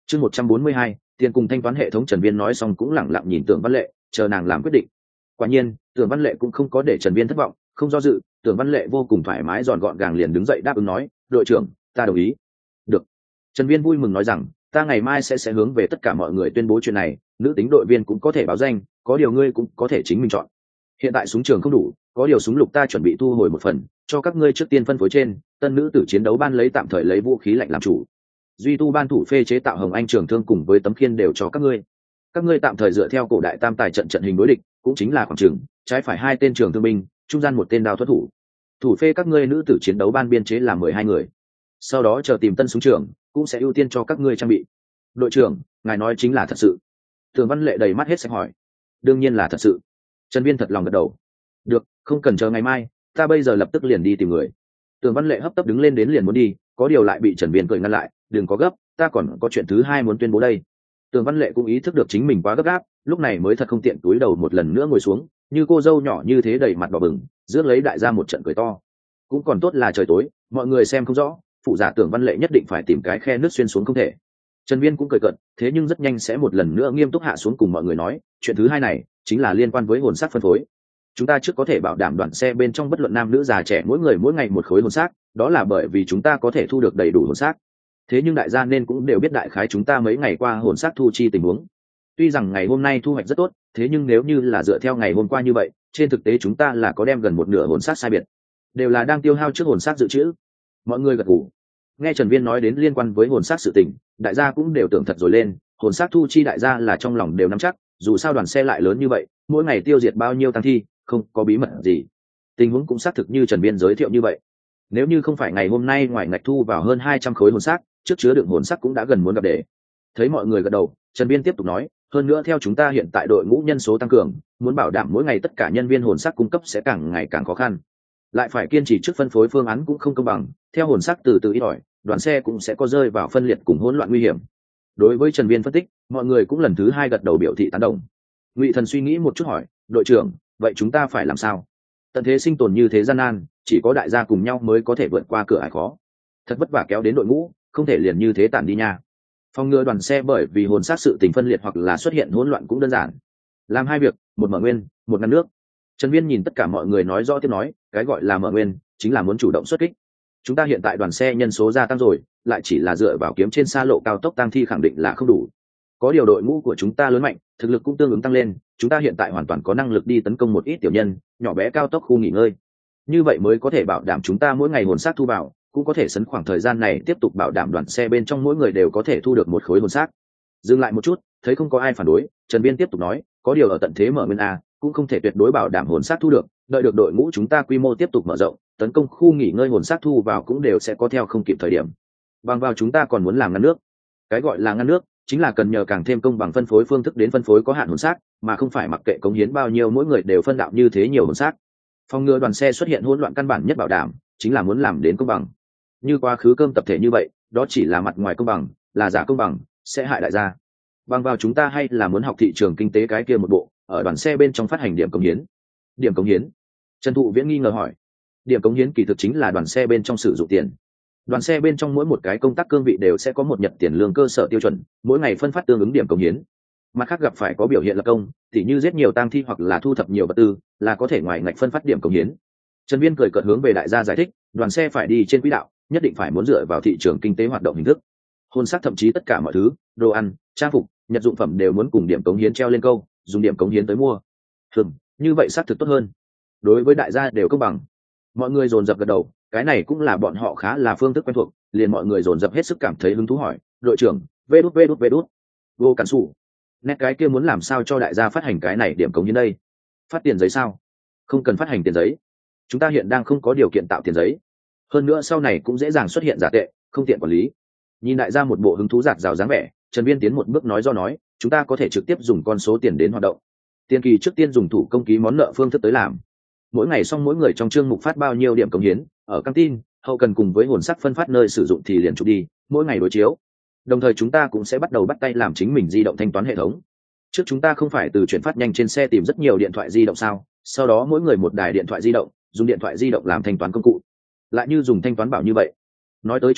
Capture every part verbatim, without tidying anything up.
chương một trăm bốn mươi hai, tiền cùng thanh toán hệ thống. Trần Viên nói xong cũng lẳng lặng nhìn Tưởng Văn Lệ, chờ nàng làm quyết định. Quả nhiên Tưởng Văn Lệ cũng không có để Trần Viên thất vọng, không do dự. Tưởng Văn Lệ vô cùng thoải mái giòn gọn gàng liền đứng dậy đáp ứng nói, đội trưởng ta đồng ý. Được. Trần Viên vui mừng nói rằng, ta ngày mai sẽ sẽ hướng về tất cả mọi người tuyên bố chuyện này, nữ tính đội viên cũng có thể báo danh, có điều ngươi cũng có thể chính mình chọn. Hiện tại súng trường không đủ, có điều súng lục ta chuẩn bị thu hồi một phần cho các ngươi trước tiên phân phối trên. Tân nữ tử chiến đấu ban lấy tạm thời lấy vũ khí lạnh làm chủ, duy tu ban thủ phê chế tạo hồng anh trường thương cùng với tấm khiên đều cho các ngươi. Các ngươi tạm thời dựa theo cổ đại tam tài trận trận hình đối địch, cũng chính là khoảng trường trái phải hai tên trường thương binh, trung gian một tên đao thuật thủ. Thủ phê các ngươi nữ tử chiến đấu ban biên chế là mười hai người, sau đó chờ tìm tân súng trường cũng sẽ ưu tiên cho các ngươi trang bị. Đội trưởng ngài nói chính là thật sự? Tưởng Văn Lệ đầy mắt hết sạch hỏi. Đương nhiên là thật sự. Trần Viên thật lòng gật đầu. Được, không cần chờ ngày mai, ta bây giờ lập tức liền đi tìm người. Tưởng Văn Lệ hấp tấp đứng lên đến liền muốn đi, có điều lại bị Trần Viên cười ngăn lại, đừng có gấp, ta còn có chuyện thứ hai muốn tuyên bố đây. Tưởng Văn Lệ cũng ý thức được chính mình quá gấp gáp, lúc này mới thật không tiện túi đầu một lần nữa ngồi xuống, như cô dâu nhỏ như thế đầy mặt đỏ bừng, rước lấy đại gia một trận cười to. Cũng còn tốt là trời tối, mọi người xem không rõ, phụ giả Tưởng Văn Lệ nhất định phải tìm cái khe nước xuyên xuống không thể. Trần Viên cũng cười cợt, thế nhưng rất nhanh sẽ một lần nữa nghiêm túc hạ xuống cùng mọi người nói, chuyện thứ hai này chính là liên quan với hồn xác phân phối. Chúng ta trước có thể bảo đảm đoàn xe bên trong bất luận nam nữ già trẻ mỗi người mỗi ngày một khối hồn xác, đó là bởi vì chúng ta có thể thu được đầy đủ hồn xác. Thế nhưng đại gia nên cũng đều biết đại khái chúng ta mấy ngày qua hồn xác thu chi tình huống. Tuy rằng ngày hôm nay thu hoạch rất tốt, thế nhưng nếu như là dựa theo ngày hôm qua như vậy, trên thực tế chúng ta là có đem gần một nửa hồn xác sai biệt, đều là đang tiêu hao trước hồn xác dự trữ. Mọi người gật gù. Nghe Trần Viên nói đến liên quan với hồn xác sự tình, đại gia cũng đều tưởng thật rồi lên, hồn xác thu chi đại gia là trong lòng đều nắm chắc, dù sao đoàn xe lại lớn như vậy, mỗi ngày tiêu diệt bao nhiêu tăng thi, không có bí mật gì. Tình huống cũng xác thực như Trần Viên giới thiệu như vậy. Nếu như không phải ngày hôm nay ngoài ngạch thu vào hơn hai trăm khối hồn xác, trước chứa đựng hồn xác cũng đã gần muốn gặp để. Thấy mọi người gật đầu, Trần Viên tiếp tục nói, hơn nữa theo chúng ta hiện tại đội ngũ nhân số tăng cường, muốn bảo đảm mỗi ngày tất cả nhân viên hồn xác cung cấp sẽ càng ngày càng khó khăn. Lại phải kiên trì trước phân phối phương án cũng không công bằng, theo hồn xác từ từ ít ỏi, đoàn xe cũng sẽ có rơi vào phân liệt cùng hỗn loạn nguy hiểm. Đối với Trần Viên phân tích, mọi người cũng lần thứ hai gật đầu biểu thị tán đồng. Ngụy Thần suy nghĩ một chút hỏi, đội trưởng vậy chúng ta phải làm sao? Tận thế sinh tồn như thế gian nan, chỉ có đại gia cùng nhau mới có thể vượt qua cửa ải khó. Thật vất vả kéo đến đội ngũ, không thể liền như thế tản đi nha. Phòng ngừa đoàn xe bởi vì hồn xác sự tình phân liệt hoặc là xuất hiện hỗn loạn cũng đơn giản. Làm hai việc, một mở nguyên, một ngăn nước. Trần Viên nhìn tất cả mọi người nói rõ tiếp nói, cái gọi là mở nguyên chính là muốn chủ động xuất kích. Chúng ta hiện tại đoàn xe nhân số gia tăng rồi, lại chỉ là dựa vào kiếm trên xa lộ cao tốc tăng thi khẳng định là không đủ. Có điều đội ngũ của chúng ta lớn mạnh, thực lực cũng tương ứng tăng lên, chúng ta hiện tại hoàn toàn có năng lực đi tấn công một ít tiểu nhân nhỏ bé cao tốc khu nghỉ ngơi. Như vậy mới có thể bảo đảm chúng ta mỗi ngày hồn xác thu vào, cũng có thể sấn khoảng thời gian này tiếp tục bảo đảm đoàn xe bên trong mỗi người đều có thể thu được một khối hồn xác. Dừng lại một chút, thấy không có ai phản đối, Trần Viên tiếp tục nói, có điều ở tận thế mở nguyên a, cũng không thể tuyệt đối bảo đảm hồn xác thu được, đợi được đội ngũ chúng ta quy mô tiếp tục mở rộng, tấn công khu nghỉ ngơi hồn xác thu vào cũng đều sẽ có theo không kịp thời điểm. Bằng vào chúng ta còn muốn làm ngăn nước. Cái gọi là ngăn nước chính là cần nhờ càng thêm công bằng phân phối phương thức đến phân phối có hạn hồn xác, mà không phải mặc kệ cống hiến bao nhiêu mỗi người đều phân đạo như thế nhiều hồn xác. Phòng ngừa đoàn xe xuất hiện hỗn loạn căn bản nhất bảo đảm chính là muốn làm đến công bằng. Như quá khứ cơm tập thể như vậy, đó chỉ là mặt ngoài công bằng, là giả công bằng, sẽ hại đại gia. Bằng vào chúng ta hay là muốn học thị trường kinh tế cái kia một bộ, ở đoàn xe bên trong phát hành điểm cống hiến. Điểm cống hiến? Trần Thụ Viễn nghi ngờ hỏi. Điểm cống hiến kỳ thực chính là đoàn xe bên trong sử dụng tiền. Đoàn xe bên trong mỗi một cái công tác cương vị đều sẽ có một nhật tiền lương cơ sở tiêu chuẩn, mỗi ngày phân phát tương ứng điểm cống hiến. Mặt khác gặp phải có biểu hiện lập công, tỉ như giết nhiều tang thi hoặc là thu thập nhiều vật tư, là có thể ngoài ngạch phân phát điểm cống hiến. Trần Viên cười cợt hướng về đại gia giải thích, đoàn xe phải đi trên quỹ đạo, nhất định phải muốn dựa vào thị trường kinh tế hoạt động hình thức. Hôn sắc thậm chí tất cả mọi thứ, đồ ăn, trang phục, nhật dụng phẩm đều muốn cùng điểm cống hiến treo lên câu, dùng điểm cống hiến tới mua. Hừm, như vậy xác thực tốt hơn. Đối với đại gia đều công bằng. Mọi người dồn dập gật đầu, cái này cũng là bọn họ khá là phương thức quen thuộc, liền mọi người dồn dập hết sức cảm thấy hứng thú hỏi, đội trưởng, vê đút vê đút vê đút, vô cản sủ. Nét cái kia muốn làm sao cho đại gia phát hành cái này điểm cống hiến đây? Phát tiền giấy sao? Không cần phát hành tiền giấy. Chúng ta hiện đang không có điều kiện tạo tiền giấy. Hơn nữa sau này cũng dễ dàng xuất hiện giả tệ, không tiện quản lý. Nhìn đại gia một bộ hứng thú giạt rào dáng vẻ, Trần Viên tiến một bước nói do nói, chúng ta có thể trực tiếp dùng con số tiền đến hoạt động. Tiền kỳ trước tiên dùng thủ công ký món nợ phương thức tới làm. Mỗi ngày xong mỗi người trong chương mục phát bao nhiêu điểm cống hiến, ở căng tin, hậu cần cùng với hồn sắc phân phát nơi sử dụng thì liền chụp đi, mỗi ngày đối chiếu. Đồng thời chúng ta cũng sẽ bắt đầu bắt tay làm chính mình di động thanh toán hệ thống. Trước chúng ta không phải từ chuyển phát nhanh trên xe tìm rất nhiều điện thoại di động sao, sau đó mỗi người một đài điện thoại di động, dùng điện thoại di động làm thanh toán công cụ. Lại như dùng thanh toán bảo như vậy. Nói tới chỗ này,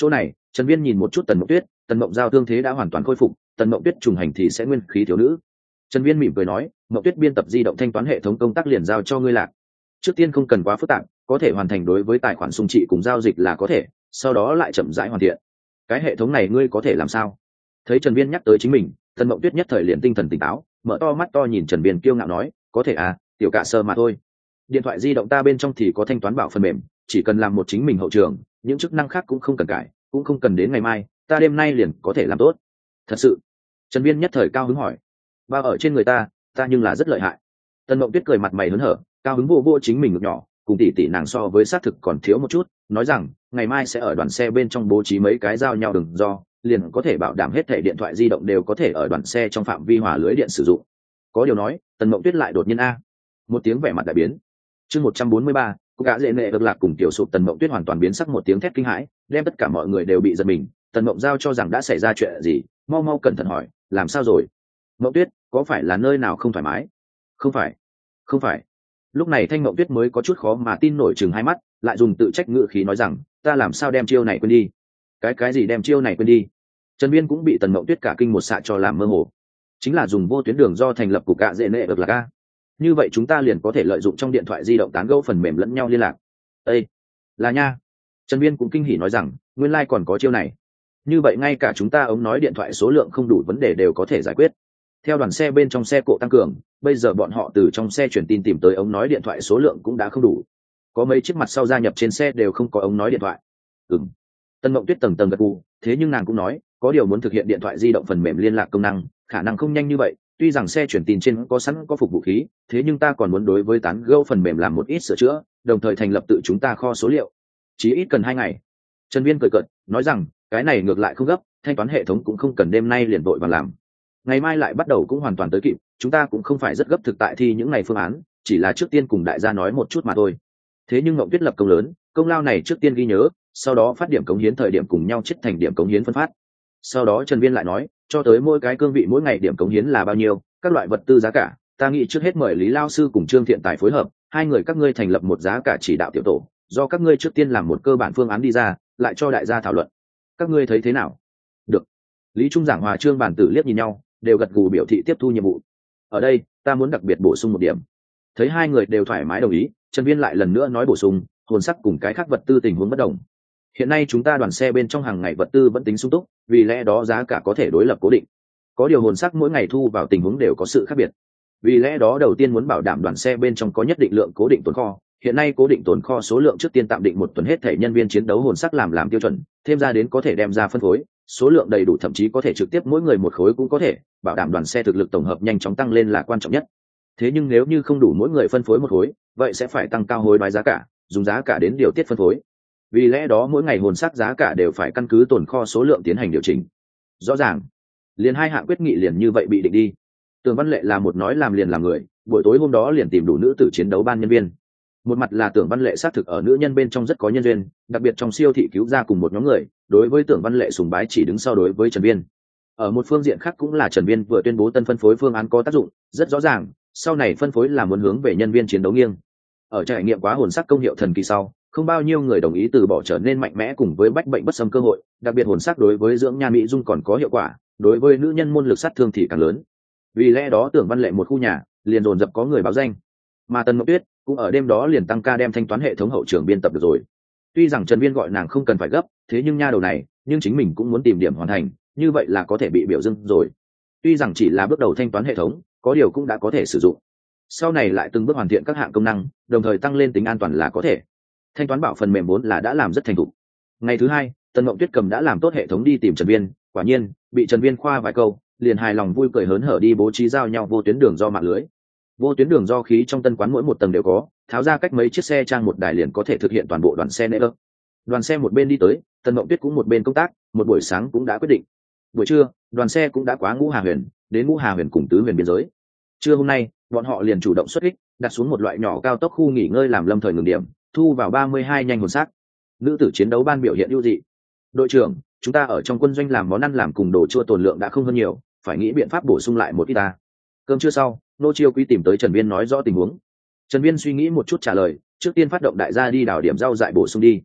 Trần Viên nhìn một chút Tần Mộng Tuyết, Tần Mộng Giao thương thế đã hoàn toàn khôi phục, Tần Mộng Tuyết trùng hành thì sẽ nguyên khí thiếu nữ. Trần Viên mỉm cười nói, Mộng Tuyết biên tập di động thanh toán hệ thống công tác liền giao cho ngươi lạc. Trước tiên không cần quá phức tạp, có thể hoàn thành đối với tài khoản xung trị cùng giao dịch là có thể, sau đó lại chậm rãi hoàn thiện. Cái hệ thống này ngươi có thể làm sao? Thấy Trần Viên nhắc tới chính mình, Tần Mộng Tuyết nhất thời liền tinh thần tỉnh táo, mở to mắt to nhìn Trần Viên kiêu ngạo nói, có thể à, tiểu cả sơ mà thôi. Điện thoại di động ta bên trong thì có thanh toán bảo phần mềm, chỉ cần làm một chính mình hậu trường, những chức năng khác cũng không cần cải, cũng không cần đến ngày mai, ta đêm nay liền có thể làm tốt. Thật sự? Trần Viên nhất thời cao hứng hỏi. Bao ở trên người ta, ta nhưng là rất lợi hại. Tần Mộng Tuyết cười mặt mày hớn hở, cao hứng vô vô chính mình ngực nhỏ, cùng tỷ tỷ nàng so với xác thực còn thiếu một chút, nói rằng ngày mai sẽ ở đoàn xe bên trong bố trí mấy cái giao nhau đường do, liền có thể bảo đảm hết thảy điện thoại di động đều có thể ở đoàn xe trong phạm vi hòa lưới điện sử dụng. Có điều nói, Tần Mộng Tuyết lại đột nhiên a, một tiếng vẻ mặt đại biến. Chương một trăm bốn mươi ba, cô gã dễ nệ được lạc cùng tiểu sụp. Tần Mộng Tuyết hoàn toàn biến sắc, một tiếng thét kinh hãi, đem tất cả mọi người đều bị giật mình. Tần Mộng Giao cho rằng đã xảy ra chuyện gì, mau mau cẩn thận hỏi, làm sao rồi? Mộng Tuyết, có phải là nơi nào không thoải mái? Không phải, không phải. Lúc này Thanh Mộng Tuyết mới có chút khó mà tin nổi, chừng hai mắt, lại dùng tự trách ngữ khí nói rằng, ta làm sao đem chiêu này quên đi? Cái cái gì đem chiêu này quên đi? Trần Viên cũng bị Tần Mộng Tuyết cả kinh một xạ cho làm mơ hồ. Chính là dùng vô tuyến đường do thành lập của cạ dễ nệ được là ca. Như vậy chúng ta liền có thể lợi dụng trong điện thoại di động tán gẫu phần mềm lẫn nhau liên lạc. Ê, là nha. Trần Viên cũng kinh hỉ nói rằng, nguyên lai like còn có chiêu này. Như vậy ngay cả chúng ta ống nói điện thoại số lượng không đủ vấn đề đều có thể giải quyết. Theo đoàn xe bên trong xe cộ tăng cường, bây giờ bọn họ từ trong xe truyền tin tìm tới ống nói điện thoại số lượng cũng đã không đủ. Có mấy chiếc mặt sau gia nhập trên xe đều không có ống nói điện thoại. Ừm. Tân Mộng Tuyết tầng tầng gật gù, thế nhưng nàng cũng nói, có điều muốn thực hiện điện thoại di động phần mềm liên lạc công năng, khả năng không nhanh như vậy. Tuy rằng xe truyền tin trên có sẵn có phục vũ khí, thế nhưng ta còn muốn đối với tán gẫu phần mềm làm một ít sửa chữa, đồng thời thành lập tự chúng ta kho số liệu. Chỉ ít cần hai ngày. Trần Viên cười cợt, nói rằng, cái này ngược lại không gấp, thanh toán hệ thống cũng không cần đêm nay liền vội vào làm. Ngày mai lại bắt đầu cũng hoàn toàn tới kịp, chúng ta cũng không phải rất gấp thực tại thi những ngày phương án, chỉ là trước tiên cùng đại gia nói một chút mà thôi. Thế nhưng Ngộng Tuyết lập công lớn, công lao này trước tiên ghi nhớ, sau đó phát điểm cống hiến thời điểm cùng nhau chết thành điểm cống hiến phân phát. Sau đó Trần Viên lại nói, cho tới mỗi cái cương vị mỗi ngày điểm cống hiến là bao nhiêu, các loại vật tư giá cả, ta nghĩ trước hết mời Lý Lao sư cùng Trương Thiện Tài phối hợp, hai người các ngươi thành lập một giá cả chỉ đạo tiểu tổ, do các ngươi trước tiên làm một cơ bản phương án đi ra, lại cho đại gia thảo luận. Các ngươi thấy thế nào? Được. Lý Trung Giảng Hòa Trương Bản Tử liếc nhìn nhau, đều gật gù biểu thị tiếp thu nhiệm vụ. Ở đây ta muốn đặc biệt bổ sung một điểm. Thấy hai người đều thoải mái đồng ý, Trần Viên lại lần nữa nói bổ sung, hồn sắc cùng cái khác vật tư tình huống bất đồng. Hiện nay chúng ta đoàn xe bên trong hàng ngày vật tư vẫn tính sung túc, vì lẽ đó giá cả có thể đối lập cố định. Có điều hồn sắc mỗi ngày thu vào tình huống đều có sự khác biệt. Vì lẽ đó đầu tiên muốn bảo đảm đoàn xe bên trong có nhất định lượng cố định tồn kho. Hiện nay cố định tồn kho số lượng trước tiên tạm định một tuần hết thể nhân viên chiến đấu hồn sắc làm làm tiêu chuẩn, thêm ra đến có thể đem ra phân phối, số lượng đầy đủ thậm chí có thể trực tiếp mỗi người một khối cũng có thể, bảo đảm đoàn xe thực lực tổng hợp nhanh chóng tăng lên là quan trọng nhất. Thế nhưng nếu như không đủ mỗi người phân phối một khối, vậy sẽ phải tăng cao hối đoái giá cả, dùng giá cả đến điều tiết phân phối. Vì lẽ đó mỗi ngày hồn sắc giá cả đều phải căn cứ tồn kho số lượng tiến hành điều chỉnh. Rõ ràng, liền hai hạng quyết nghị liền như vậy bị định đi. Tường Văn Lệ là một nói làm liền làm người, buổi tối hôm đó liền tìm đủ nữ tử chiến đấu ban nhân viên. Một mặt là Tưởng Văn Lệ xác thực ở nữ nhân bên trong rất có nhân duyên, đặc biệt trong siêu thị cứu ra cùng một nhóm người, đối với Tưởng Văn Lệ sùng bái chỉ đứng sau đối với Trần Viên. Ở một phương diện khác cũng là Trần Viên vừa tuyên bố tân phân phối phương án có tác dụng, rất rõ ràng, sau này phân phối là muốn hướng về nhân viên chiến đấu nghiêng. Ở trải nghiệm quá hồn sắc công hiệu thần kỳ sau, không bao nhiêu người đồng ý từ bỏ trở nên mạnh mẽ cùng với bách bệnh bất xâm cơ hội, đặc biệt hồn sắc đối với dưỡng nhan mỹ dung còn có hiệu quả, đối với nữ nhân môn lực sát thương thì càng lớn. Vì lẽ đó Tưởng Văn Lệ một khu nhà, liền dồn dập có người báo danh. Mà Tần Mộng Tuyết cũng ở đêm đó liền tăng ca đem thanh toán hệ thống hậu trường biên tập được rồi. Tuy rằng Trần Viên gọi nàng không cần phải gấp, thế nhưng nha đầu này, nhưng chính mình cũng muốn tìm điểm hoàn thành, như vậy là có thể bị biểu dưng rồi. Tuy rằng chỉ là bước đầu thanh toán hệ thống, có điều cũng đã có thể sử dụng. Sau này lại từng bước hoàn thiện các hạng công năng, đồng thời tăng lên tính an toàn là có thể. Thanh toán bảo phần mềm vốn là đã làm rất thành thục. Ngày thứ hai, Tần Mộng Tuyết cầm đã làm tốt hệ thống đi tìm Trần Viên, quả nhiên, bị Trần Viên khoa vài câu, liền hài lòng vui cười hớn hở đi bố trí giao nhau vô tuyến đường do mạng lưới. Vô tuyến đường do khí trong tân quán mỗi một tầng đều có, tháo ra cách mấy chiếc xe trang một đài liền có thể thực hiện toàn bộ đoàn xe nệ ơ. Đoàn xe một bên đi tới, Tần Mộng Tuyết cũng một bên công tác, một buổi sáng cũng đã quyết định. Buổi trưa, đoàn xe cũng đã quá Ngũ Hà Huyền, đến Ngũ Hà Huyền cùng Tứ Huyền biên giới. Trưa hôm nay, bọn họ liền chủ động xuất kích, đặt xuống một loại nhỏ cao tốc khu nghỉ ngơi làm lâm thời ngừng điểm, thu vào ba mươi hai nhanh hồn xác. Nữ tử chiến đấu ban biểu hiện ưu dị. Đội trưởng, chúng ta ở trong quân doanh làm món ăn làm cùng đồ chua tồn lượng đã không hơn nhiều, phải nghĩ biện pháp bổ sung lại một ít ta. Cơm trưa sau, Nô Chiêu Quý tìm tới Trần Viên nói rõ tình huống. Trần Viên suy nghĩ một chút trả lời, trước tiên phát động đại gia đi đào điểm rau dại bổ sung đi.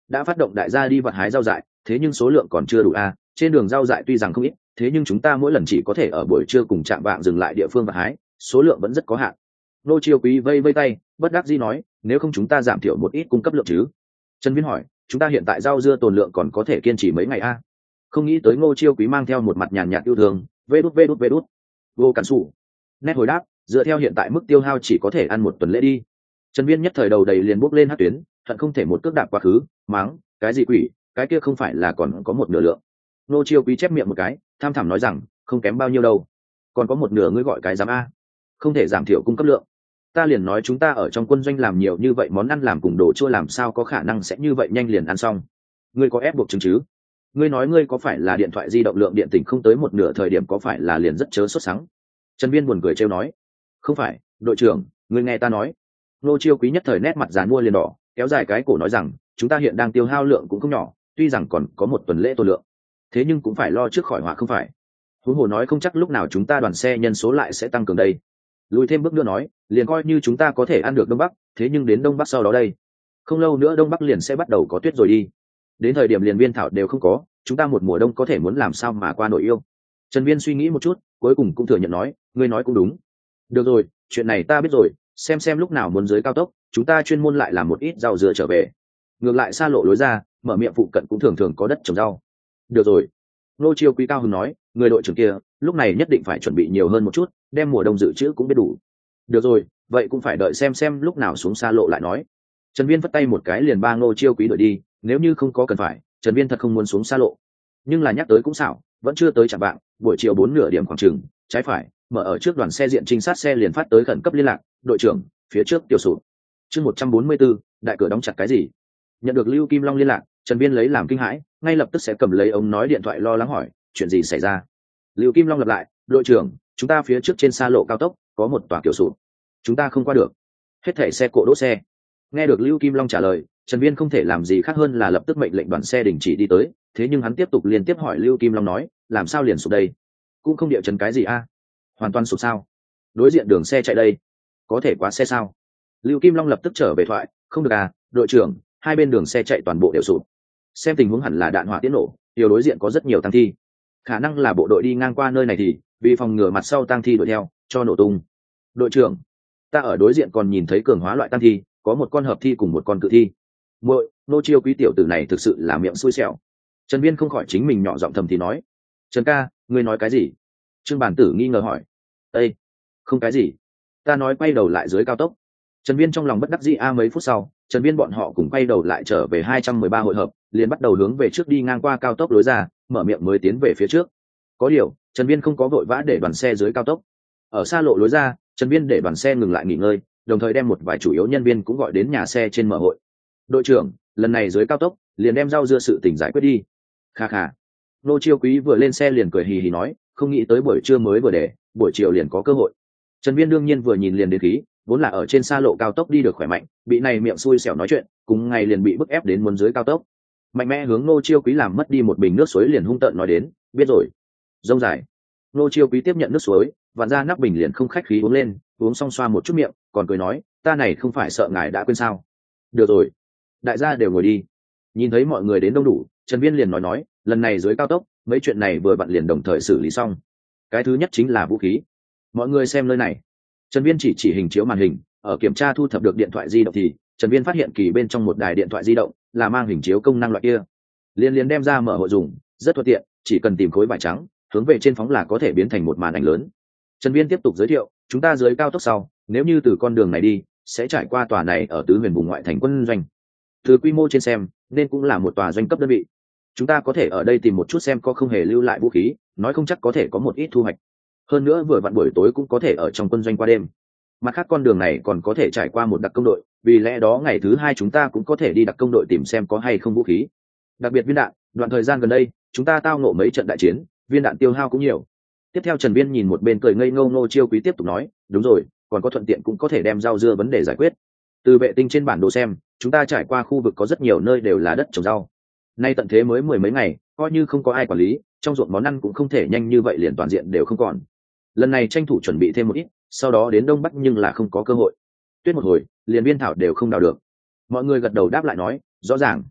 đã phát động đại gia đi vặt hái rau dại, thế nhưng số lượng còn chưa đủ a. Trên đường rau dại tuy rằng không ít, thế nhưng chúng ta mỗi lần chỉ có thể ở buổi trưa cùng chạm vạng dừng lại địa phương vặt hái, số lượng vẫn rất có hạn. Nô Chiêu Quý vây vây tay, bất đắc dĩ nói, nếu không chúng ta giảm thiểu một ít cung cấp lượng chứ. Trần Viên hỏi, chúng ta hiện tại rau dưa tồn lượng còn có thể kiên trì mấy ngày a? Không nghĩ tới Ngô Chiêu Quý mang theo một mặt nhàn nhạt yêu thương, vê đút vê đút vê đút. Vô cản sủ. Nét hồi đáp, dựa theo hiện tại mức tiêu hao chỉ có thể ăn một tuần lễ đi. Trần Viên nhất thời đầu đầy liền bốc lên hát tuyến, hận không thể một cước đạp quá khứ, mắng, cái gì quỷ, cái kia không phải là còn có một nửa lượng. Ngô Chiêu Quý chép miệng một cái, tham thẳm nói rằng, không kém bao nhiêu đâu, còn có một nửa ngươi gọi cái dám a? Không thể giảm thiểu cung cấp lượng. Ta liền nói chúng ta ở trong quân doanh làm nhiều như vậy món ăn làm cùng đồ chua làm sao có khả năng sẽ như vậy nhanh liền ăn xong. Ngươi có ép buộc chứng chứ? Ngươi nói ngươi có phải là điện thoại di động lượng điện tỉnh không tới một nửa thời điểm có phải là liền rất chớ sốt sắng? Trần Viên buồn cười trêu nói, không phải, đội trưởng, ngươi nghe ta nói. Nô Chiêu Quý nhất thời nét mặt dàn mua liền đỏ, kéo dài cái cổ nói rằng, chúng ta hiện đang tiêu hao lượng cũng không nhỏ, tuy rằng còn có một tuần lễ tồn lượng, thế nhưng cũng phải lo trước khỏi họa không phải? Huống hồ nói không chắc lúc nào chúng ta đoàn xe nhân số lại sẽ tăng cường đây. Lùi thêm bước nữa nói, liền coi như chúng ta có thể ăn được đông bắc, thế nhưng đến đông bắc sau đó đây, không lâu nữa đông bắc liền sẽ bắt đầu có tuyết rồi đi. Đến thời điểm liền viên thảo đều không có, chúng ta một mùa đông có thể muốn làm sao mà qua nổi yêu. Trần Viên suy nghĩ một chút, cuối cùng cũng thừa nhận nói, ngươi nói cũng đúng. Được rồi, chuyện này ta biết rồi, xem xem lúc nào muốn dưới cao tốc, chúng ta chuyên môn lại làm một ít rau dưa trở về. Ngược lại xa lộ lối ra, mở miệng phụ cận cũng thường thường có đất trồng rau. Được rồi. Nô Chiêu Quý cao hứng nói, người đội trưởng kia, lúc này nhất định phải chuẩn bị nhiều hơn một chút, đem mùa đông dự trữ cũng biết đủ. Được rồi, vậy cũng phải đợi xem xem lúc nào xuống xa lộ lại nói. Trần Viên vất tay một cái liền ba Ngô Chiêu Quý đuổi đi, nếu như không có cần phải, Trần Viên thật không muốn xuống xa lộ. Nhưng là nhắc tới cũng xảo, vẫn chưa tới chạm vạng, buổi chiều bốn nửa điểm khoảng chừng, trái phải, mở ở trước đoàn xe diện trinh sát xe liền phát tới khẩn cấp liên lạc, đội trưởng, phía trước tiểu sụp. Chương một trăm bốn mươi tư, đại cửa đóng chặt cái gì? Nhận được Lưu Kim Long liên lạc, Trần Viên lấy làm kinh hãi, ngay lập tức sẽ cầm lấy ống nói điện thoại lo lắng hỏi, chuyện gì xảy ra? Lưu Kim Long lặp lại, đội trưởng, chúng ta phía trước trên xa lộ cao tốc có một tòa kiểu sụp, chúng ta không qua được, hết thảy xe cộ đỗ xe. Nghe được Lưu Kim Long trả lời, Trần Viên không thể làm gì khác hơn là lập tức mệnh lệnh đoàn xe đình chỉ đi tới, thế nhưng hắn tiếp tục liên tiếp hỏi Lưu Kim Long nói, làm sao liền sụp đây? Cũng không địa chấn cái gì a? Hoàn toàn sụp sao? Đối diện đường xe chạy đây, có thể quá xe sao? Lưu Kim Long lập tức trở về thoại, không được à, đội trưởng, hai bên đường xe chạy toàn bộ đều sụp. Xem tình huống hẳn là đạn hỏa tiết nổ, điều đối diện có rất nhiều tăng thi, khả năng là bộ đội đi ngang qua nơi này thì vì phòng ngừa mặt sau tăng thi đuổi theo cho nổ tung. Đội trưởng, ta ở đối diện còn nhìn thấy cường hóa loại tăng thi, có một con hợp thi cùng một con cự thi. Muội, Nô Chiêu Quý tiểu tử này thực sự là miệng xui xẻo. Trần Viên không khỏi chính mình nhỏ giọng thầm thì nói, Trần ca, ngươi nói cái gì? Trương Bản Tử nghi ngờ hỏi. Ê, không cái gì, ta nói quay đầu lại dưới cao tốc. Trần Viên trong lòng bất đắc dĩ a. Mấy phút sau, Trần Viên bọn họ cùng quay đầu lại trở về hai trăm mười ba hội hợp, liền bắt đầu hướng về trước đi ngang qua cao tốc lối ra, mở miệng mới tiến về phía trước. Có điều, Trần Viên không có vội vã để đoàn xe dưới cao tốc. Ở xa lộ lối ra, Trần Viên để đoàn xe ngừng lại nghỉ ngơi, đồng thời đem một vài chủ yếu nhân viên cũng gọi đến nhà xe trên mở hội. Đội trưởng, lần này dưới cao tốc, liền đem rau dưa sự tình giải quyết đi. Kha kha. Nô Chiêu Quý vừa lên xe liền cười hì hì nói, không nghĩ tới buổi trưa mới vừa để, buổi chiều liền có cơ hội. Trần Viên đương nhiên vừa nhìn liền đến khí, vốn là ở trên xa lộ cao tốc đi được khỏe mạnh, bị này miệng xui xẻo nói chuyện, cùng ngày liền bị bức ép đến muốn dưới cao tốc. Mạnh mẽ hướng Nô Chiêu Quý làm mất đi một bình nước suối liền hung tợn nói đến, biết rồi. Rông dài. Nô Chiêu Quý tiếp nhận nước suối, vặn ra nắp bình liền không khách khí uống lên, uống xong xoa một chút miệng, còn cười nói, ta này không phải sợ ngài đã quên sao? Được rồi, đại gia đều ngồi đi. Nhìn thấy mọi người đến đông đủ, Trần Viên liền nói nói, lần này dưới cao tốc, mấy chuyện này vừa vặn liền đồng thời xử lý xong. Cái thứ nhất chính là vũ khí. Mọi người xem nơi này. Trần Viên chỉ chỉ hình chiếu màn hình, ở kiểm tra thu thập được điện thoại di động thì Trần Viên phát hiện kỳ bên trong một đài điện thoại di động là mang hình chiếu công năng loại kia. Liên liên đem ra mở hội dùng, rất thuận tiện, chỉ cần tìm khối vải trắng, hướng về trên phóng là có thể biến thành một màn ảnh lớn. Trần Viên tiếp tục giới thiệu, chúng ta dưới cao tốc sau, nếu như từ con đường này đi, sẽ trải qua tòa này ở tứ huyền vùng ngoại thành quân doanh. Từ quy mô trên xem, nên cũng là một tòa doanh cấp đơn vị. Chúng ta có thể ở đây tìm một chút xem có không hề lưu lại vũ khí, nói không chắc có thể có một ít thu hoạch. Hơn nữa vừa vặn buổi tối cũng có thể ở trong quân doanh qua đêm. Mặt khác con đường này còn có thể trải qua một đặc công đội, vì lẽ đó ngày thứ hai chúng ta cũng có thể đi đặc công đội tìm xem có hay không vũ khí. Đặc biệt viên đạn, đoạn thời gian gần đây, chúng ta tao ngộ mấy trận đại chiến, viên đạn tiêu hao cũng nhiều. Tiếp theo Trần Viên nhìn một bên cười ngây ngô Ngô Chiêu Quý tiếp tục nói, đúng rồi, còn có thuận tiện cũng có thể đem rau dưa vấn đề giải quyết. Từ vệ tinh trên bản đồ xem, chúng ta trải qua khu vực có rất nhiều nơi đều là đất trồng rau. Nay tận thế mới mười mấy ngày, coi như không có ai quản lý, trong ruộng món ăn cũng không thể nhanh như vậy liền toàn diện đều không còn. Lần này tranh thủ chuẩn bị thêm một ít, sau đó đến đông bắc nhưng là không có cơ hội. Tuyết một hồi, liền viên thảo đều không đào được. Mọi người gật đầu đáp lại nói, rõ ràng.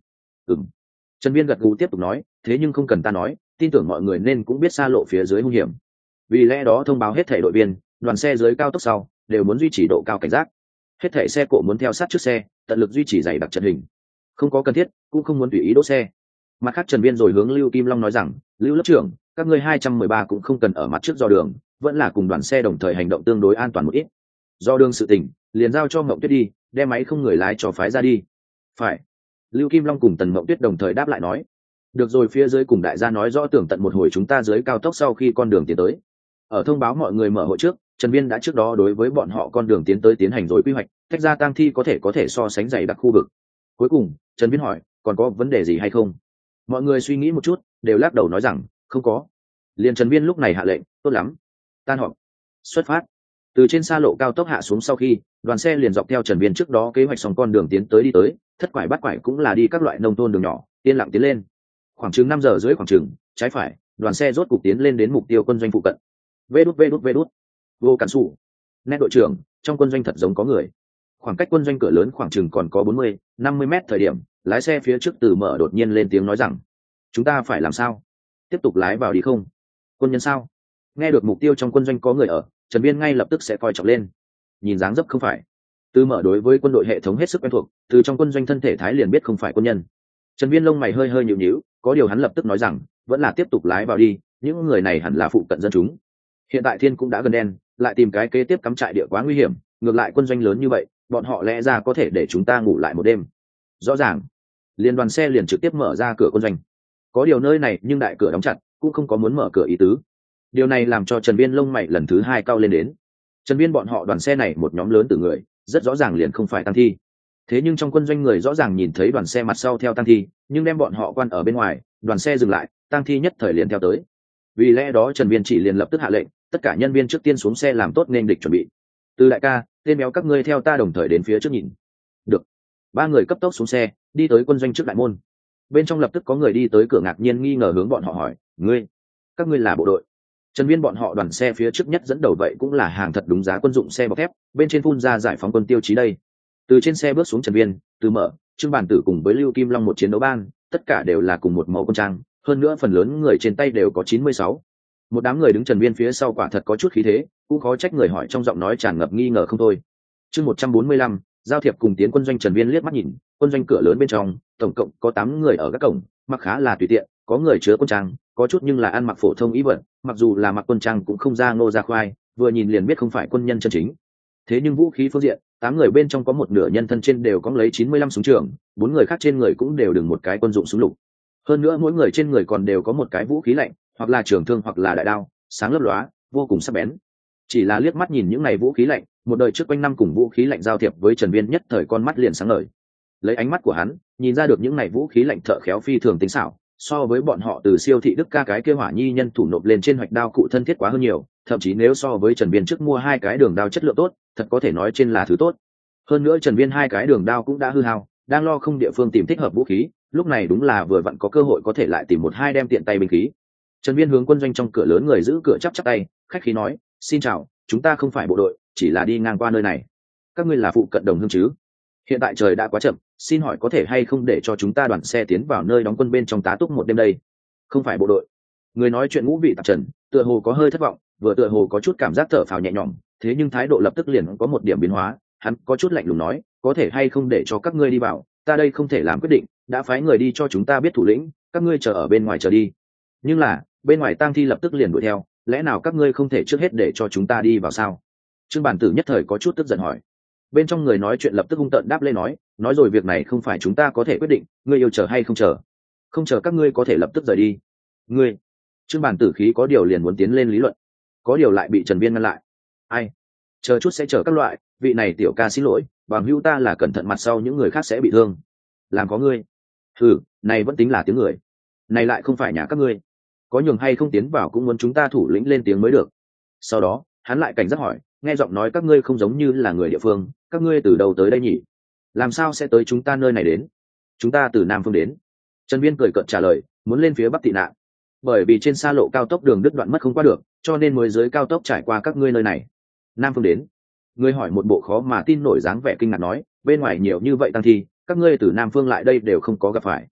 Ừm. Trần Viên gật gù tiếp tục nói, thế nhưng không cần ta nói, tin tưởng mọi người nên cũng biết xa lộ phía dưới hung hiểm. Vì lẽ đó thông báo hết thảy đội viên, đoàn xe dưới cao tốc sau đều muốn duy trì độ cao cảnh giác. Hết thảy xe cộ muốn theo sát trước xe, tận lực duy trì dày đặc trận hình. Không có cần thiết, cũng không muốn tùy ý đỗ xe. Mặt khác Trần Viên rồi hướng Lưu Kim Long nói rằng, Lưu lớp trưởng, các ngươi hai trăm mười ba cũng không cần ở mặt trước dò đường, vẫn là cùng đoàn xe đồng thời hành động tương đối an toàn một ít. Do đường sự tình, liền giao cho Mộng Tuyết đi, đem máy không người lái cho phái ra đi. Phải. Lưu Kim Long cùng Tần Mộng Tuyết đồng thời đáp lại nói. Được rồi, phía dưới cùng đại gia nói rõ tường tận một hồi chúng ta dưới cao tốc sau khi con đường tiến tới. Ở thông báo mọi người mở hội trước, Trần Viên đã trước đó đối với bọn họ con đường tiến tới tiến hành rồi quy hoạch, tách ra tang thi có thể có thể so sánh dày đặc khu vực. Cuối cùng, Trần Viên hỏi, còn có vấn đề gì hay không? Mọi người suy nghĩ một chút, đều lắc đầu nói rằng, không có. Liền Trần Viên lúc này hạ lệnh, tốt lắm. Tan họp. Xuất phát. Từ trên xa lộ cao tốc hạ xuống sau khi, đoàn xe liền dọc theo Trần Viên trước đó kế hoạch xong con đường tiến tới đi tới, thất quải bắt quải cũng là đi các loại nông thôn đường nhỏ, yên lặng tiến lên. Khoảng chừng năm giờ rưỡi khoảng chừng, trái phải, đoàn xe rốt cục tiến lên đến mục tiêu quân doanh phụ cận. Vê đút vê đút vê đút. Vô cản sủ. Nét đội trưởng, trong quân doanh thật giống có người. Khoảng cách quân doanh cửa lớn khoảng chừng còn có bốn mươi, năm mươi mét thời điểm, lái xe phía trước Từ Mở đột nhiên lên tiếng nói rằng, chúng ta phải làm sao? Tiếp tục lái vào đi không? Quân nhân sao? Nghe được mục tiêu trong quân doanh có người ở, Trần Viên ngay lập tức sẽ coi trọng lên. Nhìn dáng dấp không phải. Từ Mở đối với quân đội hệ thống hết sức quen thuộc, từ trong quân doanh thân thể thái liền biết không phải quân nhân. Trần Viên lông mày hơi hơi nhíu nhíu, có điều hắn lập tức nói rằng, vẫn là tiếp tục lái vào đi, những người này hẳn là phụ cận dân chúng. Hiện tại thiên cũng đã gần đen, lại tìm cái kế tiếp cắm trại địa quá nguy hiểm, ngược lại quân doanh lớn như vậy, bọn họ lẽ ra có thể để chúng ta ngủ lại một đêm. Rõ ràng. Liên đoàn xe liền trực tiếp mở ra cửa quân doanh. Có điều nơi này nhưng đại cửa đóng chặt, cũng không có muốn mở cửa ý tứ. Điều này làm cho Trần Viên lông mày lần thứ hai cao lên đến. Trần Viên bọn họ đoàn xe này một nhóm lớn từ người, rất rõ ràng liền không phải tăng thi. Thế nhưng trong quân doanh người rõ ràng nhìn thấy đoàn xe mặt sau theo tăng thi, nhưng đem bọn họ quan ở bên ngoài, đoàn xe dừng lại, tăng thi nhất thời liền theo tới. Vì lẽ đó Trần Viên chỉ liền lập tức hạ lệnh, tất cả nhân viên trước tiên xuống xe làm tốt nên địch chuẩn bị. Từ đại ca, tên béo các ngươi theo ta đồng thời đến phía trước nhìn. Được. Ba người cấp tốc xuống xe, đi tới quân doanh trước đại môn. Bên trong lập tức có người đi tới cửa ngạc nhiên nghi ngờ hướng bọn họ hỏi, ngươi, các ngươi là bộ đội? Trần Viên bọn họ đoàn xe phía trước nhất dẫn đầu vậy cũng là hàng thật đúng giá quân dụng xe bọc thép, bên trên phun ra giải phóng quân tiêu chí đây. Từ trên xe bước xuống Trần Viên, Từ Mở, Trương Bản Tử cùng với Lưu Kim Long một chiến đấu ban, tất cả đều là cùng một màu quân trang, hơn nữa phần lớn người trên tay đều có chín mươi sáu. Một đám người đứng Trần Viên phía sau quả thật có chút khí thế, cũng khó trách người hỏi trong giọng nói tràn ngập nghi ngờ không thôi. Chương một trăm bốn mươi lăm, giao thiệp cùng tiến quân doanh. Trần Viên liếc mắt nhìn, quân doanh cửa lớn bên trong, tổng cộng có tám người ở các cổng, mặc khá là tùy tiện, có người chứa quân trang, có chút nhưng là ăn mặc phổ thông ý vật, mặc dù là mặc quân trang cũng không ra ngô ra khoai, vừa nhìn liền biết không phải quân nhân chân chính. Thế nhưng vũ khí phương diện, tám người bên trong có một nửa nhân thân trên đều có lấy chín mươi lăm súng trường, bốn người khác trên người cũng đều đừng một cái quân dụng súng lục. Hơn nữa mỗi người trên người còn đều có một cái vũ khí lạnh, hoặc là trường thương hoặc là đại đao, sáng lấp lóa, vô cùng sắc bén. Chỉ là liếc mắt nhìn những này vũ khí lạnh, một đời trước quanh năm cùng vũ khí lạnh giao thiệp với Trần Viên nhất thời con mắt liền sáng ngời. Lấy ánh mắt của hắn, nhìn ra được những này vũ khí lạnh thợ khéo phi thường tinh xảo, so với bọn họ từ siêu thị Đức ca cái kia hỏa nhi nhân thủ nộp lên trên hoạch đao cụ thân thiết quá hơn nhiều, thậm chí nếu so với Trần Viên trước mua hai cái đường đao chất lượng tốt, thật có thể nói trên là thứ tốt. Hơn nữa Trần Viên hai cái đường đao cũng đã hư hao, đang lo không địa phương tìm thích hợp vũ khí, lúc này đúng là vừa vặn có cơ hội có thể lại tìm một hai đem tiện tay binh khí. Trần Viên hướng quân doanh trong cửa lớn người giữ cửa chắp chắp tay, khách khí nói, xin chào, chúng ta không phải bộ đội, chỉ là đi ngang qua nơi này. Các ngươi là phụ cận đồng hương chứ? Hiện tại trời đã quá chậm, xin hỏi có thể hay không để cho chúng ta đoàn xe tiến vào nơi đóng quân bên trong tá túc một đêm đây? Không phải bộ đội. Người nói chuyện ngũ vị tạp trần, tựa hồ có hơi thất vọng, vừa tựa hồ có chút cảm giác thở phào nhẹ nhõm, thế nhưng thái độ lập tức liền có một điểm biến hóa, hắn có chút lạnh lùng nói, có thể hay không để cho các ngươi đi vào, ta đây không thể làm quyết định, đã phái người đi cho chúng ta biết thủ lĩnh, các ngươi chờ ở bên ngoài chờ đi. Nhưng là, bên ngoài tang thi lập tức liền đuổi theo, lẽ nào các ngươi không thể trước hết để cho chúng ta đi vào sao? Trương Bản Tử nhất thời có chút tức giận hỏi. Bên trong người nói chuyện lập tức hung tợn đáp lên nói, nói rồi việc này không phải chúng ta có thể quyết định, ngươi yêu chờ hay không chờ? Không chờ các ngươi có thể lập tức rời đi. Ngươi. Trương Bản Tử khí có điều liền muốn tiến lên lý luận, có điều lại bị Trần Viên ngăn lại. Ai? Chờ chút sẽ chờ các loại, vị này tiểu ca xin lỗi, bằng hữu ta là cẩn thận mặt sau những người khác sẽ bị thương. Làm có ngươi. Hừ, này vẫn tính là tiếng người. Này lại không phải nhà các ngươi. Có nhường hay không tiến vào cũng muốn chúng ta thủ lĩnh lên tiếng mới được. Sau đó, hắn lại cảnh giác hỏi, nghe giọng nói các ngươi không giống như là người địa phương, các ngươi từ đâu tới đây nhỉ? Làm sao sẽ tới chúng ta nơi này đến? Chúng ta từ Nam Phương đến. Trần Viên cười cợt trả lời, muốn lên phía Bắc tị nạn. Bởi vì trên xa lộ cao tốc đường đứt đoạn mất không qua được, cho nên mới dưới cao tốc trải qua các ngươi nơi này. Nam Phương đến. Ngươi hỏi một bộ khó mà tin nổi dáng vẻ kinh ngạc nói, bên ngoài nhiều như vậy tăng thi, các ngươi từ Nam Phương lại đây đều không có gặp phải.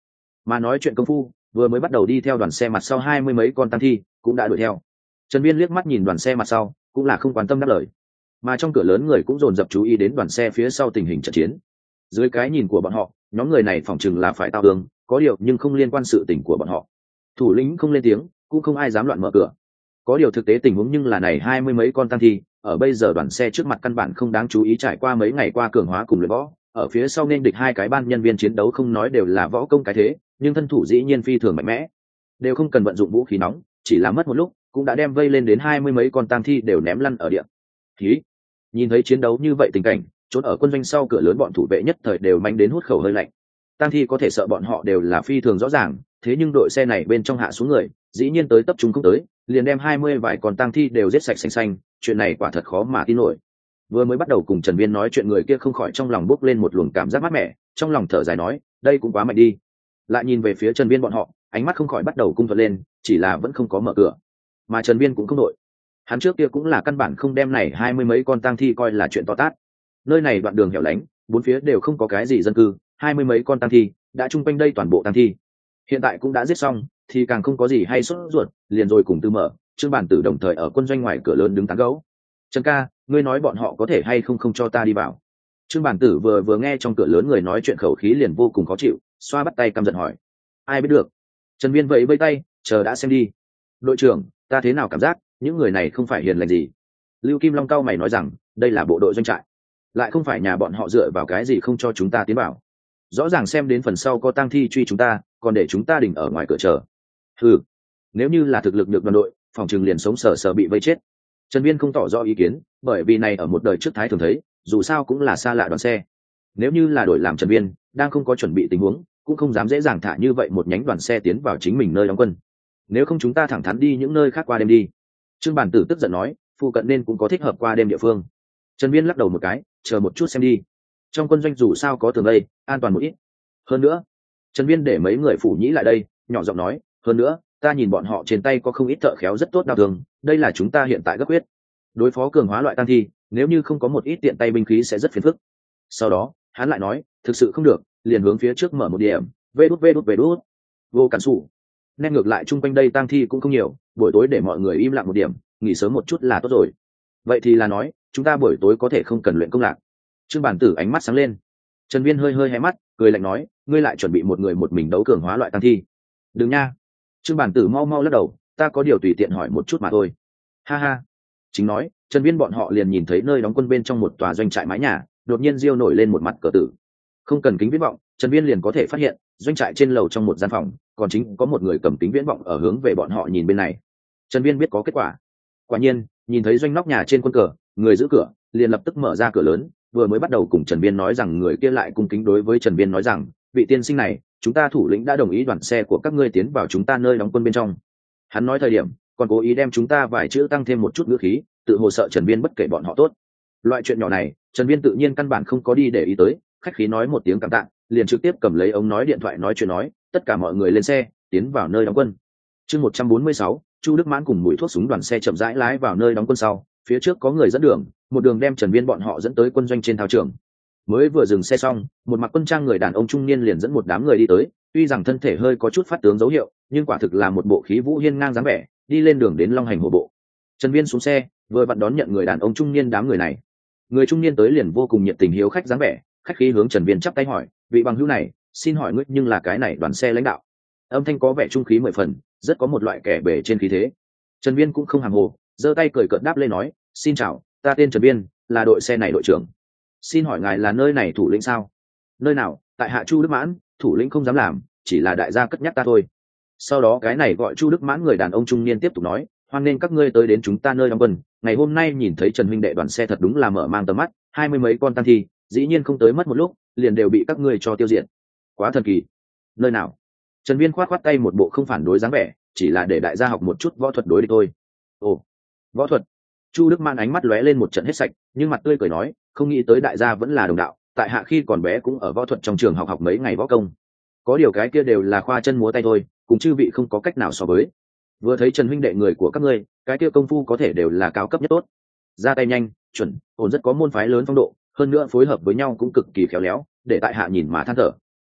Mà nói chuyện công phu vừa mới bắt đầu đi theo đoàn xe mặt sau hai mươi mấy con tăng thi cũng đã đuổi theo. Trần Viên liếc mắt nhìn đoàn xe mặt sau cũng là không quan tâm đáp lời, mà trong cửa lớn người cũng dồn dập chú ý đến đoàn xe phía sau tình hình trận chiến. Dưới cái nhìn của bọn họ, nhóm người này phỏng chừng là phải tao tường, có điều nhưng không liên quan sự tình của bọn họ. Thủ lĩnh không lên tiếng, cũng không ai dám loạn mở cửa. Có điều thực tế tình huống nhưng là này hai mươi mấy con tăng thi ở bây giờ đoàn xe trước mặt căn bản không đáng chú ý, trải qua mấy ngày qua cường hóa cùng luyện võ, ở phía sau nên địch hai cái ban nhân viên chiến đấu không nói đều là võ công cái thế, nhưng thân thủ dĩ nhiên phi thường mạnh mẽ, đều không cần vận dụng vũ khí nóng, chỉ là mất một lúc cũng đã đem vây lên đến hai mươi mấy con tang thi đều ném lăn ở địa. Khí. Nhìn thấy chiến đấu như vậy tình cảnh, trốn ở quân doanh sau cửa lớn bọn thủ vệ nhất thời đều manh đến hút khẩu hơi lạnh. Tang thi có thể sợ bọn họ đều là phi thường rõ ràng, thế nhưng đội xe này bên trong hạ xuống người, dĩ nhiên tới tập trung không tới, liền đem hai mươi vài con tang thi đều giết sạch sành xanh, chuyện này quả thật khó mà tin nổi. Vừa mới bắt đầu cùng Trần Viên nói chuyện người kia không khỏi trong lòng bốc lên một luồng cảm giác mát mẻ, trong lòng thở dài nói, đây cũng quá mạnh đi. Lại nhìn về phía Trần Viên bọn họ, ánh mắt không khỏi bắt đầu cung thuận lên, chỉ là vẫn không có mở cửa. Mà Trần Viên cũng không đội, hắn trước kia cũng là căn bản không đem này hai mươi mấy con tang thi coi là chuyện to tát. Nơi này đoạn đường hẻo lánh, bốn phía đều không có cái gì dân cư, hai mươi mấy con tang thi đã chung quanh đây toàn bộ tang thi hiện tại cũng đã giết xong, thì càng không có gì hay sốt ruột, liền rồi cùng Tư Mở, Trương Bản Tử đồng thời ở quân doanh ngoài cửa lớn đứng tán gẫu. Trần ca, ngươi nói bọn họ có thể hay không không cho ta đi vào? Trương Bản Tử vừa vừa nghe trong cửa lớn người nói chuyện khẩu khí liền vô cùng khó chịu, xoa bắt tay căm giận hỏi. Ai biết được? Trần Viên vẫy vẫy tay, chờ đã xem đi. Đội trưởng, ta thế nào cảm giác những người này không phải hiền lành gì? Lưu Kim Long cao mày nói rằng, đây là bộ đội doanh trại, lại không phải nhà bọn họ dựa vào cái gì không cho chúng ta tiến vào. Rõ ràng xem đến phần sau có tang thi truy chúng ta, còn để chúng ta đình ở ngoài cửa chờ. Ừ, nếu như là thực lực được đoàn đội, phòng trường liền sống sờ sờ bị vây chết. Trần Viên không tỏ rõ ý kiến, bởi vì này ở một đời trước thái thường thấy, dù sao cũng là xa lạ đoàn xe. Nếu như là đổi làm Trần Viên, đang không có chuẩn bị tình huống, cũng không dám dễ dàng thả như vậy một nhánh đoàn xe tiến vào chính mình nơi đóng quân. Nếu không chúng ta thẳng thắn đi những nơi khác qua đêm đi. Trương Bản Tử tức giận nói, phụ cận nên cũng có thích hợp qua đêm địa phương. Trần Viên lắc đầu một cái, chờ một chút xem đi. Trong quân doanh dù sao có tường đây, an toàn một ít. Hơn nữa, Trần Viên để mấy người phủ nhĩ lại đây, nhỏ giọng nói, hơn nữa, ta nhìn bọn họ trên tay có không ít thợ khéo rất tốt đao thường, đây là chúng ta hiện tại gấp quyết. Đối phó cường hóa loại tăng thi, nếu như không có một ít tiện tay binh khí sẽ rất phiền phức. Sau đó, hắn lại nói, thực sự không được, liền hướng phía trước mở một điểm, vê đút vê đút vê đút. Vô cản sủ. Nên ngược lại chung quanh đây tăng thi cũng không nhiều, buổi tối để mọi người im lặng một điểm, nghỉ sớm một chút là tốt rồi. Vậy thì là nói, chúng ta buổi tối có thể không cần luyện công lạc. Trương Bản Tử ánh mắt sáng lên. Trần Viên hơi hơi hé mắt, cười lạnh nói, ngươi lại chuẩn bị một người một mình đấu cường hóa loại tăng thi. Đừng nha. Trương Bản Tử mau mau lắc đầu, ta có điều tùy tiện hỏi một chút mà thôi. Ha ha. Chính nói, Trần Viên bọn họ liền nhìn thấy nơi đóng quân bên trong một tòa doanh trại mái nhà, đột nhiên riêu nổi lên một mặt cờ tử. Không cần kính viễn vọng, Trần Viên liền có thể phát hiện, doanh trại trên lầu trong một gian phòng, còn chính có một người cầm kính viễn vọng ở hướng về bọn họ nhìn bên này. Trần Viên biết có kết quả. Quả nhiên, nhìn thấy doanh nóc nhà trên quân cờ, người giữ cửa liền lập tức mở ra cửa lớn, vừa mới bắt đầu cùng Trần Viên nói rằng người kia lại cung kính đối với Trần Viên nói rằng, vị tiên sinh này, chúng ta thủ lĩnh đã đồng ý đoàn xe của các ngươi tiến vào chúng ta nơi đóng quân bên trong. Hắn nói thời điểm, còn cố ý đem chúng ta vài chữ tăng thêm một chút ngữ khí, tự hồ sợ Trần Viên bất kể bọn họ tốt. Loại chuyện nhỏ này, Trần Viên tự nhiên căn bản không có đi để ý tới, khách khí nói một tiếng cảm tạ, liền trực tiếp cầm lấy ống nói điện thoại nói chuyện nói, tất cả mọi người lên xe, tiến vào nơi đóng quân. Chương một trăm bốn mươi sáu, Chu Đức Mãn cùng mũi thuốc súng đoàn xe chậm rãi lái vào nơi đóng quân sau, phía trước có người dẫn đường, một đường đem Trần Viên bọn họ dẫn tới quân doanh trên thao trường. Mới vừa dừng xe xong, một mặc quân trang người đàn ông trung niên liền dẫn một đám người đi tới, tuy rằng thân thể hơi có chút phát tướng dấu hiệu, nhưng quả thực là một bộ khí vũ hiên ngang dáng vẻ, đi lên đường đến Long Hành Hổ Bộ. Trần Viên xuống xe, vừa vặn đón nhận người đàn ông trung niên đám người này. Người trung niên tới liền vô cùng nhiệt tình hiếu khách dáng vẻ, khách khí hướng Trần Viên chắp tay hỏi, vị bằng hữu này, xin hỏi ngươi nhưng là cái này đoàn xe lãnh đạo? Âm thanh có vẻ trung khí mười phần, rất có một loại kẻ bể trên khí thế. Trần Viên cũng không hàm hồ, giơ tay cười cợt đáp lên nói, xin chào, ta tên Trần Viên, là đội xe này đội trưởng. Xin hỏi ngài là nơi này thủ lĩnh sao? Nơi nào? Tại hạ Chu Đức Mãn, thủ lĩnh không dám làm, chỉ là đại gia cất nhắc ta thôi. Sau đó cái này gọi Chu Đức Mãn người đàn ông trung niên tiếp tục nói, hoan nên các ngươi tới đến chúng ta nơi đóng quân. Ngày hôm nay nhìn thấy Trần huynh đệ đoàn xe thật đúng là mở mang tầm mắt, hai mươi mấy con tăng thi, dĩ nhiên không tới mất một lúc, liền đều bị các ngươi cho tiêu diệt. Quá thần kỳ. Nơi nào? Trần Viên khoát khoát tay một bộ không phản đối dáng vẻ, chỉ là để đại gia học một chút võ thuật đối địch thôi. Ồ, võ thuật. Chu Đức Mãn ánh mắt lóe lên một trận hết sạch, nhưng mặt tươi cười nói, không nghĩ tới đại gia vẫn là đồng đạo, tại hạ khi còn bé cũng ở võ thuật trong trường học học mấy ngày võ công. Có điều cái kia đều là khoa chân múa tay thôi, cùng chư vị không có cách nào so với. Vừa thấy Trần huynh đệ người của các ngươi, cái kia công phu có thể đều là cao cấp nhất tốt. Ra tay nhanh, chuẩn, ổn, rất có môn phái lớn phong độ, hơn nữa phối hợp với nhau cũng cực kỳ khéo léo, để tại hạ nhìn mà than thở.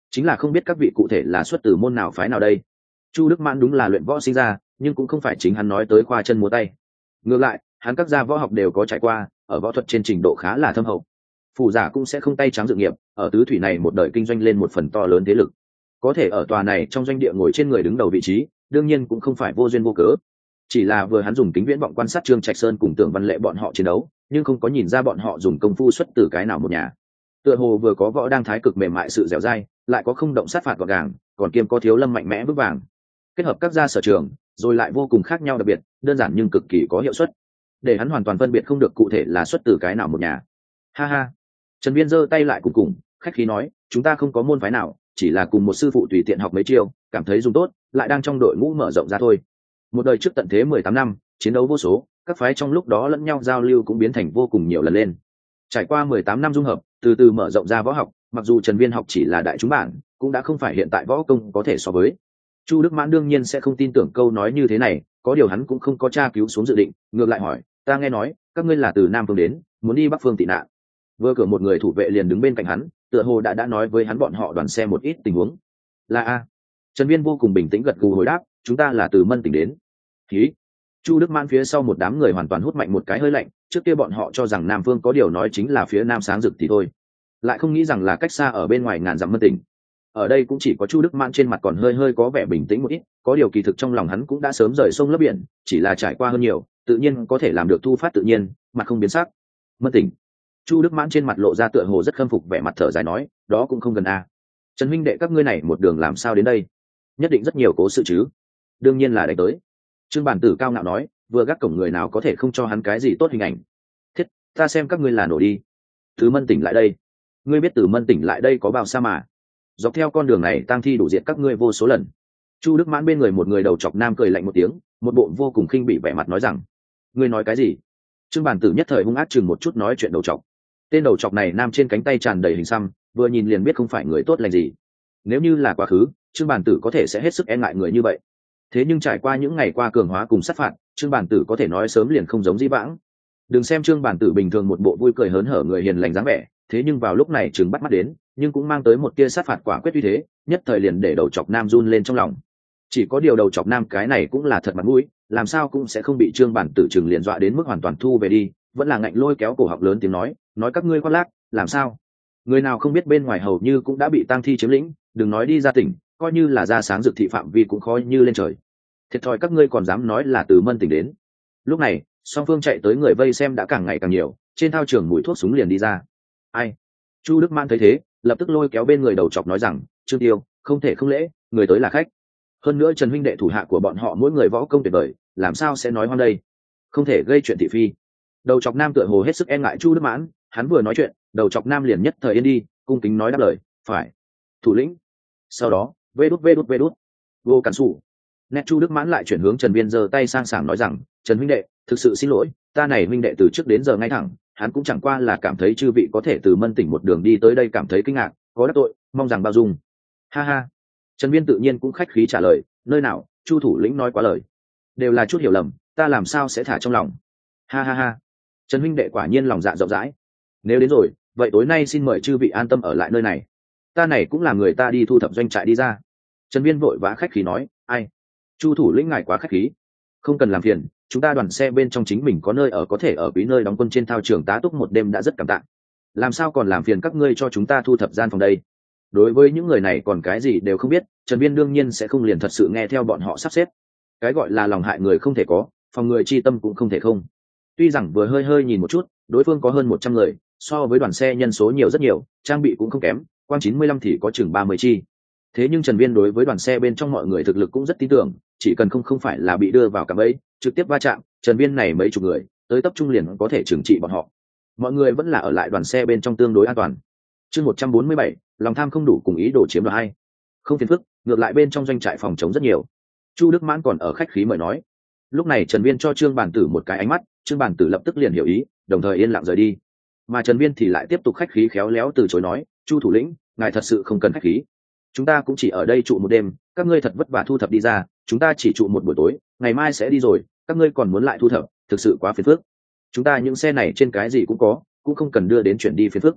chính là không biết các vị cụ thể là xuất từ môn nào phái nào đây. Chu Đức Mãn đúng là luyện võ sinh ra, nhưng cũng không phải chính hắn nói tới khoa chân múa tay. Ngược lại, hắn các gia võ học đều có trải qua, ở võ thuật trên trình độ khá là thâm hậu. Phủ giả cũng sẽ không tay trắng dự nghiệp, ở tứ thủy này một đời kinh doanh lên một phần to lớn thế lực. Có thể ở tòa này trong doanh địa ngồi trên người đứng đầu vị trí, đương nhiên cũng không phải vô duyên vô cớ. Chỉ là vừa hắn dùng kính viễn vọng quan sát Trương Trạch Sơn cùng Tưởng Văn Lệ bọn họ chiến đấu, nhưng không có nhìn ra bọn họ dùng công phu xuất từ cái nào một nhà. Tựa hồ vừa có võ đang thái cực mềm mại sự dẻo dai, lại có không động sát phạt gọn gàng, còn kiêm có thiếu lâm mạnh mẽ vững vàng. Kết hợp các gia sở trường, rồi lại vô cùng khác nhau đặc biệt, đơn giản nhưng cực kỳ có hiệu suất, để hắn hoàn toàn phân biệt không được cụ thể là xuất từ cái nào một nhà. Ha ha. Trần Viên giơ tay lại cùng cùng, khách khí nói, chúng ta không có môn phái nào, chỉ là cùng một sư phụ tùy tiện học mấy chiêu, cảm thấy dùng tốt, lại đang trong đội ngũ mở rộng ra thôi. Một đời trước tận thế mười tám năm, chiến đấu vô số, các phái trong lúc đó lẫn nhau giao lưu cũng biến thành vô cùng nhiều lần lên. Trải qua mười tám năm dung hợp, từ từ mở rộng ra võ học, mặc dù Trần Viên học chỉ là đại chúng bản, cũng đã không phải hiện tại võ công có thể so với. Chu Đức Mãn đương nhiên sẽ không tin tưởng câu nói như thế này, có điều hắn cũng không có tra cứu xuống dự định, ngược lại hỏi, ta nghe nói, các ngươi là từ Nam Phương đến, muốn đi Bắc Phương tị nạn. Vừa cửa một người thủ vệ liền đứng bên cạnh hắn, tựa hồ đã đã nói với hắn bọn họ đoàn xe một ít tình huống. Là a. Trần Viên vô cùng bình tĩnh gật gù hồi đáp, chúng ta là từ Mân tỉnh đến. Khí. Chu Đức Mãn phía sau một đám người hoàn toàn hút mạnh một cái hơi lạnh, trước kia bọn họ cho rằng Nam Phương có điều nói chính là phía Nam Sáng Rực thì thôi, lại không nghĩ rằng là cách xa ở bên ngoài ngàn dặm Mân tỉnh. Ở đây cũng chỉ có Chu Đức Mãn trên mặt còn hơi hơi có vẻ bình tĩnh một ít, có điều kỳ thực trong lòng hắn cũng đã sớm rời sông lấp biển, chỉ là trải qua hơn nhiều, tự nhiên có thể làm được thu phát tự nhiên, mặt không biến sắc. Mân tỉnh. Chu Đức Mãn trên mặt lộ ra tựa hồ rất khâm phục, vẻ mặt thở dài nói, đó cũng không gần a. Trần huynh đệ các ngươi này một đường làm sao đến đây? Nhất định rất nhiều cố sự chứ? Đương nhiên là đánh tới. Trương Bản Tử cao ngạo nói, vừa gác cổng người nào có thể không cho hắn cái gì tốt hình ảnh. Thiết, ta xem các ngươi là nổ đi. Từ Mân tỉnh lại đây. Ngươi biết từ Mân tỉnh lại đây có bao xa mà? Dọc theo con đường này tang thi đủ diệt các ngươi vô số lần. Chu Đức Mãn bên người một người đầu chọc nam cười lạnh một tiếng, một bộ vô cùng khinh bỉ vẻ mặt nói rằng, ngươi nói cái gì? Trương Bản Tử nhất thời hung ác chừng một chút nói chuyện đầu chọc. Tên đầu chọc này nam trên cánh tay tràn đầy hình xăm, vừa nhìn liền biết không phải người tốt lành gì. Nếu như là quá khứ, Trương Bản Tử có thể sẽ hết sức e ngại người như vậy. Thế nhưng trải qua những ngày qua cường hóa cùng sát phạt, Trương Bản Tử có thể nói sớm liền không giống dĩ vãng. Đừng xem Trương Bản Tử bình thường một bộ vui cười hớn hở người hiền lành dáng vẻ, thế nhưng vào lúc này Trừng bắt mắt đến, nhưng cũng mang tới một tia sát phạt quả quyết uy thế, nhất thời liền để đầu chọc nam run lên trong lòng. Chỉ có điều đầu chọc nam cái này cũng là thật mặt mũi, làm sao cũng sẽ không bị Trương Bản Tử Trừng liền dọa đến mức hoàn toàn thu về đi, vẫn là ngạnh lôi kéo cổ họng lớn tiếng nói, nói các ngươi khoác lác, làm sao? Người nào không biết bên ngoài hầu như cũng đã bị tang thi chiếm lĩnh, đừng nói đi ra tỉnh, coi như là ra Sáng Rực thị phạm vi cũng khó như lên trời. Thiệt thòi các ngươi còn dám nói là từ Mân tỉnh đến. Lúc này, song phương chạy tới người vây xem đã càng ngày càng nhiều, trên thao trường mùi thuốc súng liền đi ra. Ai? Chu Đức Mãn thấy thế, lập tức lôi kéo bên người đầu chọc nói rằng, Trương Tiêu, không thể không lễ, người tới là khách. Hơn nữa Trần huynh đệ thủ hạ của bọn họ mỗi người võ công tuyệt vời, làm sao sẽ nói hoang đây? Không thể gây chuyện thị phi. Đầu chọc nam tựa hồ hết sức e ngại Chu Đức Mãn, hắn vừa nói chuyện, đầu chọc nam liền nhất thời yên đi, cung kính nói đáp lời, phải. Thủ lĩnh. Sau đó, vê đút vê đút vê đút, vô cản sủ. Nét Chu Đức Mãn lại chuyển hướng Trần Viên giơ tay sang sảng nói rằng, Trần huynh đệ, thực sự xin lỗi, ta này huynh đệ từ trước đến giờ ngay thẳng, hắn cũng chẳng qua là cảm thấy chư vị có thể từ Mân tỉnh một đường đi tới đây cảm thấy kinh ngạc, có đắc tội, mong rằng bao dung. Ha ha. Trần Viên tự nhiên cũng khách khí trả lời, nơi nào, Chu thủ lĩnh nói quá lời, đều là chút hiểu lầm, ta làm sao sẽ thả trong lòng. Ha ha ha. Trần huynh đệ quả nhiên lòng dạ rộng rãi. Nếu đến rồi, vậy tối nay xin mời chư vị an tâm ở lại nơi này. Ta này cũng là người ta đi thu thập doanh trại đi ra. Trần Viên vội vã khách khí nói, ai? Chu thủ lĩnh ngài quá khách khí. Không cần làm phiền, chúng ta đoàn xe bên trong chính mình có nơi ở có thể ở quý nơi đóng quân trên thao trường tá túc một đêm đã rất cảm tạ. Làm sao còn làm phiền các ngươi cho chúng ta thu thập gian phòng đây? Đối với những người này còn cái gì đều không biết, Trần Viên đương nhiên sẽ không liền thật sự nghe theo bọn họ sắp xếp. Cái gọi là lòng hại người không thể có, phòng người chi tâm cũng không thể không. Tuy rằng vừa hơi hơi nhìn một chút, đối phương có hơn một trăm người, so với đoàn xe nhân số nhiều rất nhiều, trang bị cũng không kém, quang chín mươi lăm thì có chừng ba mươi chi. Thế nhưng Trần Viên đối với đoàn xe bên trong mọi người thực lực cũng rất tin tưởng, chỉ cần không không phải là bị đưa vào cạm bẫy, trực tiếp va chạm, Trần Viên này mấy chục người, tới tập trung liền có thể trừng trị bọn họ. Mọi người vẫn là ở lại đoàn xe bên trong tương đối an toàn. Chương một trăm bốn mươi bảy, lòng tham không đủ cùng ý đồ chiếm đoạt hay. Không phiền phức, ngược lại bên trong doanh trại phòng chống rất nhiều. Chu Đức Mãn còn ở khách khí mời nói. Lúc này Trần Viên cho Trương Bản Tử một cái ánh mắt, Trương Bản Tử lập tức liền hiểu ý, đồng thời yên lặng rời đi. Mà Trần Viên thì lại tiếp tục khách khí khéo léo từ chối nói, Chu thủ lĩnh, ngài thật sự không cần khách khí. Chúng ta cũng chỉ ở đây trụ một đêm, các ngươi thật vất vả thu thập đi ra, chúng ta chỉ trụ một buổi tối, ngày mai sẽ đi rồi, các ngươi còn muốn lại thu thập, thực sự quá phiền phức. Chúng ta những xe này trên cái gì cũng có, cũng không cần đưa đến chuyển đi phiền phức.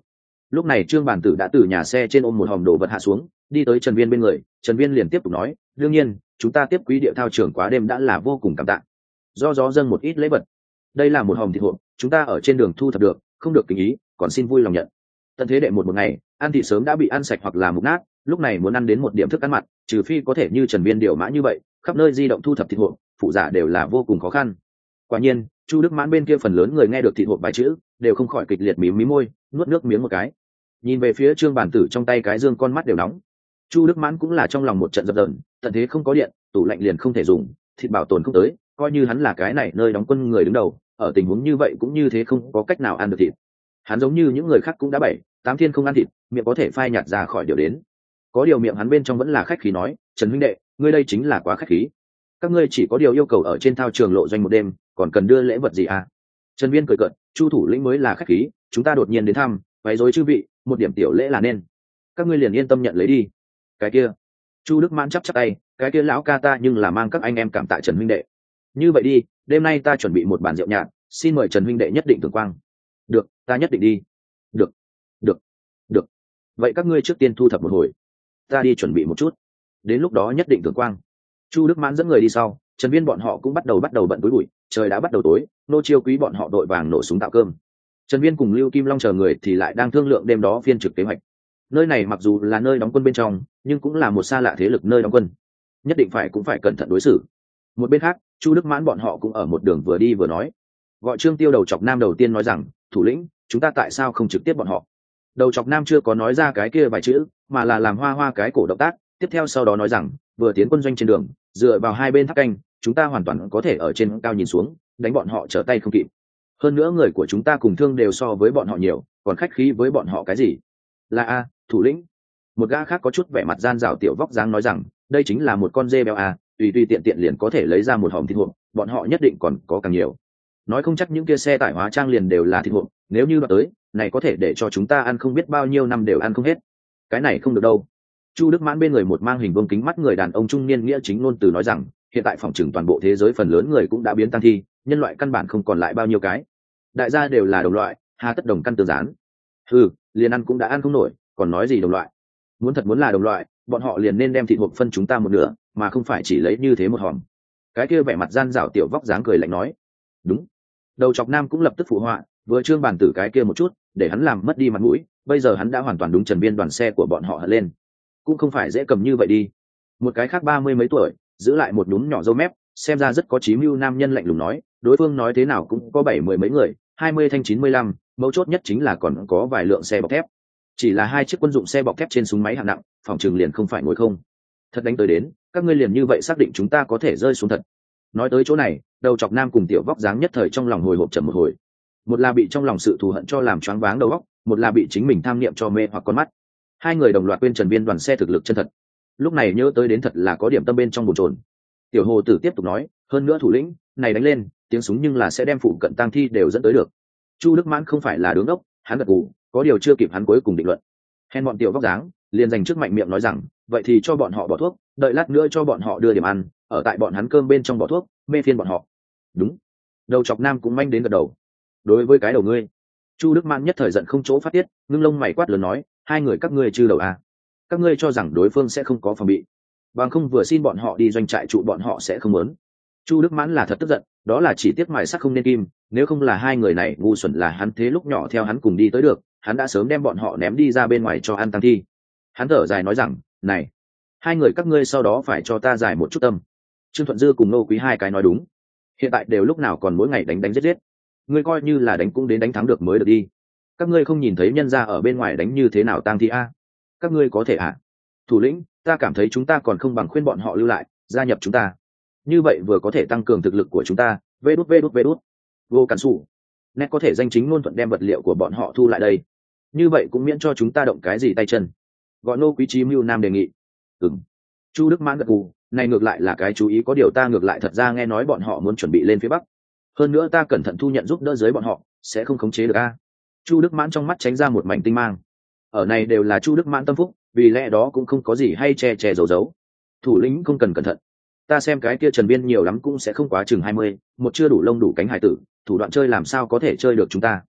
Lúc này Trương Bản Tử đã từ nhà xe trên ôm một hòm đồ vật hạ xuống, đi tới Trần Viên bên người. Trần Viên liền tiếp tục nói, đương nhiên chúng ta tiếp quý địa thao trưởng quá đêm đã là vô cùng cảm tạ. Do gió dâng một ít lễ vật, đây là một hòm thịt hộp, chúng ta ở trên đường thu thập được, không được kính ý, còn xin vui lòng nhận. Tận thế đệ một một ngày, ăn thịt sớm đã bị ăn sạch hoặc là mục nát, lúc này muốn ăn đến một điểm thức ăn mặn, trừ phi có thể như Trần Viên điều mã như vậy, khắp nơi di động thu thập thịt hộp, phụ giả đều là vô cùng khó khăn. Quả nhiên, Chu Đức Mãn bên kia phần lớn người nghe được thịt hộp vài chữ, đều không khỏi kịch liệt mím mím môi, nuốt nước miếng một cái. Nhìn về phía Trương Bản Tử trong tay cái dương, con mắt đều nóng. Chu Đức Mãn cũng là trong lòng một trận dập dờn, tận thế không có điện, tủ lạnh liền không thể dùng, thịt bảo tồn không tới, coi như hắn là cái này nơi đóng quân người đứng đầu, ở tình huống như vậy cũng như thế không có cách nào ăn được thịt. Hắn giống như những người khác cũng đã bảy tám thiên không ăn thịt, miệng có thể phai nhạt ra khỏi điều đến. Có điều miệng hắn bên trong vẫn là khách khí nói, Trần huynh đệ, ngươi đây chính là quá khách khí. Các ngươi chỉ có điều yêu cầu ở trên thao trường lộ doanh một đêm, còn cần đưa lễ vật gì à? Trần Viên cười cợt, Chu thủ lĩnh mới là khách khí, chúng ta đột nhiên đến thăm, quấy rối chư vị, một điểm tiểu lễ là nên. Các ngươi liền yên tâm nhận lấy đi. Cái kia, Chu Đức Mãn chắp chắp tay, cái kia lão ca ta nhưng là mang các anh em cảm tạ Trần huynh đệ. Như vậy đi, đêm nay ta chuẩn bị một bàn rượu nhạt, xin mời Trần huynh đệ nhất định thưởng quang. Được, ta nhất định đi. Được, được, được. Vậy các ngươi trước tiên thu thập một hồi, ta đi chuẩn bị một chút, đến lúc đó nhất định thưởng quang. Chu Đức Mãn dẫn người đi sau, Trần Viên bọn họ cũng bắt đầu bắt đầu bận túi bụi, trời đã bắt đầu tối, nô chiêu quý bọn họ đội vàng nổ súng tạo cơm. Trần Viên cùng Lưu Kim Long chờ người thì lại đang thương lượng đêm đó phiên trực kế hoạch. Nơi này mặc dù là nơi đóng quân bên trong, nhưng cũng là một xa lạ thế lực nơi đóng quân, nhất định phải cũng phải cẩn thận đối xử. Một bên khác, Chu Đức Mãn bọn họ cũng ở một đường vừa đi vừa nói. Gọi Trương Tiêu đầu chọc nam đầu tiên nói rằng, thủ lĩnh, chúng ta tại sao không trực tiếp bọn họ? Đầu chọc nam chưa có nói ra cái kia vài chữ, mà là làm hoa hoa cái cổ động tác, tiếp theo sau đó nói rằng, vừa tiến quân doanh trên đường, dựa vào hai bên tháp canh, chúng ta hoàn toàn có thể ở trên cao nhìn xuống, đánh bọn họ trở tay không kịp. Hơn nữa người của chúng ta cùng thương đều so với bọn họ nhiều, còn khách khí với bọn họ cái gì? Là a, thủ lĩnh. Một gã khác có chút vẻ mặt gian rảo tiểu vóc dáng nói rằng, đây chính là một con dê béo a, tùy tùy tiện tiện liền có thể lấy ra một hòm thịt hộp, bọn họ nhất định còn có càng nhiều. Nói không chắc những kia xe tải hóa trang liền đều là thịt hộp, nếu như đoạt tới, này có thể để cho chúng ta ăn không biết bao nhiêu năm đều ăn không hết. Cái này không được đâu. Chu Đức Mãn bên người một mang hình vuông kính mắt người đàn ông trung niên nghĩa chính ngôn từ nói rằng, hiện tại phòng trừng toàn bộ thế giới phần lớn người cũng đã biến tăng thi, nhân loại căn bản không còn lại bao nhiêu cái. Đại gia đều là đồng loại, hà tất đồng căn tương gián. Ừ, liền ăn cũng đã ăn không nổi, còn nói gì đồng loại? Muốn thật muốn là đồng loại, bọn họ liền nên đem thịt hộp phân chúng ta một nửa, mà không phải chỉ lấy như thế một hòm. Cái kia vẻ mặt gian dảo tiểu vóc dáng cười lạnh nói, đúng. Đầu chọc nam cũng lập tức phụ họa, vừa Trương Bản Tử cái kia một chút, để hắn làm mất đi mặt mũi, bây giờ hắn đã hoàn toàn đúng Trần Viên đoàn xe của bọn họ hất lên, cũng không phải dễ cầm như vậy đi. Một cái khác ba mươi mấy tuổi, giữ lại một núm nhỏ râu mép, xem ra rất có chí mưu nam nhân lạnh lùng nói, đối phương nói thế nào cũng có bảy mười mấy người, hai mươi thanh chín mươi lăm, mấu chốt nhất chính là còn có vài lượng xe bọc thép. Chỉ là hai chiếc quân dụng xe bọc thép trên súng máy hạng nặng, phòng trường liền không phải ngồi không. Thật đánh tới đến, các ngươi liền như vậy xác định chúng ta có thể rơi xuống thật. Nói tới chỗ này, đầu chọc nam cùng tiểu vóc dáng nhất thời trong lòng hồi hộp chậm một hồi. Một là bị trong lòng sự thù hận cho làm choáng váng đầu óc, một là bị chính mình tham niệm cho mê hoặc con mắt. Hai người đồng loạt quên Trần Viên đoàn xe thực lực chân thật. Lúc này nhớ tới đến thật là có điểm tâm bên trong bồn chồn. Tiểu Hồ Tử tiếp tục nói, hơn nữa thủ lĩnh, này đánh lên, tiếng súng nhưng là sẽ đem phụ cận tang thi đều dẫn tới được. Chu Đức Mãn không phải là đứng đốc, hắn gật gù, có điều chưa kịp hắn cuối cùng định luận. Hèn bọn tiểu vóc dáng, liền dành trước mạnh miệng nói rằng, vậy thì cho bọn họ bỏ thuốc, đợi lát nữa cho bọn họ đưa điểm ăn, ở tại bọn hắn cơm bên trong bỏ thuốc, mê phiên bọn họ. Đúng. Đầu chọc nam cũng manh đến gật đầu. Đối với cái đầu ngươi, Chu Đức Mãn nhất thời giận không chỗ phát tiết, ngưng lông mày quát lớn nói, hai người các ngươi chư đầu à? Các ngươi cho rằng đối phương sẽ không có phòng bị, bằng không vừa xin bọn họ đi doanh trại trụ bọn họ sẽ không muốn. Chu Đức Mãn là thật tức giận, đó là chỉ tiếc mài sắc không nên kim, nếu không là hai người này ngu xuẩn là hắn thế lúc nhỏ theo hắn cùng đi tới được, hắn đã sớm đem bọn họ ném đi ra bên ngoài cho ăn tăng thi. Hắn thở dài nói rằng, này, hai người các ngươi sau đó phải cho ta giải một chút tâm. Trương Thuận Dư cùng Nô Quý hai cái nói đúng, hiện tại đều lúc nào còn mỗi ngày đánh đánh giết giết, ngươi coi như là đánh cũng đến đánh thắng được mới được đi. Các ngươi không nhìn thấy nhân gia ở bên ngoài đánh như thế nào tang thi a? Các ngươi có thể à? Thủ lĩnh, ta cảm thấy chúng ta còn không bằng khuyên bọn họ lưu lại, gia nhập chúng ta. Như vậy vừa có thể tăng cường thực lực của chúng ta. Vê đút vê đút vê đút. Vô cản sủ. Nét có thể danh chính ngôn thuận đem vật liệu của bọn họ thu lại đây. Như vậy cũng miễn cho chúng ta động cái gì tay chân. Gọi Nô Quý Chí Mưu Nam đề nghị. Ừm. Chu Đức Mãn gật gù, này ngược lại là cái chú ý, có điều ta ngược lại thật ra nghe nói bọn họ muốn chuẩn bị lên phía bắc. Hơn nữa ta cẩn thận thu nhận giúp đỡ dưới bọn họ, sẽ không khống chế được a. Chu Đức Mãn trong mắt tránh ra một mảnh tinh mang. Ở này đều là Chu Đức Mãn tâm phúc, vì lẽ đó cũng không có gì hay che che giấu giấu. Thủ lĩnh không cần cẩn thận, ta xem cái kia Trần Biên nhiều lắm cũng sẽ không quá chừng hai mươi, một chưa đủ lông đủ cánh hải tử, thủ đoạn chơi làm sao có thể chơi được chúng ta.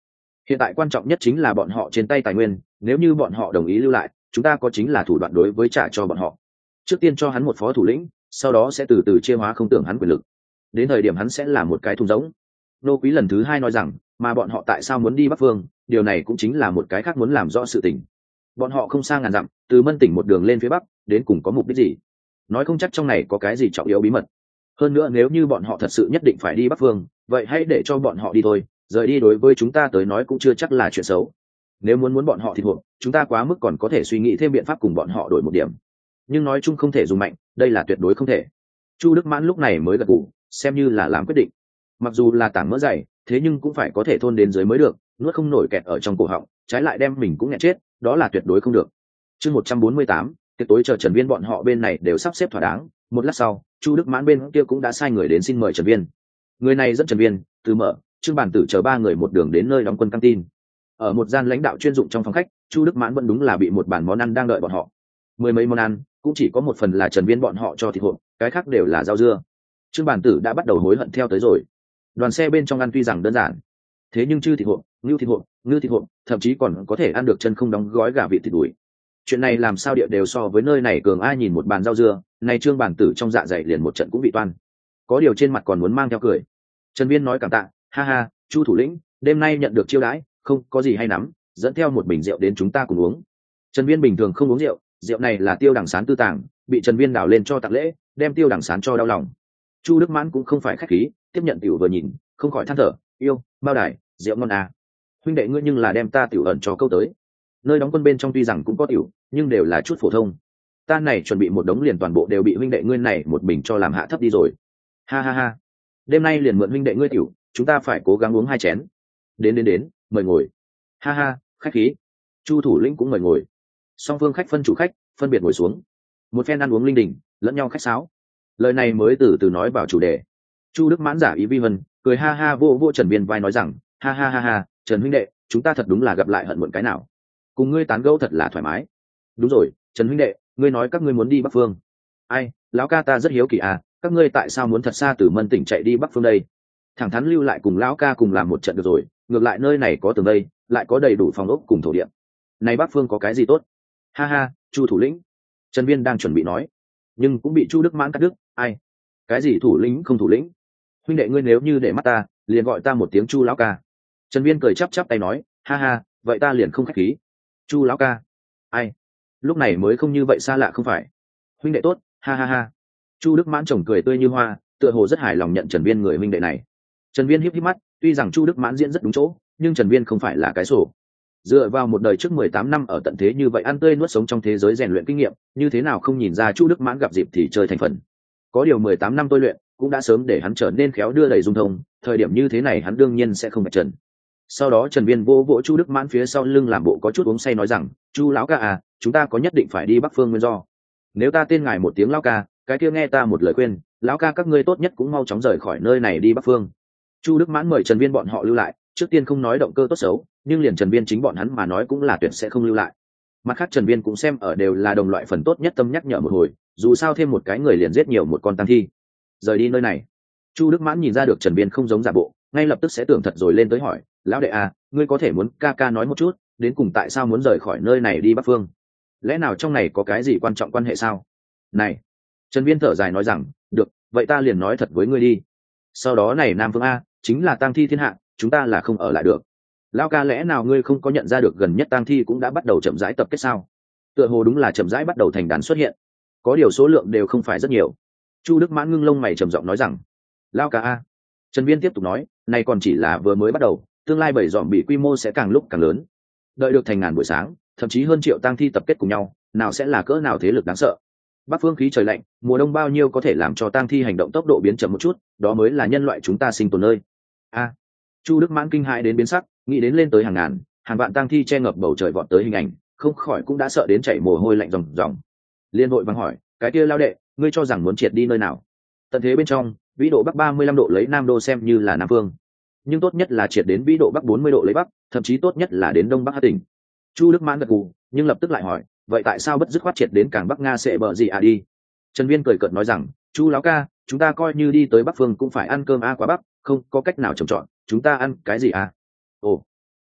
hiện tại quan trọng nhất chính là bọn họ trên tay tài nguyên, nếu như bọn họ đồng ý lưu lại, chúng ta có chính là thủ đoạn đối với trả cho bọn họ. Trước tiên cho hắn một phó thủ lĩnh, sau đó sẽ từ từ chia hóa không tưởng hắn quyền lực, đến thời điểm hắn sẽ là một cái thùng rỗng. Nô Quý lần thứ hai nói rằng, mà bọn họ tại sao muốn đi Bắc Phương, điều này cũng chính là một cái khác muốn làm rõ sự tình. Bọn họ không xa ngàn dặm, từ Mân tỉnh một đường lên phía bắc, đến cùng có mục đích gì? Nói không chắc trong này có cái gì trọng yếu bí mật. Hơn nữa nếu như bọn họ thật sự nhất định phải đi Bắc Phương, vậy hãy để cho bọn họ đi thôi, rời đi đối với chúng ta tới nói cũng chưa chắc là chuyện xấu. Nếu muốn muốn bọn họ thì thuộc, chúng ta quá mức còn có thể suy nghĩ thêm biện pháp cùng bọn họ đổi một điểm. Nhưng nói chung không thể dùng mạnh, đây là tuyệt đối không thể. Chu Đức Mãn lúc này mới gật gù, xem như là làm quyết định. Mặc dù là tảng mỡ dày, thế nhưng cũng phải có thể thôn đến dưới mới được, nuốt không nổi kẹt ở trong cổ họng, trái lại đem mình cũng nghẹn chết, đó là tuyệt đối không được. Chương một trăm bốn mươi tám, tiệc tối chờ Trần Viên bọn họ bên này đều sắp xếp thỏa đáng, một lát sau, Chu Đức Mãn bên kia cũng đã sai người đến xin mời Trần Viên. Người này dẫn Trần Viên, Từ Mở, Trương Bản Tử chờ ba người một đường đến nơi đóng quân căng tin. Ở một gian lãnh đạo chuyên dụng trong phòng khách, Chu Đức Mãn vẫn đúng là bị một bàn món ăn đang đợi bọn họ. Mười mấy món ăn, cũng chỉ có một phần là Trần Viên bọn họ cho thịt hộp, cái khác đều là rau dưa. Trương Bản Tử đã bắt đầu hối hận theo tới rồi. Đoàn xe bên trong ăn tuy rằng đơn giản, thế nhưng chư thịt hộp, ngưu thịt hộp, ngư thịt hộp, thậm chí còn có thể ăn được chân không đóng gói gà vịt thịt đùi. Chuyện này làm sao địa đều so với nơi này cường ai nhìn một bàn rau dưa, này Trương Bản Tử trong dạ dày liền một trận cũng bị toan. Có điều trên mặt còn muốn mang theo cười. Trần Viên nói cảm tạ, ha ha, Chu thủ lĩnh, đêm nay nhận được chiêu đãi, không có gì hay lắm, dẫn theo một bình rượu đến chúng ta cùng uống. Trần Viên bình thường không uống rượu, rượu này là Tiêu Đằng Sán tư tàng, bị Trần Viên đảo lên cho tặng lễ, đem Tiêu Đằng Sán cho đau lòng. Chu Đức Mãn cũng không phải khách khí, tiếp nhận tiểu vừa nhìn, không khỏi than thở, yêu, bao đài, rượu ngon à. Huynh đệ ngươi nhưng là đem ta tiểu ẩn cho câu tới. Nơi đóng quân bên trong tuy rằng cũng có tiểu, nhưng đều là chút phổ thông. Ta này chuẩn bị một đống liền toàn bộ đều bị huynh đệ ngươi này một bình cho làm hạ thấp đi rồi. Ha ha ha. Đêm nay liền mượn huynh đệ ngươi tiểu, chúng ta phải cố gắng uống hai chén. Đến đến đến, mời ngồi. Ha ha, khách khí. Chu thủ lĩnh cũng mời ngồi. Song phương khách phân chủ khách, phân biệt ngồi xuống. Một phen ăn uống linh đình, lẫn nhau khách sáo. Lời này mới từ từ nói vào chủ đề. Chu Đức Mãn giả ý vi vân, cười ha ha vô vô Trần Viên vai nói rằng, ha ha ha ha, Trần huynh đệ, chúng ta thật đúng là gặp lại hận muộn cái nào. Cùng ngươi tán gẫu thật là thoải mái. Đúng rồi, Trần huynh đệ, ngươi nói các ngươi muốn đi Bắc Phương. Ai, lão ca ta rất hiếu kỳ à, các ngươi tại sao muốn thật xa từ Mân tỉnh chạy đi Bắc Phương đây? Thẳng thắn lưu lại cùng lão ca cùng làm một trận được rồi, ngược lại nơi này có tường vây, lại có đầy đủ phòng ốc cùng thổ địa. Này Bắc Phương có cái gì tốt? Ha ha, Chu thủ lĩnh. Trần Viên đang chuẩn bị nói, nhưng cũng bị Chu Đức Mãn cắt đứt, ai? Cái gì thủ lĩnh không thủ lĩnh? Huynh đệ ngươi nếu như để mắt ta, liền gọi ta một tiếng Chu lão ca. Trần Viên cười chắp chắp tay nói, ha ha, vậy ta liền không khách khí. Chu lão ca. Ai? Lúc này mới không như vậy xa lạ không phải? Huynh đệ tốt, ha ha ha. Chu Đức Mãn chồng cười tươi như hoa, tựa hồ rất hài lòng nhận Trần Viên người huynh đệ này. Trần Viên híp híp mắt, tuy rằng Chu Đức Mãn diễn rất đúng chỗ, nhưng Trần Viên không phải là cái sổ. Dựa vào một đời trước mười tám năm ở tận thế như vậy ăn tươi nuốt sống trong thế giới rèn luyện kinh nghiệm, như thế nào không nhìn ra Chu Đức Mãn gặp dịp thì chơi thành phần. Có điều mười tám năm tôi luyện, cũng đã sớm để hắn trở nên khéo đưa đầy dung thông, thời điểm như thế này hắn đương nhiên sẽ không bạch trần. Sau đó Trần Viên vô vỗ Chu Đức Mãn phía sau lưng làm bộ có chút uống say nói rằng, Chu lão ca à, chúng ta có nhất định phải đi Bắc Phương nguyên do. Nếu ta tên ngài một tiếng lão ca, cái kia nghe ta một lời khuyên, lão ca các ngươi tốt nhất cũng mau chóng rời khỏi nơi này đi Bắc Phương. Chu Đức Mãn mời Trần Viên bọn họ lưu lại, trước tiên không nói động cơ tốt xấu, nhưng liền Trần Viên chính bọn hắn mà nói cũng là tuyệt sẽ không lưu lại. Mặt khác Trần Viên cũng xem ở đều là đồng loại phần tốt nhất tâm nhắc nhở một hồi, dù sao thêm một cái người liền giết nhiều một con tăng thi. Rời đi nơi này. Chu Đức Mãn nhìn ra được Trần Viên không giống giả bộ, ngay lập tức sẽ tưởng thật rồi lên tới hỏi, lão đệ à, ngươi có thể muốn ca ca nói một chút, đến cùng tại sao muốn rời khỏi nơi này đi Bắc Phương? Lẽ nào trong này có cái gì quan trọng quan hệ sao? Này. Trần Viên thở dài nói rằng, được, vậy ta liền nói thật với ngươi đi. Sau đó này Nam Phương a, chính là tang thi thiên hạ, chúng ta là không ở lại được. Lão ca lẽ nào ngươi không có nhận ra được gần nhất tang thi cũng đã bắt đầu chậm rãi tập kết sao? Tựa hồ đúng là chậm rãi bắt đầu thành đàn xuất hiện. Có điều số lượng đều không phải rất nhiều. Chu Đức Mãn ngưng lông mày trầm giọng nói rằng, lão ca a. Trần Viên tiếp tục nói, này còn chỉ là vừa mới bắt đầu, tương lai bảy dòm bị quy mô sẽ càng lúc càng lớn. Đợi được thành ngàn buổi sáng, thậm chí hơn triệu tang thi tập kết cùng nhau, nào sẽ là cỡ nào thế lực đáng sợ. Bắc phương khí trời lạnh, mùa đông bao nhiêu có thể làm cho tang thi hành động tốc độ biến chậm một chút, đó mới là nhân loại chúng ta sinh tồn nơi. A. Chu Đức Mãn kinh hãi đến biến sắc, nghĩ đến lên tới hàng ngàn, hàng vạn tang thi che ngập bầu trời vọt tới hình ảnh, không khỏi cũng đã sợ đến chảy mồ hôi lạnh ròng ròng. Liên hội vắng hỏi, cái kia lao đệ, ngươi cho rằng muốn triệt đi nơi nào? Tận thế bên trong, vĩ độ bắc ba mươi lăm độ lấy nam đô xem như là nam phương, nhưng tốt nhất là triệt đến vĩ độ bắc bốn mươi độ lấy bắc, thậm chí tốt nhất là đến đông bắc Hà tỉnh. Chu Đức Mãn gật gù, nhưng lập tức lại hỏi, vậy tại sao bất dứt khoát triệt đến càng bắc Nga sẽ bờ gì à đi? Trần Viên cười cợt nói rằng, chu lão ca, chúng ta coi như đi tới bắc phương cũng phải ăn cơm a quá bắc, không có cách nào trồng trọt, chúng ta ăn cái gì à? Ồ,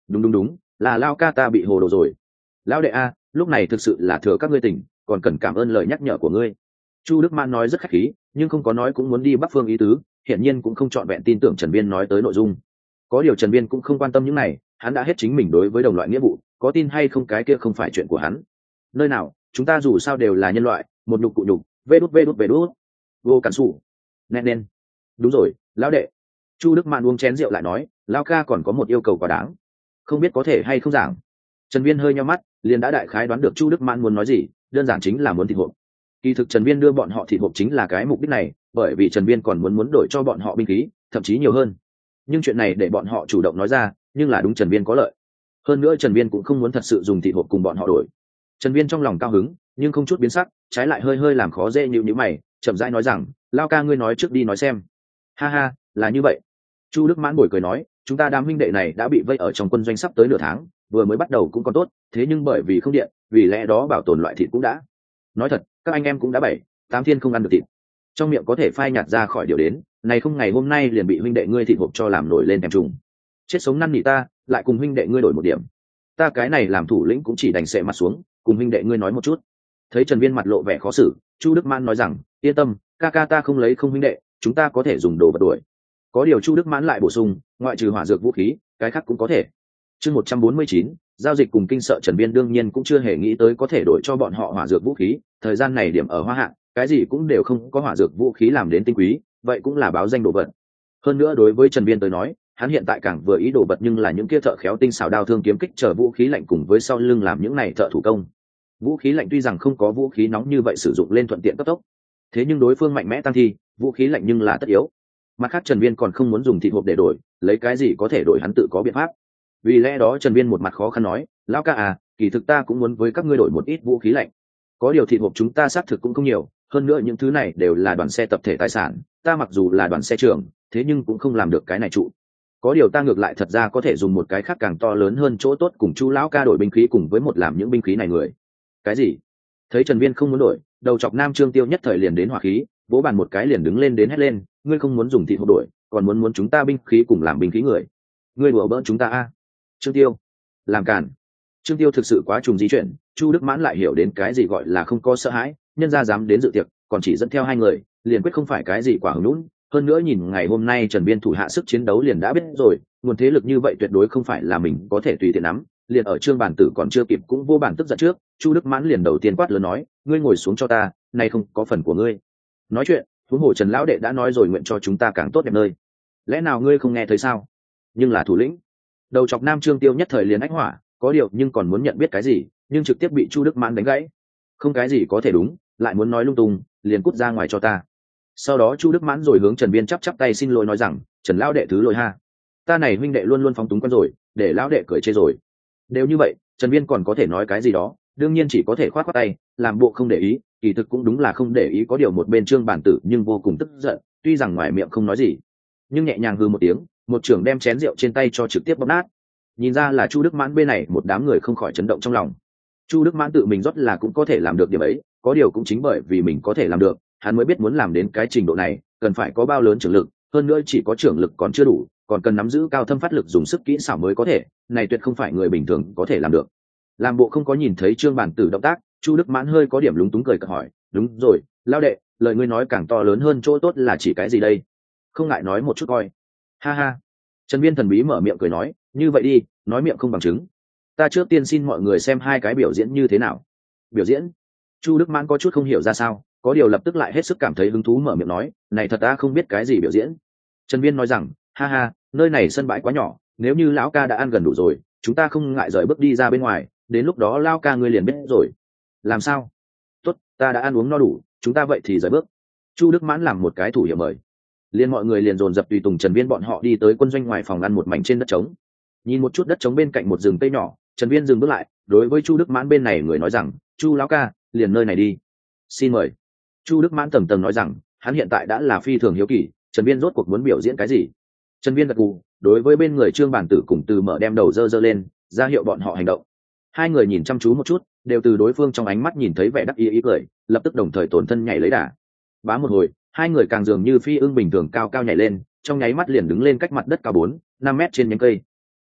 đúng đúng đúng, là lao ca ta bị hồ đồ rồi. Lão đệ a, lúc này thực sự là thừa các ngươi tỉnh, còn cần cảm ơn lời nhắc nhở của ngươi. Chu Đức Mãn nói rất khách khí, nhưng không có nói cũng muốn đi Bắc Phương ý tứ, hiển nhiên cũng không trọn vẹn tin tưởng Trần Viên nói tới nội dung. Có điều Trần Viên cũng không quan tâm những này, hắn đã hết chính mình đối với đồng loại nghĩa vụ, có tin hay không cái kia không phải chuyện của hắn. Nơi nào, chúng ta dù sao đều là nhân loại, một nhục cụ nhục, vê đút vê đút vê đút. Vô cản sủ. Nè nên. Đúng rồi, lão đệ. Chu Đức Mạn uống chén rượu lại nói, lão ca còn có một yêu cầu quá đáng, không biết có thể hay không giảng. Trần Viên hơi nhíu mắt, liền đã đại khái đoán được Chu Đức Mạn muốn nói gì, đơn giản chính là muốn thịt hộp. Kỳ thực Trần Viên đưa bọn họ thịt hộp chính là cái mục đích này, bởi vì Trần Viên còn muốn muốn đổi cho bọn họ binh khí, thậm chí nhiều hơn. Nhưng chuyện này để bọn họ chủ động nói ra, nhưng là đúng Trần Viên có lợi. Hơn nữa Trần Viên cũng không muốn thật sự dùng thịt hộp cùng bọn họ đổi. Trần Viên trong lòng cao hứng, nhưng không chút biến sắc, trái lại hơi hơi làm khó dễ nhíu nhíu mày, chậm rãi nói rằng, lao ca ngươi nói trước đi nói xem. Ha ha, là như vậy. Chu Đức Mãn bồi cười nói, chúng ta đám huynh đệ này đã bị vây ở trong quân doanh sắp tới nửa tháng, vừa mới bắt đầu cũng còn tốt, thế nhưng bởi vì không điện, vì lẽ đó bảo tồn loại thịt cũng đã. Nói thật, các anh em cũng đã bảy, tám thiên không ăn được thịt, trong miệng có thể phai nhạt ra khỏi điều đến, này không ngày hôm nay liền bị huynh đệ ngươi thịt hộp cho làm nổi lên thèm trùng. Chết sống năn nỉ ta, lại cùng huynh đệ ngươi đổi một điểm. Ta cái này làm thủ lĩnh cũng chỉ đành sệ mặt xuống, cùng huynh đệ ngươi nói một chút. Thấy Trần Viên mặt lộ vẻ khó xử, Chu Đức Mãn nói rằng, yên tâm, ca ca ta không lấy không huynh đệ, chúng ta có thể dùng đồ vật đuổi. Có điều Chu Đức Mãn lại bổ sung, ngoại trừ hỏa dược vũ khí, cái khác cũng có thể. Chương một trăm bốn mươi chín, giao dịch cùng kinh sợ. Trần Viên đương nhiên cũng chưa hề nghĩ tới có thể đổi cho bọn họ hỏa dược vũ khí, thời gian này điểm ở Hoa Hạ, cái gì cũng đều không có hỏa dược vũ khí làm đến tinh quý, vậy cũng là báo danh đồ vật. Hơn nữa đối với Trần Viên tới nói, hắn hiện tại càng vừa ý đồ vật nhưng là những kia thợ khéo tinh xảo đao thương kiếm kích chờ vũ khí lạnh cùng với sau lưng làm những này thợ thủ công. Vũ khí lạnh tuy rằng không có vũ khí nóng như vậy sử dụng lên thuận tiện cấp tốc, thế nhưng đối phương mạnh mẽ tăng thi, vũ khí lạnh nhưng là tất yếu. Mặt khác Trần Viên còn không muốn dùng thịt hộp để đổi, lấy cái gì có thể đổi hắn tự có biện pháp. Vì lẽ đó Trần Viên một mặt khó khăn nói, lão ca à, kỳ thực ta cũng muốn với các ngươi đổi một ít vũ khí lạnh. Có điều thịt hộp chúng ta xác thực cũng không nhiều, hơn nữa những thứ này đều là đoàn xe tập thể tài sản, ta mặc dù là đoàn xe trưởng, thế nhưng cũng không làm được cái này trụ. Có điều ta ngược lại thật ra có thể dùng một cái khác càng to lớn hơn chỗ tốt cùng Chu lão ca đổi binh khí cùng với một làm những binh khí này người. Cái gì? Thấy Trần Viên không muốn đổi, đầu chọc Nam Trương Tiêu nhất thời liền đến hỏa khí, vỗ bàn một cái liền đứng lên đến hét lên, ngươi không muốn dùng thịt hộp đổi, còn muốn muốn chúng ta binh khí cùng làm binh khí người. Ngươi đùa bỡn chúng ta a? À? Trương Tiêu, làm cản. Trương Tiêu thực sự quá trùng di chuyển, Chu Đức Mãn lại hiểu đến cái gì gọi là không có sợ hãi, nhân gia dám đến dự tiệc, còn chỉ dẫn theo hai người, liền quyết không phải cái gì quả hứng lún. Hơn nữa nhìn ngày hôm nay Trần Viên thủ hạ sức chiến đấu liền đã biết rồi, nguồn thế lực như vậy tuyệt đối không phải là mình có thể tùy tiện nắm. Liền ở Trương Bản Tử còn chưa kịp cũng vô bản tức giận trước, Chu Đức Mãn liền đầu tiên quát lớn nói, ngươi ngồi xuống cho ta, này không có phần của ngươi. Nói chuyện, huống hồ Trần lão đệ đã nói rồi nguyện cho chúng ta càng tốt đẹp nơi, lẽ nào ngươi không nghe thấy sao? Nhưng là thủ lĩnh. Đầu chọc Nam Trương Tiêu nhất thời liền ách hỏa, có điều nhưng còn muốn nhận biết cái gì, nhưng trực tiếp bị Chu Đức Mãn đánh gãy. Không cái gì có thể đúng, lại muốn nói lung tung, liền cút ra ngoài cho ta. Sau đó Chu Đức Mãn rồi hướng Trần Viên chắp chắp tay xin lỗi nói rằng, Trần lão đệ thứ lỗi ha, ta này huynh đệ luôn luôn phóng túng quen rồi, để lão đệ cười chê rồi. Đều như vậy, Trần Viên còn có thể nói cái gì đó, đương nhiên chỉ có thể khoát khoát tay, làm bộ không để ý, kỳ thực cũng đúng là không để ý. Có điều một bên Trương Bản Tử nhưng vô cùng tức giận, tuy rằng ngoài miệng không nói gì, nhưng nhẹ nhàng hừ một tiếng, một trưởng đem chén rượu trên tay cho trực tiếp bóp nát. Nhìn ra là Chu Đức Mãn bên này một đám người không khỏi chấn động trong lòng. Chu Đức Mãn tự mình rót là cũng có thể làm được điểm ấy, có điều cũng chính bởi vì mình có thể làm được, hắn mới biết muốn làm đến cái trình độ này cần phải có bao lớn trưởng lực, hơn nữa chỉ có trưởng lực còn chưa đủ, còn cần nắm giữ cao thâm phát lực dùng sức kỹ xảo mới có thể, này tuyệt không phải người bình thường có thể làm được. Làm bộ không có nhìn thấy Trương Bản Tử động tác, Chu Đức Mãn hơi có điểm lúng túng cười cợt hỏi, đúng rồi, lão đệ, lời ngươi nói càng to lớn hơn chỗ tốt là chỉ cái gì đây? Không ngại nói một chút coi. Ha ha. Trần Viên thần bí mở miệng cười nói, như vậy đi, nói miệng không bằng chứng, ta trước tiên xin mọi người xem hai cái biểu diễn như thế nào. Biểu diễn? Chu Đức Mãn có chút không hiểu ra sao, có điều lập tức lại hết sức cảm thấy hứng thú mở miệng nói, này thật ta không biết cái gì biểu diễn. Trần Viên nói rằng, ha ha, nơi này sân bãi quá nhỏ, nếu như lão ca đã ăn gần đủ rồi, chúng ta không ngại rời bước đi ra bên ngoài, đến lúc đó lão ca ngươi liền biết rồi. Làm sao? Tốt, ta đã ăn uống no đủ, chúng ta vậy thì rời bước. Chu Đức Mãn làm một cái thủ hiệu mời, liền mọi người liền dồn dập tùy tùng Trần Viên bọn họ đi tới quân doanh ngoài phòng ăn một mảnh trên đất trống. Nhìn một chút đất trống bên cạnh một rừng cây nhỏ, Trần Viên dừng bước lại, đối với Chu Đức Mãn bên này người nói rằng, Chu lão ca, liền nơi này đi. Xin mời. Chu Đức Mãn tầm tầm nói rằng, hắn hiện tại đã là phi thường hiếu kỳ, Trần Viên rốt cuộc muốn biểu diễn cái gì. Trần Viên gật gù, đối với bên người Trương Bản Tử cùng Từ Mở đem đầu dơ dơ lên, ra hiệu bọn họ hành động. Hai người nhìn chăm chú một chút, đều từ đối phương trong ánh mắt nhìn thấy vẻ đắc ý ý cười, lập tức đồng thời tổn thân nhảy lấy đà. Bá một hồi, hai người càng dường như phi ưng bình thường cao cao nhảy lên, trong nháy mắt liền đứng lên cách mặt đất cao bốn năm mét trên nhánh cây.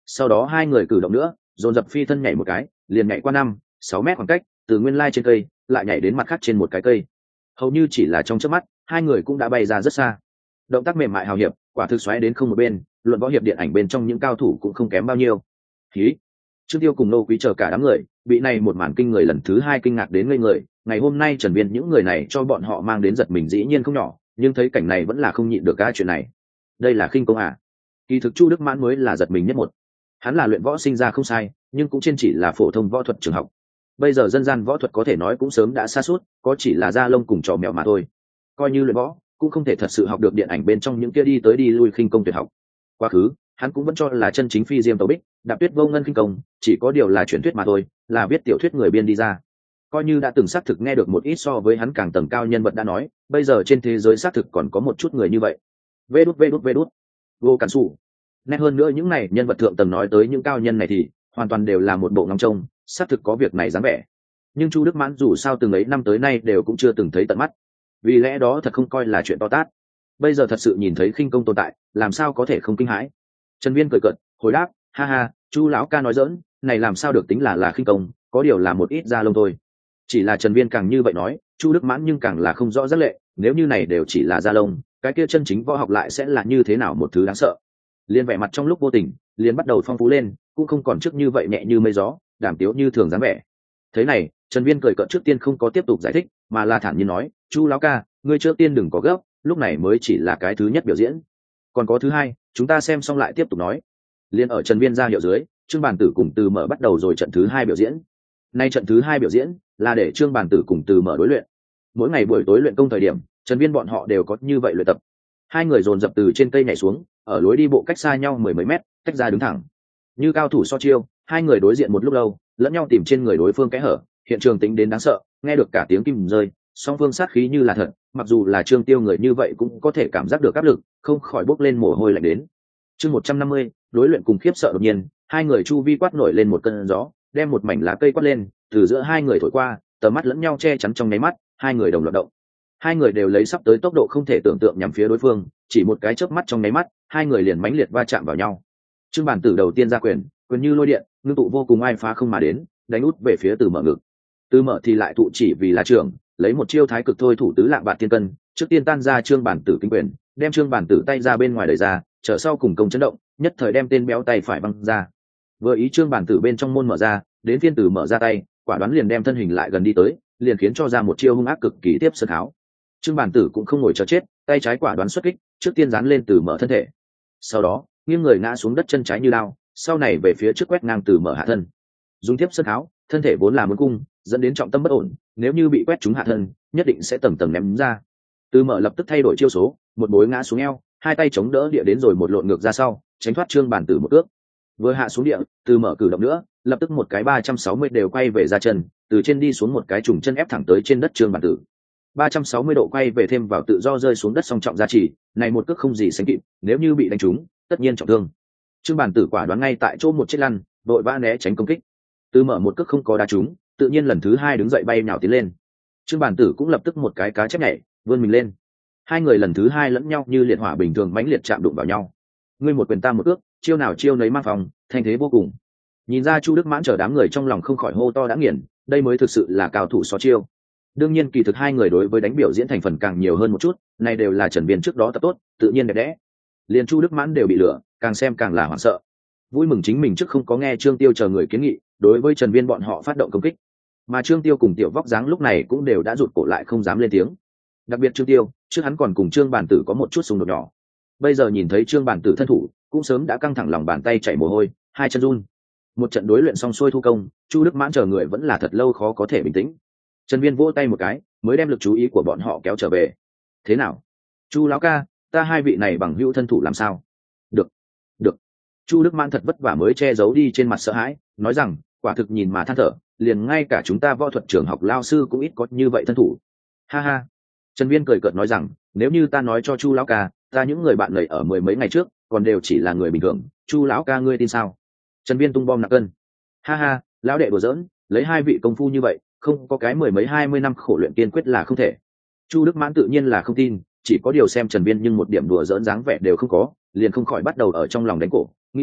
sau đó hai người cử động nữa, dồn dập phi thân nhảy một cái, liền nhảy qua năm sáu mét khoảng cách, từ nguyên lai trên cây lại nhảy đến mặt khác trên một cái cây. Hầu như chỉ là trong chớp mắt, hai người cũng đã bay ra rất xa. Động tác mềm mại hào hiệp, quả thực xoáy đến không một bên, luận võ hiệp điện ảnh bên trong những cao thủ cũng không kém bao nhiêu. Khí. Trương Tiêu cùng Nô Quý chờ cả đám người, bị này một màn kinh người lần thứ hai kinh ngạc đến ngây người. Ngày hôm nay Trần Viên những người này cho bọn họ mang đến giật mình dĩ nhiên không nhỏ, nhưng thấy cảnh này vẫn là không nhịn được cái chuyện này. Đây là khinh công à? Kỳ thực Chu Đức Mãn mới là giật mình nhất một. Hắn là luyện võ sinh ra không sai, nhưng cũng trên chỉ là phổ thông võ thuật trường học. Bây giờ dân gian võ thuật có thể nói cũng sớm đã sa sút, có chỉ là da lông cùng trò mèo mà thôi. Coi như luyện võ, cũng không thể thật sự học được điện ảnh bên trong những kia đi tới đi lui khinh công tuyệt học. Quá khứ, hắn cũng vẫn cho là chân chính phi diêm tấu bích, đạp tuyết vô ngân khinh công, chỉ có điều là truyền thuyết mà thôi, là viết tiểu thuyết người biên đi ra. Coi như đã từng xác thực nghe được một ít so với hắn càng tầng cao nhân vật đã nói, bây giờ trên thế giới xác thực còn có một chút người như vậy. Vê đút vê đút vê đút. Vô cản sủ. Nét hơn nữa những này nhân vật thượng tầng nói tới những cao nhân này thì hoàn toàn đều là một bộ ngóng trông, xác thực có việc này dáng vẻ. Nhưng Chu Đức Mãn dù sao từng ấy năm tới nay đều cũng chưa từng thấy tận mắt, vì lẽ đó thật không coi là chuyện to tát. Bây giờ thật sự nhìn thấy khinh công tồn tại, làm sao có thể không kinh hãi. Trần Viên cười cợt hồi đáp, ha ha, Chu lão ca nói giỡn, này làm sao được tính là là khinh công, có điều là một ít da lông thôi. Chỉ là Trần Viên càng như vậy nói, Chu Đức Mãn nhưng càng là không rõ rất lệ, nếu như này đều chỉ là da lông, cái kia chân chính võ học lại sẽ là như thế nào một thứ đáng sợ. Liên vẻ mặt trong lúc vô tình, liền bắt đầu phong phú lên, cũng không còn trước như vậy nhẹ như mây gió, đảm tiếu như thường dáng vẻ. Thế này, Trần Viên cười cợt trước tiên không có tiếp tục giải thích, mà là thản nhiên nói, Chu lão ca, ngươi trước tiên đừng có gấp, lúc này mới chỉ là cái thứ nhất biểu diễn, còn có thứ hai, chúng ta xem xong lại tiếp tục nói. Liên ở Trần Viên ra hiệu dưới, Trương Bản Tử cùng Từ Mở bắt đầu rồi trận thứ hai biểu diễn. Nay trận thứ hai biểu diễn là để Trương Bản Tử cùng Từ Mở đối luyện. Mỗi ngày buổi tối luyện công thời điểm, Trần Viên bọn họ đều có như vậy luyện tập. Hai người dồn dập từ trên cây nhảy xuống, ở lối đi bộ cách xa nhau mười mấy mét, tách ra đứng thẳng. Như cao thủ so chiêu, hai người đối diện một lúc lâu, lẫn nhau tìm trên người đối phương kẽ hở, hiện trường tính đến đáng sợ, nghe được cả tiếng kim rơi, song phương sát khí như là thật, mặc dù là Trương Tiêu người như vậy cũng có thể cảm giác được áp lực, không khỏi bốc lên mồ hôi lạnh đến. Chương một trăm năm mươi, đối luyện cùng khiếp sợ đột nhiên, hai người chu vi quát nổi lên một cơn gió, đem một mảnh lá cây quát lên, từ giữa hai người thổi qua, tầm mắt lẫn nhau che chắn trong nháy mắt, hai người đồng loạt động. Hai người đều lấy sắp tới tốc độ không thể tưởng tượng nhằm phía đối phương, chỉ một cái chớp mắt trong nháy mắt, hai người liền mãnh liệt va chạm vào nhau. Trương Bản Tử đầu tiên ra quyền, quyền như lôi điện, ngưng tụ vô cùng ai phá không mà đến, đánh út về phía Từ Mở ngực. Từ Mở thì lại tụ chỉ vì là trưởng, lấy một chiêu thái cực thôi thủ tứ lạng bạt thiên cân, trước tiên tan ra Trương Bản Tử kinh quyền, đem Trương Bản Tử tay ra bên ngoài đẩy ra, trở sau cùng công chấn động, nhất thời đem tên béo tay phải băng ra. Vừa ý Trương Bản Tử bên trong môn mở ra, đến phiên Từ Mở ra tay, quả đoán liền đem thân hình lại gần đi tới, liền khiến cho ra một chiêu hung ác cực kỳ tiếp sơn tháo. Trương Bản Tử cũng không ngồi chờ chết, tay trái quả đoán xuất kích, trước tiên dán lên Từ Mở thân thể, sau đó nghiêng người ngã xuống đất chân trái như lao, sau này về phía trước quét ngang Từ Mở hạ thân. Dùng tiếp sơn tháo, thân thể vốn là muốn cung, dẫn đến trọng tâm bất ổn, nếu như bị quét trúng hạ thân, nhất định sẽ tầng tầng ném ra. Từ Mở lập tức thay đổi chiêu số, một bối ngã xuống eo, hai tay chống đỡ địa đến rồi một lộn ngược ra sau, tránh thoát Trương Bản Tử một ước. Vừa hạ xuống địa, Từ Mở cử động nữa, lập tức một cái ba trăm sáu mươi đều quay về ra chân, từ trên đi xuống một cái trùng chân ép thẳng tới trên đất Trương Bản Tử. ba trăm sáu mươi độ quay về thêm vào tự do rơi xuống đất song trọng giá trị, này một cước không gì sánh kịp, nếu như bị đánh trúng, tất nhiên trọng thương. Trương Bản Tử quả đoán ngay tại chỗ một chết lăn, đội vã né tránh công kích. Từ Mở một cước không có đá trúng, tự nhiên lần thứ hai đứng dậy bay nhào tiến lên. Trương Bản Tử cũng lập tức một cái cá chép nhảy, vươn mình lên. Hai người lần thứ hai lẫn nhau như liệt hỏa bình thường mãnh liệt chạm đụng vào nhau. Ngươi một quyền ta một ước, chiêu nào chiêu nấy mang phòng, thanh thế vô cùng. Nhìn ra Chu Đức Mãn chờ đám người trong lòng không khỏi hô to đã nghiền, đây mới thực sự là cao thủ so chiêu. Đương nhiên kỳ thực hai người đối với đánh biểu diễn thành phần càng nhiều hơn một chút, này đều là Trần Viên trước đó tập tốt, tự nhiên đẹp đẽ. Liền Chu Đức Mãn đều bị lừa, càng xem càng là hoảng sợ. Vui mừng chính mình trước không có nghe Trương Tiêu chờ người kiến nghị, đối với Trần Viên bọn họ phát động công kích. Mà Trương Tiêu cùng Tiểu Vóc dáng lúc này cũng đều đã rụt cổ lại không dám lên tiếng. Đặc biệt Trương Tiêu, trước hắn còn cùng Trương Bản Tử có một chút xung đột nhỏ. Bây giờ nhìn thấy Trương Bản Tử thân thủ, cũng sớm đã căng thẳng lòng bàn tay chảy mồ hôi, hai chân run. Một trận đối luyện xong xuôi thu công, Chu Đức Mãn chờ người vẫn là thật lâu khó có thể bình tĩnh. Trần Viên vỗ tay một cái, mới đem lực chú ý của bọn họ kéo trở về. Thế nào, Chu lão ca, ta hai vị này bằng hữu thân thủ làm sao? Được, được. Chu Đức Mãn thật vất vả mới che giấu đi trên mặt sợ hãi, nói rằng, quả thực nhìn mà than thở, liền ngay cả chúng ta võ thuật trường học lao sư cũng ít có như vậy thân thủ. Ha ha. Trần Viên cười cợt nói rằng, nếu như ta nói cho Chu lão ca, ta những người bạn lầy ở mười mấy ngày trước, còn đều chỉ là người bình thường, Chu lão ca ngươi tin sao? Trần Viên tung bom nặng cân. Ha ha, lão đệ đùa giỡn, lấy hai vị công phu như vậy, không có cái mười mấy hai mươi năm khổ luyện kiên quyết là không thể. Chu Đức Mãn tự nhiên là không tin, chỉ có điều xem Trần Viên nhưng một điểm đùa giỡn dáng vẻ đều không có, liền không khỏi bắt đầu ở trong lòng đánh cổ, nghĩ thầm,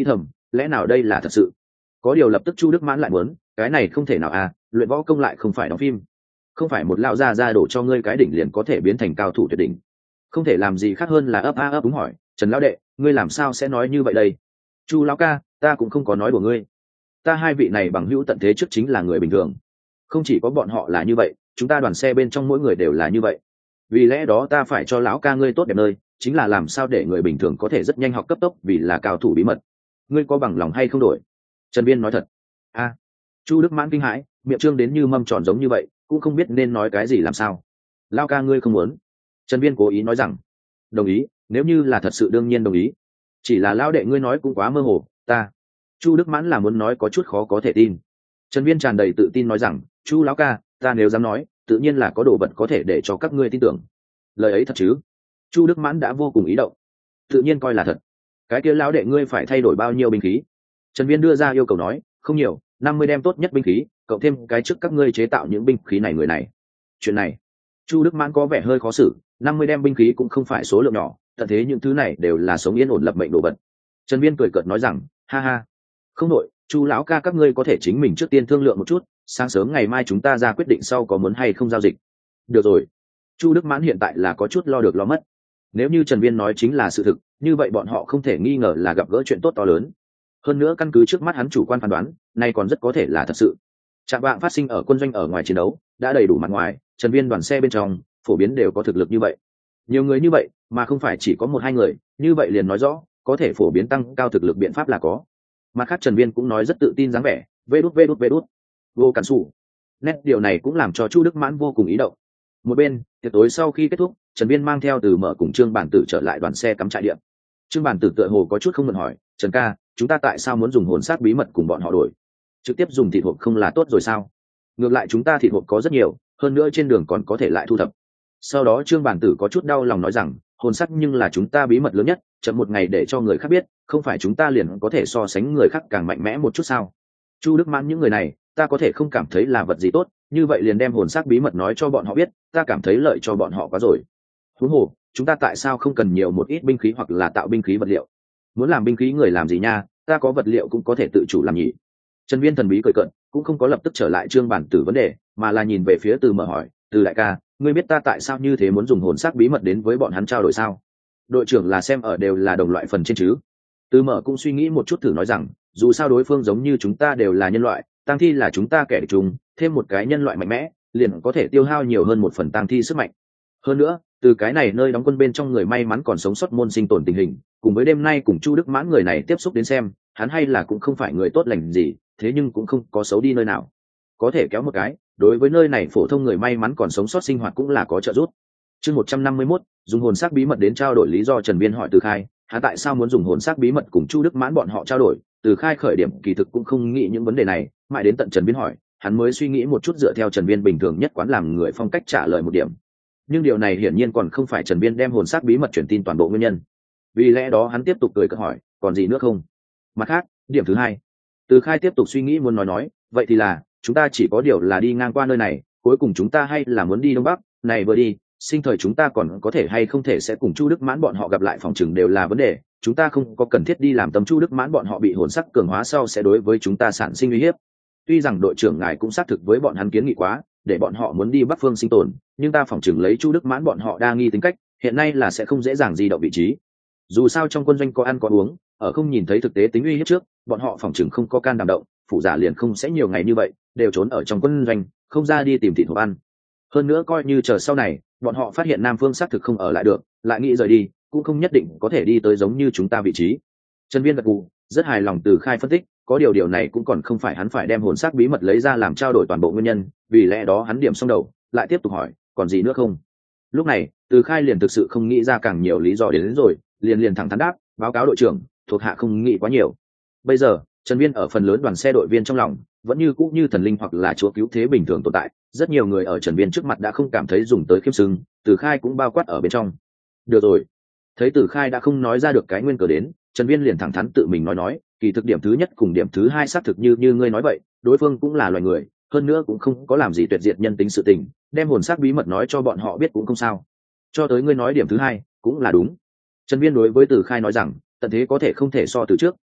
lẽ nào đây là thật sự? Có điều lập tức Chu Đức Mãn lại muốn, cái này không thể nào à, luyện võ công lại không phải đóng phim, không phải một lão gia ra đổ cho ngươi cái đỉnh liền có thể biến thành cao thủ tuyệt đỉnh, không thể làm gì khác hơn là ấp a ấp đúng hỏi, Trần lão đệ, ngươi làm sao sẽ nói như vậy đây? Chu lão ca, ta cũng không có nói của ngươi, ta hai vị này bằng hữu tận thế trước chính là người bình thường, không chỉ có bọn họ là như vậy, chúng ta đoàn xe bên trong mỗi người đều là như vậy, vì lẽ đó ta phải cho lão ca ngươi tốt đẹp nơi, chính là làm sao để người bình thường có thể rất nhanh học cấp tốc vì là cao thủ bí mật, ngươi có bằng lòng hay không đổi? Trần Viên nói thật. A. Chu Đức Mãn kinh hãi, miệng trương đến như mâm tròn giống như vậy, cũng không biết nên nói cái gì làm sao. Lao ca ngươi không muốn? Trần Viên cố ý nói rằng, đồng ý, nếu như là thật sự đương nhiên đồng ý, chỉ là lão đệ ngươi nói cũng quá mơ hồ, ta. Chu Đức Mãn là muốn nói có chút khó có thể tin. Trần Viên tràn đầy tự tin nói rằng, Chu lão ca, ta nếu dám nói, tự nhiên là có đồ vật có thể để cho các ngươi tin tưởng. Lời ấy thật chứ? Chu Đức Mãn đã vô cùng ý động, tự nhiên coi là thật. Cái kia lão đệ ngươi phải thay đổi bao nhiêu binh khí? Trần Viên đưa ra yêu cầu nói, không nhiều, năm mươi đem tốt nhất binh khí, cộng thêm cái trước các ngươi chế tạo những binh khí này người này. Chuyện này, Chu Đức Mãn có vẻ hơi khó xử, năm mươi đem binh khí cũng không phải số lượng nhỏ, tận thế những thứ này đều là sống yên ổn lập mệnh đồ vật. Trần Viên cười cợt nói rằng, ha ha, không nội, Chu lão ca các ngươi có thể chính mình trước tiên thương lượng một chút, sáng sớm ngày mai chúng ta ra quyết định sau có muốn hay không giao dịch. Được rồi. Chu Đức Mãn hiện tại là có chút lo được lo mất. Nếu như Trần Viên nói chính là sự thực, như vậy bọn họ không thể nghi ngờ là gặp gỡ chuyện tốt to lớn. Hơn nữa căn cứ trước mắt hắn chủ quan phán đoán, nay còn rất có thể là thật sự. Trạm vạng phát sinh ở quân doanh ở ngoài chiến đấu, đã đầy đủ mặt ngoài, Trần Viên đoàn xe bên trong, phổ biến đều có thực lực như vậy. Nhiều người như vậy, mà không phải chỉ có một hai người, như vậy liền nói rõ, có thể phổ biến tăng cao thực lực biện pháp là có. Mặt khác Trần Viên cũng nói rất tự tin dáng vẻ, vê đút vê đút vê đút, vô cản sủ. Nét điều này cũng làm cho Chu Đức Mãn vô cùng ý động. Một bên, tiệc tối sau khi kết thúc, Trần Viên mang theo Từ Mở cùng Trương Bản Tử trở lại đoàn xe cắm trại điện. Trương Bản Tử tựa hồ có chút không mượn hỏi, Trần ca, chúng ta tại sao muốn dùng hồn xác bí mật cùng bọn họ đổi? Trực tiếp dùng thịt hộp không là tốt rồi sao? Ngược lại chúng ta thịt hộp có rất nhiều, hơn nữa trên đường còn có thể lại thu thập. Sau đó Trương Bản Tử có chút đau lòng nói rằng, hồn xác nhưng là chúng ta bí mật lớn nhất, chậm một ngày để cho người khác biết, không phải chúng ta liền có thể so sánh người khác càng mạnh mẽ một chút sao? Chu Đức Mãn những người này, ta có thể không cảm thấy là vật gì tốt, như vậy liền đem hồn xác bí mật nói cho bọn họ biết, ta cảm thấy lợi cho bọn họ quá rồi. Huống hồ, chúng ta tại sao không cần nhiều một ít binh khí hoặc là tạo binh khí vật liệu? Muốn làm binh khí người làm gì nha, ta có vật liệu cũng có thể tự chủ làm nhỉ? Trần Viên thần bí cười cợt, cũng không có lập tức trở lại Trương Bản Tử vấn đề, mà là nhìn về phía Từ Mở hỏi, Từ đại ca, ngươi biết ta tại sao như thế muốn dùng hồn xác bí mật đến với bọn hắn trao đổi sao? Đội trưởng là xem ở đều là đồng loại phần trên chứ? Từ Mở cũng suy nghĩ một chút thử nói rằng, dù sao đối phương giống như chúng ta đều là nhân loại, tang thi là chúng ta kẻ địch chung, thêm một cái nhân loại mạnh mẽ, liền có thể tiêu hao nhiều hơn một phần tang thi sức mạnh. Hơn nữa, từ cái này nơi đóng quân bên trong người may mắn còn sống sót môn sinh tồn tình hình, cùng với đêm nay cùng Chu Đức Mãn người này tiếp xúc đến xem, hắn hay là cũng không phải người tốt lành gì, thế nhưng cũng không có xấu đi nơi nào. Có thể kéo một cái, đối với nơi này phổ thông người may mắn còn sống sót sinh hoạt cũng là có trợ giúp. Chương một trăm năm mươi mốt, dùng hồn xác bí mật đến trao đổi lý do. Trần Viên hỏi Từ Khai, hắn tại sao muốn dùng hồn xác bí mật cùng Chu Đức Mãn bọn họ trao đổi? Từ Khai khởi điểm kỳ thực cũng không nghĩ những vấn đề này, mãi đến tận Trần Viên hỏi, hắn mới suy nghĩ một chút dựa theo Trần Viên bình thường nhất quán làm người phong cách trả lời một điểm. Nhưng điều này hiển nhiên còn không phải Trần Viên đem hồn xác bí mật truyền tin toàn bộ nguyên nhân. Vì lẽ đó hắn tiếp tục cười cợt hỏi, còn gì nữa không? Mặt khác, điểm thứ hai. Từ Khai tiếp tục suy nghĩ muốn nói nói, vậy thì là, chúng ta chỉ có điều là đi ngang qua nơi này, cuối cùng chúng ta hay là muốn đi Đông Bắc, này vừa đi, sinh thời chúng ta còn có thể hay không thể sẽ cùng Chu Đức Mãn bọn họ gặp lại, phòng chừng đều là vấn đề, chúng ta không có cần thiết đi làm tâm Chu Đức Mãn bọn họ bị hồn sắc cường hóa sau sẽ đối với chúng ta sản sinh uy hiếp. Tuy rằng đội trưởng ngài cũng xác thực với bọn hắn kiến nghị quá, để bọn họ muốn đi Bắc Phương sinh tồn, nhưng ta phòng chừng lấy Chu Đức Mãn bọn họ đa nghi tính cách, hiện nay là sẽ không dễ dàng di động vị trí. Dù sao trong quân doanh có ăn có uống, ở không nhìn thấy thực tế tính uy hiếp trước, bọn họ phòng chừng không có can đảm động, phụ giả liền không sẽ nhiều ngày như vậy, đều trốn ở trong quân doanh, không ra đi tìm thịt hộp ăn. Hơn nữa coi như chờ sau này, bọn họ phát hiện Nam Phương xác thực không ở lại được, lại nghĩ rời đi, cũng không nhất định có thể đi tới giống như chúng ta vị trí. Trần Viên gật gù, rất hài lòng Từ Khai phân tích, có điều điều này cũng còn không phải hắn phải đem hồn xác bí mật lấy ra làm trao đổi toàn bộ nguyên nhân, vì lẽ đó hắn điểm xong đầu, lại tiếp tục hỏi, còn gì nữa không? Lúc này, Từ Khai liền thực sự không nghĩ ra càng nhiều lý do đến, đến rồi, liền liền thẳng thắn đáp, báo cáo đội trưởng, thuộc hạ không nghĩ quá nhiều. Bây giờ, Trần Viên ở phần lớn đoàn xe đội viên trong lòng, vẫn như cũ như thần linh hoặc là chúa cứu thế bình thường tồn tại, rất nhiều người ở Trần Viên trước mặt đã không cảm thấy dùng tới khiêm sưng, Từ Khai cũng bao quát ở bên trong. Được rồi, thấy Từ Khai đã không nói ra được cái nguyên cớ đến, Trần Viên liền thẳng thắn tự mình nói nói, kỳ thực điểm thứ nhất cùng điểm thứ hai xác thực như như ngươi nói vậy, đối phương cũng là loài người, hơn nữa cũng không có làm gì tuyệt diệt nhân tính sự tình, đem hồn xác bí mật nói cho bọn họ biết cũng không sao. Cho tới ngươi nói điểm thứ hai, cũng là đúng. Trần Viên đối với Từ Khai nói rằng, tận thế có thể không thể so từ trước,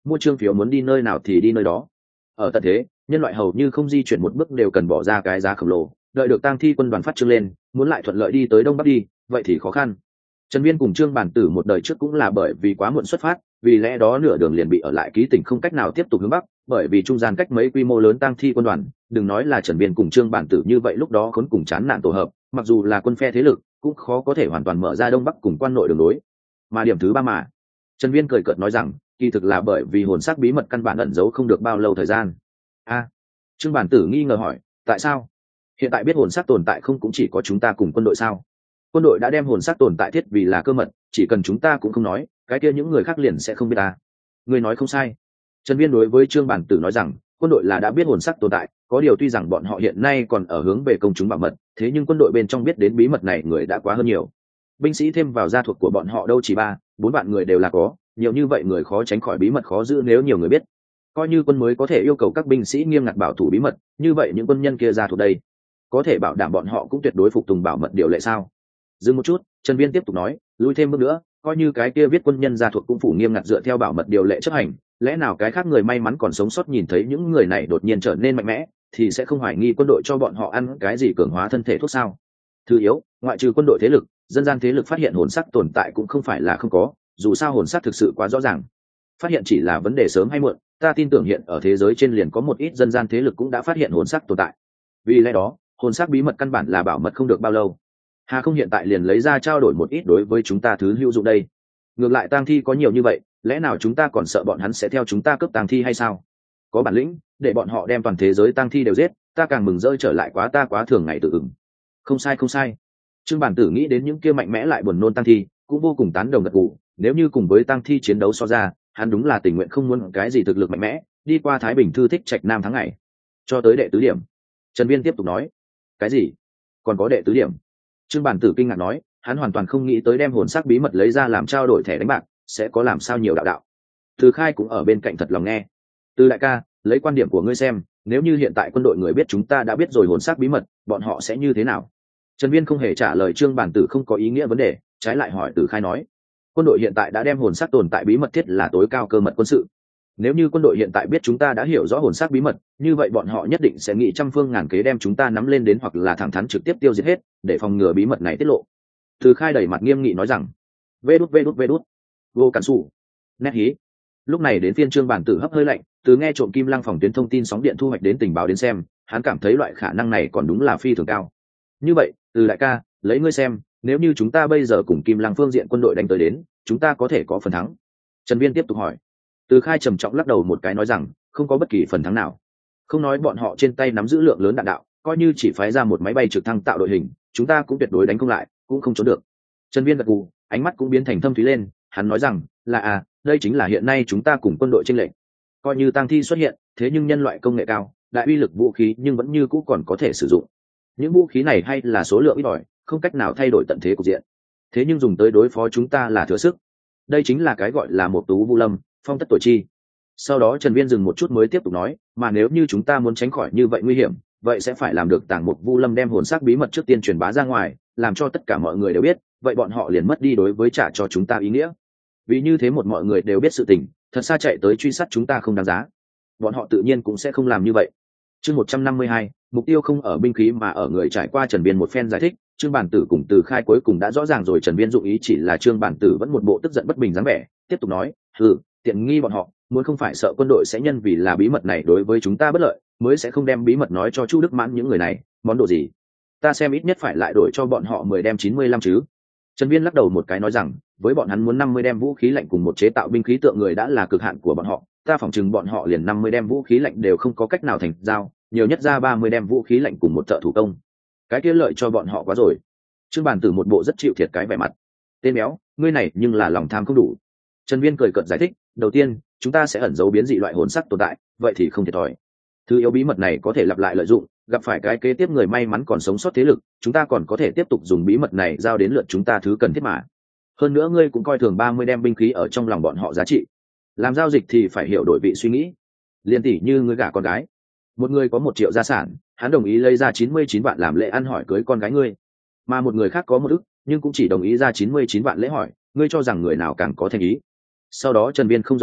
mua trương phiếu muốn đi nơi nào thì đi nơi đó. Ở tận thế, nhân loại hầu như không di chuyển một bước đều cần bỏ ra cái giá khổng lồ, đợi được tang thi quân đoàn phát trương lên, muốn lại thuận lợi đi tới đông bắc đi, vậy thì khó khăn. Trần Viên cùng Trương Bản Tử một đời trước cũng là bởi vì quá muộn xuất phát, vì lẽ đó nửa đường liền bị ở lại ký tỉnh không cách nào tiếp tục hướng bắc, bởi vì trung gian cách mấy quy mô lớn tang thi quân đoàn, đừng nói là Trần Viên cùng Trương Bản Tử như vậy lúc đó khốn cùng chán nản tổ hợp, mặc dù là quân phe thế lực, cũng khó có thể hoàn toàn mở ra đông bắc cùng quan nội đường đối. Mà điểm thứ ba mà, Trần Viên cười cợt nói rằng, kỳ thực là bởi vì hồn xác bí mật căn bản ẩn giấu không được bao lâu thời gian. A, à, Trương Bản Tử nghi ngờ hỏi, tại sao? Hiện tại biết hồn xác tồn tại không cũng chỉ có chúng ta cùng quân đội sao? Quân đội đã đem hồn xác tồn tại thiết vì là cơ mật, chỉ cần chúng ta cũng không nói, cái kia những người khác liền sẽ không biết ta. Người nói không sai. Trần Viên đối với Trương Bản Tử nói rằng, quân đội là đã biết hồn xác tồn tại, có điều tuy rằng bọn họ hiện nay còn ở hướng về công chúng bảo mật, thế nhưng quân đội bên trong biết đến bí mật này người đã quá hơn nhiều. Binh sĩ thêm vào gia thuộc của bọn họ đâu chỉ ba, bốn bạn người đều là có, nhiều như vậy người khó tránh khỏi bí mật khó giữ nếu nhiều người biết. Coi như quân mới có thể yêu cầu các binh sĩ nghiêm ngặt bảo thủ bí mật, như vậy những quân nhân kia gia thuộc đây, có thể bảo đảm bọn họ cũng tuyệt đối phục tùng bảo mật điều lệ sao? Dừng một chút, Trần Viên tiếp tục nói, lui thêm bước nữa, coi như cái kia viết quân nhân gia thuộc cũng phủ nghiêm ngặt dựa theo bảo mật điều lệ chấp hành, lẽ nào cái khác người may mắn còn sống sót nhìn thấy những người này đột nhiên trở nên mạnh mẽ, thì sẽ không hoài nghi quân đội cho bọn họ ăn cái gì cường hóa thân thể thuốc sao? Thứ yếu, ngoại trừ quân đội thế lực, dân gian thế lực phát hiện hồn sắc tồn tại cũng không phải là không có, dù sao hồn sắc thực sự quá rõ ràng. Phát hiện chỉ là vấn đề sớm hay muộn, ta tin tưởng hiện ở thế giới trên liền có một ít dân gian thế lực cũng đã phát hiện hồn sắc tồn tại. Vì lẽ đó, hồn sắc bí mật căn bản là bảo mật không được bao lâu. Hà không hiện tại liền lấy ra trao đổi một ít đối với chúng ta thứ hữu dụng đây. Ngược lại tang thi có nhiều như vậy, lẽ nào chúng ta còn sợ bọn hắn sẽ theo chúng ta cướp tang thi hay sao? Có bản lĩnh, để bọn họ đem toàn thế giới tang thi đều giết, ta càng mừng rỡ trở lại quá ta quá thường ngày tự ửng. Không sai không sai. Trương Bản Tử nghĩ đến những kia mạnh mẽ lại buồn nôn tang thi, cũng vô cùng tán đồng gật gù. Nếu như cùng với tang thi chiến đấu so ra, hắn đúng là tình nguyện không muốn cái gì thực lực mạnh mẽ, đi qua Thái Bình thư thích trạch nam tháng ngày. Cho tới đệ tứ điểm, Trần Viên tiếp tục nói, cái gì? Còn có đệ tứ điểm? Trương Bản Tử kinh ngạc nói, hắn hoàn toàn không nghĩ tới đem hồn xác bí mật lấy ra làm trao đổi thẻ đánh bạc, sẽ có làm sao nhiều đạo đạo. Từ Khai cũng ở bên cạnh thật lòng nghe. Từ đại ca, lấy quan điểm của ngươi xem, nếu như hiện tại quân đội người biết chúng ta đã biết rồi hồn xác bí mật, bọn họ sẽ như thế nào? Trần Viên không hề trả lời Trương Bản Tử không có ý nghĩa vấn đề, trái lại hỏi Từ Khai nói, quân đội hiện tại đã đem hồn xác tồn tại bí mật thiết là tối cao cơ mật quân sự. Nếu như quân đội hiện tại biết chúng ta đã hiểu rõ hồn xác bí mật, như vậy bọn họ nhất định sẽ nghĩ trăm phương ngàn kế đem chúng ta nắm lên đến hoặc là thẳng thắn trực tiếp tiêu diệt hết, để phòng ngừa bí mật này tiết lộ. Từ Khai đẩy mặt nghiêm nghị nói rằng, vê đút vê đút vê đút, vô cản sủ, nét hí. Lúc này đến phiên Trương Bản Tử hấp hơi lạnh, từ nghe trộm Kim Lăng phòng tuyến thông tin sóng điện thu hoạch đến tình báo đến xem, hắn cảm thấy loại khả năng này còn đúng là phi thường cao. Như vậy, Từ đại ca, lấy ngươi xem, nếu như chúng ta bây giờ cùng Kim Lăng phương diện quân đội đánh tới đến, chúng ta có thể có phần thắng. Trần Viên tiếp tục hỏi. Từ Khai trầm trọng lắc đầu một cái nói rằng, không có bất kỳ phần thắng nào. Không nói bọn họ trên tay nắm giữ lượng lớn đạn đạo, coi như chỉ phái ra một máy bay trực thăng tạo đội hình, chúng ta cũng tuyệt đối đánh không lại, cũng không trốn được. Trần Viên gật gù, ánh mắt cũng biến thành thâm thúy lên, hắn nói rằng, là à, đây chính là hiện nay chúng ta cùng quân đội chênh lệch. Coi như tang thi xuất hiện, thế nhưng nhân loại công nghệ cao, đại uy lực vũ khí nhưng vẫn như cũ còn có thể sử dụng. Những vũ khí này hay là số lượng ít ỏi, không cách nào thay đổi tận thế cục diện. Thế nhưng dùng tới đối phó chúng ta là thừa sức. Đây chính là cái gọi là một tú vu lâm, phong tất tuổi chi. Sau đó Trần Viên dừng một chút mới tiếp tục nói, mà nếu như chúng ta muốn tránh khỏi như vậy nguy hiểm, vậy sẽ phải làm được tàng mục vu lâm đem hồn xác bí mật trước tiên truyền bá ra ngoài, làm cho tất cả mọi người đều biết, vậy bọn họ liền mất đi đối với trả cho chúng ta ý nghĩa. Vì như thế một mọi người đều biết sự tình, thật xa chạy tới truy sát chúng ta không đáng giá, bọn họ tự nhiên cũng sẽ không làm như vậy. Chương một trăm năm mươi hai, mục tiêu không ở binh khí mà ở người. Trải qua Trần Viên một phen giải thích, Trương Bản Tử cùng Từ Khai cuối cùng đã rõ ràng rồi Trần Viên dụng ý chỉ là Trương Bản Tử vẫn một bộ tức giận bất bình dáng vẻ, tiếp tục nói, "Hừ, tiện nghi bọn họ, muốn không phải sợ quân đội sẽ nhân vì là bí mật này đối với chúng ta bất lợi, mới sẽ không đem bí mật nói cho Chu Đức Mãn những người này, món đồ gì? Ta xem ít nhất phải lại đổi cho bọn họ mười đem chín mươi lăm chứ." Trần Viên lắc đầu một cái nói rằng, với bọn hắn muốn năm mươi đem vũ khí lạnh cùng một chế tạo binh khí tượng người đã là cực hạn của bọn họ, ta phỏng chừng bọn họ liền năm mươi đem vũ khí lạnh đều không có cách nào thành giao, nhiều nhất ra ba mươi đem vũ khí lạnh cùng một thợ thủ công. Cái kia lợi cho bọn họ quá rồi. Trương Bản Tử một bộ rất chịu thiệt cái vẻ mặt. Tên béo, ngươi này nhưng là lòng tham không đủ. Trần Viên cười cợt giải thích, đầu tiên, chúng ta sẽ ẩn giấu biến dị loại hồn sắc tồn tại, vậy thì không thiệt thòi. Thứ yếu bí mật này có thể lặp lại lợi dụng, gặp phải cái kế tiếp người may mắn còn sống sót thế lực, chúng ta còn có thể tiếp tục dùng bí mật này giao đến lượt chúng ta thứ cần thiết mà. Hơn nữa ngươi cũng coi thường ba mươi đem binh khí ở trong lòng bọn họ giá trị. Làm giao dịch thì phải hiểu đổi vị suy nghĩ. Liên tỷ như ngươi gả con gái, một người có một triệu gia sản, hắn đồng ý lấy ra chín mươi chín vạn làm lễ ăn hỏi cưới con gái ngươi, mà một người khác có một ức nhưng cũng chỉ đồng ý ra chín mươi chín vạn lễ hỏi, ngươi cho rằng người nào càng có thành ý? Sau đó Trần Viên không giống nhau,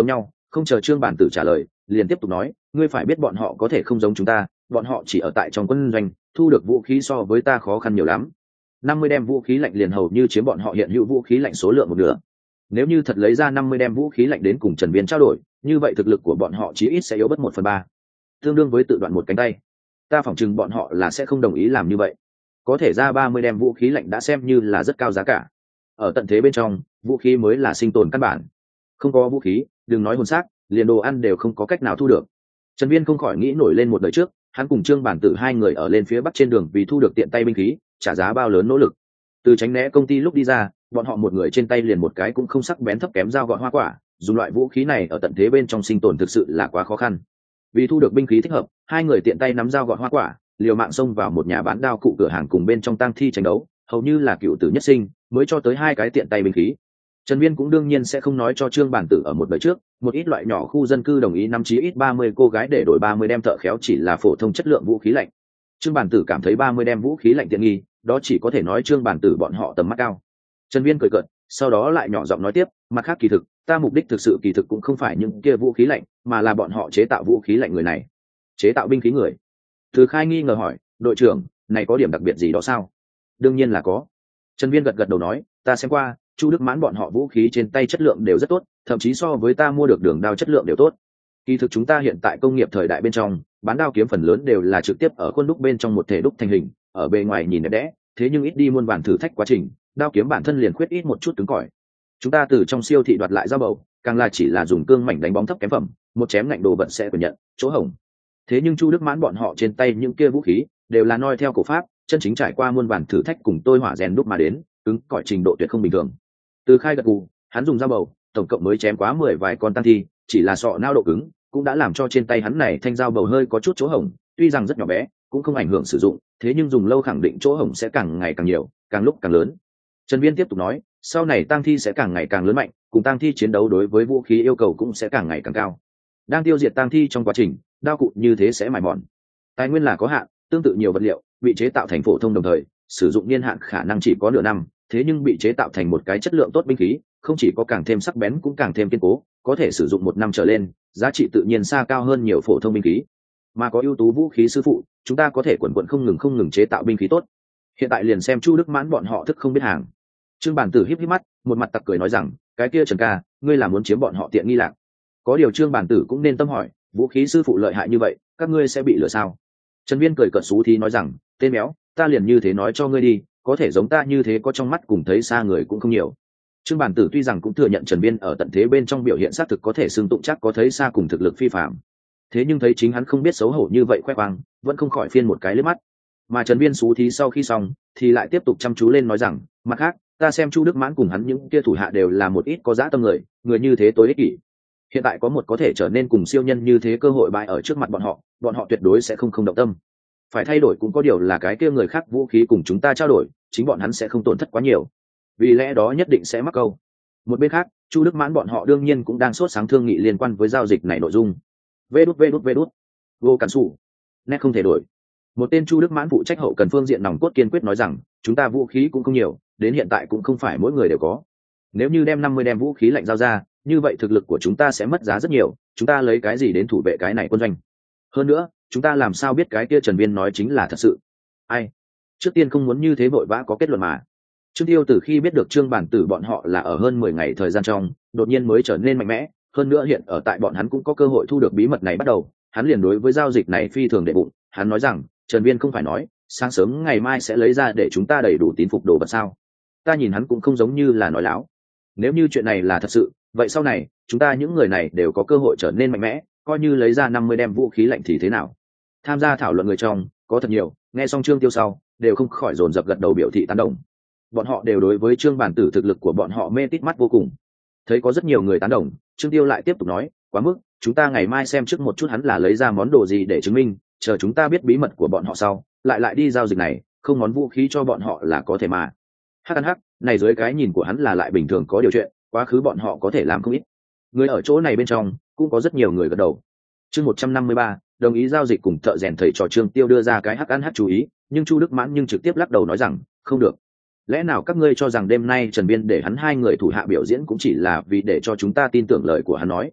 không chờ trương bản tử trả lời liền tiếp tục nói, ngươi phải biết bọn họ có thể không giống chúng ta, bọn họ chỉ ở tại trong quân doanh, thu được vũ khí so với ta khó khăn nhiều lắm. Năm mươi đem vũ khí lạnh liền hầu như chiếm bọn họ hiện hữu vũ khí lạnh số lượng một nửa. Nếu như thật lấy ra năm mươi đem vũ khí lạnh đến cùng Trần Viễn trao đổi, như vậy thực lực của bọn họ chí ít sẽ yếu bớt một phần ba, tương đương với tự đoạn một cánh tay. Ta phỏng chừng bọn họ là sẽ không đồng ý làm như vậy. Có thể ra ba mươi đem vũ khí lạnh đã xem như là rất cao giá cả. Ở tận thế bên trong, vũ khí mới là sinh tồn căn bản. Không có vũ khí, đừng nói hồn xác, liền đồ ăn đều không có cách nào thu được. Trần Viễn không khỏi nghĩ nổi lên một đời trước, hắn cùng Trương Bản Tử hai người ở lên phía bắc trên đường vì thu được tiện tay binh khí, trả giá bao lớn nỗ lực. Từ tránh né công ty lúc đi ra, bọn họ một người trên tay liền một cái cũng không sắc bén thấp kém dao gọt hoa quả, dùng loại vũ khí này ở tận thế bên trong sinh tồn thực sự là quá khó khăn. Vì thu được binh khí thích hợp, hai người tiện tay nắm dao gọt hoa quả, liều mạng xông vào một nhà bán đao cụ cửa hàng cùng bên trong tang thi tranh đấu, hầu như là cựu tử nhất sinh, mới cho tới hai cái tiện tay binh khí. Trần Viễn cũng đương nhiên sẽ không nói cho Trương Bản Tử ở một đời trước, một ít loại nhỏ khu dân cư đồng ý năm chí ít ba mươi cô gái để đổi ba mươi đem thợ khéo chỉ là phổ thông chất lượng vũ khí lạnh. Trương Bản Tử cảm thấy ba mươi đem vũ khí lạnh tiện nghi, đó chỉ có thể nói Trương Bản Tử bọn họ tầm mắt cao. Trần Viễn cười cợt, sau đó lại nhỏ giọng nói tiếp, mặt khác kỳ thực, ta mục đích thực sự kỳ thực cũng không phải những kia vũ khí lạnh, mà là bọn họ chế tạo vũ khí lạnh người này. Chế tạo binh khí người. Từ Khai nghi ngờ hỏi, đội trưởng, này có điểm đặc biệt gì đó sao? Đương nhiên là có. Trần Viễn gật gật đầu nói, ta xem qua, Chu Đức Mãn bọn họ vũ khí trên tay chất lượng đều rất tốt, thậm chí so với ta mua được đường đao chất lượng đều tốt. Kỳ thực chúng ta hiện tại công nghiệp thời đại bên trong, bán đao kiếm phần lớn đều là trực tiếp ở khuôn đúc bên trong một thể đúc thành hình, ở bề ngoài nhìn đẹp đẽ, thế nhưng ít đi muôn vàn thử thách quá trình, đao kiếm bản thân liền khuyết ít một chút cứng cỏi. Chúng ta từ trong siêu thị đoạt lại dao bầu, càng là chỉ là dùng cương mảnh đánh bóng thấp kém phẩm, một chém ngạnh đồ vật sẽ phải nhận chỗ hổng. Thế nhưng Chu Đức Mãn bọn họ trên tay những kia vũ khí đều là noi theo cổ pháp, chân chính trải qua muôn vàn thử thách cùng tôi hỏa rèn đúc mà đến, cứng cỏi trình độ tuyệt không bình thường. Từ Khai gật gù, hắn dùng dao bầu, tổng cộng mới chém quá mười vài con tăng thi, chỉ là sọ não độ cứng, cũng đã làm cho trên tay hắn này thanh dao bầu hơi có chút chỗ hổng, tuy rằng rất nhỏ bé, cũng không ảnh hưởng sử dụng, thế nhưng dùng lâu khẳng định chỗ hổng sẽ càng ngày càng nhiều, càng lúc càng lớn. Trần Viễn tiếp tục nói, sau này tăng thi sẽ càng ngày càng lớn mạnh, cùng tăng thi chiến đấu đối với vũ khí yêu cầu cũng sẽ càng ngày càng cao. Đang tiêu diệt tăng thi trong quá trình, đao cụ như thế sẽ mài mòn. Tài nguyên là có hạn, tương tự nhiều vật liệu bị chế tạo thành phổ thông đồng thời, sử dụng niên hạn khả năng chỉ có nửa năm, thế nhưng bị chế tạo thành một cái chất lượng tốt binh khí, không chỉ có càng thêm sắc bén cũng càng thêm kiên cố, có thể sử dụng một năm trở lên, giá trị tự nhiên xa cao hơn nhiều phổ thông binh khí. Mà có ưu tú vũ khí sư phụ, chúng ta có thể quần quần không ngừng không ngừng chế tạo binh khí tốt. Hiện tại liền xem Chu Đức Mãn bọn họ thức không biết hàng. Trương Bản Tử híp híp mắt, một mặt tặc cười nói rằng, cái kia Trần ca, ngươi là muốn chiếm bọn họ tiện nghi lạc. Có điều Trương Bản Tử cũng nên tâm hỏi, vũ khí sư phụ lợi hại như vậy, các ngươi sẽ bị lừa sao? Trần Viễn cười cợt xú thí nói rằng, tên béo, ta liền như thế nói cho ngươi đi, có thể giống ta như thế có trong mắt cùng thấy xa người cũng không nhiều. Trương Bản Tử tuy rằng cũng thừa nhận Trần Viễn ở tận thế bên trong biểu hiện xác thực có thể xưng tụng chắc có thấy xa cùng thực lực phi phàm, thế nhưng thấy chính hắn không biết xấu hổ như vậy khoe khoang, vẫn không khỏi phiên một cái liếc mắt. Mà Trần Viễn xú thí sau khi xong, thì lại tiếp tục chăm chú lên nói rằng, mặt khác, ta xem Chu Đức Mãn cùng hắn những kia thủ hạ đều là một ít có dã tâm người, người như thế tối ích kỷ. Hiện tại có một có thể trở nên cùng siêu nhân như thế cơ hội bại ở trước mặt bọn họ, bọn họ tuyệt đối sẽ không không động tâm. Phải thay đổi cũng có điều là cái kia người khác vũ khí cùng chúng ta trao đổi, chính bọn hắn sẽ không tổn thất quá nhiều, vì lẽ đó nhất định sẽ mắc câu. Một bên khác, Chu Đức Mãn bọn họ đương nhiên cũng đang sốt sáng thương nghị liên quan với giao dịch này nội dung. Vê đút vê đút vê đút, vô cản sủ, nét không thể đổi. Một tên Chu Đức Mãn phụ trách hậu cần phương diện nòng cốt kiên quyết nói rằng, chúng ta vũ khí cũng không nhiều, đến hiện tại cũng không phải mỗi người đều có. Nếu như đem năm mươi đem vũ khí lạnh giao ra, như vậy thực lực của chúng ta sẽ mất giá rất nhiều, chúng ta lấy cái gì đến thủ vệ cái này quân doanh? Hơn nữa, chúng ta làm sao biết cái kia Trần Viễn nói chính là thật sự? Ai? Trước tiên không muốn như thế vội vã có kết luận mà. Trương Tiêu từ khi biết được Trương Bản Tử bọn họ là ở hơn mười ngày thời gian trong, đột nhiên mới trở nên mạnh mẽ, hơn nữa hiện ở tại bọn hắn cũng có cơ hội thu được bí mật này bắt đầu, hắn liền đối với giao dịch này phi thường đệ bụng, hắn nói rằng, Trần Viễn không phải nói, sáng sớm ngày mai sẽ lấy ra để chúng ta đầy đủ tín phục đồ vật sao? Ta nhìn hắn cũng không giống như là nói láo. Nếu như chuyện này là thật sự, vậy sau này, chúng ta những người này đều có cơ hội trở nên mạnh mẽ, coi như lấy ra năm mươi đem vũ khí lạnh thì thế nào? Tham gia thảo luận người trong, có thật nhiều, nghe xong Trương Tiêu sau, đều không khỏi dồn dập gật đầu biểu thị tán đồng. Bọn họ đều đối với Trương Bản Tử thực lực của bọn họ mê tít mắt vô cùng. Thấy có rất nhiều người tán đồng, Trương Tiêu lại tiếp tục nói, quá mức, chúng ta ngày mai xem trước một chút hắn là lấy ra món đồ gì để chứng minh, chờ chúng ta biết bí mật của bọn họ sau, lại lại đi giao dịch này, không món vũ khí cho bọn họ là có thể mà. Hắc ăn hắc, này dưới cái nhìn của hắn là lại bình thường có điều chuyện, quá khứ bọn họ có thể làm không ít. Người ở chỗ này bên trong, cũng có rất nhiều người gật đầu. Chương một trăm năm mươi ba, đồng ý giao dịch cùng thợ rèn thầy trò Trương Tiêu đưa ra cái hắc ăn hắc chú ý, nhưng Chu Đức Mãn nhưng trực tiếp lắc đầu nói rằng, không được. Lẽ nào các ngươi cho rằng đêm nay Trần Viễn để hắn hai người thủ hạ biểu diễn cũng chỉ là vì để cho chúng ta tin tưởng lời của hắn nói?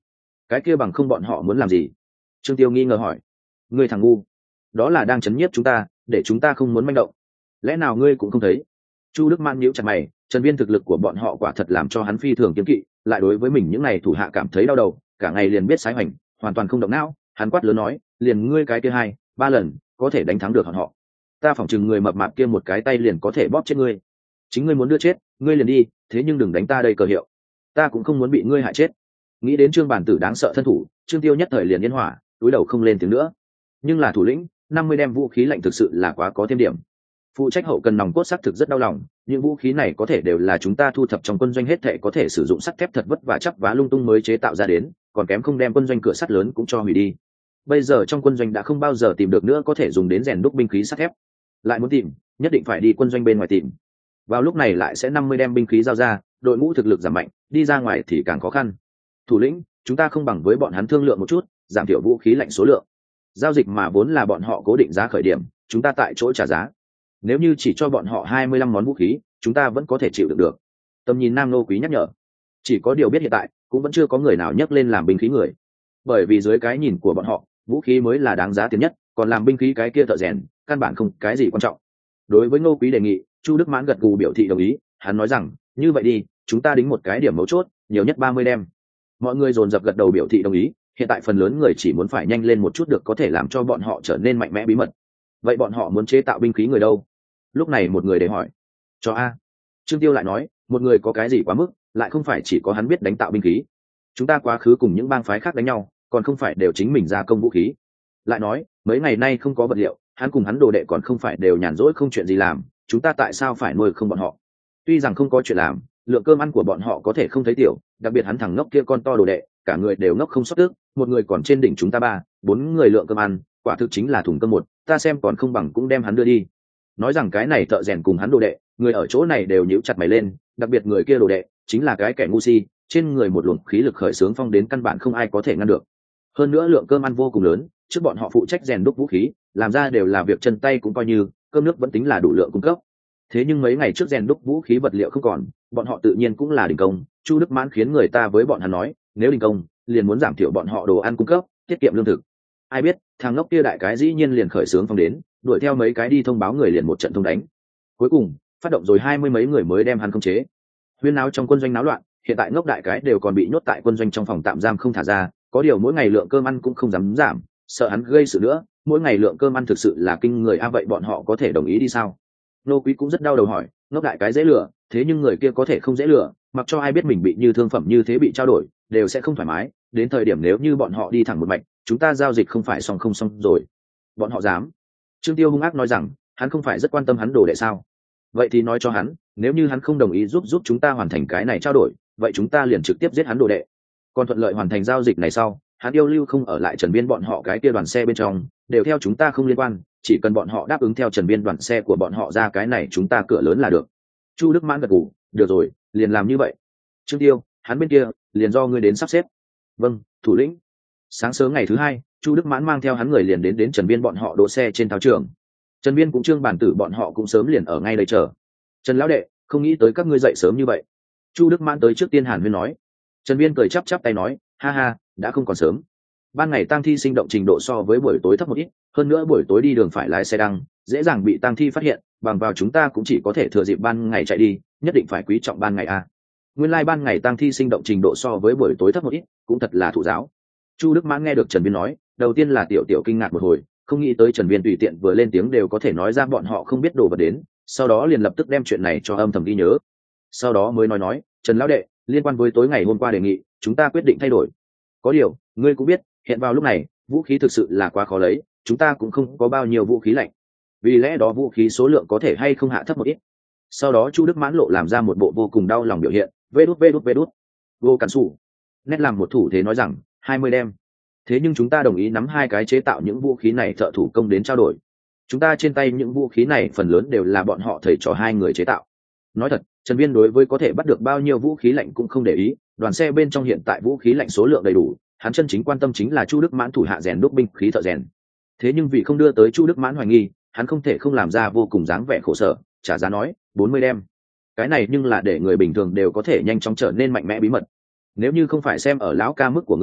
Cái kia bằng không bọn họ muốn làm gì? Trương Tiêu nghi ngờ hỏi. Ngươi thằng ngu, đó là đang chấn nhiếp chúng ta, để chúng ta không muốn manh động. Lẽ nào ngươi cũng không thấy? Chu Đức Mãn nhíu chặt mày, Trần Viên thực lực của bọn họ quả thật làm cho hắn phi thường kiêng kỵ, lại đối với mình những này thủ hạ cảm thấy đau đầu, cả ngày liền biết sái hoành, hoàn toàn không động não. Hắn quát lớn nói, liền ngươi cái kia hai ba lần có thể đánh thắng được bọn họ, ta phỏng chừng người mập mạp kia một cái tay liền có thể bóp chết ngươi. Chính ngươi muốn đưa chết, ngươi liền đi, thế nhưng đừng đánh ta đây cờ hiệu, ta cũng không muốn bị ngươi hại chết. Nghĩ đến Trương Bản Tử đáng sợ thân thủ, Trương Tiêu nhất thời liền yên hỏa, túi đầu không lên tiếng nữa. Nhưng là thủ lĩnh, năm mươi đem vũ khí lạnh thực sự là quá có thêm điểm. Phụ trách hậu cần nòng cốt xác thực rất đau lòng, những vũ khí này có thể đều là chúng ta thu thập trong quân doanh hết thệ có thể sử dụng sắt thép thật vất vả chắp vá lung tung mới chế tạo ra đến, còn kém không đem quân doanh cửa sắt lớn cũng cho hủy đi. Bây giờ trong quân doanh đã không bao giờ tìm được nữa có thể dùng đến rèn đúc binh khí sắt thép, lại muốn tìm, nhất định phải đi quân doanh bên ngoài tìm. Vào lúc này lại sẽ năm mươi đem binh khí giao ra, đội ngũ thực lực giảm mạnh, đi ra ngoài thì càng khó khăn. Thủ lĩnh, chúng ta không bằng với bọn hắn thương lượng một chút, giảm thiểu vũ khí lạnh số lượng. Giao dịch mà vốn là bọn họ cố định giá khởi điểm, chúng ta tại chỗ trả giá. Nếu như chỉ cho bọn họ hai mươi lăm món vũ khí, chúng ta vẫn có thể chịu được được. Tầm nhìn Nam Nô Quý nhắc nhở. Chỉ có điều biết hiện tại cũng vẫn chưa có người nào nhấc lên làm binh khí người, bởi vì dưới cái nhìn của bọn họ, vũ khí mới là đáng giá tiền nhất, còn làm binh khí cái kia thợ rèn căn bản không cái gì quan trọng. Đối với Ngô Quý đề nghị, Chu Đức Mãn gật gù biểu thị đồng ý. Hắn nói rằng, như vậy đi, chúng ta đính một cái điểm mấu chốt, nhiều nhất ba mươi đem. Mọi người dồn dập gật đầu biểu thị đồng ý. Hiện tại phần lớn người chỉ muốn phải nhanh lên một chút được có thể làm cho bọn họ trở nên mạnh mẽ bí mật. Vậy bọn họ muốn chế tạo binh khí người đâu? Lúc này một người để hỏi. Cho a. Trương Tiêu lại nói, một người có cái gì quá mức, lại không phải chỉ có hắn biết đánh tạo binh khí. Chúng ta quá khứ cùng những bang phái khác đánh nhau, còn không phải đều chính mình ra công vũ khí. Lại nói, mấy ngày nay không có vật liệu, hắn cùng hắn đồ đệ còn không phải đều nhàn rỗi không chuyện gì làm, chúng ta tại sao phải nuôi không bọn họ? Tuy rằng không có chuyện làm, lượng cơm ăn của bọn họ có thể không thấy tiểu, đặc biệt hắn thằng ngốc kia con to đồ đệ, cả người đều ngốc không sót tức, một người còn trên đỉnh chúng ta ba, bốn người lượng cơm ăn, quả thực chính là thùng cơm một, ta xem còn không bằng cũng đem hắn đưa đi. Nói rằng cái này thợ rèn cùng hắn đồ đệ, người ở chỗ này đều nhíu chặt mày lên, đặc biệt người kia đồ đệ, chính là cái kẻ ngu si, trên người một luồng khí lực khởi sướng phong đến căn bản không ai có thể ngăn được. Hơn nữa lượng cơm ăn vô cùng lớn, trước bọn họ phụ trách rèn đúc vũ khí, làm ra đều là việc chân tay cũng coi như, cơm nước vẫn tính là đủ lượng cung cấp. Thế nhưng mấy ngày trước rèn đúc vũ khí vật liệu không còn, bọn họ tự nhiên cũng là đình công. Chu Đức Mãn khiến người ta với bọn hắn nói, nếu đình công, liền muốn giảm thiểu bọn họ đồ ăn cung cấp, tiết kiệm lương thực. Ai biết, thằng ngốc kia đại cái dĩ nhiên liền khởi sướng phong đến, đuổi theo mấy cái đi thông báo người liền một trận thông đánh. Cuối cùng, phát động rồi hai mươi mấy người mới đem hắn khống chế. Huyên náo trong quân doanh náo loạn, hiện tại ngốc đại cái đều còn bị nhốt tại quân doanh trong phòng tạm giam không thả ra, có điều mỗi ngày lượng cơm ăn cũng không dám giảm, sợ hắn gây sự nữa, mỗi ngày lượng cơm ăn thực sự là kinh người a. Vậy bọn họ có thể đồng ý đi sao? Nô Quý cũng rất đau đầu hỏi, ngốc đại cái dễ lừa, thế nhưng người kia có thể không dễ lừa, mặc cho ai biết mình bị như thương phẩm như thế bị trao đổi, đều sẽ không thoải mái, đến thời điểm nếu như bọn họ đi thẳng một mạch, chúng ta giao dịch không phải xong không xong rồi. Bọn họ dám? Trương Tiêu hung ác nói rằng, hắn không phải rất quan tâm hắn đồ đệ sao? Vậy thì nói cho hắn, nếu như hắn không đồng ý giúp giúp chúng ta hoàn thành cái này trao đổi, vậy chúng ta liền trực tiếp giết hắn đồ đệ. Còn thuận lợi hoàn thành giao dịch này sau, hắn yêu lưu không ở lại Trần Biên bọn họ cái kia đoàn xe bên trong, đều theo chúng ta không liên quan, chỉ cần bọn họ đáp ứng theo Trần Biên đoàn xe của bọn họ ra cái này chúng ta cửa lớn là được. Chu Đức Mãn gật gù, được rồi, liền làm như vậy. Trương Tiêu, hắn bên kia, liền do ngươi đến sắp xếp. Vâng, thủ lĩnh. Sáng sớm ngày thứ hai, Chu Đức Mãn mang theo hắn người liền đến đến Trần Biên bọn họ đỗ xe trên thao trường. Trần Biên cũng Trương Bản Tử bọn họ cũng sớm liền ở ngay đây chờ. Trần lão đệ, không nghĩ tới các ngươi dậy sớm như vậy. Chu Đức Mãn tới trước tiên Hàn Huyên nói. Trần Biên cười chắp chắp tay nói, ha ha, đã không còn sớm. Ban ngày tang thi sinh động trình độ so với buổi tối thấp một ít, hơn nữa buổi tối đi đường phải lái xe đăng, dễ dàng bị tang thi phát hiện, bằng vào chúng ta cũng chỉ có thể thừa dịp ban ngày chạy đi, nhất định phải quý trọng ban ngày a. Nguyên lai like ban ngày tang thi sinh động trình độ so với buổi tối thấp một ít, cũng thật là thụ giáo. Chu Đức Mãn nghe được Trần Biên nói, đầu tiên là tiểu tiểu kinh ngạc một hồi, không nghĩ tới Trần Biên tùy tiện vừa lên tiếng đều có thể nói ra bọn họ không biết đồ vật đến, sau đó liền lập tức đem chuyện này cho âm thầm ghi nhớ. Sau đó mới nói nói, Trần lão đệ, liên quan với tối ngày hôm qua đề nghị, chúng ta quyết định thay đổi. Có điều, ngươi cũng biết, hiện vào lúc này, vũ khí thực sự là quá khó lấy, chúng ta cũng không có bao nhiêu vũ khí lạnh. Vì lẽ đó vũ khí số lượng có thể hay không hạ thấp một ít. Sau đó Chu Đức Mãn lộ làm ra một bộ vô cùng đau lòng biểu hiện, vê đút vê đút vê đút. Vô cản sủ. Nét làm một thủ thế nói rằng, hai mươi đem. Thế nhưng chúng ta đồng ý nắm hai cái chế tạo những vũ khí này thợ thủ công đến trao đổi. Chúng ta trên tay những vũ khí này phần lớn đều là bọn họ thầy trò hai người chế tạo. Nói thật, Trần Biên đối với có thể bắt được bao nhiêu vũ khí lạnh cũng không để ý, đoàn xe bên trong hiện tại vũ khí lạnh số lượng đầy đủ, hắn chân chính quan tâm chính là Chu Đức Mãn thủ hạ rèn đúc binh khí thợ rèn. Thế nhưng vì không đưa tới Chu Đức Mãn hoài nghi, hắn không thể không làm ra vô cùng dáng vẻ khổ sở, trả giá nói, bốn mươi đem. Cái này nhưng là để người bình thường đều có thể nhanh chóng trở nên mạnh mẽ bí mật. Nếu như không phải xem ở lão ca mức của ngươi,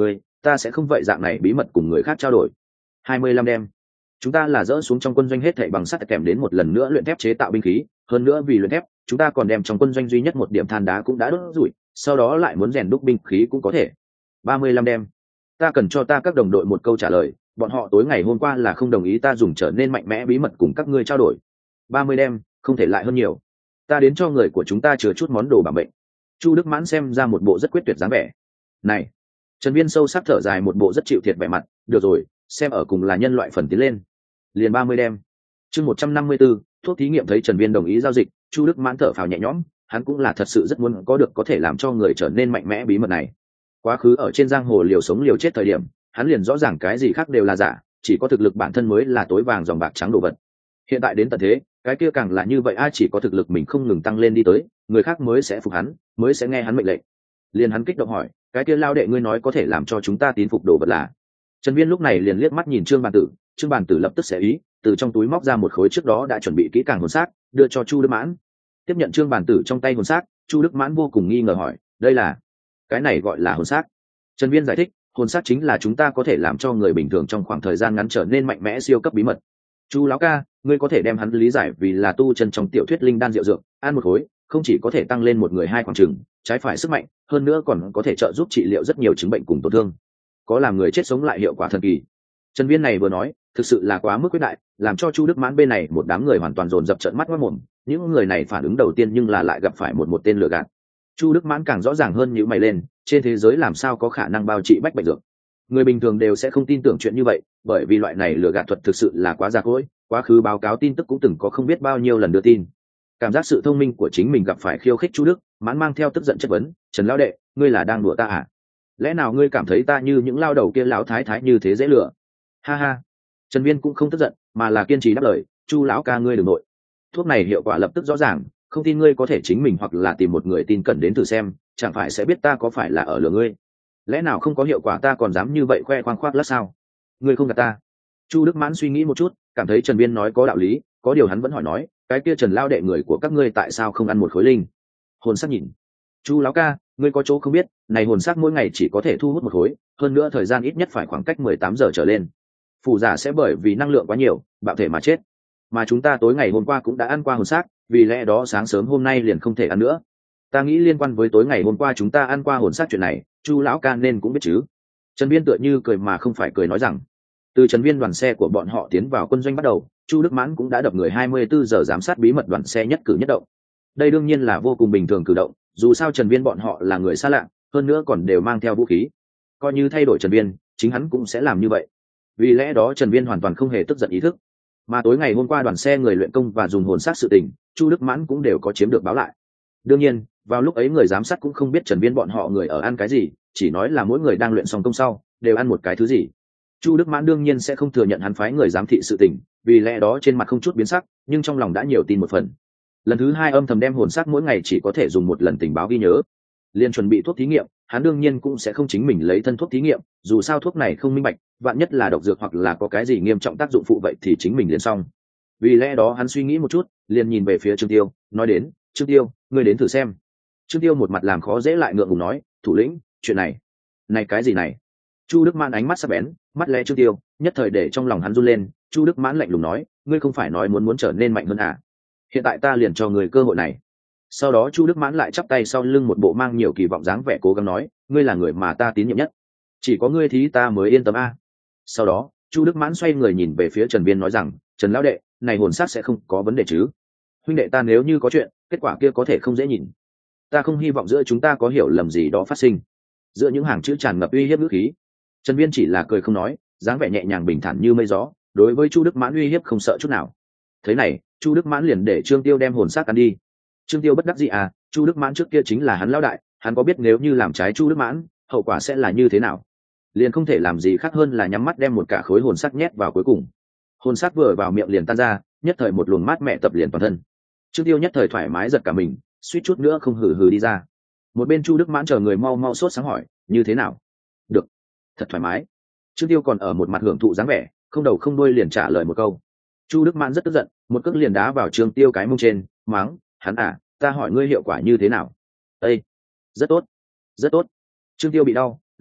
ta sẽ không vậy dạng này bí mật cùng người khác trao đổi. Hai mươi lăm đêm, chúng ta là dỡ xuống trong quân doanh hết thảy bằng sắt kèm đến một lần nữa luyện thép chế tạo binh khí, hơn nữa vì luyện thép chúng ta còn đem trong quân doanh duy nhất một điểm than đá cũng đã đốt rủi, sau đó lại muốn rèn đúc binh khí cũng có thể. Ba mươi lăm đêm, ta cần cho ta các đồng đội một câu trả lời, bọn họ tối ngày hôm qua là không đồng ý ta dùng trở nên mạnh mẽ bí mật cùng các ngươi trao đổi. Ba mươi đêm, không thể lại hơn nhiều, ta đến cho người của chúng ta chứa chút món đồ bảo mệnh. Chu Đức Mãn xem ra một bộ rất quyết tuyệt dáng vẻ. Này, Trần Viên sâu sắc thở dài một bộ rất chịu thiệt vẻ mặt, được rồi, xem ở cùng là nhân loại phần tiến lên. Liền ba mươi đêm. Chương một trăm năm mươi 154, thuốc thí nghiệm thấy Trần Viên đồng ý giao dịch, Chu Đức Mãn thở phào nhẹ nhõm, hắn cũng là thật sự rất muốn có được có thể làm cho người trở nên mạnh mẽ bí mật này. Quá khứ ở trên giang hồ liều sống liều chết thời điểm, hắn liền rõ ràng cái gì khác đều là giả, chỉ có thực lực bản thân mới là tối vàng dòng bạc trắng đồ vật. Hiện tại đến tận thế, cái kia càng là như vậy, ai chỉ có thực lực mình không ngừng tăng lên đi tới, người khác mới sẽ phục hắn, mới sẽ nghe hắn mệnh lệnh. Liền hắn kích động hỏi, cái kia lao đệ ngươi nói có thể làm cho chúng ta tín phục đồ vật là? Trần Viên lúc này liền liếc mắt nhìn Trương Bàn Tử, Trương Bàn Tử lập tức sẽ ý, từ trong túi móc ra một khối trước đó đã chuẩn bị kỹ càng hồn xác, đưa cho Chu Đức Mãn. Tiếp nhận Trương Bàn Tử trong tay hồn xác, Chu Đức Mãn vô cùng nghi ngờ hỏi, đây là? Cái này gọi là hồn xác. Trần Viên giải thích, hồn xác chính là chúng ta có thể làm cho người bình thường trong khoảng thời gian ngắn trở nên mạnh mẽ siêu cấp bí mật. Chu lão ca, ngươi có thể đem hắn lý giải vì là tu chân trong tiểu thuyết linh đan diệu dược, ăn một khối, không chỉ có thể tăng lên một người hai khoảng chừng, trái phải sức mạnh, hơn nữa còn có thể trợ giúp trị liệu rất nhiều chứng bệnh cùng tổn thương, có làm người chết sống lại hiệu quả thần kỳ. Trần Viên này vừa nói, thực sự là quá mức quyết đại, làm cho Chu Đức Mãn bên này một đám người hoàn toàn dồn dập trợn mắt ngoác mồm, những người này phản ứng đầu tiên nhưng là lại gặp phải một một tên lừa gạt. Chu Đức Mãn càng rõ ràng hơn nhíu mày lên, trên thế giới làm sao có khả năng bao trị bách bệnh dược? Người bình thường đều sẽ không tin tưởng chuyện như vậy, bởi vì loại này lừa gạt thuật thực sự là quá già cỗi, quá khứ báo cáo tin tức cũng từng có không biết bao nhiêu lần đưa tin. Cảm giác sự thông minh của chính mình gặp phải khiêu khích, Chu Đức Mãn mang theo tức giận chất vấn, Trần lão đệ, ngươi là đang đùa ta à? Lẽ nào ngươi cảm thấy ta như những lao đầu kia lão thái thái như thế dễ lừa? Ha ha. Trần Viên cũng không tức giận, mà là kiên trì đáp lời, Chu lão ca ngươi đừng nội, thuốc này hiệu quả lập tức rõ ràng, không tin ngươi có thể chính mình hoặc là tìm một người tin cẩn đến thử xem, chẳng phải sẽ biết ta có phải là ở lừa ngươi. Lẽ nào không có hiệu quả ta còn dám như vậy khoe khoang khoác lác sao? Ngươi không gạt ta. Chu Đức Mãn suy nghĩ một chút, cảm thấy Trần Viên nói có đạo lý, có điều hắn vẫn hỏi nói, cái kia Trần lao đệ người của các ngươi tại sao không ăn một khối linh hồn xác nhìn? Chu lão ca, ngươi có chỗ không biết, này hồn xác mỗi ngày chỉ có thể thu hút một khối, hơn nữa thời gian ít nhất phải khoảng cách mười tám giờ trở lên. Phù giả sẽ bởi vì năng lượng quá nhiều, bạo thể mà chết. Mà chúng ta tối ngày hôm qua cũng đã ăn qua hồn xác, vì lẽ đó sáng sớm hôm nay liền không thể ăn nữa. Ta nghĩ liên quan với tối ngày hôm qua chúng ta ăn qua hồn xác chuyện này, Chu lão ca nên cũng biết chứ? Trần Viên tựa như cười mà không phải cười nói rằng, từ Trần Viên đoàn xe của bọn họ tiến vào quân doanh bắt đầu, Chu Đức Mãn cũng đã đập người hai mươi bốn giờ giám sát bí mật đoàn xe nhất cử nhất động. Đây đương nhiên là vô cùng bình thường cử động, dù sao Trần Viên bọn họ là người xa lạ, hơn nữa còn đều mang theo vũ khí. Coi như thay đổi Trần Viên, chính hắn cũng sẽ làm như vậy. Vì lẽ đó Trần Viên hoàn toàn không hề tức giận ý thức. Mà tối ngày hôm qua đoàn xe người luyện công và dùng hồn xác sự tình, Chu Đức Mãn cũng đều có chiếm được báo lại. Đương nhiên, vào lúc ấy người giám sát cũng không biết Trần Viên bọn họ người ở ăn cái gì, chỉ nói là mỗi người đang luyện xong công sau, đều ăn một cái thứ gì. Chu Đức Mãn đương nhiên sẽ không thừa nhận hắn phái người giám thị sự tình, vì lẽ đó trên mặt không chút biến sắc, nhưng trong lòng đã nhiều tin một phần. Lần thứ hai âm thầm đem hồn xác mỗi ngày chỉ có thể dùng một lần tình báo ghi nhớ. Liên chuẩn bị thuốc thí nghiệm, hắn đương nhiên cũng sẽ không chính mình lấy thân thuốc thí nghiệm, dù sao thuốc này không minh bạch, vạn nhất là độc dược hoặc là có cái gì nghiêm trọng tác dụng phụ vậy thì chính mình liền xong. Vì lẽ đó hắn suy nghĩ một chút, liền nhìn về phía Trương Tiêu, nói đến, Trương Tiêu, ngươi đến thử xem. Trương Tiêu một mặt làm khó dễ lại ngượng ngùng nói, thủ lĩnh, chuyện này, này cái gì này? Chu Đức Mãn ánh mắt sắc bén, mắt lẽ Trương Tiêu, nhất thời để trong lòng hắn run lên. Chu Đức Mãn lạnh lùng nói, ngươi không phải nói muốn muốn trở nên mạnh hơn à? Hiện tại ta liền cho người cơ hội này. Sau đó Chu Đức Mãn lại chắp tay sau lưng một bộ mang nhiều kỳ vọng dáng vẻ cố gắng nói, ngươi là người mà ta tín nhiệm nhất, chỉ có ngươi thí ta mới yên tâm a. Sau đó Chu Đức Mãn xoay người nhìn về phía Trần Viên nói rằng, Trần lão đệ, này hồn xác sẽ không có vấn đề chứ? Huynh đệ ta nếu như có chuyện, kết quả kia có thể không dễ nhìn. Ta không hy vọng giữa chúng ta có hiểu lầm gì đó phát sinh. Giữa những hàng chữ tràn ngập uy hiếp ngữ khí. Trần Viên chỉ là cười không nói, dáng vẻ nhẹ nhàng bình thản như mây gió, đối với Chu Đức Mãn uy hiếp không sợ chút nào. Thế này, Chu Đức Mãn liền để Trương Tiêu đem hồn xác ăn đi. Trương Tiêu bất đắc dĩ à, Chu Đức Mãn trước kia chính là hắn lão đại, hắn có biết nếu như làm trái Chu Đức Mãn, hậu quả sẽ là như thế nào? Liền không thể làm gì khác hơn là nhắm mắt đem một cả khối hồn xác nhét vào cuối cùng. Hồn xác vừa vào miệng liền tan ra, nhất thời một luồng mát mẻ tập liền toàn thân. Trương Tiêu nhất thời thoải mái giật cả mình, suýt chút nữa không hừ hừ đi ra. Một bên Chu Đức Mãn chờ người mau mau sốt sáng hỏi, như thế nào? Được, thật thoải mái. Trương Tiêu còn ở một mặt hưởng thụ dáng vẻ, không đầu không đuôi liền trả lời một câu. Chu Đức Mãn rất tức giận, một cước liền đá vào Trương Tiêu cái mông trên, mắng, hắn à, ta hỏi ngươi hiệu quả như thế nào? Ê, rất tốt, rất tốt. Trương Tiêu bị đau,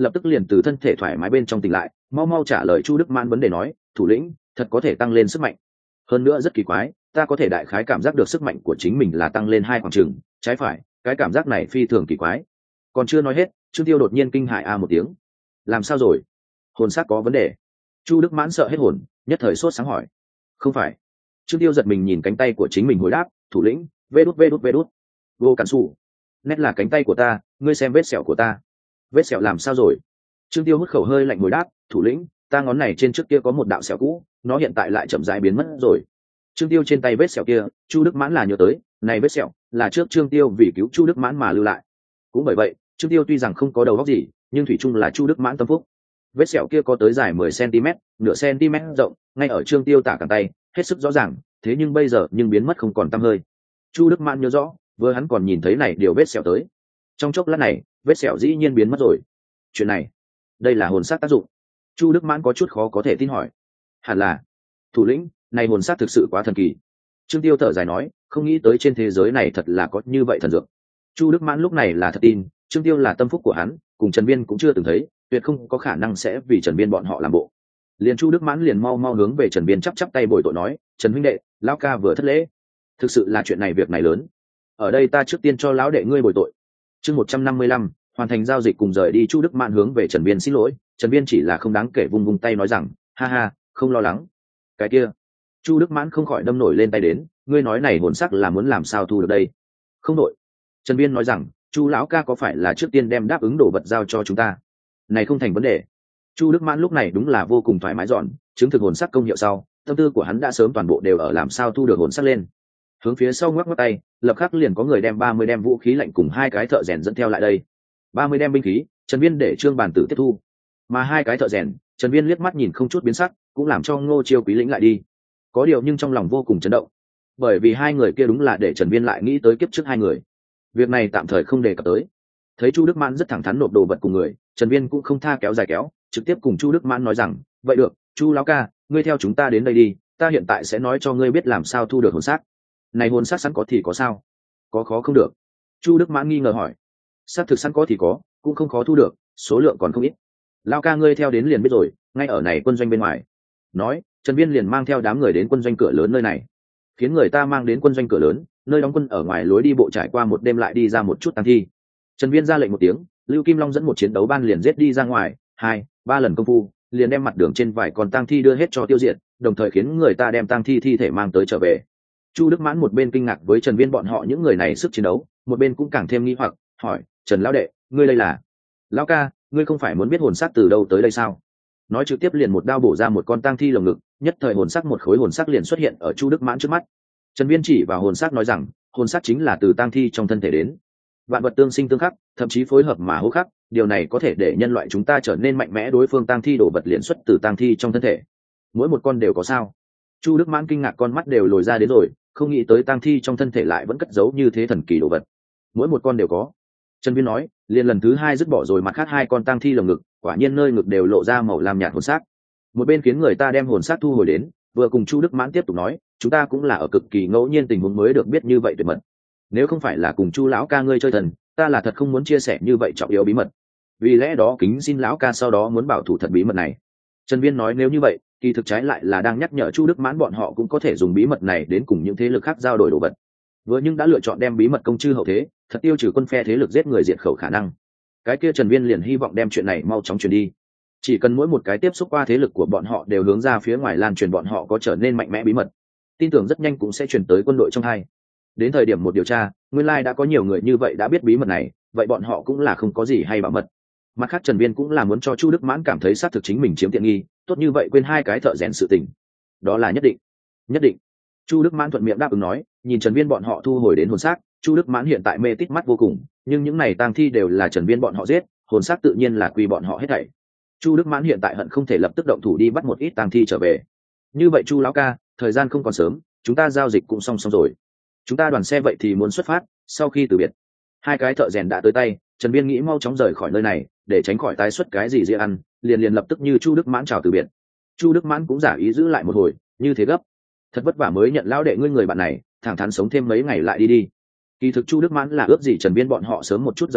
lập tức liền từ thân thể thoải mái bên trong tỉnh lại, mau mau trả lời Chu Đức Mãn vấn đề nói, thủ lĩnh, thật có thể tăng lên sức mạnh. Hơn nữa rất kỳ quái, ta có thể đại khái cảm giác được sức mạnh của chính mình là tăng lên hai khoảng chừng, trái phải, cái cảm giác này phi thường kỳ quái. Còn chưa nói hết, Trương Tiêu đột nhiên kinh hãi a một tiếng. Làm sao rồi? Hồn xác có vấn đề? Chu Đức Mãn sợ hết hồn, nhất thời sốt sáng hỏi. Không phải. Trương Tiêu giật mình nhìn cánh tay của chính mình hồi đáp, thủ lĩnh, vê đút vê đút vê đút. Vô cản sủ. Nét là cánh tay của ta, ngươi xem vết sẹo của ta. Vết sẹo làm sao rồi? Trương Tiêu hút khẩu hơi lạnh hồi đáp, thủ lĩnh, ta ngón này trên trước kia có một đạo sẹo cũ, nó hiện tại lại chậm rãi biến mất rồi. Trương Tiêu trên tay vết sẹo kia, Chu Đức Mãn là nhớ tới, này vết sẹo là trước Trương Tiêu vì cứu Chu Đức Mãn mà lưu lại. Cũng bởi vậy, Trương Tiêu tuy rằng không có đầu óc gì, nhưng thủy chung là Chu Đức Mãn tâm phúc. Vết sẹo kia có tới dài mười xăng-ti-mét, nửa cm rộng, ngay ở Trương Tiêu tả cẳng tay, hết sức rõ ràng, thế nhưng bây giờ nhưng biến mất không còn tăm hơi. Chu Đức Mãn nhớ rõ, vừa hắn còn nhìn thấy này điều vết sẹo tới. Trong chốc lát này, vết sẹo dĩ nhiên biến mất rồi. Chuyện này, đây là hồn xác tác dụng. Chu Đức Mãn có chút khó có thể tin hỏi. Hẳn là, thủ lĩnh, này hồn xác thực sự quá thần kỳ. Trương Tiêu thở dài nói, không nghĩ tới trên thế giới này thật là có như vậy thần dược. Chu Đức Mãn lúc này là thật tin, Trương Tiêu là tâm phúc của hắn, cùng Trần Viên cũng chưa từng thấy, tuyệt không có khả năng sẽ vì Trần Viên bọn họ làm bộ. Liền Chu Đức Mãn liền mau mau hướng về Trần Viên chắp chắp tay bồi tội nói, Trần huynh đệ, lão ca vừa thất lễ. Thực sự là chuyện này việc này lớn. Ở đây ta trước tiên cho lão đệ ngươi bồi tội. Chương một trăm năm mươi lăm, hoàn thành giao dịch cùng rời đi. Chu Đức Mãn hướng về Trần Viên xin lỗi, Trần Viên chỉ là không đáng kể vung vung tay nói rằng, ha ha, không lo lắng. Cái kia, Chu Đức Mãn không khỏi đâm nổi lên tay đến, ngươi nói này hồn sắc là muốn làm sao thu được đây? Không đổi. Trần Viên nói rằng, Chu lão ca có phải là trước tiên đem đáp ứng đồ vật giao cho chúng ta? Này không thành vấn đề. Chu Đức Mãn lúc này đúng là vô cùng thoải mái dọn, chứng thực hồn sắc công hiệu sau, tâm tư của hắn đã sớm toàn bộ đều ở làm sao thu được hồn sắc lên. Hướng phía sau ngoắc ngoắc tay, lập khắc liền có người đem ba mươi đem vũ khí lạnh cùng hai cái thợ rèn dẫn theo lại đây. ba mươi đem binh khí, Trần Viên để Trương Bàn Tử tiếp thu. Mà hai cái thợ rèn, Trần Viên liếc mắt nhìn không chút biến sắc, cũng làm cho Ngô Chiêu Quý lĩnh lại đi. Có điều nhưng trong lòng vô cùng chấn động, bởi vì hai người kia đúng là để Trần Viên lại nghĩ tới kiếp trước hai người. Việc này tạm thời không đề cập tới. Thấy Chu Đức Mãn rất thẳng thắn nộp đồ vật cùng người, Trần Viên cũng không tha kéo dài kéo, trực tiếp cùng Chu Đức Mãn nói rằng, vậy được, Chu lão ca, ngươi theo chúng ta đến đây đi, ta hiện tại sẽ nói cho ngươi biết làm sao thu được hồn xác. Này hồn xác sẵn có thì có sao? Có khó không được? Chu Đức Mãn nghi ngờ hỏi. Xác thực sẵn có thì có, cũng không khó thu được, số lượng còn không ít. Lão ca ngươi theo đến liền biết rồi, ngay ở này quân doanh bên ngoài. Nói, Trần Viên liền mang theo đám người đến quân doanh cửa lớn nơi này, khiến người ta mang đến quân doanh cửa lớn, nơi đóng quân ở ngoài lối đi bộ trải qua một đêm lại đi ra một chút tăng thi. Trần Viên ra lệnh một tiếng, Lưu Kim Long dẫn một chiến đấu ban liền giết đi ra ngoài, hai, ba lần công phu, liền đem mặt đường trên vài con tang thi đưa hết cho tiêu diệt, đồng thời khiến người ta đem tang thi thi thể mang tới trở về. Chu Đức Mãn một bên kinh ngạc với Trần Viên bọn họ những người này sức chiến đấu, một bên cũng càng thêm nghi hoặc, hỏi, Trần lão đệ, ngươi đây là? Lão ca, ngươi không phải muốn biết hồn xác từ đâu tới đây sao? Nói trực tiếp liền một đao bổ ra một con tang thi lồng ngực, nhất thời hồn xác một khối hồn xác liền xuất hiện ở Chu Đức Mãn trước mắt. Trần Viên chỉ vào hồn xác nói rằng, hồn xác chính là từ tang thi trong thân thể đến. Vạn vật tương sinh tương khắc, thậm chí phối hợp mà hô khắc, điều này có thể để nhân loại chúng ta trở nên mạnh mẽ đối phương tang thi đổ vật liền xuất từ tang thi trong thân thể. Mỗi một con đều có sao? Chu Đức Mãn kinh ngạc con mắt đều lồi ra đến rồi, không nghĩ tới tang thi trong thân thể lại vẫn cất giấu như thế thần kỳ đồ vật. Mỗi một con đều có. Trần Viên nói, liền lần thứ hai dứt bỏ rồi mặt khác hai con tang thi lồng ngực, quả nhiên nơi ngực đều lộ ra màu lam nhạt hồn xác. Một bên khiến người ta đem hồn xác thu hồi đến, vừa cùng Chu Đức Mãn tiếp tục nói, chúng ta cũng là ở cực kỳ ngẫu nhiên tình huống mới được biết như vậy tuyệt mật. Nếu không phải là cùng Chu lão ca ngươi chơi thần, ta là thật không muốn chia sẻ như vậy trọng yếu bí mật. Vì lẽ đó kính xin lão ca sau đó muốn bảo thủ thật bí mật này. Trần Viên nói nếu như vậy, kỳ thực trái lại là đang nhắc nhở Chu Đức Mãn bọn họ cũng có thể dùng bí mật này đến cùng những thế lực khác giao đổi đồ vật. Vừa nhưng đã lựa chọn đem bí mật công chư hậu thế, thật tiêu trừ quân phe thế lực giết người diệt khẩu khả năng. Cái kia Trần Viên liền hy vọng đem chuyện này mau chóng truyền đi. Chỉ cần mỗi một cái tiếp xúc qua thế lực của bọn họ đều hướng ra phía ngoài lan truyền bọn họ có trở nên mạnh mẽ bí mật, tin tưởng rất nhanh cũng sẽ truyền tới quân đội trong hai. Đến thời điểm một điều tra, nguyên lai đã có nhiều người như vậy đã biết bí mật này, vậy bọn họ cũng là không có gì hay bảo mật. Mặt khác Trần Viên cũng là muốn cho Chu Đức Mãn cảm thấy xác thực chính mình chiếm tiện nghi, tốt như vậy quên hai cái thợ rèn sự tình. Đó là nhất định. Nhất định. Chu Đức Mãn thuận miệng đáp ứng nói, nhìn Trần Viên bọn họ thu hồi đến hồn xác, Chu Đức Mãn hiện tại mê tít mắt vô cùng, nhưng những này tang thi đều là Trần Viên bọn họ giết, hồn xác tự nhiên là quy bọn họ hết thảy. Chu Đức Mãn hiện tại hận không thể lập tức động thủ đi bắt một ít tang thi trở về. Như vậy Chu lão ca, thời gian không còn sớm, chúng ta giao dịch cũng xong xong rồi. Chúng ta đoàn xe vậy thì muốn xuất phát, sau khi từ biệt. Hai cái thợ rèn đã tới tay, Trần Viên nghĩ mau chóng rời khỏi nơi này, để tránh khỏi tái xuất cái gì dễ ăn, liền liền lập tức như Chu Đức Mãn chào từ biệt. Chu Đức Mãn cũng giả ý giữ lại một hồi, như thế gấp. Thật vất vả mới nhận lão đệ ngươi người bạn này, thẳng thắn sống thêm mấy ngày lại đi đi. Kỳ thực Chu Đức Mãn là ước gì Trần Viên bọn họ sớm một chút rời đi,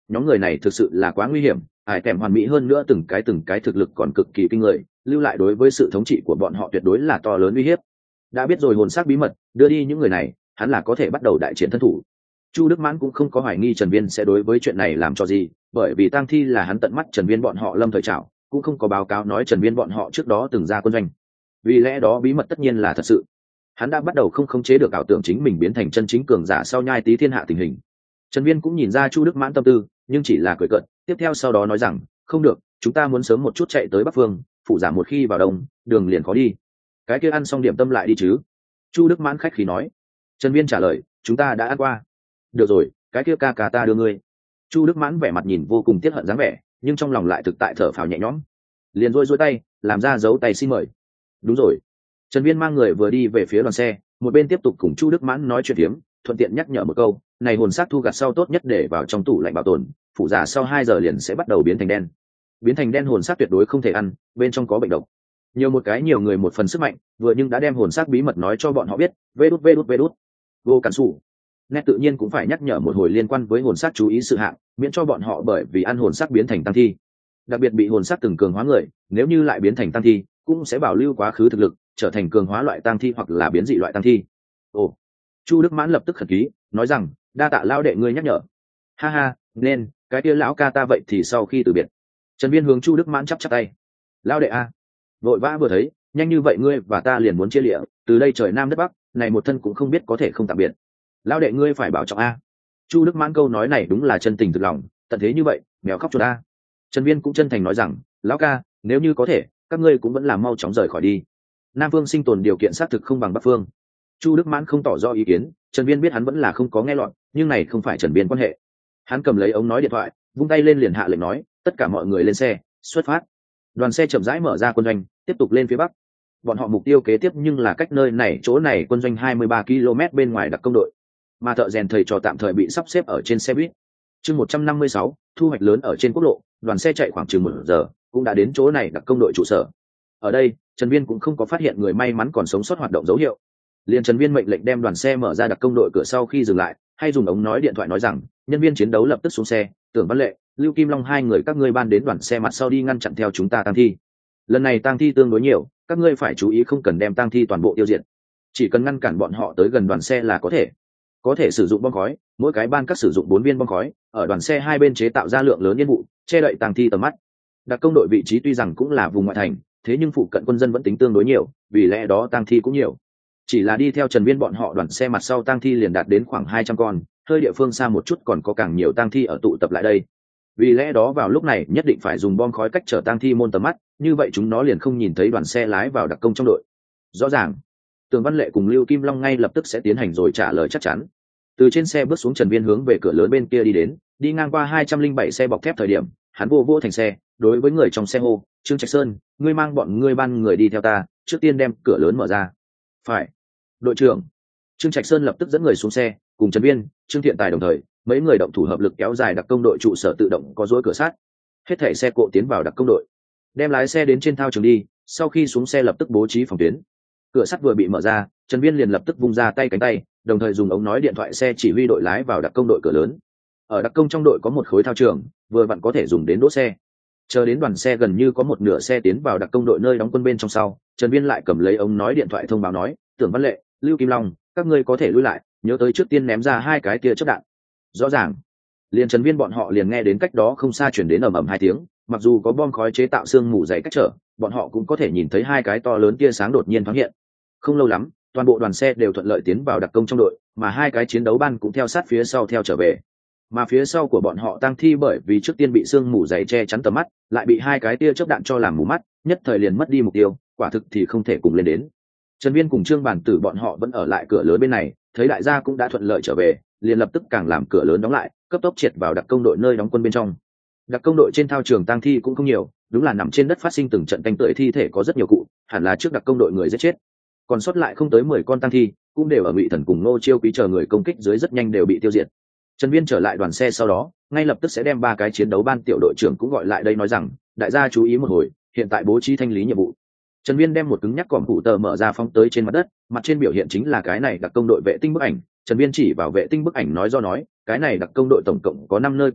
nhóm người này thực sự là quá nguy hiểm, ải kèm hoàn mỹ hơn nữa từng cái từng cái thực lực còn cực kỳ kinh người, lưu lại đối với sự thống trị của bọn họ tuyệt đối là to lớn uy hiếp. Đã biết rồi hồn xác bí mật, đưa đi những người này, hắn là có thể bắt đầu đại chiến thân thủ. Chu Đức Mãn cũng không có hoài nghi Trần Viên sẽ đối với chuyện này làm cho gì, bởi vì tang thi là hắn tận mắt Trần Viên bọn họ lâm thời trảo, cũng không có báo cáo nói Trần Viên bọn họ trước đó từng ra quân doanh. Vì lẽ đó bí mật tất nhiên là thật sự. Hắn đã bắt đầu không khống chế được ảo tưởng chính mình biến thành chân chính cường giả sau nhai tí thiên hạ tình hình. Trần Viên cũng nhìn ra Chu Đức Mãn tâm tư, nhưng chỉ là cười cợt, tiếp theo sau đó nói rằng, không được, chúng ta muốn sớm một chút chạy tới Bắc Phương, phụ giả một khi vào đông, đường liền khó đi. Cái kia ăn xong điểm tâm lại đi chứ? Chu Đức Mãn khách khí nói. Trần Viên trả lời, chúng ta đã ăn qua. Được rồi, cái kia ca ca ta đưa ngươi. Chu Đức Mãn vẻ mặt nhìn vô cùng tiếc hận dáng vẻ, nhưng trong lòng lại thực tại thở phào nhẹ nhõm, liền rôi rôi tay làm ra dấu tay xin mời. Đúng rồi. Trần Viên mang người vừa đi về phía đoàn xe, một bên tiếp tục cùng Chu Đức Mãn nói chuyện phiếm, thuận tiện nhắc nhở một câu, này hồn xác thu gặt sau tốt nhất để vào trong tủ lạnh bảo tồn, phụ giả sau hai giờ liền sẽ bắt đầu biến thành đen. Biến thành đen hồn xác tuyệt đối không thể ăn, bên trong có bệnh độc. Nhiều một cái nhiều người một phần sức mạnh, vừa nhưng đã đem hồn xác bí mật nói cho bọn họ biết, vê đút vê đút vê đút. Vô cản sủ. Nét tự nhiên cũng phải nhắc nhở một hồi liên quan với hồn xác chú ý sự hạng, miễn cho bọn họ bởi vì ăn hồn xác biến thành tăng thi. Đặc biệt bị hồn xác từng cường hóa người, nếu như lại biến thành tăng thi, cũng sẽ bảo lưu quá khứ thực lực, trở thành cường hóa loại tăng thi hoặc là biến dị loại tăng thi. Ồ. Chu Đức Mãn lập tức khẩn ký, nói rằng, đa tạ lão đệ ngươi nhắc nhở. Ha ha, nên, cái kia lão ca ta vậy thì sau khi từ biệt. Trần Viên hướng Chu Đức Mãn chắp chắp tay. Lão đệ a, vội vã vừa thấy, nhanh như vậy ngươi và ta liền muốn chia lịa, từ đây trời nam đất bắc, này một thân cũng không biết có thể không tạm biệt. Lão đệ ngươi phải bảo trọng a. Chu Đức Mãn câu nói này đúng là chân tình thực lòng, tận thế như vậy, mèo khóc chuột a. Trần Viên cũng chân thành nói rằng, lão ca, nếu như có thể, các ngươi cũng vẫn làm mau chóng rời khỏi đi. Nam Phương sinh tồn điều kiện xác thực không bằng Bắc Phương. Chu Đức Mãn không tỏ rõ ý kiến, Trần Viên biết hắn vẫn là không có nghe lọt, nhưng này không phải Trần Viên quan hệ. Hắn cầm lấy ống nói điện thoại, vung tay lên liền hạ lệnh nói, tất cả mọi người lên xe, xuất phát. Đoàn xe chậm rãi mở ra quân doanh, tiếp tục lên phía bắc. Bọn họ mục tiêu kế tiếp nhưng là cách nơi này chỗ này quân doanh hai mươi ba ki lô mét bên ngoài đặc công đội. Mà thợ rèn thầy trò tạm thời bị sắp xếp ở trên xe buýt. Chương một trăm năm mươi sáu, thu hoạch lớn ở trên quốc lộ, đoàn xe chạy khoảng chừng một giờ, cũng đã đến chỗ này đặc công đội trụ sở. Ở đây, Trần Viên cũng không có phát hiện người may mắn còn sống sót hoạt động dấu hiệu. Liên Trần Viên mệnh lệnh đem đoàn xe mở ra đặc công đội cửa sau khi dừng lại, hay dùng ống nói điện thoại nói rằng, nhân viên chiến đấu lập tức xuống xe, Tưởng Văn Lệ, Lưu Kim Long hai người các ngươi ban đến đoàn xe mặt sau đi ngăn chặn theo chúng ta tang thi. Lần này tang thi tương đối nhiều, các ngươi phải chú ý không cần đem tang thi toàn bộ tiêu diệt, chỉ cần ngăn cản bọn họ tới gần đoàn xe là có thể. Có thể sử dụng bom khói, mỗi cái ban các sử dụng bốn viên bom khói, ở đoàn xe hai bên chế tạo ra lượng lớn nhiên vụ, che đậy tang thi tầm mắt. Đặc công đội vị trí tuy rằng cũng là vùng ngoại thành, thế nhưng phụ cận quân dân vẫn tính tương đối nhiều, vì lẽ đó tang thi cũng nhiều. Chỉ là đi theo Trần Viên bọn họ đoàn xe mặt sau tang thi liền đạt đến khoảng hai trăm con, hơi địa phương xa một chút còn có càng nhiều tang thi ở tụ tập lại đây. Vì lẽ đó vào lúc này nhất định phải dùng bom khói cách trở tang thi môn tầm mắt, như vậy chúng nó liền không nhìn thấy đoàn xe lái vào đặc công trong đội. Rõ ràng, Tường Văn Lệ cùng Lưu Kim Long ngay lập tức sẽ tiến hành rồi trả lời chắc chắn. Từ trên xe bước xuống Trần Viên hướng về cửa lớn bên kia đi đến, đi ngang qua hai trăm linh bảy xe bọc thép thời điểm, hắn vô vô thành xe, đối với người trong xe hô, Trương Trạch Sơn, ngươi mang bọn ngươi ban người đi theo ta, trước tiên đem cửa lớn mở ra. Phải. Đội trưởng. Trương Trạch Sơn lập tức dẫn người xuống xe, cùng Trần Viên, Trương Thiện Tài đồng thời, mấy người động thủ hợp lực kéo dài đặc công đội trụ sở tự động có dối cửa sát. Hết thảy xe cộ tiến vào đặc công đội, đem lái xe đến trên thao trường đi, sau khi xuống xe lập tức bố trí phòng tuyến. Cửa sắt vừa bị mở ra, Trần Viên liền lập tức vung ra tay cánh tay, đồng thời dùng ống nói điện thoại xe chỉ huy đội lái vào đặc công đội cửa lớn. Ở đặc công trong đội có một khối thao trường, vừa vặn có thể dùng đến đỗ xe. Chờ đến đoàn xe gần như có một nửa xe tiến vào đặc công đội nơi đóng quân bên trong sau, Trần Viên lại cầm lấy ống nói điện thoại thông báo nói, Tưởng Văn Lệ, Lưu Kim Long, các ngươi có thể lui lại, nhớ tới trước tiên ném ra hai cái tia chớp đạn. Rõ ràng. Liền Trần Viên bọn họ liền nghe đến cách đó không xa chuyển đến ầm ầm hai tiếng, mặc dù có bom khói chế tạo xương mù dày cách trở, bọn họ cũng có thể nhìn thấy hai cái to lớn tia sáng đột nhiên thoáng hiện. Không lâu lắm, toàn bộ đoàn xe đều thuận lợi tiến vào đặc công trong đội, mà hai cái chiến đấu ban cũng theo sát phía sau theo trở về. Mà phía sau của bọn họ tang thi bởi vì trước tiên bị xương mù dày che chắn tầm mắt, lại bị hai cái tia chớp đạn cho làm mù mắt, nhất thời liền mất đi mục tiêu, quả thực thì không thể cùng lên đến. Trần Viên cùng Trương Bản Tử bọn họ vẫn ở lại cửa lớn bên này, thấy đại gia cũng đã thuận lợi trở về, liền lập tức càng làm cửa lớn đóng lại, cấp tốc triệt vào đặc công đội nơi đóng quân bên trong. Đặc công đội trên thao trường tang thi cũng không nhiều, đúng là nằm trên đất phát sinh từng trận canh tưởi thi thể có rất nhiều cụ, hẳn là trước đặc công đội người giết chết. Còn sót lại không tới mười con tang thi, cũng đều ở Ngụy Thần cùng Nô Chiêu Quý chờ người công kích dưới rất nhanh đều bị tiêu diệt. Trần Viên trở lại đoàn xe sau đó, ngay lập tức sẽ đem ba cái chiến đấu ban tiểu đội trưởng cũng gọi lại đây nói rằng, đại gia chú ý một hồi, hiện tại bố trí thanh lý nhiệm vụ. Trần Viên đem một cứng nhắc còm cụ tờ mở ra phóng tới trên mặt đất, mặt trên biểu hiện chính là cái này đặc công đội vệ tinh bức ảnh. Trần Viên chỉ vào vệ tinh bức ảnh nói do nói, cái này đặc công đội tổng cộng có năm nơi kiến trúc,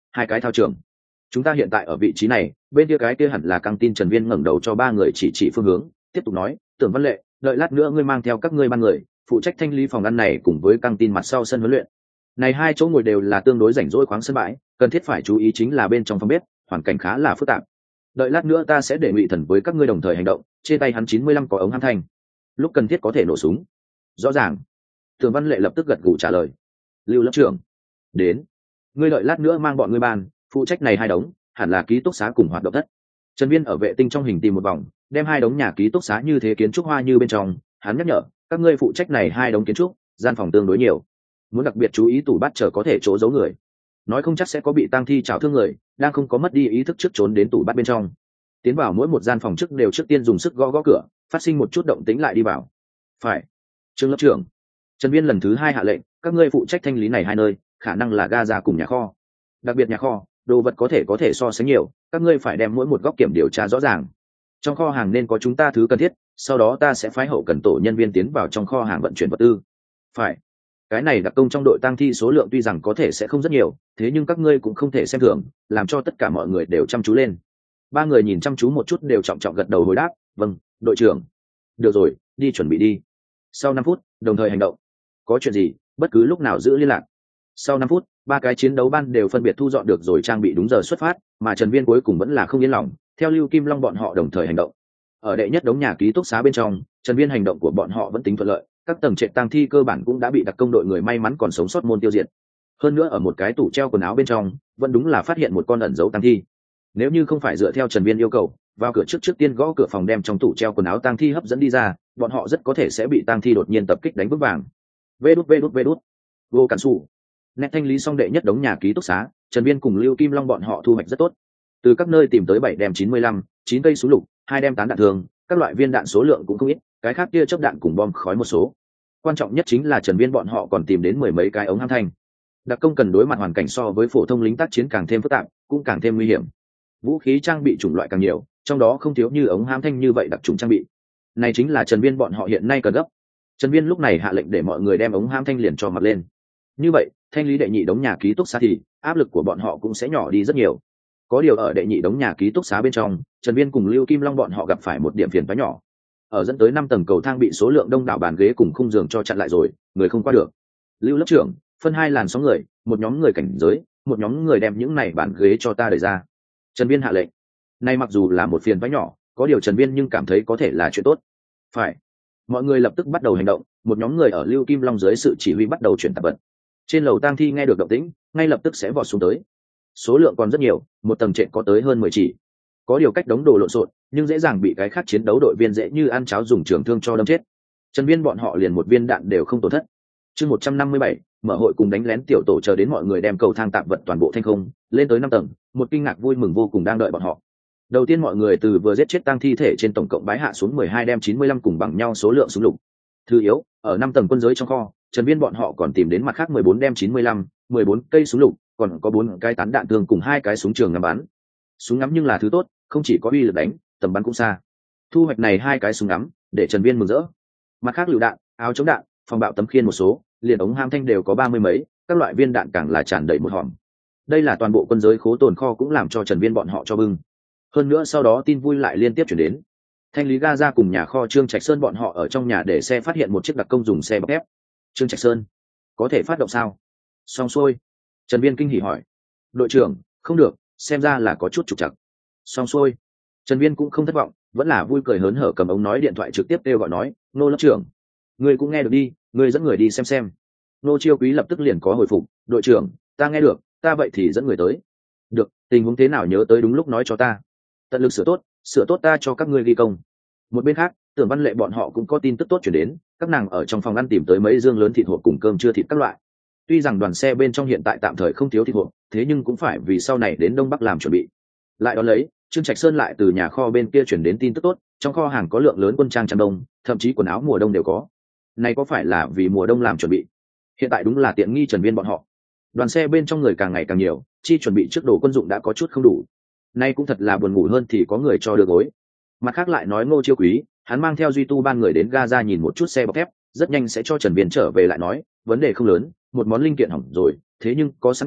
hai cái thao trường. Chúng ta hiện tại ở vị trí này, bên kia cái kia hẳn là căng tin. Trần Viên ngẩng đầu cho ba người chỉ chỉ phương hướng, tiếp tục nói, Tưởng Văn Lệ, đợi lát nữa ngươi mang theo các ngươi ba người phụ trách thanh lý phòng ăn này cùng với căng tin mặt sau sân huấn luyện. Này hai chỗ ngồi đều là tương đối rảnh rỗi khoáng sân bãi, cần thiết phải chú ý chính là bên trong phòng bếp hoàn cảnh khá là phức tạp. Đợi lát nữa ta sẽ để Ngụy Thần với các ngươi đồng thời hành động, trên tay hắn chín mươi lăm có ống hãm thanh, lúc cần thiết có thể nổ súng. Rõ ràng. Tưởng Văn Lệ lập tức gật gù trả lời. Lưu lớp trưởng, đến, ngươi đợi lát nữa mang bọn ngươi bàn phụ trách này hai đống, hẳn là ký túc xá cùng hoạt động thất. Trần Viên ở vệ tinh trong hình tìm một vòng, đem hai đống nhà ký túc xá như thế kiến trúc hoa như bên trong, hắn nhắc nhở, các ngươi phụ trách này hai đống kiến trúc, gian phòng tương đối nhiều, muốn đặc biệt chú ý tủ bát chờ có thể chỗ giấu người, nói không chắc sẽ có bị tang thi trào thương người đang không có mất đi ý thức trước trốn đến tủ bát bên trong. Tiến vào mỗi một gian phòng trước đều trước tiên dùng sức gõ gõ cửa, phát sinh một chút động tĩnh lại đi vào. Phải. Trương lớp trưởng. Trần Viên lần thứ hai hạ lệnh, các ngươi phụ trách thanh lý này hai nơi, khả năng là ga ra cùng nhà kho, đặc biệt nhà kho, đồ vật có thể có thể so sánh nhiều, các ngươi phải đem mỗi một góc kiểm điều tra rõ ràng. Trong kho hàng nên có chúng ta thứ cần thiết, sau đó ta sẽ phái hậu cần tổ nhân viên tiến vào trong kho hàng vận chuyển vật tư. Phải. Cái này đặc công trong đội tang thi số lượng tuy rằng có thể sẽ không rất nhiều, thế nhưng các ngươi cũng không thể xem thường, làm cho tất cả mọi người đều chăm chú lên. Ba người nhìn chăm chú một chút đều trọng trọng gật đầu hồi đáp, vâng, đội trưởng. Được rồi, đi chuẩn bị đi. Sau năm phút, đồng thời hành động. Có chuyện gì, bất cứ lúc nào giữ liên lạc. Sau năm phút, ba cái chiến đấu ban đều phân biệt thu dọn được rồi trang bị đúng giờ xuất phát, mà Trần Viên cuối cùng vẫn là không yên lòng, theo Lưu Kim Long bọn họ đồng thời hành động. Ở đệ nhất đống nhà ký túc xá bên trong, Trần Viên hành động của bọn họ vẫn tính thuận lợi, các tầng trệt tang thi cơ bản cũng đã bị đặc công đội người may mắn còn sống sót môn tiêu diệt. Hơn nữa ở một cái tủ treo quần áo bên trong, vẫn đúng là phát hiện một con ẩn giấu tang thi. Nếu như không phải dựa theo Trần Viên yêu cầu, vào cửa trước trước tiên gõ cửa phòng đem trong tủ treo quần áo tang thi hấp dẫn đi ra, bọn họ rất có thể sẽ bị tang thi đột nhiên tập kích đánh vững vàng. Vê đút vê đút vê đút. Vô cản sủ. Nét thanh lý xong đệ nhất đống nhà ký túc xá, Trần Viên cùng Lưu Kim Long bọn họ thu hoạch rất tốt. Từ các nơi tìm tới bảy đem chín mươi lăm, chín cây súng lục, hai đem tán đạn thường, các loại viên đạn số lượng cũng không ít, cái khác kia chớp đạn cùng bom khói một số. Quan trọng nhất chính là Trần Viên bọn họ còn tìm đến mười mấy cái ống hãm thanh. Đặc công cần đối mặt hoàn cảnh so với phổ thông lính tác chiến càng thêm phức tạp, cũng càng thêm nguy hiểm. Vũ khí trang bị chủng loại càng nhiều, trong đó không thiếu như ống hãm thanh như vậy đặc trùng trang bị. Này chính là Trần Viên bọn họ hiện nay cần gấp. Trần Viên lúc này hạ lệnh để mọi người đem ống hãm thanh liền cho mặc lên. Như vậy, thanh lý đệ nhị đống nhà ký túc xá thì áp lực của bọn họ cũng sẽ nhỏ đi rất nhiều. Có điều ở đệ nhị đống nhà ký túc xá bên trong, Trần Viên cùng Lưu Kim Long bọn họ gặp phải một điểm phiền toái nhỏ. Ở dẫn tới năm tầng cầu thang bị số lượng đông đảo bàn ghế cùng khung giường cho chặn lại rồi, người không qua được. Lưu lớp trưởng, phân hai làn sóng người, một nhóm người cảnh giới, một nhóm người đem những này bàn ghế cho ta đẩy ra. Trần Viên hạ lệnh. Nay mặc dù là một phiền toái nhỏ, có điều Trần Viên nhưng cảm thấy có thể là chuyện tốt. Phải. Mọi người lập tức bắt đầu hành động, một nhóm người ở Lưu Kim Long dưới sự chỉ huy bắt đầu chuyển tạp vật. Trên lầu tang thi nghe được động tĩnh, ngay lập tức sẽ vọt xuống tới. Số lượng còn rất nhiều, một tầng trệt có tới hơn mười chỉ. Có điều cách đống đồ lộn xộn, nhưng dễ dàng bị cái khác chiến đấu đội viên dễ như ăn cháo dùng trường thương cho đâm chết. Trần Viên bọn họ liền một viên đạn đều không tổn thất. Chương một trăm năm mươi bảy, mở hội cùng đánh lén tiểu tổ chờ đến mọi người đem cầu thang tạm vật toàn bộ thanh không, lên tới năm tầng, một kinh ngạc vui mừng vô cùng đang đợi bọn họ. Đầu tiên mọi người từ vừa giết chết tang thi thể trên tổng cộng bái hạ xuống mười hai đem chín mươi lăm cùng bằng nhau số lượng súng lục. Thứ yếu, ở năm tầng quân giới trong kho, Trần Viên bọn họ còn tìm đến mặt khác mười bốn đem chín mươi lăm, mười bốn cây súng lục, còn có bốn cái tán đạn thường cùng hai cái súng trường ngắm bắn. Súng ngắm nhưng là thứ tốt, không chỉ có uy lực đánh, tầm bắn cũng xa. Thu hoạch này hai cái súng ngắm, để Trần Viên mừng rỡ. Mặt khác lựu đạn, áo chống đạn, phòng bạo tấm khiên một số, liền ống ham thanh đều có ba mươi mấy, các loại viên đạn càng là tràn đầy một hòm. Đây là toàn bộ quân giới khố tồn kho cũng làm cho Trần Viên bọn họ cho bưng. Hơn nữa sau đó tin vui lại liên tiếp chuyển đến. Thanh lý ga ra cùng nhà kho Trương Trạch Sơn bọn họ ở trong nhà để xe phát hiện một chiếc đặc công dùng xe bọc thép. Trương Trạch Sơn, có thể phát động sao? Xong xuôi. Trần Viên kinh hỉ hỏi. Đội trưởng, không được, xem ra là có chút trục trặc. Xong xuôi. Trần Viên cũng không thất vọng, vẫn là vui cười hớn hở cầm ống nói điện thoại trực tiếp kêu gọi nói, Nô lớp trưởng, người cũng nghe được đi, người dẫn người đi xem xem. Nô Chiêu Quý lập tức liền có hồi phục, đội trưởng, ta nghe được, ta vậy thì dẫn người tới. Được, tình huống thế nào nhớ tới đúng lúc nói cho ta. Tận lực sửa tốt, sửa tốt ta cho các ngươi ghi công. Một bên khác, Tưởng Văn Lệ bọn họ cũng có tin tức tốt chuyển đến, các nàng ở trong phòng ăn tìm tới mấy dương lớn thịt hộp cùng cơm chưa thịt các loại. Tuy rằng đoàn xe bên trong hiện tại tạm thời không thiếu thịt hộp, thế nhưng cũng phải vì sau này đến Đông Bắc làm chuẩn bị. Lại đón lấy, Trương Trạch Sơn lại từ nhà kho bên kia chuyển đến tin tức tốt, trong kho hàng có lượng lớn quân trang chăn đông, thậm chí quần áo mùa đông đều có. Này có phải là vì mùa đông làm chuẩn bị? Hiện tại đúng là tiện nghi Trần Viên bọn họ. Đoàn xe bên trong người càng ngày càng nhiều, chi chuẩn bị trước đồ quân dụng đã có chút không đủ. Nay cũng thật là buồn ngủ hơn thì có người cho đưa gối. Mặt khác lại nói Ngô Chiêu Quý, hắn mang theo duy tu ban người đến Gaza nhìn một chút xe bọc thép, rất nhanh sẽ cho Trần Viên trở về lại nói, vấn đề không lớn, một món linh kiện hỏng rồi, thế nhưng có sẵn có,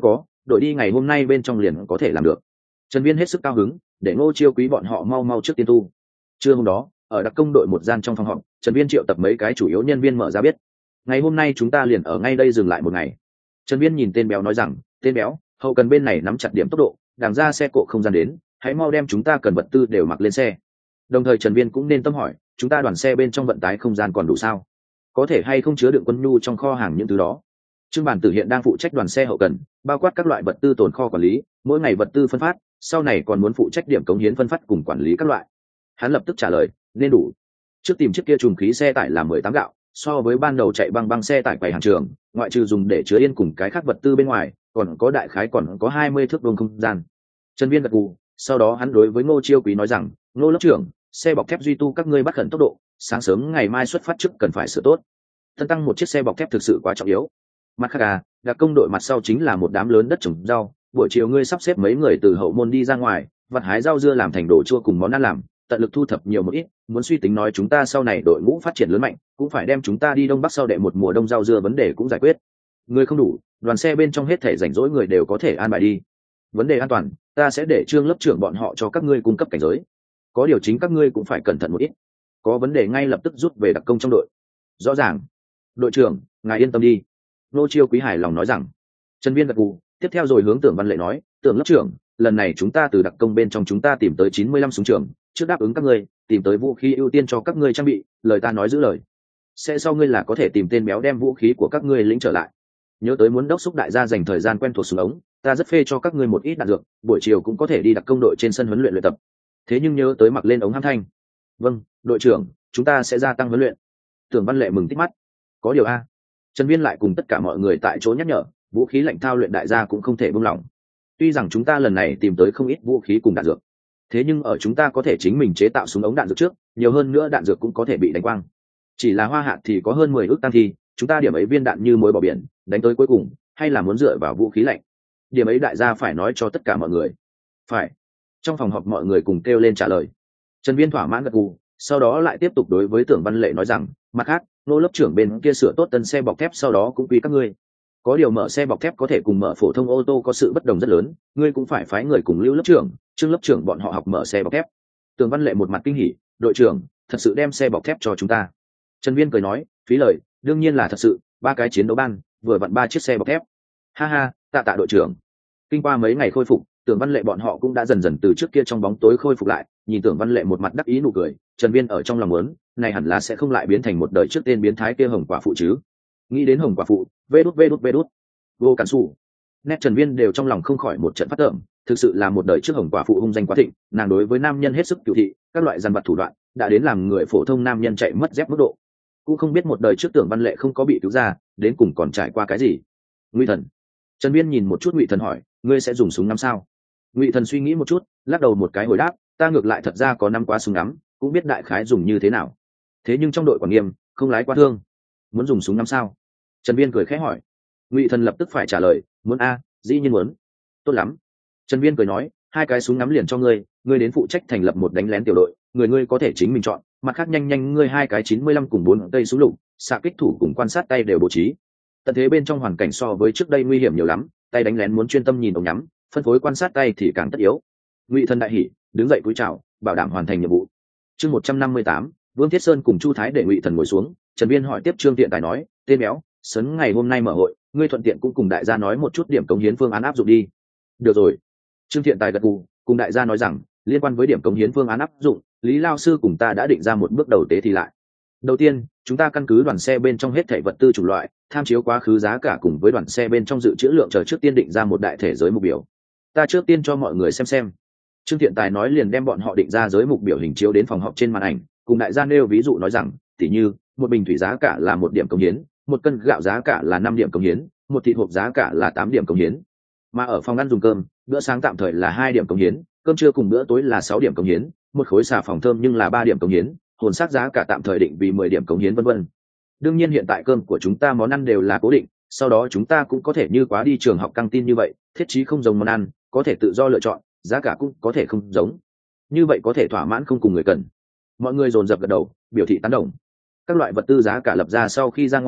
đội đi ngày hôm nay bên trong liền có thể làm được. Trần Viên hết sức cao hứng, để Ngô Chiêu Quý bọn họ mau mau trước tiên tu. Trưa hôm đó, ở đặc công đội một gian trong phòng họp, Trần Viên triệu tập mấy cái chủ yếu nhân viên mở ra biết. Ngày hôm nay chúng ta liền ở ngay đây dừng lại một ngày. Trần Viên nhìn tên béo nói rằng, tên béo, hậu cần bên này nắm chặt điểm tốc độ, đàng ra xe cộ không gian đến, hãy mau đem chúng ta cần vật tư đều mặc lên xe. Đồng thời Trần Viên cũng nên tâm hỏi, chúng ta đoàn xe bên trong vận tải không gian còn đủ sao? Có thể hay không chứa đựng quân nhu trong kho hàng những thứ đó? Trương Bản Tử hiện đang phụ trách đoàn xe hậu cần, bao quát các loại vật tư tồn kho quản lý, mỗi ngày vật tư phân phát, sau này còn muốn phụ trách điểm cống hiến phân phát cùng quản lý các loại. Hắn lập tức trả lời, nên đủ. Trước tìm chiếc kia trùng khí xe tải là mười tám gạo, so với ban đầu chạy băng băng xe tải quầy hàng trường, ngoại trừ dùng để chứa yên cùng cái khác vật tư bên ngoài, còn có đại khái còn có hai mươi thước vuông không gian. Trần Viên gật gù, sau đó hắn đối với Ngô Chiêu Quý nói rằng, Ngô lớp trưởng, xe bọc thép duy tu các ngươi bắt khẩn tốc độ, sáng sớm ngày mai xuất phát trước cần phải sửa tốt. Tân tăng một chiếc xe bọc thép thực sự quá trọng yếu. Mặt khác à, đặc công đội mặt sau chính là một đám lớn đất trồng rau, buổi chiều ngươi sắp xếp mấy người từ hậu môn đi ra ngoài, vặt hái rau dưa làm thành đồ chua cùng món ăn làm, tận lực thu thập nhiều một ít, muốn suy tính nói chúng ta sau này đội ngũ phát triển lớn mạnh, cũng phải đem chúng ta đi đông bắc sau đệ một mùa đông rau dưa vấn đề cũng giải quyết. Người không đủ, đoàn xe bên trong hết thể rảnh rỗi người đều có thể an bài đi. Vấn đề an toàn, ta sẽ để Trương lớp trưởng bọn họ cho các ngươi cung cấp cảnh giới. Có điều chính các ngươi cũng phải cẩn thận một ít. Có vấn đề ngay lập tức rút về đặc công trong đội. Rõ ràng. Đội trưởng, ngài yên tâm đi. Nô Chiêu Quý hài lòng nói rằng. Trần Viên gật gù, tiếp theo rồi hướng Tưởng Văn Lệ nói, Tưởng lớp trưởng, lần này chúng ta từ đặc công bên trong chúng ta tìm tới chín mươi lăm súng trường, trước đáp ứng các ngươi, tìm tới vũ khí ưu tiên cho các ngươi trang bị, lời ta nói giữ lời. Sẽ sau ngươi là có thể tìm tên béo đem vũ khí của các ngươi lĩnh trở lại. Nhớ tới muốn đốc xúc đại gia dành thời gian quen thuộc súng ống, ta rất phê cho các ngươi một ít đạn dược, buổi chiều cũng có thể đi đặc công đội trên sân huấn luyện luyện tập. Thế nhưng nhớ tới mặc lên ống hãm thanh. Vâng, đội trưởng, chúng ta sẽ gia tăng huấn luyện. Tưởng Văn Lệ mừng tít mắt. Có điều a. Trần Viên lại cùng tất cả mọi người tại chỗ nhắc nhở, vũ khí lạnh thao luyện đại gia cũng không thể buông lỏng. Tuy rằng chúng ta lần này tìm tới không ít vũ khí cùng đạn dược, thế nhưng ở chúng ta có thể chính mình chế tạo súng ống đạn dược trước, nhiều hơn nữa đạn dược cũng có thể bị đánh quang. Chỉ là Hoa Hạ thì có hơn mười ước tăng thi, chúng ta điểm ấy viên đạn như muối bỏ biển, đánh tới cuối cùng, hay là muốn dựa vào vũ khí lạnh. Điểm ấy đại gia phải nói cho tất cả mọi người. Phải. Trong phòng họp mọi người cùng kêu lên trả lời. Trần Viên thỏa mãn gật gù, sau đó lại tiếp tục đối với Tưởng Văn Lệ nói rằng, mặt khác, Nô lớp trưởng bên kia sửa tốt tân xe bọc thép sau đó cũng quý các ngươi. Có điều mở xe bọc thép có thể cùng mở phổ thông ô tô có sự bất đồng rất lớn, ngươi cũng phải phái người cùng Lưu lớp trưởng, Trương lớp trưởng bọn họ học mở xe bọc thép. Tưởng Văn Lệ một mặt kinh hỉ, đội trưởng, thật sự đem xe bọc thép cho chúng ta. Trần Viên cười nói, phí lời, đương nhiên là thật sự, ba cái chiến đấu ban, vừa vặn ba chiếc xe bọc thép. Ha ha, tạ tạ đội trưởng. Kinh qua mấy ngày khôi phục, Tưởng Văn Lệ bọn họ cũng đã dần dần từ trước kia trong bóng tối khôi phục lại, nhìn Tưởng Văn Lệ một mặt đắc ý nụ cười, Trần Viên ở trong lòng muốn, này hẳn là sẽ không lại biến thành một đời trước tên biến thái kia Hồng Quả Phụ chứ. Nghĩ đến Hồng Quả Phụ, vê đút vê đút vê đút, vô cản sủ. Nét Trần Viên đều trong lòng không khỏi một trận phát tởm, thực sự là một đời trước Hồng Quả Phụ hung danh quá thịnh, nàng đối với nam nhân hết sức cửu thị, các loại dằn vặt thủ đoạn, đã đến làm người phổ thông nam nhân chạy mất dép mức độ. Cũng không biết một đời trước Tưởng Văn Lệ không có bị cứu ra, đến cùng còn trải qua cái gì. Ngụy Thần. Trần Viên nhìn một chút Ngụy Thần hỏi, ngươi sẽ dùng súng ngắm sao? Ngụy Thần suy nghĩ một chút, lắc đầu một cái hồi đáp, ta ngược lại thật ra có năm qua súng ngắm, cũng biết đại khái dùng như thế nào. Thế nhưng trong đội quản nghiêm, không lái quá thương. Muốn dùng súng ngắm sao? Trần Viên cười khẽ hỏi. Ngụy Thần lập tức phải trả lời, muốn a, dĩ nhiên muốn. Tốt lắm. Trần Viên cười nói, hai cái súng ngắm liền cho ngươi, ngươi đến phụ trách thành lập một đánh lén tiểu đội, người ngươi có thể chính mình chọn, mặt khác nhanh nhanh ngươi hai cái chín mươi lăm cùng bốn cây súng lục, xạ kích thủ cùng quan sát tay đều bố trí. Tận thế bên trong hoàn cảnh so với trước đây nguy hiểm nhiều lắm, tay đánh lén muốn chuyên tâm nhìn ống nhắm, phân phối quan sát tay thì càng tất yếu. Ngụy Thần đại hỉ, đứng dậy cúi chào, bảo đảm hoàn thành nhiệm vụ. Chương một trăm năm mươi tám, Vương Thiết Sơn cùng Chu Thái để Ngụy Thần ngồi xuống, Trần Viên hỏi tiếp Trương Tiện Tài nói, tên béo, sớm ngày hôm nay mở hội, ngươi thuận tiện cũng cùng đại gia nói một chút điểm cống hiến phương án áp dụng đi. Được rồi. Trương Thiện Tài gật gù, cùng đại gia nói rằng, liên quan với điểm cống hiến phương án áp dụng, Lý Lao sư cùng ta đã định ra một bước đầu tế thì lại. Đầu tiên, chúng ta căn cứ đoàn xe bên trong hết thảy vật tư chủng loại, tham chiếu quá khứ giá cả cùng với đoàn xe bên trong dự trữ lượng chờ trước tiên định ra một đại thể giới mục biểu. Ta trước tiên cho mọi người xem xem. Trương Thiện Tài nói liền đem bọn họ định ra giới mục biểu hình chiếu đến phòng họp trên màn ảnh, cùng đại gia nêu ví dụ nói rằng, tỉ như, một bình thủy giá cả là một điểm cống hiến, một cân gạo giá cả là năm điểm cống hiến, một thịt hộp giá cả là tám điểm cống hiến. Mà ở phòng ăn dùng cơm, bữa sáng tạm thời là hai điểm cống hiến, cơm trưa cùng bữa tối là sáu điểm cống hiến, một khối xà phòng thơm nhưng là ba điểm cống hiến, hồn xác giá cả tạm thời định vì mười điểm cống hiến vân vân. Đương nhiên hiện tại cơm của chúng ta món ăn đều là cố định, sau đó chúng ta cũng có thể như quá đi trường học căng tin như vậy, thiết trí không giống món ăn, có thể tự do lựa chọn, giá cả cũng có thể không giống. Như vậy có thể thỏa mãn không cùng người cần. Mọi người dồn dập gật đầu, biểu thị tán đồng. Các loại vật tư giá cả lập ra sau khi ra ngoài,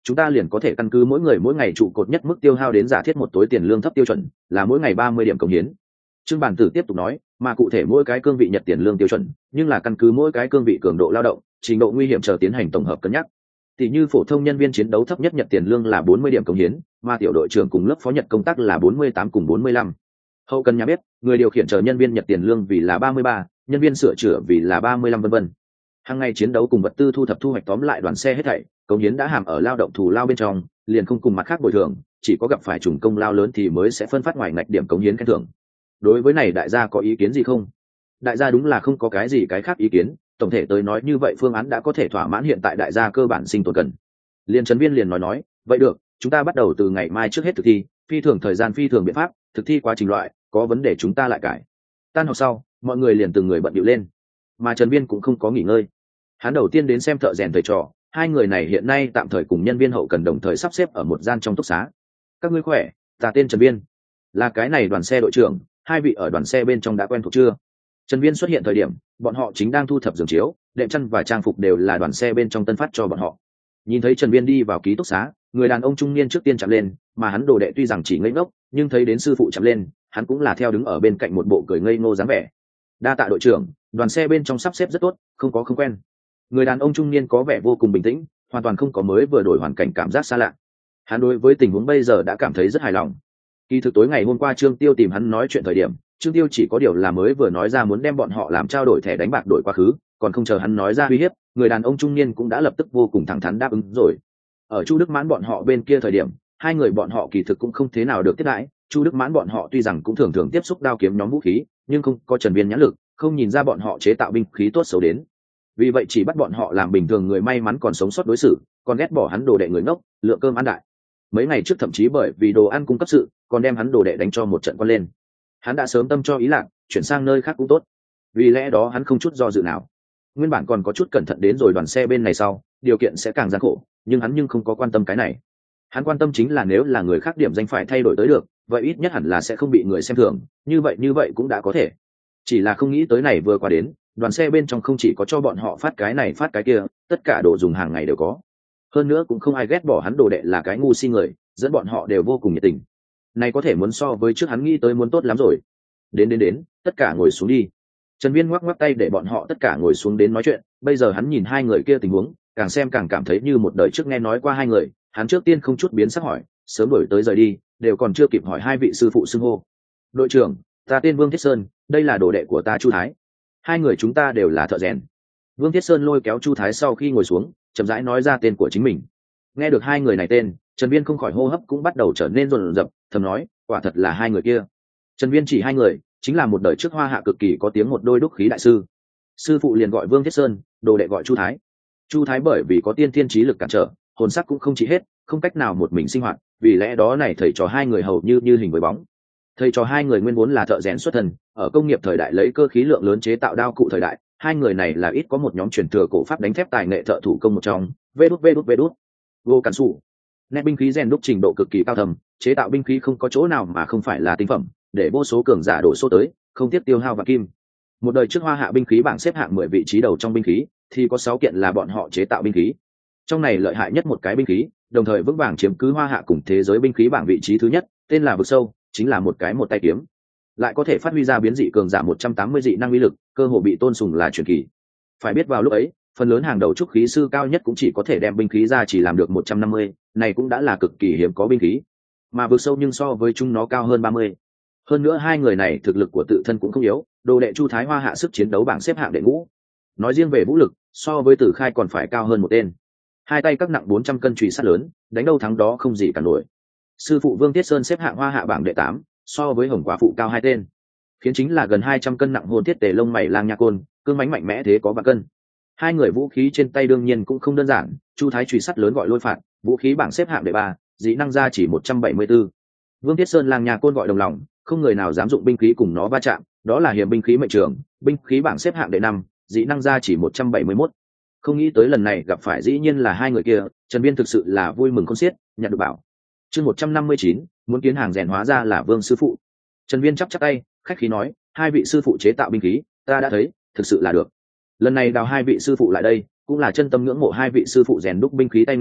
chúng ta liền có thể căn cứ mỗi người mỗi ngày trụ cột nhất mức tiêu hao đến giả thiết một tối tiền lương thấp tiêu chuẩn là mỗi ngày ba mươi điểm cống hiến. Trương Bản Tử tiếp tục nói, mà cụ thể mỗi cái cương vị nhật tiền lương tiêu chuẩn, nhưng là căn cứ mỗi cái cương vị cường độ lao động, trình độ nguy hiểm chờ tiến hành tổng hợp cân nhắc. Tỷ như phổ thông nhân viên chiến đấu thấp nhất nhật tiền lương là bốn mươi điểm cống hiến, mà tiểu đội trưởng cùng lớp phó nhật công tác là bốn mươi tám cùng bốn mươi lăm. Hậu cần nhà biết, người điều khiển chờ nhân viên nhật tiền lương vì là ba mươi ba, nhân viên sửa chữa vì là ba mươi lăm vân vân. Hàng ngày chiến đấu cùng vật tư thu thập thu hoạch tóm lại đoàn xe hết thảy, cống hiến đã hàm ở lao động thù lao bên trong, liền không cùng mặt khác bồi thường, chỉ có gặp phải trùng công lao lớn thì mới sẽ phân phát ngoài ngạch điểm cống hiến khen thưởng. Đối với này đại gia có ý kiến gì không? Đại gia đúng là không có cái gì cái khác ý kiến, tổng thể tới nói như vậy phương án đã có thể thỏa mãn hiện tại đại gia cơ bản sinh tồn cần. Liên Trấn Viên liền nói nói, vậy được, chúng ta bắt đầu từ ngày mai trước hết thực thi, phi thường thời gian phi thường biện pháp, thực thi quá trình loại, có vấn đề chúng ta lại cải. Tan học sau, mọi người liền từng người bận bịu lên, mà Trần Viên cũng không có nghỉ ngơi. Hắn đầu tiên đến xem thợ rèn thầy trò, hai người này hiện nay tạm thời cùng nhân viên hậu cần đồng thời sắp xếp ở một gian trong túc xá. Các ngươi khỏe, ta tên Trần Viên, là cái này đoàn xe đội trưởng, hai vị ở đoàn xe bên trong đã quen thuộc chưa? Trần Viên xuất hiện thời điểm, bọn họ chính đang thu thập giường chiếu, đệm chăn và trang phục đều là đoàn xe bên trong tân phát cho bọn họ. Nhìn thấy Trần Viên đi vào ký túc xá, người đàn ông trung niên trước tiên chạm lên, mà hắn đồ đệ tuy rằng chỉ ngây ngốc, nhưng thấy đến sư phụ chạm lên, hắn cũng là theo đứng ở bên cạnh một bộ cười ngây ngô dáng vẻ. Đa tạ đội trưởng, đoàn xe bên trong sắp xếp rất tốt, không có không quen. Người đàn ông trung niên có vẻ vô cùng bình tĩnh, hoàn toàn không có mới vừa đổi hoàn cảnh cảm giác xa lạ. Hắn đối với tình huống bây giờ đã cảm thấy rất hài lòng. Kỳ thực tối ngày hôm qua Trương Tiêu tìm hắn nói chuyện thời điểm, Trương Tiêu chỉ có điều là mới vừa nói ra muốn đem bọn họ làm trao đổi thẻ đánh bạc đổi quá khứ, còn không chờ hắn nói ra uy hiếp, người đàn ông trung niên cũng đã lập tức vô cùng thẳng thắn đáp ứng rồi. Ở Chu Đức Mãn bọn họ bên kia thời điểm, hai người bọn họ kỳ thực cũng không thế nào được tiếp đãi. Chu Đức Mãn bọn họ tuy rằng cũng thường thường tiếp xúc đao kiếm nhóm vũ khí, nhưng không có Trần Viên nhãn lực, không nhìn ra bọn họ chế tạo binh khí tốt xấu đến. Vì vậy chỉ bắt bọn họ làm bình thường người may mắn còn sống sót đối xử, còn ghét bỏ hắn đồ đệ người ngốc, lượng cơm ăn đại. Mấy ngày trước thậm chí bởi vì đồ ăn cung cấp sự, còn đem hắn đồ đệ đánh cho một trận quan lên. Hắn đã sớm tâm cho ý lạc, chuyển sang nơi khác cũng tốt. Vì lẽ đó hắn không chút do dự nào. Nguyên bản còn có chút cẩn thận đến rồi đoàn xe bên này sau, điều kiện sẽ càng gian khổ, nhưng hắn nhưng không có quan tâm cái này. Hắn quan tâm chính là nếu là người khác điểm danh phải thay đổi tới được, vậy ít nhất hẳn là sẽ không bị người xem thường, như vậy như vậy cũng đã có thể. Chỉ là không nghĩ tới này vừa qua đến, đoàn xe bên trong không chỉ có cho bọn họ phát cái này phát cái kia, tất cả đồ dùng hàng ngày đều có. Hơn nữa cũng không ai ghét bỏ hắn đồ đệ là cái ngu si người, dẫn bọn họ đều vô cùng nhiệt tình. Này có thể muốn so với trước hắn nghĩ tới muốn tốt lắm rồi. Đến đến đến, tất cả ngồi xuống đi. Trần Viên ngoắc ngoắc tay để bọn họ tất cả ngồi xuống đến nói chuyện. Bây giờ hắn nhìn hai người kia tình huống, càng xem càng cảm thấy như một đời trước nghe nói qua hai người. Hắn trước tiên không chút biến sắc hỏi, sớm đổi tới rời đi, đều còn chưa kịp hỏi hai vị sư phụ xưng hô. Đội trưởng, ta tên Vương Thiết Sơn, đây là đồ đệ của ta Chu Thái. Hai người chúng ta đều là thợ rèn. Vương Thiết Sơn lôi kéo Chu Thái sau khi ngồi xuống, chậm rãi nói ra tên của chính mình. Nghe được hai người này tên, Trần Viên không khỏi hô hấp cũng bắt đầu trở nên rồn rập, thầm nói, quả thật là hai người kia. Trần Viên chỉ hai người, chính là một đời trước Hoa Hạ cực kỳ có tiếng một đôi đúc khí đại sư. Sư phụ liền gọi Vương Thiết Sơn, đồ đệ gọi Chu Thái. Chu Thái bởi vì có tiên thiên trí lực cản trở, hồn sắc cũng không trị hết, không cách nào một mình sinh hoạt, vì lẽ đó này thầy trò hai người hầu như như hình với bóng. Thầy trò hai người nguyên vốn là thợ rèn xuất thân, ở công nghiệp thời đại lấy cơ khí lượng lớn chế tạo đao cụ thời đại, hai người này là ít có một nhóm truyền thừa cổ pháp đánh thép tài nghệ thợ thủ công một trong. Vê đút vê đút vê đút. Vô cản sủ. Nét binh khí rèn đúc trình độ cực kỳ cao thầm, chế tạo binh khí không có chỗ nào mà không phải là tinh phẩm, để vô số cường giả đổ số tới, không tiếc tiêu hao và kim. Một đời trước Hoa Hạ binh khí bảng xếp hạng mười vị trí đầu trong binh khí, thì có sáu kiện là bọn họ chế tạo binh khí. Trong này lợi hại nhất một cái binh khí, đồng thời vững vàng chiếm cứ Hoa Hạ cùng thế giới binh khí bảng vị trí thứ nhất, tên là Vực Sâu, chính là một cái một tay kiếm, lại có thể phát huy ra biến dị cường giả một trăm tám mươi dị năng uy lực, cơ hồ bị tôn sùng là truyền kỳ. Phải biết vào lúc ấy, phần lớn hàng đầu trúc khí sư cao nhất cũng chỉ có thể đem binh khí ra chỉ làm được một trăm năm mươi, này cũng đã là cực kỳ hiếm có binh khí. Mà Vực Sâu nhưng so với chúng nó cao hơn ba mươi. Hơn nữa hai người này thực lực của tự thân cũng không yếu, đồ đệ Chu Thái Hoa Hạ sức chiến đấu bảng xếp hạng đệ ngũ. Nói riêng về vũ lực, so với Tử Khai còn phải cao hơn một tên. Hai tay các nặng bốn trăm cân chùy sắt lớn, đánh đâu thắng đó không gì cả nổi. Sư phụ Vương Tiết Sơn xếp hạng Hoa Hạ bảng đệ tám, so với Hồng Quả phụ cao hai tên. Khiến chính là gần hai trăm cân nặng hồn thiết tề lông mày lang nha côn, cương mãnh mạnh mẽ thế có vạn cân. Hai người vũ khí trên tay đương nhiên cũng không đơn giản, Chu Thái chùy sắt lớn gọi Lôi Phạt, vũ khí bảng xếp hạng đệ ba, dị năng ra chỉ một trăm bảy mươi tư. Vương Tiết Sơn lang nha côn gọi Đồng Lòng, không người nào dám dụng binh khí cùng nó va chạm, đó là hiểm binh khí mệnh trường, binh khí bảng xếp hạng đệ năm, dị năng ra chỉ một trăm bảy mươi mốt. Không nghĩ tới lần này gặp phải dĩ nhiên là hai người kia, Trần Viên thực sự là vui mừng khôn xiết, nhận được bảo. Chương một trăm năm mươi chín, muốn kiến hàng rèn hóa ra là Vương sư phụ. Trần Viên chắp chắp tay, khách khí nói, hai vị sư phụ chế tạo binh khí, ta đã thấy, thực sự là được. Lần này đào hai vị sư phụ lại đây, cũng là chân tâm ngưỡng mộ hai vị sư phụ rèn đúc binh khí tay nghề,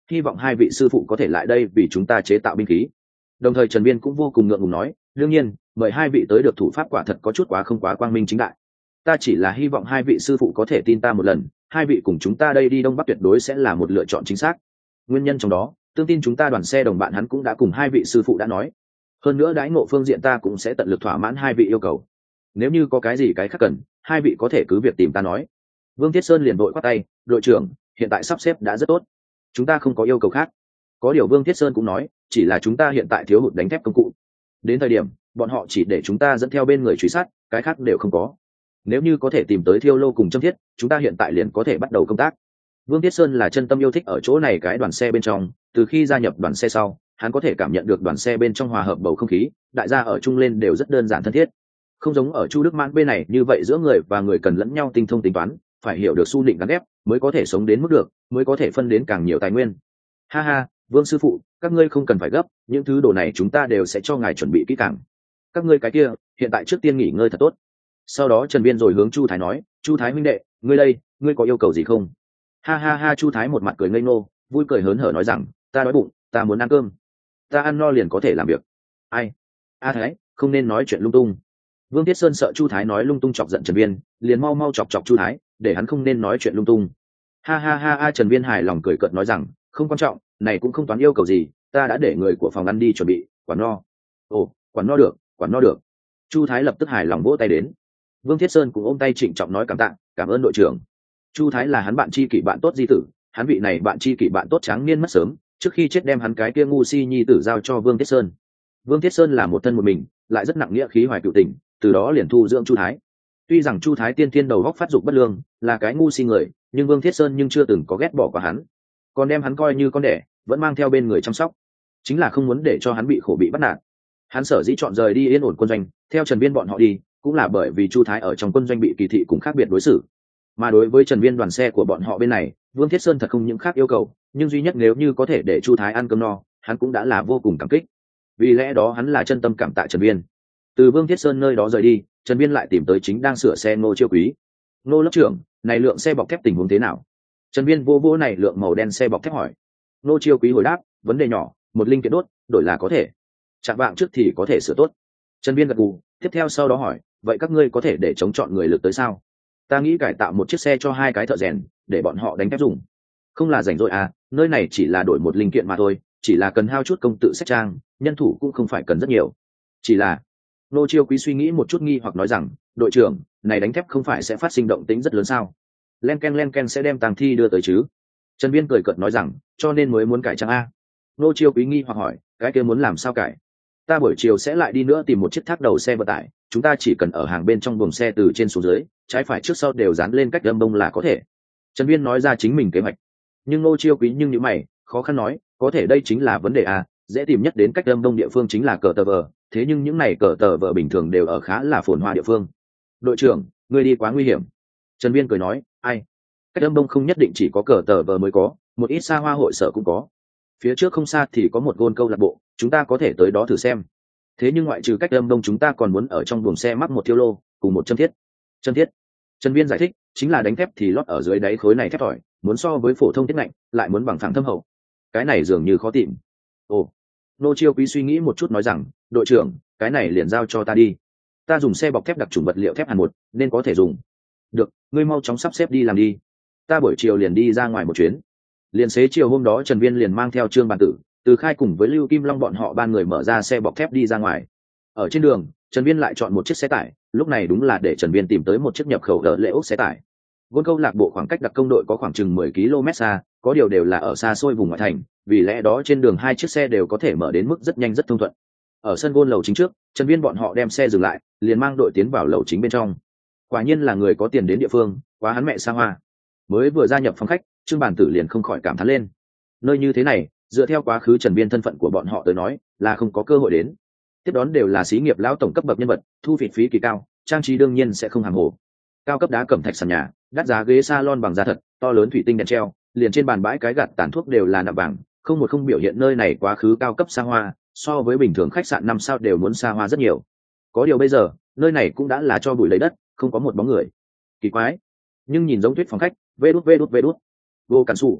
hy vọng hai vị sư phụ có thể lại đây vì chúng ta chế tạo binh khí. Đồng thời Trần Viên cũng vô cùng ngượng ngùng nói, đương nhiên mời hai vị tới được thủ pháp quả thật có chút quá không quá quang minh chính đại, ta chỉ là hy vọng hai vị sư phụ có thể tin ta một lần, hai vị cùng chúng ta đây đi đông bắc tuyệt đối sẽ là một lựa chọn chính xác. Nguyên nhân trong đó tương tin chúng ta đoàn xe đồng bạn hắn cũng đã cùng hai vị sư phụ đã nói, hơn nữa đãi ngộ phương diện ta cũng sẽ tận lực thỏa mãn hai vị yêu cầu. Nếu như có cái gì cái khác cần, hai vị có thể cứ việc tìm ta nói. Vương Thiết Sơn liền vội khoát tay, đội trưởng hiện tại sắp xếp đã rất tốt, chúng ta không có yêu cầu khác. Có điều Vương Thiết Sơn cũng nói, chỉ là chúng ta hiện tại thiếu hụt đánh thép công cụ, đến thời điểm bọn họ chỉ để chúng ta dẫn theo bên người truy sát, cái khác đều không có. Nếu như có thể tìm tới Thiêu Lô cùng Châm Thiết, chúng ta hiện tại liền có thể bắt đầu công tác. Vương Thiết Sơn là chân tâm yêu thích ở chỗ này cái đoàn xe bên trong, từ khi gia nhập đoàn xe sau, hắn có thể cảm nhận được đoàn xe bên trong hòa hợp bầu không khí, đại gia ở chung lên đều rất đơn giản thân thiết. Không giống ở Chu Đức Mãn bên này như vậy, giữa người và người cần lẫn nhau tinh thông tính toán, phải hiểu được su định gắn ghép, mới có thể sống đến mức được, mới có thể phân đến càng nhiều tài nguyên. Ha ha, Vương sư phụ, các ngươi không cần phải gấp, những thứ đồ này chúng ta đều sẽ cho ngài chuẩn bị kỹ càng. Các ngươi cái kia, hiện tại trước tiên nghỉ ngơi thật tốt. Sau đó Trần Viên rồi hướng Chu Thái nói, Chu Thái huynh đệ, ngươi đây, ngươi có yêu cầu gì không? Ha ha ha, Chu Thái một mặt cười ngây ngô, vui cười hớn hở nói rằng, ta đói bụng, ta muốn ăn cơm, ta ăn no liền có thể làm việc. Ai? A Thái, không nên nói chuyện lung tung. Vương Thiết Sơn sợ Chu Thái nói lung tung chọc giận Trần Viên, liền mau mau chọc chọc Chu Thái, để hắn không nên nói chuyện lung tung. Ha ha ha ha, Trần Viên hài lòng cười cợt nói rằng, không quan trọng, này cũng không toán yêu cầu gì, ta đã để người của phòng ăn đi chuẩn bị, quản no. Ồ, quản no được, quản no được. Chu Thái lập tức hài lòng vỗ tay đến. Vương Thiết Sơn cũng ôm tay trịnh trọng nói cảm tạ, cảm ơn đội trưởng. Chu Thái là hắn bạn tri kỷ bạn tốt di tử, hắn vị này bạn tri kỷ bạn tốt tráng niên mất sớm, trước khi chết đem hắn cái kia ngu si nhi tử giao cho Vương Thiết Sơn. Vương Thiết Sơn là một thân một mình, lại rất nặng nghĩa khí hoài cựu tình, từ đó liền thu dưỡng Chu Thái. Tuy rằng Chu Thái tiên thiên đầu góc phát dục bất lương, là cái ngu si người, nhưng Vương Thiết Sơn nhưng chưa từng có ghét bỏ qua hắn, còn đem hắn coi như con đẻ, vẫn mang theo bên người chăm sóc, chính là không muốn để cho hắn bị khổ bị bắt nạt. Hắn sở dĩ chọn rời đi yên ổn quân doanh, theo Trần Viên bọn họ đi, cũng là bởi vì Chu Thái ở trong quân doanh bị kỳ thị cùng khác biệt đối xử. Mà đối với Trần Viên đoàn xe của bọn họ bên này, Vương Thiết Sơn thật không những khác yêu cầu, nhưng duy nhất nếu như có thể để Chu Thái ăn cơm no, hắn cũng đã là vô cùng cảm kích. Vì lẽ đó hắn là chân tâm cảm tạ Trần Viên. Từ Vương Thiết Sơn nơi đó rời đi, Trần Viên lại tìm tới chính đang sửa xe Ngô Chiêu Quý. Ngô lớp trưởng, này lượng xe bọc thép tình huống thế nào? Trần Viên vô vô này lượng màu đen xe bọc thép hỏi. Ngô Chiêu Quý hồi đáp, vấn đề nhỏ, một linh kiện đốt, đổi là có thể. Chạm vạng trước thì có thể sửa tốt. Trần Viên gật gù, tiếp theo sau đó hỏi, vậy các ngươi có thể để chống chọn người lực tới sao? Ta nghĩ cải tạo một chiếc xe cho hai cái thợ rèn, để bọn họ đánh thép dùng. Không là rảnh rỗi à, nơi này chỉ là đổi một linh kiện mà thôi, chỉ là cần hao chút công tự sách trang, nhân thủ cũng không phải cần rất nhiều. Chỉ là Nô Chiêu Quý suy nghĩ một chút nghi hoặc nói rằng, đội trưởng, này đánh thép không phải sẽ phát sinh động tĩnh rất lớn sao? Len ken len ken sẽ đem tàng thi đưa tới chứ? Trần Viên cười cợt nói rằng, cho nên mới muốn cải trang a. Nô Chiêu Quý nghi hoặc hỏi, cái kia muốn làm sao cải? Ta buổi chiều sẽ lại đi nữa tìm một chiếc thác đầu xe vận tải, chúng ta chỉ cần ở hàng bên trong buồng xe từ trên xuống dưới, trái phải trước sau đều dán lên cách âm bông là có thể. Trần Viên nói ra chính mình kế hoạch. Nhưng Nô Chiêu Quý nhưng như mày, khó khăn nói, có thể đây chính là vấn đề à, dễ tìm nhất đến cách âm bông địa phương chính là cờ tờ vờ, thế nhưng những này cờ tờ vờ bình thường đều ở khá là phồn hoa địa phương. Đội trưởng, ngươi đi quá nguy hiểm. Trần Viên cười nói, ai? Cách âm bông không nhất định chỉ có cờ tờ vờ mới có, một ít xa hoa hội sở cũng có. Phía trước không xa thì có một gôn câu lạc bộ, chúng ta có thể tới đó thử xem. Thế nhưng ngoại trừ cách âm đông chúng ta còn muốn ở trong buồng xe mắc một thiêu lô cùng một châm thiết. Châm thiết, Trần Viên giải thích, chính là đánh thép thì lót ở dưới đáy khối này thép tỏi, muốn so với phổ thông thiết lạnh lại muốn bằng phẳng thâm hậu. Cái này dường như khó tìm. Ồ, Nô Chiêu Quý suy nghĩ một chút nói rằng, đội trưởng, cái này liền giao cho ta đi, ta dùng xe bọc thép đặc trùng vật liệu thép hàn một nên có thể dùng. Được, ngươi mau chóng sắp xếp đi làm đi, ta buổi chiều liền đi ra ngoài một chuyến. Liền xế chiều hôm đó Trần Viên liền mang theo Trương Bàn Tử, Từ Khai cùng với Lưu Kim Long bọn họ ba người mở ra xe bọc thép đi ra ngoài. Ở trên đường, Trần Viên lại chọn một chiếc xe tải, lúc này đúng là để Trần Viên tìm tới một chiếc nhập khẩu đỡ lễ ốc xe tải. Gôn câu lạc bộ khoảng cách đặc công đội có khoảng chừng mười ki lô mét xa, có điều đều là ở xa xôi vùng ngoại thành, vì lẽ đó trên đường hai chiếc xe đều có thể mở đến mức rất nhanh rất thông thuận. Ở sân gôn lầu chính trước, Trần Viên bọn họ đem xe dừng lại, liền mang đội tiến vào lầu chính bên trong. Quả nhiên là người có tiền đến địa phương, quá hắn mẹ xa hoa. Mới vừa gia nhập phòng khách, Trương Bàn Tử liền không khỏi cảm thán lên. Nơi như thế này, dựa theo quá khứ Trần Viên thân phận của bọn họ tới nói, là không có cơ hội đến. Tiếp đón đều là xí nghiệp lão tổng cấp bậc nhân vật, thu phí phí kỳ cao, trang trí đương nhiên sẽ không hàng hồ. Cao cấp đá cẩm thạch sàn nhà, đắt giá ghế salon bằng da thật, to lớn thủy tinh đèn treo, liền trên bàn bãi cái gạt tàn thuốc đều là nạm vàng, không một không biểu hiện nơi này quá khứ cao cấp xa hoa, so với bình thường khách sạn năm sao đều muốn xa hoa rất nhiều. Có điều bây giờ, nơi này cũng đã là cho bụi lấy đất, không có một bóng người. Kỳ quái, nhưng nhìn giống thuyết phòng khách, vê đút vê đút vê đút. Vô cản sủ.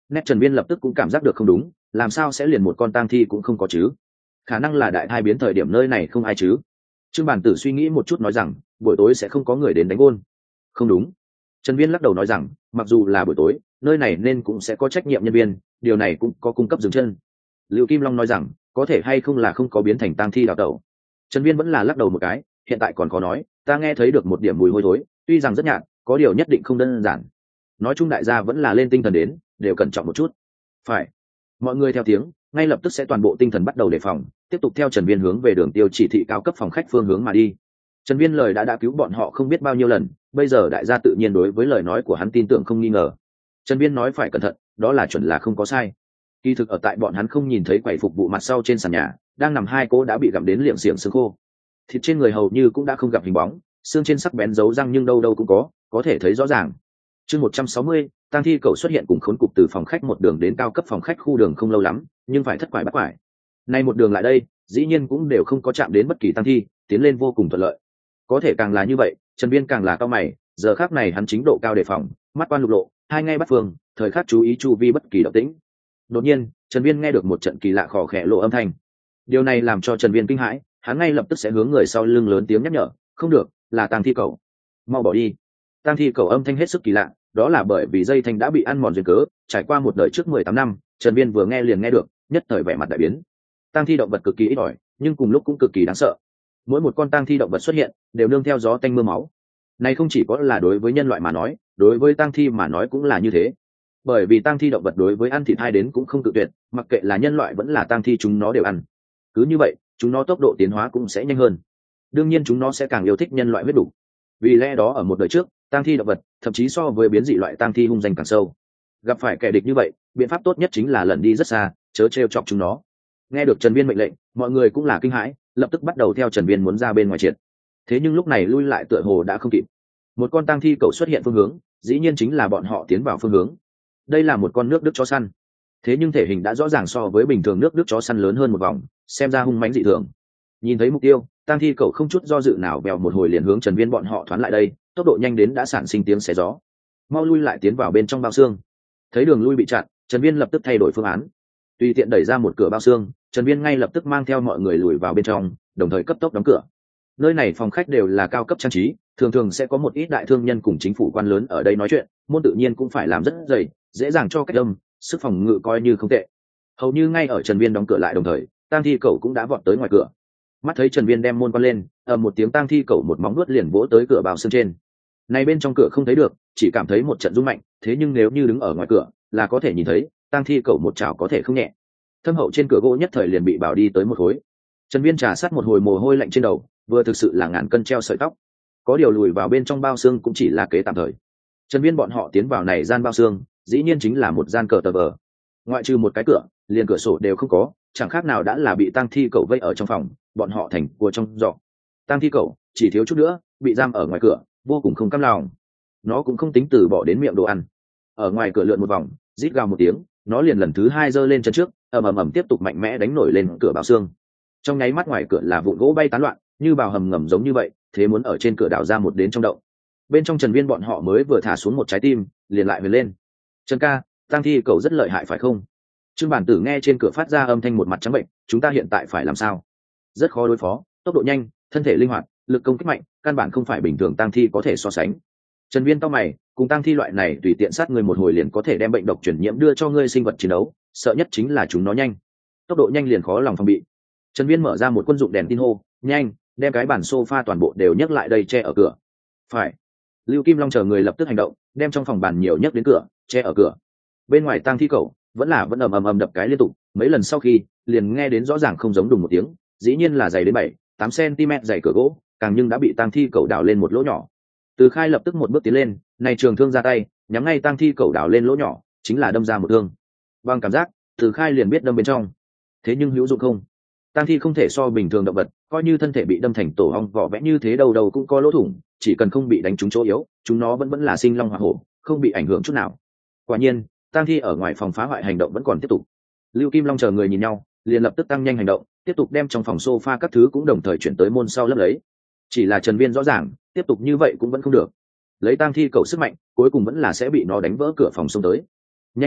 Nét Trần Viên lập tức cũng cảm giác được không đúng, làm sao sẽ liền một con tang thi cũng không có chứ? Khả năng là đại thai biến thời điểm nơi này không ai chứ? Trương Bản Tử suy nghĩ một chút nói rằng buổi tối sẽ không có người đến đánh gôn. Không đúng. Trần Viên lắc đầu nói rằng mặc dù là buổi tối nơi này nên cũng sẽ có trách nhiệm nhân viên, điều này cũng có cung cấp dừng chân. Lưu Kim Long nói rằng có thể hay không là không có biến thành tang thi đào tẩu. Trần Viên vẫn là lắc đầu một cái, hiện tại còn khó nói, ta nghe thấy được một điểm mùi hôi thối, tuy rằng rất nhạt, có điều nhất định không đơn giản. Nói chung đại gia vẫn là lên tinh thần đến, đều cẩn trọng một chút. Phải. Mọi người theo tiếng, ngay lập tức sẽ toàn bộ tinh thần bắt đầu đề phòng, tiếp tục theo Trần Viên hướng về đường tiêu chỉ thị cao cấp phòng khách phương hướng mà đi. Trần Viên lời đã đã cứu bọn họ không biết bao nhiêu lần, bây giờ đại gia tự nhiên đối với lời nói của hắn tin tưởng không nghi ngờ. Trần Viên nói phải cẩn thận, đó là chuẩn là không có sai. Kỳ thực ở tại bọn hắn không nhìn thấy quầy phục vụ mặt sau trên sàn nhà, đang nằm hai cô đã bị gặm đến liệm xiềng xương khô. Thịt trên người hầu như cũng đã không gặp hình bóng, xương trên sắc bén dấu răng nhưng đâu đâu cũng có, có thể thấy rõ ràng. Chương một trăm sáu mươi, tang thi cậu xuất hiện cùng khốn cục từ phòng khách một đường đến cao cấp phòng khách khu đường không lâu lắm, nhưng phải thất quải bắt quải. Nay một đường lại đây, dĩ nhiên cũng đều không có chạm đến bất kỳ tang thi, tiến lên vô cùng thuận lợi. Có thể càng là như vậy, Trần Viên càng là cao mày, giờ khắc này hắn chính độ cao đề phòng, mắt quan lục lộ, hai ngay bắt phương, thời khắc chú ý chu vi bất kỳ động tĩnh. Đột nhiên, Trần Viên nghe được một trận kỳ lạ khò khẽ lộ âm thanh. Điều này làm cho Trần Viên kinh hãi, hắn ngay lập tức sẽ hướng người sau lưng lớn tiếng nhắc nhở, không được, là tang thi cậu, mau bỏ đi. Tang thi cậu âm thanh hết sức kỳ lạ, đó là bởi vì dây thanh đã bị ăn mòn duyên cớ, trải qua một đời trước mười tám năm, Trần Viên vừa nghe liền nghe được, nhất thời vẻ mặt đại biến. Tang thi động vật cực kỳ ít ỏi, nhưng cùng lúc cũng cực kỳ đáng sợ. Mỗi một con tang thi động vật xuất hiện, đều nương theo gió tanh mưa máu. Này không chỉ có là đối với nhân loại mà nói, đối với tang thi mà nói cũng là như thế. Bởi vì tang thi động vật đối với ăn thịt hai đến cũng không tự tuyệt, mặc kệ là nhân loại vẫn là tang thi chúng nó đều ăn. Cứ như vậy, chúng nó tốc độ tiến hóa cũng sẽ nhanh hơn. Đương nhiên chúng nó sẽ càng yêu thích nhân loại huyết đủ. Vì lẽ đó ở một đời trước, tang thi động vật thậm chí so với biến dị loại tang thi hung danh càng sâu. Gặp phải kẻ địch như vậy, biện pháp tốt nhất chính là lẩn đi rất xa, chớ trêu chọc chúng nó. Nghe được Trần Viên mệnh lệnh, mọi người cũng là kinh hãi, lập tức bắt đầu theo Trần Viên muốn ra bên ngoài triệt. Thế nhưng lúc này lui lại tựa hồ đã không kịp. Một con tang thi cầu xuất hiện phương hướng, dĩ nhiên chính là bọn họ tiến vào phương hướng. Đây là một con nước đức chó săn. Thế nhưng thể hình đã rõ ràng so với bình thường nước đức chó săn lớn hơn một vòng, xem ra hung mãnh dị thường. Nhìn thấy mục tiêu, tang thi cậu không chút do dự nào bèo một hồi liền hướng Trần Viên bọn họ thoán lại đây, tốc độ nhanh đến đã sản sinh tiếng xé gió. Mau lui lại tiến vào bên trong bao xương. Thấy đường lui bị chặn, Trần Viên lập tức thay đổi phương án. Tùy tiện đẩy ra một cửa bao xương, Trần Viên ngay lập tức mang theo mọi người lùi vào bên trong, đồng thời cấp tốc đóng cửa. Nơi này phòng khách đều là cao cấp trang trí, thường thường sẽ có một ít đại thương nhân cùng chính phủ quan lớn ở đây nói chuyện, môn tự nhiên cũng phải làm rất dày, dễ dàng cho cách âm, sức phòng ngự coi như không tệ. Hầu như ngay ở Trần Viên đóng cửa lại đồng thời, tang thi cậu cũng đã vọt tới ngoài cửa. Mắt thấy Trần Viên đem môn quan lên, ầm một tiếng tang thi cậu một móng nuốt liền vỗ tới cửa bao xương trên. Này bên trong cửa không thấy được, chỉ cảm thấy một trận rung mạnh, thế nhưng nếu như đứng ở ngoài cửa, là có thể nhìn thấy, tang thi cậu một chảo có thể không nhẹ. Thâm hậu trên cửa gỗ nhất thời liền bị bảo đi tới một khối. Trần Viên trà sát một hồi mồ hôi lạnh trên đầu, vừa thực sự là ngàn cân treo sợi tóc. Có điều lùi vào bên trong bao xương cũng chỉ là kế tạm thời. Trần Viên bọn họ tiến vào này gian bao xương, dĩ nhiên chính là một gian cờ tờ vờ. Ngoại trừ một cái cửa, liền cửa sổ đều không có, chẳng khác nào đã là bị tang thi cậu vây ở trong phòng, bọn họ thành cua trong giỏ. Tang thi cậu chỉ thiếu chút nữa bị giam ở ngoài cửa, vô cùng không cam lòng. Nó cũng không tính từ bỏ đến miệng đồ ăn. Ở ngoài cửa lượn một vòng, rít gào một tiếng, nó liền lần thứ hai giơ lên chân trước, ầm ầm ầm tiếp tục mạnh mẽ đánh nổi lên cửa bao xương. Trong nháy mắt ngoài cửa là vụn gỗ bay tán loạn, như bào hầm ngầm giống như vậy, thế muốn ở trên cửa đào ra một đến trong động. Bên trong Trần Viên bọn họ mới vừa thả xuống một trái tim, liền lại về lên. Trần ca, tang thi cậu rất lợi hại phải không? Trương Bản Tử nghe trên cửa phát ra âm thanh một mặt trắng bệnh, chúng ta hiện tại phải làm sao? Rất khó đối phó, tốc độ nhanh, thân thể linh hoạt, lực công kích mạnh, căn bản không phải bình thường tang thi có thể so sánh. Trần Viên cau mày, cùng tang thi loại này tùy tiện sát người một hồi liền có thể đem bệnh độc truyền nhiễm đưa cho ngươi sinh vật chiến đấu, sợ nhất chính là chúng nó nhanh. Tốc độ nhanh liền khó lòng phòng bị. Trần Viên mở ra một quân dụng đèn tin hô, nhanh, đem cái bàn sofa toàn bộ đều nhấc lại đây che ở cửa. Phải. Lưu Kim Long chờ người lập tức hành động, đem trong phòng bàn nhiều nhấc đến cửa, che ở cửa. Bên ngoài tang thi cậu vẫn là vẫn ầm ầm ầm đập cái liên tục, mấy lần sau khi, liền nghe đến rõ ràng không giống đùng một tiếng, dĩ nhiên là dày đến bảy, tám centimet dày cửa gỗ, càng nhưng đã bị tang thi cậu đào lên một lỗ nhỏ. Từ Khai lập tức một bước tiến lên, này trường thương ra tay, nhắm ngay tang thi cậu đào lên lỗ nhỏ, chính là đâm ra một thương. Bằng cảm giác, Từ Khai liền biết đâm bên trong. Thế nhưng hữu dụng không? Tang thi không thể so bình thường động vật, coi như thân thể bị đâm thành tổ ong vỏ vẽ như thế đầu đầu cũng có lỗ thủng, chỉ cần không bị đánh trúng chỗ yếu, chúng nó vẫn vẫn là sinh long hỏa hổ, không bị ảnh hưởng chút nào. Quả nhiên, tang thi ở ngoài phòng phá hoại hành động vẫn còn tiếp tục. Lưu Kim Long chờ người nhìn nhau, liền lập tức tăng nhanh hành động, tiếp tục đem trong phòng sofa các thứ cũng đồng thời chuyển tới môn sau lấp lấy. Chỉ là Trần Viên rõ ràng, tiếp tục như vậy cũng vẫn không được. Lấy tang thi cầu sức mạnh, cuối cùng vẫn là sẽ bị nó đánh vỡ cửa phòng xông tới. Nhanh trí,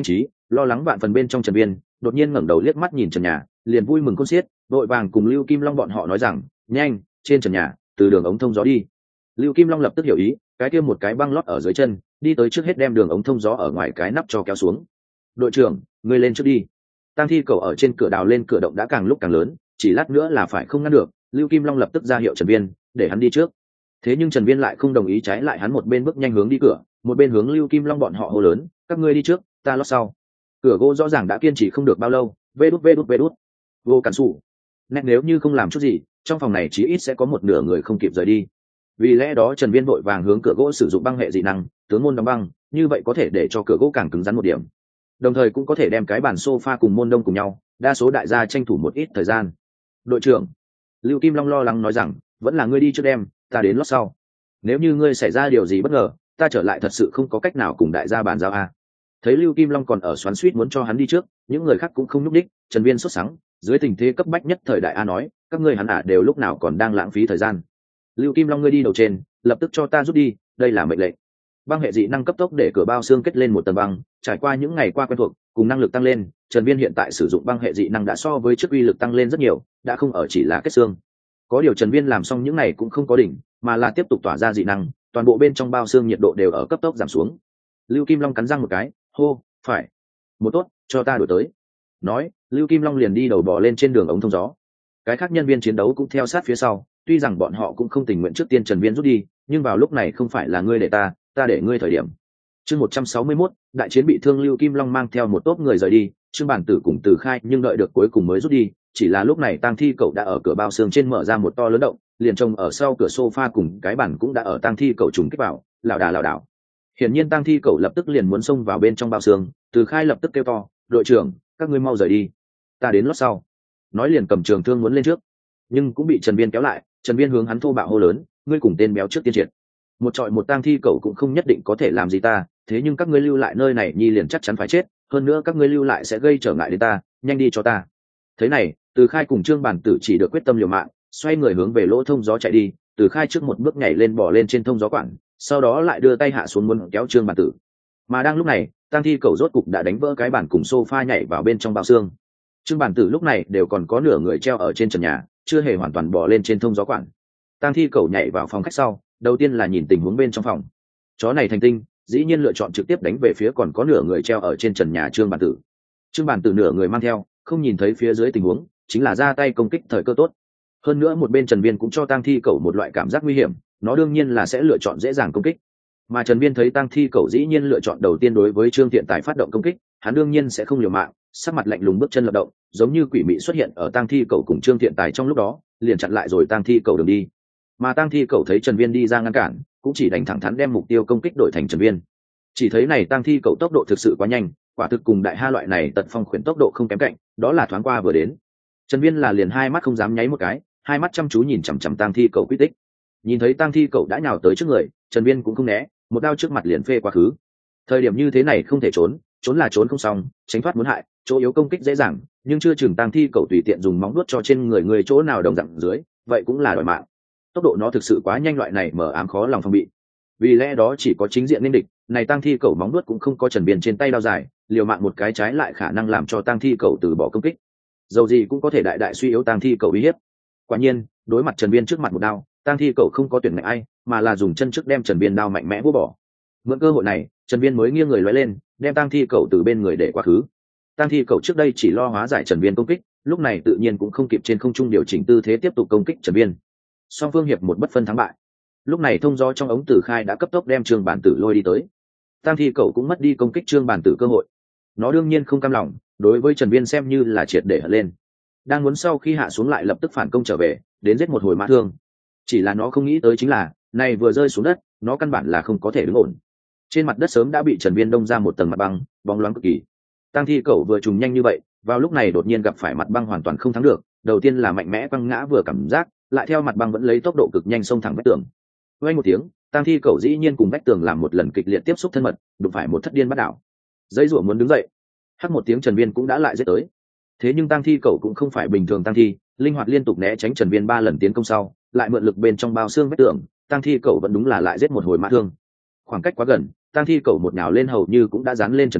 Lo lắng vạn phần bên trong Trần Viên đột nhiên ngẩng đầu liếc mắt nhìn trần nhà, liền vui mừng khôn xiết, vội vàng cùng Lưu Kim Long bọn họ nói rằng nhanh, trên trần nhà từ đường ống thông gió đi. Lưu Kim Long lập tức hiểu ý, cái kia một cái băng lót ở dưới chân, đi tới trước hết đem đường ống thông gió ở ngoài cái nắp cho kéo xuống. Đội trưởng, ngươi lên trước đi. Tang thi cầu ở trên cửa đào lên cửa động đã càng lúc càng lớn, chỉ lát nữa là phải không ngăn được. Lưu Kim Long lập tức ra hiệu Trần Viên để hắn đi trước. Thế nhưng Trần Viên lại không đồng ý, trái lại hắn một bên bước nhanh hướng đi cửa, một bên hướng Lưu Kim Long bọn họ hô lớn, các ngươi đi trước, ta lót sau. Cửa gỗ rõ ràng đã kiên trì không được bao lâu, vê đút vê đút vê đút. Vô cản sủ. Nét nếu như không làm chút gì, trong phòng này chí ít sẽ có một nửa người không kịp rời đi. Vì lẽ đó Trần Viên vội vàng hướng cửa gỗ sử dụng băng hệ dị năng, tướng môn đóng băng, như vậy có thể để cho cửa gỗ càng cứng rắn một điểm. Đồng thời cũng có thể đem cái bàn sofa cùng môn đông cùng nhau, đa số đại gia tranh thủ một ít thời gian. Đội trưởng, Lưu Kim Long lo lắng nói rằng, vẫn là ngươi đi trước đem, ta đến lót sau. Nếu như ngươi xảy ra điều gì bất ngờ, ta trở lại thật sự không có cách nào cùng đại gia bàn giao a. Thấy Lưu Kim Long còn ở xoắn xuýt muốn cho hắn đi trước, những người khác cũng không nhúc đích. Trần Viên sốt sắng, dưới tình thế cấp bách nhất thời đại a nói, các ngươi hắn ả đều lúc nào còn đang lãng phí thời gian. Lưu Kim Long ngươi đi đầu trên, lập tức cho ta rút đi, đây là mệnh lệnh. Băng hệ dị năng cấp tốc để cửa bao xương kết lên một tầng băng, trải qua những ngày qua quen thuộc, cùng năng lực tăng lên, Trần Viên hiện tại sử dụng băng hệ dị năng đã so với trước uy lực tăng lên rất nhiều, đã không ở chỉ là kết xương. Có điều Trần Viên làm xong những này cũng không có đỉnh, mà là tiếp tục tỏa ra dị năng, toàn bộ bên trong bao xương nhiệt độ đều ở cấp tốc giảm xuống. Lưu Kim Long cắn răng một cái, hô, phải, một tốt, cho ta đổi tới. Nói, Lưu Kim Long liền đi đầu bò lên trên đường ống thông gió. Cái khác nhân viên chiến đấu cũng theo sát phía sau, tuy rằng bọn họ cũng không tình nguyện trước tiên Trần Viên rút đi, nhưng vào lúc này không phải là ngươi để ta, ta để ngươi thời điểm. Chương một trăm sáu mươi mốt, đại chiến bị thương Lưu Kim Long mang theo một tốp người rời đi, Trương Bản Tử cùng Từ Khai nhưng đợi được cuối cùng mới rút đi, chỉ là lúc này tang thi cậu đã ở cửa bao xương trên mở ra một to lớn động, liền trông ở sau cửa sofa cùng cái bàn cũng đã ở tang thi cậu trùng kích vào, lảo đà lảo đảo. Hiển nhiên tang thi cậu lập tức liền muốn xông vào bên trong bao xương, Từ Khai lập tức kêu to, đội trưởng, các ngươi mau rời đi, ta đến lót sau. Nói liền cầm trường thương muốn lên trước, nhưng cũng bị Trần Viên kéo lại. Trần Viên hướng hắn thô bạo hô lớn, ngươi cùng tên béo trước tiên triệt, một trọi một tang thi cậu cũng không nhất định có thể làm gì ta, thế nhưng các ngươi lưu lại nơi này nhi liền chắc chắn phải chết, hơn nữa các ngươi lưu lại sẽ gây trở ngại đến ta, nhanh đi cho ta. Thế này, Từ Khai cùng Trương Bản Tử chỉ được quyết tâm liều mạng, xoay người hướng về lỗ thông gió chạy đi. Từ Khai trước một bước nhảy lên bỏ lên trên thông gió quản, sau đó lại đưa tay hạ xuống muốn kéo Trương Bản Tử. Mà đang lúc này, tang thi cậu rốt cục đã đánh vỡ cái bàn cùng sofa nhảy vào bên trong bao xương. Trương Bản Tử lúc này đều còn có nửa người treo ở trên trần nhà, chưa hề hoàn toàn bỏ lên trên thông gió quản. Tang thi cậu nhảy vào phòng khách sau, đầu tiên là nhìn tình huống bên trong phòng. Chó này thành tinh, dĩ nhiên lựa chọn trực tiếp đánh về phía còn có nửa người treo ở trên trần nhà Trương Bản Tử. Trương Bản Tử nửa người mang theo, không nhìn thấy phía dưới tình huống, chính là ra tay công kích thời cơ tốt. Hơn nữa một bên Trần Viên cũng cho tang thi cậu một loại cảm giác nguy hiểm, nó đương nhiên là sẽ lựa chọn dễ dàng công kích. Mà Trần Viên thấy tang thi cậu dĩ nhiên lựa chọn đầu tiên đối với Trương Thiện Tài phát động công kích, hắn đương nhiên sẽ không liều mạng, sắc mặt lạnh lùng bước chân lập động, giống như quỷ mị xuất hiện ở tang thi cậu cùng Trương Thiện Tài trong lúc đó, liền chặn lại rồi tang thi cậu đường đi. Mà tang thi cậu thấy Trần Viên đi ra ngăn cản, cũng chỉ đành thẳng thắn đem mục tiêu công kích đổi thành Trần Viên. Chỉ thấy này tang thi cậu tốc độ thực sự quá nhanh, quả thực cùng đại ha loại này tật phong khuyển tốc độ không kém cạnh, đó là thoáng qua vừa đến. Trần Viên là liền hai mắt không dám nháy một cái, hai mắt chăm chú nhìn chằm chằm tang thi cậu quy tích. Nhìn thấy tang thi cậu đã nhào tới trước người, Trần Viên cũng không né, một đao trước mặt liền phê quá khứ. Thời điểm như thế này không thể trốn, trốn là trốn không xong, tránh thoát muốn hại, chỗ yếu công kích dễ dàng, nhưng chưa chừng tang thi cậu tùy tiện dùng móng vuốt cho trên người người chỗ nào đồng dạng dưới, vậy cũng là đòi mạng. Tốc độ nó thực sự quá nhanh, loại này mở ám khó lòng phòng bị. Vì lẽ đó chỉ có chính diện nên địch, này tang thi cậu móng vuốt cũng không có Trần Viên trên tay đao dài, liều mạng một cái trái lại khả năng làm cho tang thi cậu từ bỏ công kích. Dầu gì cũng có thể đại đại suy yếu tang thi cậu uy hiếp. Quả nhiên, đối mặt Trần Viên trước mặt một đao, tang thi cậu không có tuyển ngại ai, mà là dùng chân trước đem Trần Viên đao mạnh mẽ vỗ bỏ. Mượn cơ hội này, Trần Viên mới nghiêng người lóe lên, đem tang thi cậu từ bên người để quá khứ. Tang thi cậu trước đây chỉ lo hóa giải Trần Viên công kích, lúc này tự nhiên cũng không kịp trên không trung điều chỉnh tư thế tiếp tục công kích Trần Viên. Song phương hiệp một bất phân thắng bại. Lúc này thông gió trong ống Tử Khai đã cấp tốc đem Trương Bản Tử lôi đi tới. Tang thi cậu cũng mất đi công kích Trương Bản Tử cơ hội. Nó đương nhiên không cam lòng, đối với Trần Viên xem như là triệt để hất lên. Đang muốn sau khi hạ xuống lại lập tức phản công trở về, đến giết một hồi mã thương. Chỉ là nó không nghĩ tới chính là, này vừa rơi xuống đất, nó căn bản là không có thể đứng ổn. Trên mặt đất sớm đã bị Trần Viên đông ra một tầng mặt băng, bóng loáng cực kỳ. Tang thi cậu vừa trùng nhanh như vậy, vào lúc này đột nhiên gặp phải mặt băng hoàn toàn không thắng được, đầu tiên là mạnh mẽ băng ngã vừa cảm giác, lại theo mặt băng vẫn lấy tốc độ cực nhanh xông thẳng vách tường. Vang một tiếng, tang thi cậu dĩ nhiên cùng vách tường làm một lần kịch liệt tiếp xúc thân mật, đụng phải một thất điên bắt đảo. Dây rủa muốn đứng dậy, hắt một tiếng Trần Viên cũng đã lại giết tới. Thế nhưng tang thi cậu cũng không phải bình thường tang thi, linh hoạt liên tục né tránh Trần Viên ba lần tiến công sau, lại mượn lực bên trong bao xương vách tường, tang thi cậu vẫn đúng là lại giết một hồi mã thương. Khoảng cách quá gần, tang thi cậu một nhào lên hầu như cũng đã dán lên Trần Viên,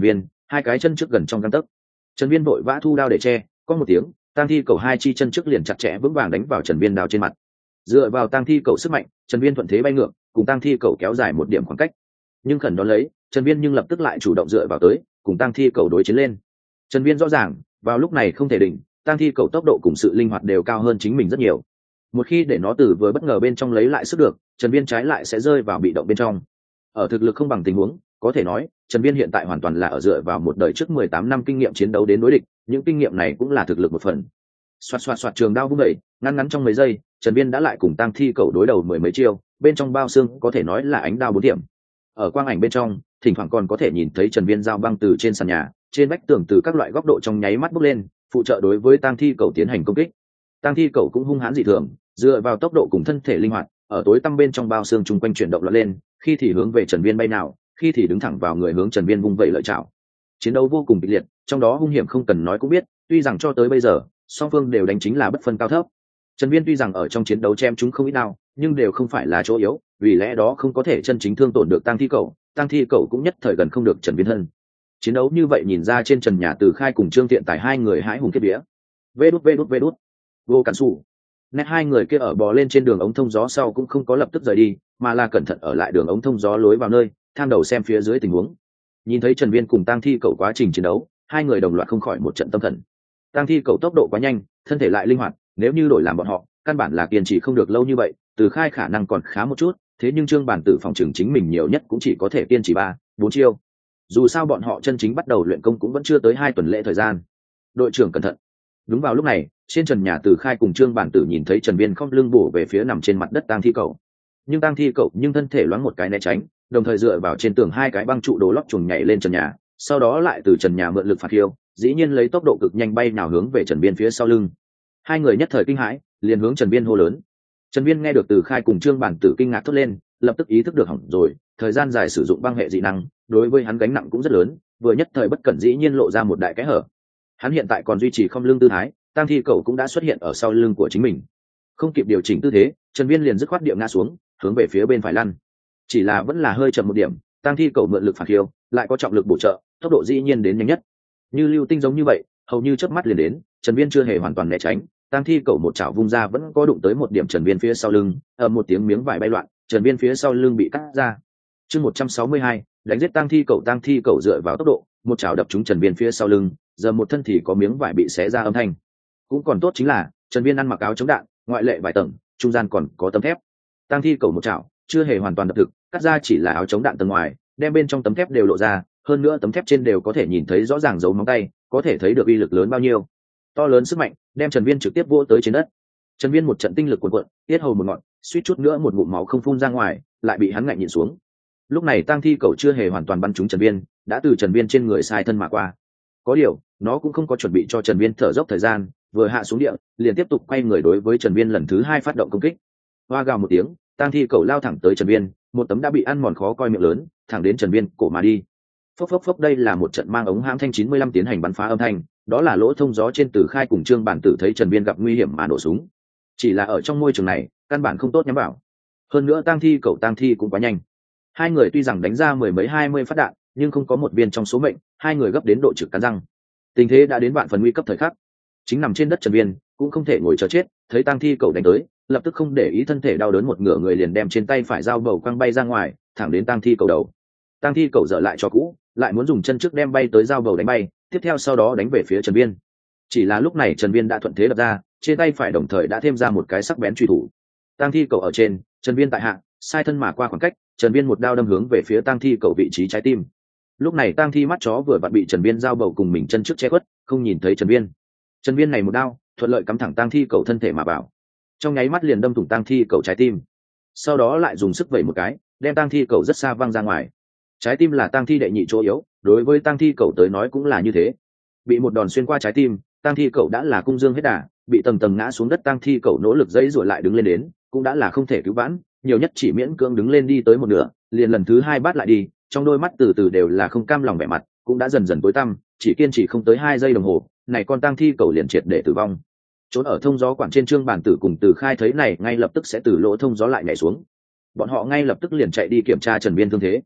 hai cái chân trước gần trong găng tấc. Trần Viên vội vã thu đao để che, có một tiếng, tang thi cầu hai chi chân trước liền chặt chẽ vững vàng đánh vào Trần Viên đao trên mặt. Dựa vào tang thi cầu sức mạnh, Trần Viên thuận thế bay ngược, cùng tang thi cầu kéo dài một điểm khoảng cách. Nhưng khẩn đón lấy, Trần Viên nhưng lập tức lại chủ động dựa vào tới, cùng tang thi cầu đối chiến lên. Trần Viên rõ ràng, vào lúc này không thể đỉnh, tang thi cầu tốc độ cùng sự linh hoạt đều cao hơn chính mình rất nhiều. Một khi để nó từ vừa bất ngờ bên trong lấy lại sức được, Trần Viên trái lại sẽ rơi vào bị động bên trong. Ở thực lực không bằng tình huống, có thể nói, Trần Viên hiện tại hoàn toàn là ở dựa vào một đời trước mười tám năm kinh nghiệm chiến đấu đến đối địch, những kinh nghiệm này cũng là thực lực một phần. Xoạt xoạt xoạt trường đao vung dậy, ngắn ngắn trong mấy giây, Trần Viên đã lại cùng tang thi cầu đối đầu mười mấy chiêu, bên trong bao xương có thể nói là ánh đao bốn điểm. Ở quang ảnh bên trong, thỉnh thoảng còn có thể nhìn thấy Trần Viên dao băng từ trên sàn nhà, trên vách tường từ các loại góc độ trong nháy mắt bốc lên, phụ trợ đối với tang thi cầu tiến hành công kích. Tang thi cầu cũng hung hãn dị thường, dựa vào tốc độ cùng thân thể linh hoạt, ở tối tăm bên trong bao xương chung quanh chuyển động loạn lên, khi thì hướng về Trần Viên bay nào, khi thì đứng thẳng vào người hướng Trần Viên vung vẩy lợi chảo. Chiến đấu vô cùng kịch liệt, trong đó hung hiểm không cần nói cũng biết, tuy rằng cho tới bây giờ, song phương đều đánh chính là bất phân cao thấp. Trần Viên tuy rằng ở trong chiến đấu chém chúng không ít đau, nhưng đều không phải là chỗ yếu, vì lẽ đó không có thể chân chính thương tổn được tang thi cầu, tang thi cầu cũng nhất thời gần không được Trần Viên thân. Chiến đấu như vậy nhìn ra trên trần nhà Từ Khai cùng Trương Tiện Tài hai người hãi hùng kết vía. Vê đút vê đút vê đút. Vô cản sủ. Nét hai người kia ở bò lên trên đường ống thông gió sau cũng không có lập tức rời đi, mà là cẩn thận ở lại đường ống thông gió lối vào nơi, tham đầu xem phía dưới tình huống. Nhìn thấy Trần Viên cùng tang thi cầu quá trình chiến đấu, hai người đồng loạt không khỏi một trận tâm thần. Tang thi cầu tốc độ quá nhanh, thân thể lại linh hoạt, nếu như đổi làm bọn họ, căn bản là kiên trì không được lâu như vậy. Từ Khai khả năng còn khá một chút, thế nhưng Trương Bản Tử phòng trường chính mình nhiều nhất cũng chỉ có thể kiên trì ba, bốn chiêu. Dù sao bọn họ chân chính bắt đầu luyện công cũng vẫn chưa tới hai tuần lễ thời gian. Đội trưởng cẩn thận. Đúng vào lúc này, trên trần nhà Từ Khai cùng Trương Bản Tử nhìn thấy Trần Viên khom lưng bổ về phía nằm trên mặt đất tang thi cầu. Nhưng tang thi cầu nhưng thân thể loáng một cái né tránh, đồng thời dựa vào trên tường hai cái băng trụ đồ lót chuồng nhảy lên trần nhà, sau đó lại từ trần nhà mượn lực phạt khiêu, dĩ nhiên lấy tốc độ cực nhanh bay nào hướng về Trần Viên phía sau lưng. Hai người nhất thời kinh hãi, liền hướng Trần Viên hô lớn. Trần Viên nghe được Từ Khai cùng Trương Bản Tử kinh ngạc thốt lên, lập tức ý thức được hỏng rồi, thời gian dài sử dụng băng hệ dị năng, đối với hắn gánh nặng cũng rất lớn, vừa nhất thời bất cẩn dĩ nhiên lộ ra một đại cái hở. Hắn hiện tại còn duy trì không lưng tư thái, tang thi cầu cũng đã xuất hiện ở sau lưng của chính mình. Không kịp điều chỉnh tư thế, Trần Viên liền dứt khoát địa ngã xuống, hướng về phía bên phải lăn. Chỉ là vẫn là hơi chậm một điểm, tang thi cầu mượn lực phản khiêu, lại có trọng lực bổ trợ, tốc độ dĩ nhiên đến nhanh nhất. Như lưu tinh giống như vậy, hầu như chớp mắt liền đến, Trần Viên chưa hề hoàn toàn né tránh, tang thi cầu một chảo vung ra vẫn có đụng tới một điểm Trần Viên phía sau lưng, ầm một tiếng miếng vải bay loạn, Trần Viên phía sau lưng bị cắt ra. Chương một trăm sáu mươi hai, đánh giết tang thi cầu, tang thi cầu dựa vào tốc độ, một chảo đập trúng Trần Viên phía sau lưng, giờ một thân thì có miếng vải bị xé ra âm thanh. Cũng còn tốt chính là Trần Viên ăn mặc áo chống đạn, ngoại lệ vài tầng, trung gian còn có tấm thép. Tang thi cầu một chảo, chưa hề hoàn toàn đập thực, cắt ra chỉ là áo chống đạn tầng ngoài, đem bên trong tấm thép đều lộ ra, hơn nữa tấm thép trên đều có thể nhìn thấy rõ ràng dấu móng tay, có thể thấy được uy lực lớn bao nhiêu. To lớn sức mạnh, đem Trần Viên trực tiếp vỗ tới trên đất. Trần Viên một trận tinh lực cuồn cuộn, tiết hầu một ngọn, suýt chút nữa một ngụm máu không phun ra ngoài, lại bị hắn ngạnh nhịn xuống. Lúc này tang thi cầu chưa hề hoàn toàn bắn trúng Trần Viên, đã từ Trần Viên trên người sai thân mà qua. Có điều, nó cũng không có chuẩn bị cho Trần Viên thở dốc thời gian, vừa hạ xuống địa, liền tiếp tục quay người đối với Trần Viên lần thứ hai phát động công kích. Hoa gào một tiếng, tang thi cầu lao thẳng tới Trần Viên, một tấm đã bị ăn mòn khó coi miệng lớn, thẳng đến Trần Viên cổ mà đi. Phốc phốc phốc, đây là một trận mang ống hãm thanh chín mươi lăm tiến hành bắn phá âm thanh, đó là lỗ thông gió trên Từ Khai cùng Trương Bản Tử thấy Trần Viên gặp nguy hiểm mà nổ súng. Chỉ là ở trong môi trường này, căn bản không tốt nhắm vào. Hơn nữa tang thi cầu tang thi cũng quá nhanh. Hai người tuy rằng đánh ra mười mấy hai mươi phát đạn, nhưng không có một viên trong số mệnh, hai người gấp đến độ trực cắn răng. Tình thế đã đến vạn phần nguy cấp thời khắc. Chính nằm trên đất Trần Viên cũng không thể ngồi chờ chết, thấy tang thi cầu đánh tới, lập tức không để ý thân thể đau đớn một ngửa người liền đem trên tay phải dao bầu quăng bay ra ngoài, thẳng đến tang thi cầu đầu. Tang thi cầu dở lại cho cũ, lại muốn dùng chân trước đem bay tới dao bầu đánh bay, tiếp theo sau đó đánh về phía Trần Viên. Chỉ là lúc này Trần Viên đã thuận thế đập ra, trên tay phải đồng thời đã thêm ra một cái sắc bén truy thủ. Tang thi cầu ở trên, Trần Viên tại hạ, sai thân mà qua khoảng cách, Trần Viên một đao đâm hướng về phía tang thi cầu vị trí trái tim. Lúc này tang thi mắt chó vừa vặn bị Trần Viên dao bầu cùng mình chân trước che khuất, không nhìn thấy Trần Viên. Trần Viên này một đao, thuận lợi cắm thẳng tang thi cầu thân thể mà vào, trong nháy mắt liền đâm thủng tang thi cầu trái tim. Sau đó lại dùng sức vẩy một cái, đem tang thi cầu rất xa văng ra ngoài. Trái tim là tang thi đệ nhị chỗ yếu, đối với tang thi cầu tới nói cũng là như thế. Bị một đòn xuyên qua trái tim, tang thi cầu đã là cung dương hết đà, bị tầng tầng ngã xuống đất. Tang thi cầu nỗ lực dãy rồi lại đứng lên đến, cũng đã là không thể cứu vãn, nhiều nhất chỉ miễn cưỡng đứng lên đi tới một nửa, liền lần thứ hai bắt lại đi, trong đôi mắt từ từ đều là không cam lòng vẻ mặt, cũng đã dần dần tối tăm, chỉ kiên trì không tới hai giây đồng hồ, này con tang thi cầu liền triệt để tử vong. Trốn ở thông gió quản trên Trương Bản Tử cùng Từ Khai thấy này ngay lập tức sẽ từ lỗ thông gió lại nhảy xuống, bọn họ ngay lập tức liền chạy đi kiểm tra Trần Viên thương thế.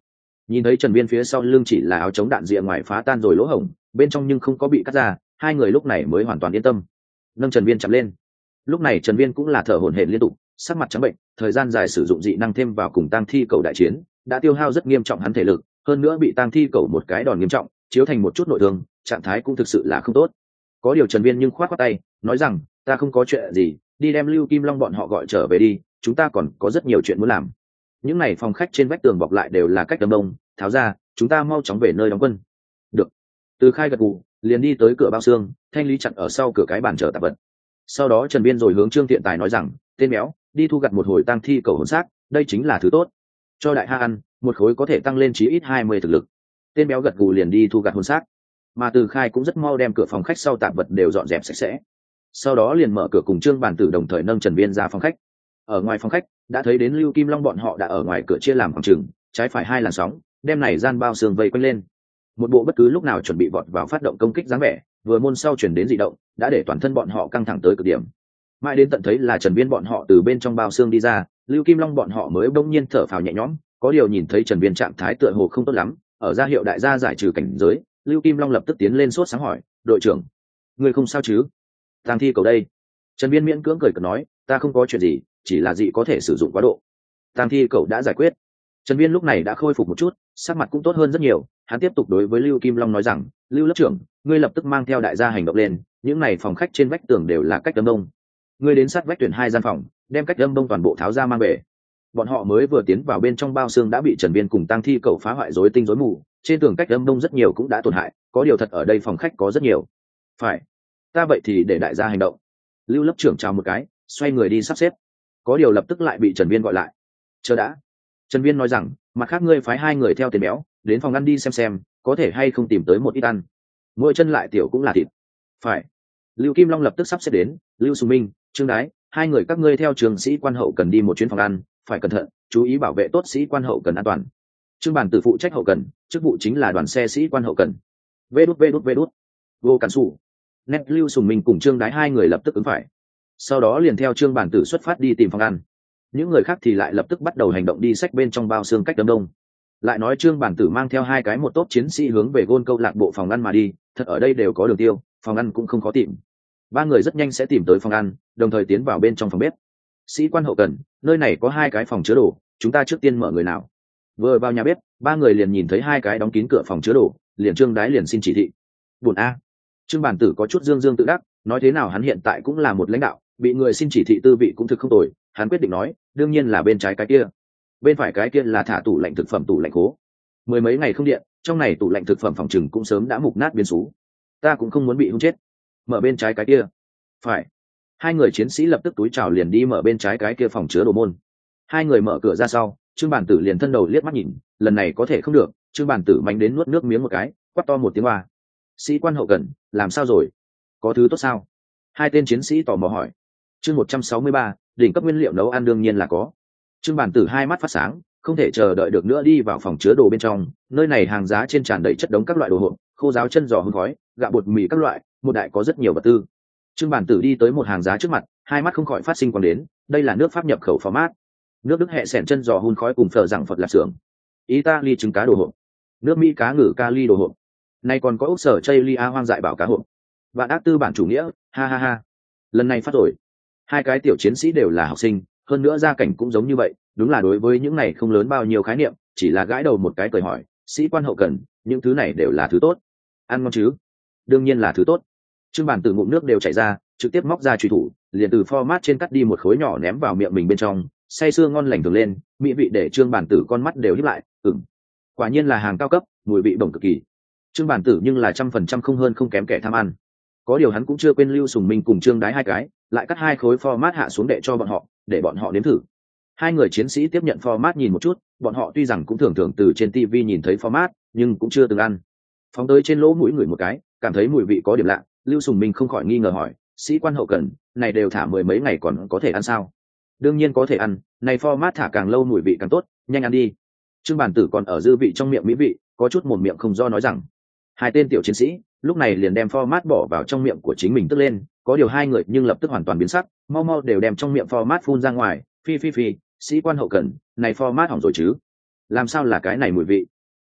Nhìn thấy Trần Viên phía sau lưng chỉ là áo chống đạn rìa ngoài phá tan rồi lỗ hổng, bên trong nhưng không có bị cắt ra, hai người lúc này mới hoàn toàn yên tâm. Nâng Trần Viên chậm lên. Lúc này Trần Viên cũng là thở hổn hển liên tục, sắc mặt trắng bệnh, thời gian dài sử dụng dị năng thêm vào cùng tang thi cầu đại chiến, đã tiêu hao rất nghiêm trọng hắn thể lực, hơn nữa bị tang thi cầu một cái đòn nghiêm trọng, chiếu thành một chút nội thương, trạng thái cũng thực sự là không tốt. Có điều Trần Viên nhưng khoát khoát tay, nói rằng, ta không có chuyện gì, đi đem Lưu Kim Long bọn họ gọi trở về đi, chúng ta còn có rất nhiều chuyện muốn làm. Những này phòng khách trên vách tường bọc lại đều là cách đâm đông, tháo ra, chúng ta mau chóng về nơi đóng quân. Được. Từ Khai gật gù, liền đi tới cửa bao xương, thanh lý chặt ở sau cửa cái bàn chờ tạp vật. Sau đó Trần Viên rồi hướng Trương Tiện Tài nói rằng, tên béo, đi thu gặt một hồi tang thi cầu hồn xác, đây chính là thứ tốt. Cho đại ha ăn, một khối có thể tăng lên chí ít hai mươi thực lực. Tên béo gật gù liền đi thu gặt hồn xác, mà Từ Khai cũng rất mau đem cửa phòng khách sau tạp vật đều dọn dẹp sạch sẽ. Sau đó liền mở cửa cùng Trương Bản Tử đồng thời nâng Trần Viên ra phòng khách. Ở ngoài phòng khách, đã thấy đến Lưu Kim Long bọn họ đã ở ngoài cửa chia làm khoảng chừng, trái phải hai làn sóng, đem này gian bao xương vây quanh lên. Một bộ bất cứ lúc nào chuẩn bị vọt vào phát động công kích dáng vẻ, vừa môn sau chuyển đến dị động, đã để toàn thân bọn họ căng thẳng tới cực điểm. Mãi đến tận thấy là Trần Viên bọn họ từ bên trong bao xương đi ra, Lưu Kim Long bọn họ mới bỗng nhiên thở phào nhẹ nhõm, có điều nhìn thấy Trần Viên trạng thái tựa hồ không tốt lắm, ở ra hiệu đại gia giải trừ cảnh giới, Lưu Kim Long lập tức tiến lên sốt sáng hỏi, "Đội trưởng, người không sao chứ? Tang thi cầu đây?" Trần Viên miễn cưỡng cười cợt nói, "Ta không có chuyện gì, chỉ là dị có thể sử dụng quá độ." Tang thi cầu đã giải quyết. Trần Viên lúc này đã khôi phục một chút, sắc mặt cũng tốt hơn rất nhiều, hắn tiếp tục đối với Lưu Kim Long nói rằng, "Lưu lớp trưởng, ngươi lập tức mang theo đại gia hành động lên, những này phòng khách trên vách tường đều là cách âm đông. Ngươi đến sát vách tuyển hai gian phòng, đem cách âm đông toàn bộ tháo ra mang về." Bọn họ mới vừa tiến vào bên trong bao xương đã bị Trần Viên cùng tang thi cầu phá hoại rối tinh rối mù, trên tường cách âm đông rất nhiều cũng đã tổn hại, có điều thật ở đây phòng khách có rất nhiều. "Phải, ta vậy thì để đại gia hành động." Lưu lớp trưởng chào một cái, xoay người đi sắp xếp. Có điều lập tức lại bị Trần Viên gọi lại. "Chờ đã." Trần Viên nói rằng, "Mặt khác ngươi phái hai người theo tiền béo, đến phòng ăn đi xem xem, có thể hay không tìm tới một ít ăn. Mỗi chân lại tiểu cũng là thịt." "Phải." Lưu Kim Long lập tức sắp xếp đến, Lưu Sùng Minh, Trương Đái, hai người các ngươi theo trường sĩ quan hậu cần đi một chuyến phòng ăn, phải cẩn thận, chú ý bảo vệ tốt sĩ quan hậu cần an toàn. Trương Bản Tử phụ trách hậu cần, chức vụ chính là đoàn xe sĩ quan hậu cần. Vê đút vê đút vê đút. Vô Cản Sủ. Nét Lưu Sùng Minh cùng Trương Đái hai người lập tức ứng phải. Sau đó liền theo Trương Bản Tử xuất phát đi tìm phòng ăn. Những người khác thì lại lập tức bắt đầu hành động đi xách bên trong bao xương cách đâm đông. Lại nói Trương Bản Tử mang theo hai cái một tốp chiến sĩ hướng về gôn câu lạc bộ phòng ăn mà đi, thật ở đây đều có đường tiêu, phòng ăn cũng không khó tìm. Ba người rất nhanh sẽ tìm tới phòng ăn, đồng thời tiến vào bên trong phòng bếp. "Sĩ quan hậu cần, nơi này có hai cái phòng chứa đồ, chúng ta trước tiên mở người nào?" Vừa vào nhà bếp, ba người liền nhìn thấy hai cái đóng kín cửa phòng chứa đồ, liền Trương Đái liền xin chỉ thị. "Buồn a." Trương Bản Tử có chút dương dương tự đắc, nói thế nào hắn hiện tại cũng là một lãnh đạo, bị người xin chỉ thị tư vị cũng thực không tồi, hắn quyết định nói, đương nhiên là bên trái cái kia. Bên phải cái kia là thả tủ lạnh thực phẩm tủ lạnh cố. Mười mấy ngày không điện, trong này tủ lạnh thực phẩm phòng trừng cũng sớm đã mục nát biến xú. Ta cũng không muốn bị hung chết. Mở bên trái cái kia. Phải. Hai người chiến sĩ lập tức túi chào liền đi mở bên trái cái kia phòng chứa đồ môn. Hai người mở cửa ra sau, Trương Bản Tử liền thân đầu liếc mắt nhìn, lần này có thể không được, Trương Bản Tử mạnh đến nuốt nước miếng một cái, quát to một tiếng ba. "Sĩ quan hậu cần, làm sao rồi? Có thứ tốt sao?" Hai tên chiến sĩ tò mò hỏi. Chương một trăm sáu mươi ba, đỉnh cấp nguyên liệu nấu ăn đương nhiên là có. Trương Bản Tử hai mắt phát sáng, không thể chờ đợi được nữa đi vào phòng chứa đồ bên trong, nơi này hàng giá trên tràn đầy chất đống các loại đồ hộp, khô ráo chân giò hun khói, gạo bột mì các loại, một đại có rất nhiều vật tư. Trương Bản Tử đi tới một hàng giá trước mặt, hai mắt không khỏi phát sinh quang đến, đây là nước Pháp nhập khẩu format. Nước Đức hệ sẻn chân giò hun khói cùng phở rằng Phật lạp xưởng. Italy trứng cá đồ hộp. Nước Mỹ cá ngừ kali đồ hộp. Này còn có ốc sở chaylia hoang dại bảo cá hộp. Vạn ác tư bản chủ nghĩa, ha ha ha. Lần này phát rồi. Hai cái tiểu chiến sĩ đều là học sinh, hơn nữa gia cảnh cũng giống như vậy, đúng là đối với những này không lớn bao nhiêu khái niệm, chỉ là gãi đầu một cái cười hỏi, "Sĩ quan hậu cần, những thứ này đều là thứ tốt. Ăn ngon chứ?" "Đương nhiên là thứ tốt." Trương Bản Tử ngụm nước đều chảy ra, trực tiếp móc ra chùy thủ, liền từ format trên cắt đi một khối nhỏ ném vào miệng mình bên trong, say sưa ngon lành thường lên, mỹ vị để Trương Bản Tử con mắt đều híp lại, ừm, quả nhiên là hàng cao cấp, mùi vị bổng cực kỳ. Trương Bản Tử nhưng là trăm phần trăm không hơn không kém kẻ tham ăn. Có điều hắn cũng chưa quên Lưu Sùng Minh cùng Trương Đái hai cái, lại cắt hai khối format hạ xuống để cho bọn họ, để bọn họ nếm thử. Hai người chiến sĩ tiếp nhận format nhìn một chút, bọn họ tuy rằng cũng thường thường từ trên ti vi nhìn thấy format, nhưng cũng chưa từng ăn. Phóng tới trên lỗ mũi người một cái, cảm thấy mùi vị có điểm lạ, Lưu Sùng Minh không khỏi nghi ngờ hỏi, "Sĩ quan hậu cần, này đều thả mười mấy ngày còn có thể ăn sao?" "Đương nhiên có thể ăn, này format thả càng lâu mùi vị càng tốt, nhanh ăn đi." Trương Bản Tử còn ở dư vị trong miệng mỹ vị, có chút mồm miệng không do nói rằng. Hai tên tiểu chiến sĩ lúc này liền đem format bỏ vào trong miệng của chính mình tức lên, có điều hai người nhưng lập tức hoàn toàn biến sắc, mau mau đều đem trong miệng format phun ra ngoài, "Phi phi phi, sĩ quan hậu cần, này format hỏng rồi chứ? Làm sao là cái này mùi vị?"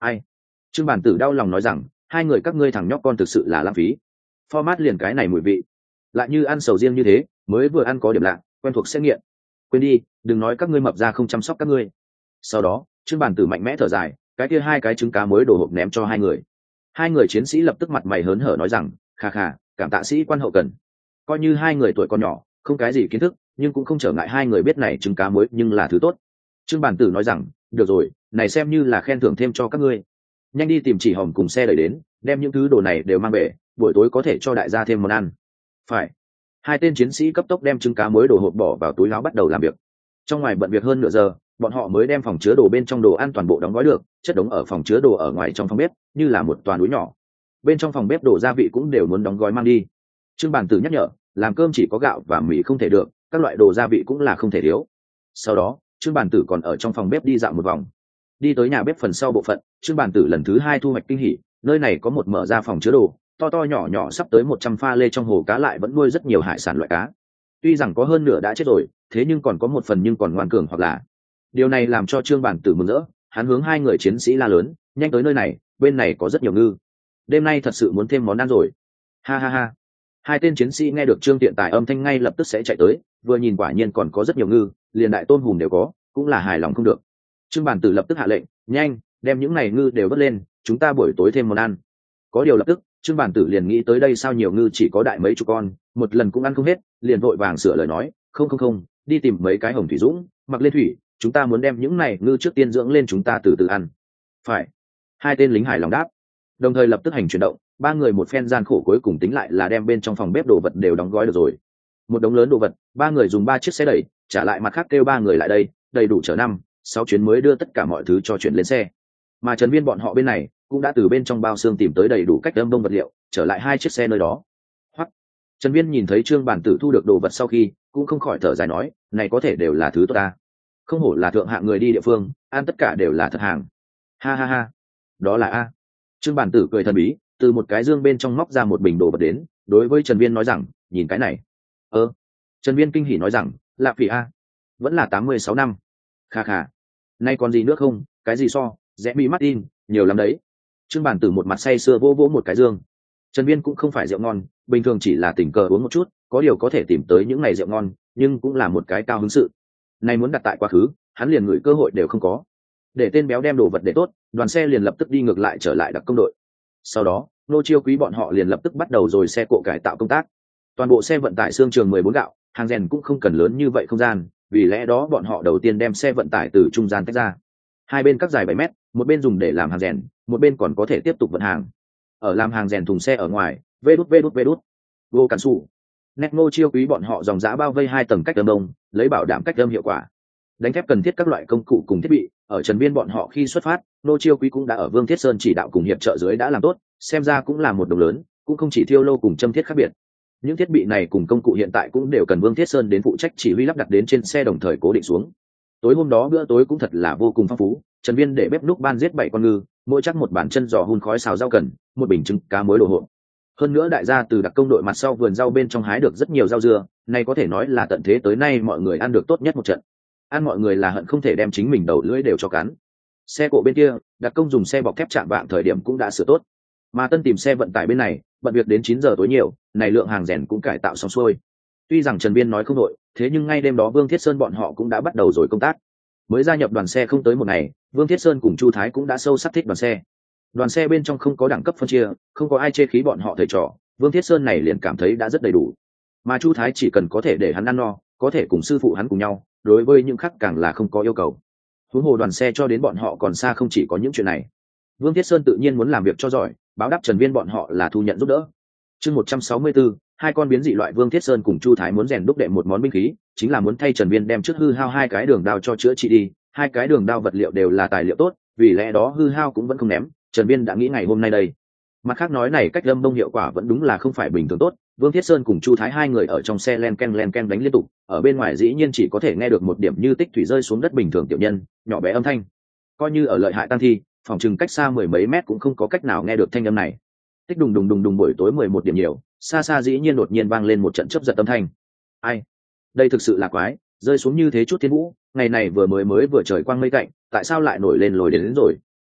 Ai? Trương Bản Tử đau lòng nói rằng, hai người các ngươi thằng nhóc con thực sự là lãng phí. Format liền cái này mùi vị, lại như ăn sầu riêng như thế, mới vừa ăn có điểm lạ, quen thuộc sẽ nghiện. Quên đi, đừng nói các ngươi mập ra không chăm sóc các ngươi. Sau đó, Trương Bản Tử mạnh mẽ thở dài, cái kia hai cái trứng cá mới đổ hộp ném cho hai người. Hai người chiến sĩ lập tức mặt mày hớn hở nói rằng, kha kha, cảm tạ sĩ quan hậu cần. Coi như hai người tuổi còn nhỏ, không cái gì kiến thức, nhưng cũng không trở ngại hai người biết này trứng cá mới nhưng là thứ tốt. Trương Bản Tử nói rằng, được rồi, này xem như là khen thưởng thêm cho các ngươi. Nhanh đi tìm Chỉ Hồng cùng xe đẩy đến, đem những thứ đồ này đều mang về, buổi tối có thể cho đại gia thêm món ăn. Phải. Hai tên chiến sĩ cấp tốc đem trứng cá mới đổ hộp bỏ vào túi áo bắt đầu làm việc. Trong ngoài bận việc hơn nửa giờ, bọn họ mới đem phòng chứa đồ bên trong đồ ăn toàn bộ đóng gói được, chất đống ở phòng chứa đồ ở ngoài trong phòng bếp, như là một toàn núi nhỏ. Bên trong phòng bếp đồ gia vị cũng đều muốn đóng gói mang đi. Trương Bản Tử nhắc nhở, làm cơm chỉ có gạo và mì không thể được, các loại đồ gia vị cũng là không thể thiếu. Sau đó, Trương Bản Tử còn ở trong phòng bếp đi dạo một vòng. Đi tới nhà bếp phần sau bộ phận, Trương Bản Tử lần thứ hai thu hoạch kinh hỉ, nơi này có một mở ra phòng chứa đồ, to to nhỏ nhỏ sắp tới một trăm pha lê, trong hồ cá lại vẫn nuôi rất nhiều hải sản loại cá. Tuy rằng có hơn nửa đã chết rồi, thế nhưng còn có một phần nhưng còn ngoan cường hoặc là. Điều này làm cho Trương Bản Tử mừng rỡ, hắn hướng hai người chiến sĩ la lớn, nhanh tới nơi này, bên này có rất nhiều ngư. Đêm nay thật sự muốn thêm món ăn rồi. Ha ha ha. Hai tên chiến sĩ nghe được Trương Tiện Tài âm thanh ngay lập tức sẽ chạy tới, vừa nhìn quả nhiên còn có rất nhiều ngư, liền đại tôm hùm đều có, cũng là hài lòng không được. Trương Bản Tử lập tức hạ lệnh, nhanh, đem những này ngư đều vớt lên, chúng ta buổi tối thêm món ăn. Có điều lập tức, Trương Bản Tử liền nghĩ tới đây sao nhiều ngư chỉ có đại mấy chục con, một lần cũng ăn không hết, liền vội vàng sửa lời nói, không không không, đi tìm mấy cái hồng thủy dũng, mặc lên thủy, chúng ta muốn đem những này ngư trước tiên dưỡng lên, chúng ta từ từ ăn. Phải. Hai tên lính hài lòng đáp. Đồng thời lập tức hành chuyển động, ba người một phen gian khổ cuối cùng tính lại là đem bên trong phòng bếp đồ vật đều đóng gói được rồi. Một đống lớn đồ vật, ba người dùng ba chiếc xe đẩy, trả lại mặt khác kêu ba người lại đây, đầy đủ chở năm, sáu chuyến mới đưa tất cả mọi thứ cho chuyển lên xe. Mà Trần Viên bọn họ bên này cũng đã từ bên trong bao xương tìm tới đầy đủ cách đâm bông vật liệu, trở lại hai chiếc xe nơi đó. Hoặc Trần Viên nhìn thấy Trương Bản Tử thu được đồ vật sau khi, cũng không khỏi thở dài nói, này có thể đều là thứ tốt ta. Không hổ là thượng hạng người đi địa phương, ăn tất cả đều là thật hàng. Ha ha ha, đó là a. Trương Bản Tử cười thần bí, từ một cái dương bên trong móc ra một bình đồ vật đến, đối với Trần Viên nói rằng, nhìn cái này. Ơ. Trần Viên kinh hỉ nói rằng, là phỉ a, vẫn là tám mươi sáu năm. Kha kha. Nay còn gì nữa không, cái gì so, rẽ bị Martin, nhiều lắm đấy. Trương Bản Tử một mặt say sưa vỗ vỗ một cái dương. Trần Viên cũng không phải rượu ngon, bình thường chỉ là tình cờ uống một chút, có điều có thể tìm tới những ngày rượu ngon, nhưng cũng là một cái cao hứng sự. Này muốn đặt tại quá khứ, hắn liền ngửi cơ hội đều không có. Để tên béo đem đồ vật để tốt, đoàn xe liền lập tức đi ngược lại trở lại đặc công đội. Sau đó, Nô Chiêu Quý bọn họ liền lập tức bắt đầu rồi xe cộ cải tạo công tác. Toàn bộ xe vận tải xương trường mười bốn gạo, hàng rèn cũng không cần lớn như vậy không gian, vì lẽ đó bọn họ đầu tiên đem xe vận tải từ trung gian tách ra. Hai bên cắt dài bảy mét, một bên dùng để làm hàng rèn, một bên còn có thể tiếp tục vận hàng. Ở làm hàng rèn thùng xe ở ngoài, vê đút vê đút vê đút, vô cản sủ. Nét Nô Chiêu Quý bọn họ dòng dã bao vây hai tầng cách âm đông, lấy bảo đảm cách âm hiệu quả. Đánh thép cần thiết các loại công cụ cùng thiết bị, ở Trần Viên bọn họ khi xuất phát, Nô Chiêu Quý cũng đã ở Vương Thiết Sơn chỉ đạo cùng hiệp trợ dưới đã làm tốt, xem ra cũng là một đồng lớn, cũng không chỉ thiêu lô cùng châm thiết khác biệt. Những thiết bị này cùng công cụ hiện tại cũng đều cần Vương Thiết Sơn đến phụ trách chỉ huy lắp đặt đến trên xe đồng thời cố định xuống. Tối hôm đó bữa tối cũng thật là vô cùng phong phú, Trần Viên để bếp núc ban giết bảy con ngư, mỗi chắc một bàn chân giò hun khói xào rau cần, một bình trứng cá mới đồ hộp. Hơn nữa đại gia từ đặc công đội mặt sau vườn rau bên trong hái được rất nhiều rau dưa, này có thể nói là tận thế tới nay mọi người ăn được tốt nhất một trận. Ăn mọi người là hận không thể đem chính mình đầu lưỡi đều cho cắn. Xe cộ bên kia, đặc công dùng xe bọc thép chạm vạng thời điểm cũng đã sửa tốt, mà tân tìm xe vận tải bên này bận việc đến chín giờ tối nhiều, này lượng hàng rèn cũng cải tạo xong xuôi. Tuy rằng Trần Viên nói không đội, thế nhưng ngay đêm đó Vương Thiết Sơn bọn họ cũng đã bắt đầu rồi công tác. Mới gia nhập đoàn xe không tới một ngày, Vương Thiết Sơn cùng Chu Thái cũng đã sâu sắc thích đoàn xe. Đoàn xe bên trong không có đẳng cấp phân chia, không có ai chê khí bọn họ thầy trò, Vương Thiết Sơn này liền cảm thấy đã rất đầy đủ. Mà Chu Thái chỉ cần có thể để hắn ăn no, có thể cùng sư phụ hắn cùng nhau, đối với những khác càng là không có yêu cầu. Huống hồ đoàn xe cho đến bọn họ còn xa không chỉ có những chuyện này. Vương Thiết Sơn tự nhiên muốn làm việc cho giỏi, báo đáp Trần Viên bọn họ là thu nhận giúp đỡ. Chương một trăm sáu mươi tư, hai con biến dị loại Vương Thiết Sơn cùng Chu Thái muốn rèn đúc đệ một món binh khí, chính là muốn thay Trần Viên đem trước hư hao hai cái đường đao cho chữa trị đi, hai cái đường đao vật liệu đều là tài liệu tốt, vì lẽ đó hư hao cũng vẫn không ném, Trần Viên đã nghĩ ngày hôm nay đây. Mặt khác nói này cách lâm đông hiệu quả vẫn đúng là không phải bình thường tốt, Vương Thiết Sơn cùng Chu Thái hai người ở trong xe len ken len ken đánh liên tục, ở bên ngoài dĩ nhiên chỉ có thể nghe được một điểm như tích thủy rơi xuống đất bình thường tiểu nhân, nhỏ bé âm thanh. Coi như ở lợi hại tăng thi, phòng chừng cách xa mười mấy mét cũng không có cách nào nghe được thanh âm này. Tích đùng đùng đùng đùng buổi tối mười một điểm nhiều, xa xa dĩ nhiên đột nhiên vang lên một trận chớp giật âm thanh. Ai? Đây thực sự là quái, rơi xuống như thế chút thiên vũ, ngày này vừa mới mới vừa trời quang mây cạnh, tại sao lại nổi lên lồi đến, đến rồi?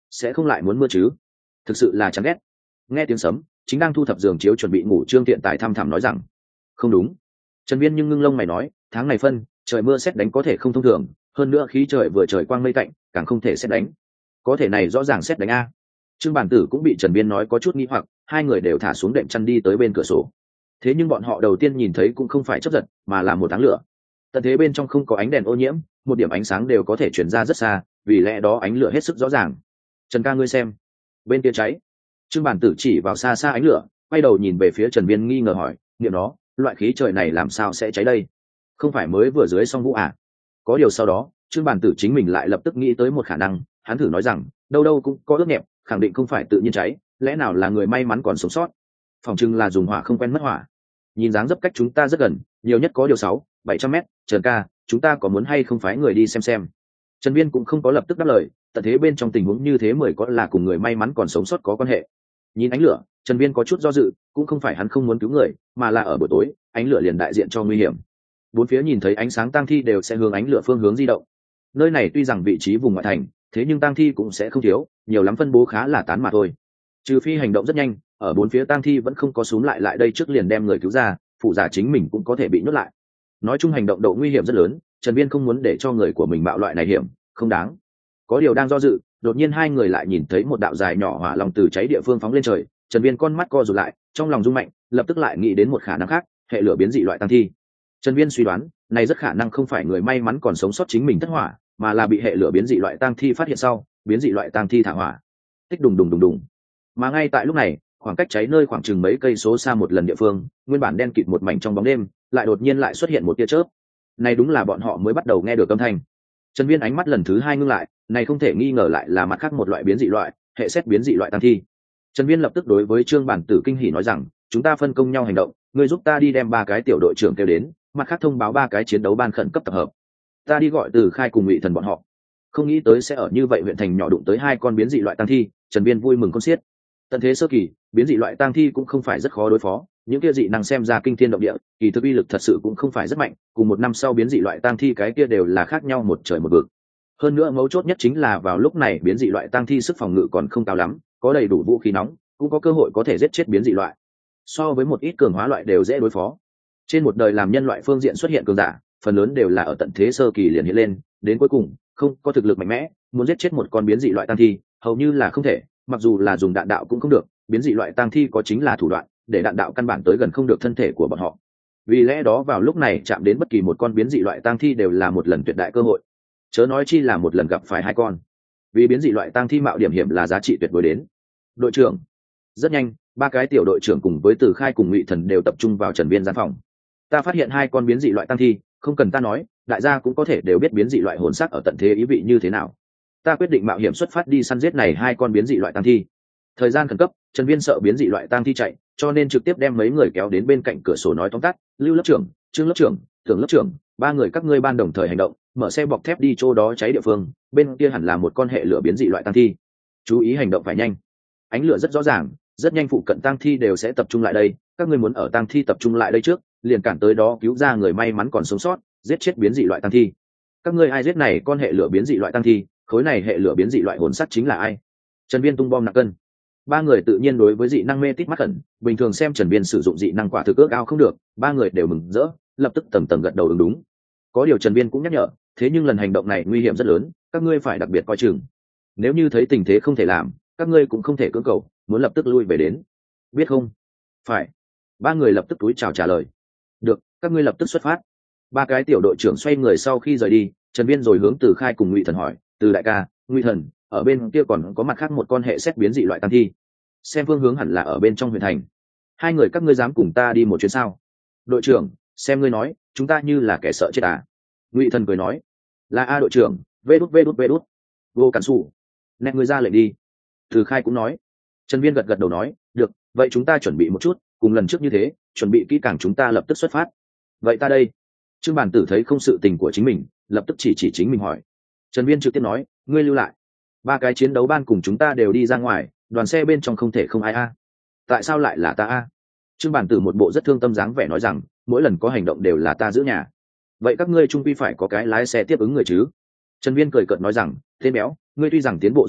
sẽ không lại muốn mưa chứ? Thực sự là chán ghét. Nghe tiếng sấm, chính đang thu thập giường chiếu chuẩn bị ngủ Trương Tiện Tài thăm thẳm nói rằng không đúng. Trần Viên nhưng ngưng lông mày nói, tháng này phân trời mưa sét đánh có thể không thông thường, hơn nữa khí trời vừa trời quang mây tạnh càng không thể sét đánh. Có thể này rõ ràng sét đánh a. Trương Bản Tử cũng bị Trần Viên nói có chút nghi hoặc, hai người đều thả xuống đệm chăn đi tới bên cửa sổ. Thế nhưng bọn họ đầu tiên nhìn thấy cũng không phải chớp giật, mà là một áng lửa. Tận thế bên trong không có ánh đèn ô nhiễm, một điểm ánh sáng đều có thể truyền ra rất xa, vì lẽ đó ánh lửa hết sức rõ ràng. Trần ca ngươi xem, bên kia cháy. Trương Bản Tử chỉ vào xa xa ánh lửa, quay đầu nhìn về phía Trần Viên nghi ngờ hỏi, niệm nó, loại khí trời này làm sao sẽ cháy đây? Không phải mới vừa dưới xong vũ à? Có điều sau đó, Trương Bản Tử chính mình lại lập tức nghĩ tới một khả năng, hắn thử nói rằng, đâu đâu cũng có ướt nhẹp, khẳng định không phải tự nhiên cháy, lẽ nào là người may mắn còn sống sót? Phòng trưng là dùng hỏa không quen mất hỏa. Nhìn dáng dấp cách chúng ta rất gần, nhiều nhất có điều sáu, bảy trăm mét, Trần ca, chúng ta có muốn hay không phái người đi xem xem? Trần Viên cũng không có lập tức đáp lời, tận thế bên trong tình huống như thế mười có là cùng người may mắn còn sống sót có quan hệ. Nhìn ánh lửa, Trần Viên có chút do dự, cũng không phải hắn không muốn cứu người, mà là ở buổi tối, ánh lửa liền đại diện cho nguy hiểm. Bốn phía nhìn thấy ánh sáng tang thi đều sẽ hướng ánh lửa phương hướng di động. Nơi này tuy rằng vị trí vùng ngoại thành, thế nhưng tang thi cũng sẽ không thiếu, nhiều lắm phân bố khá là tán mà thôi. Trừ phi hành động rất nhanh, ở bốn phía tang thi vẫn không có xuống lại lại đây trước liền đem người cứu ra, phụ giả chính mình cũng có thể bị nhốt lại. Nói chung hành động độ nguy hiểm rất lớn, Trần Viên không muốn để cho người của mình mạo loại này hiểm, không đáng. Có điều đang do dự, đột nhiên hai người lại nhìn thấy một đạo dài nhỏ hỏa long từ cháy địa phương phóng lên trời. Trần Viên con mắt co rụt lại, trong lòng rung mạnh, lập tức lại nghĩ đến một khả năng khác, hệ lửa biến dị loại tăng thi. Trần Viên suy đoán, này rất khả năng không phải người may mắn còn sống sót chính mình thất hỏa, mà là bị hệ lửa biến dị loại tăng thi phát hiện sau, biến dị loại tăng thi thả hỏa. Tích đùng đùng đùng đùng. Mà ngay tại lúc này, khoảng cách cháy nơi khoảng chừng mấy cây số xa một lần địa phương, nguyên bản đen kịt một mảnh trong bóng đêm, lại đột nhiên lại xuất hiện một tia chớp. Này đúng là bọn họ mới bắt đầu nghe được âm thanh. Trần Viên ánh mắt lần thứ hai ngưng lại, này không thể nghi ngờ lại là mặt khác một loại biến dị loại, hệ xét biến dị loại tăng thi. Trần Viên lập tức đối với Trương Bản Tử kinh hỉ nói rằng, chúng ta phân công nhau hành động, ngươi giúp ta đi đem ba cái tiểu đội trưởng kêu đến, mặt khác thông báo ba cái chiến đấu ban khẩn cấp tập hợp. Ta đi gọi Từ Khai cùng Ngụy Thần bọn họ. Không nghĩ tới sẽ ở như vậy huyện thành nhỏ đụng tới hai con biến dị loại tăng thi, Trần Viên vui mừng khôn xiết. Tận thế sơ kỳ, biến dị loại tăng thi cũng không phải rất khó đối phó, những kia dị năng xem ra kinh thiên động địa, kỳ thực uy lực thật sự cũng không phải rất mạnh, cùng một năm sau biến dị loại tăng thi cái kia đều là khác nhau một trời một vực. Hơn nữa mấu chốt nhất chính là vào lúc này biến dị loại tăng thi sức phòng ngự còn không cao lắm, có đầy đủ vũ khí nóng, cũng có cơ hội có thể giết chết biến dị loại. So với một ít cường hóa loại đều dễ đối phó. Trên một đời làm nhân loại phương diện xuất hiện cường giả, phần lớn đều là ở tận thế sơ kỳ liền hiện lên, đến cuối cùng không có thực lực mạnh mẽ, muốn giết chết một con biến dị loại tăng thi, hầu như là không thể, mặc dù là dùng đạn đạo cũng không được, biến dị loại tăng thi có chính là thủ đoạn, để đạn đạo căn bản tới gần không được thân thể của bọn họ. Vì lẽ đó vào lúc này chạm đến bất kỳ một con biến dị loại tăng thi đều là một lần tuyệt đại cơ hội. Chớ nói chi là một lần gặp phải hai con. Vì biến dị loại tăng thi mạo điểm hiểm là giá trị tuyệt đối đến. Đội trưởng. Rất nhanh, ba cái tiểu đội trưởng cùng với Từ Khai cùng Ngụy Thần đều tập trung vào Trần Viên gian phòng. Ta phát hiện hai con biến dị loại tăng thi, không cần ta nói, đại gia cũng có thể đều biết biến dị loại hồn sắc ở tận thế ý vị như thế nào. Ta quyết định mạo hiểm xuất phát đi săn giết này hai con biến dị loại tăng thi. Thời gian khẩn cấp, Trần Viên sợ biến dị loại tăng thi chạy, cho nên trực tiếp đem mấy người kéo đến bên cạnh cửa sổ nói tóm tắt, Lưu lớp trưởng, Trương lớp trưởng, Tưởng lớp trưởng, ba người các ngươi ban đồng thời hành động, mở xe bọc thép đi chỗ đó cháy địa phương, bên kia hẳn là một con hệ lửa biến dị loại tăng thi. Chú ý hành động phải nhanh. Ánh lửa rất rõ ràng, rất nhanh phụ cận tăng thi đều sẽ tập trung lại đây, các ngươi muốn ở tăng thi tập trung lại đây trước, liền cản tới đó cứu ra người may mắn còn sống sót, giết chết biến dị loại tăng thi. Các ngươi ai giết này con hệ lửa biến dị loại tăng thi, khối này hệ lửa biến dị loại hồn sắt chính là ai? Trần Viên tung bom nặng cân. Ba người tự nhiên đối với dị năng mê tít mắt khẩn, bình thường xem Trần Viên sử dụng dị năng quả thực ước ao không được, ba người đều mừng rỡ, lập tức tầm tầm gật đầu ứng đúng. Có điều Trần Viên cũng nhắc nhở, thế nhưng lần hành động này nguy hiểm rất lớn, các ngươi phải đặc biệt coi chừng. Nếu như thấy tình thế không thể làm, các ngươi cũng không thể cưỡng cầu, muốn lập tức lui về đến. Biết không? Phải. Ba người lập tức túi chào trả lời. Được, các ngươi lập tức xuất phát. Ba cái tiểu đội trưởng xoay người sau khi rời đi, Trần Viên rồi hướng Từ Khai cùng Ngụy Thần hỏi, Từ đại ca, Ngụy Thần, ở bên kia còn có mặt khác một con hệ xét biến dị loại tăng thi, xem phương hướng hẳn là ở bên trong huyện thành. Hai người các ngươi dám cùng ta đi một chuyến sao? Đội trưởng, xem ngươi nói, chúng ta như là kẻ sợ chết à? Ngụy Thần cười nói, là a đội trưởng, vê đút vê đút vê đút, vô cản xù, nét người ra lệnh đi. Từ Khai cũng nói. Trần Viên gật gật đầu nói, được, vậy chúng ta chuẩn bị một chút, cùng lần trước như thế, chuẩn bị kỹ càng chúng ta lập tức xuất phát. Vậy ta đây. Trương Bản Tử thấy không sự tình của chính mình, lập tức chỉ chỉ chính mình hỏi. Trần Viên trực tiếp nói, ngươi lưu lại. Ba cái chiến đấu ban cùng chúng ta đều đi ra ngoài, đoàn xe bên trong không thể không ai a. Tại sao lại là ta a? Trương Bản Tử một bộ rất thương tâm dáng vẻ nói rằng, mỗi lần có hành động đều là ta giữ nhà. Vậy các ngươi trung quy phải có cái lái xe tiếp ứng người chứ? Trần Viên cười cợt nói rằng, thế béo, ngươi tuy rằng tiến bộ rất nhiều,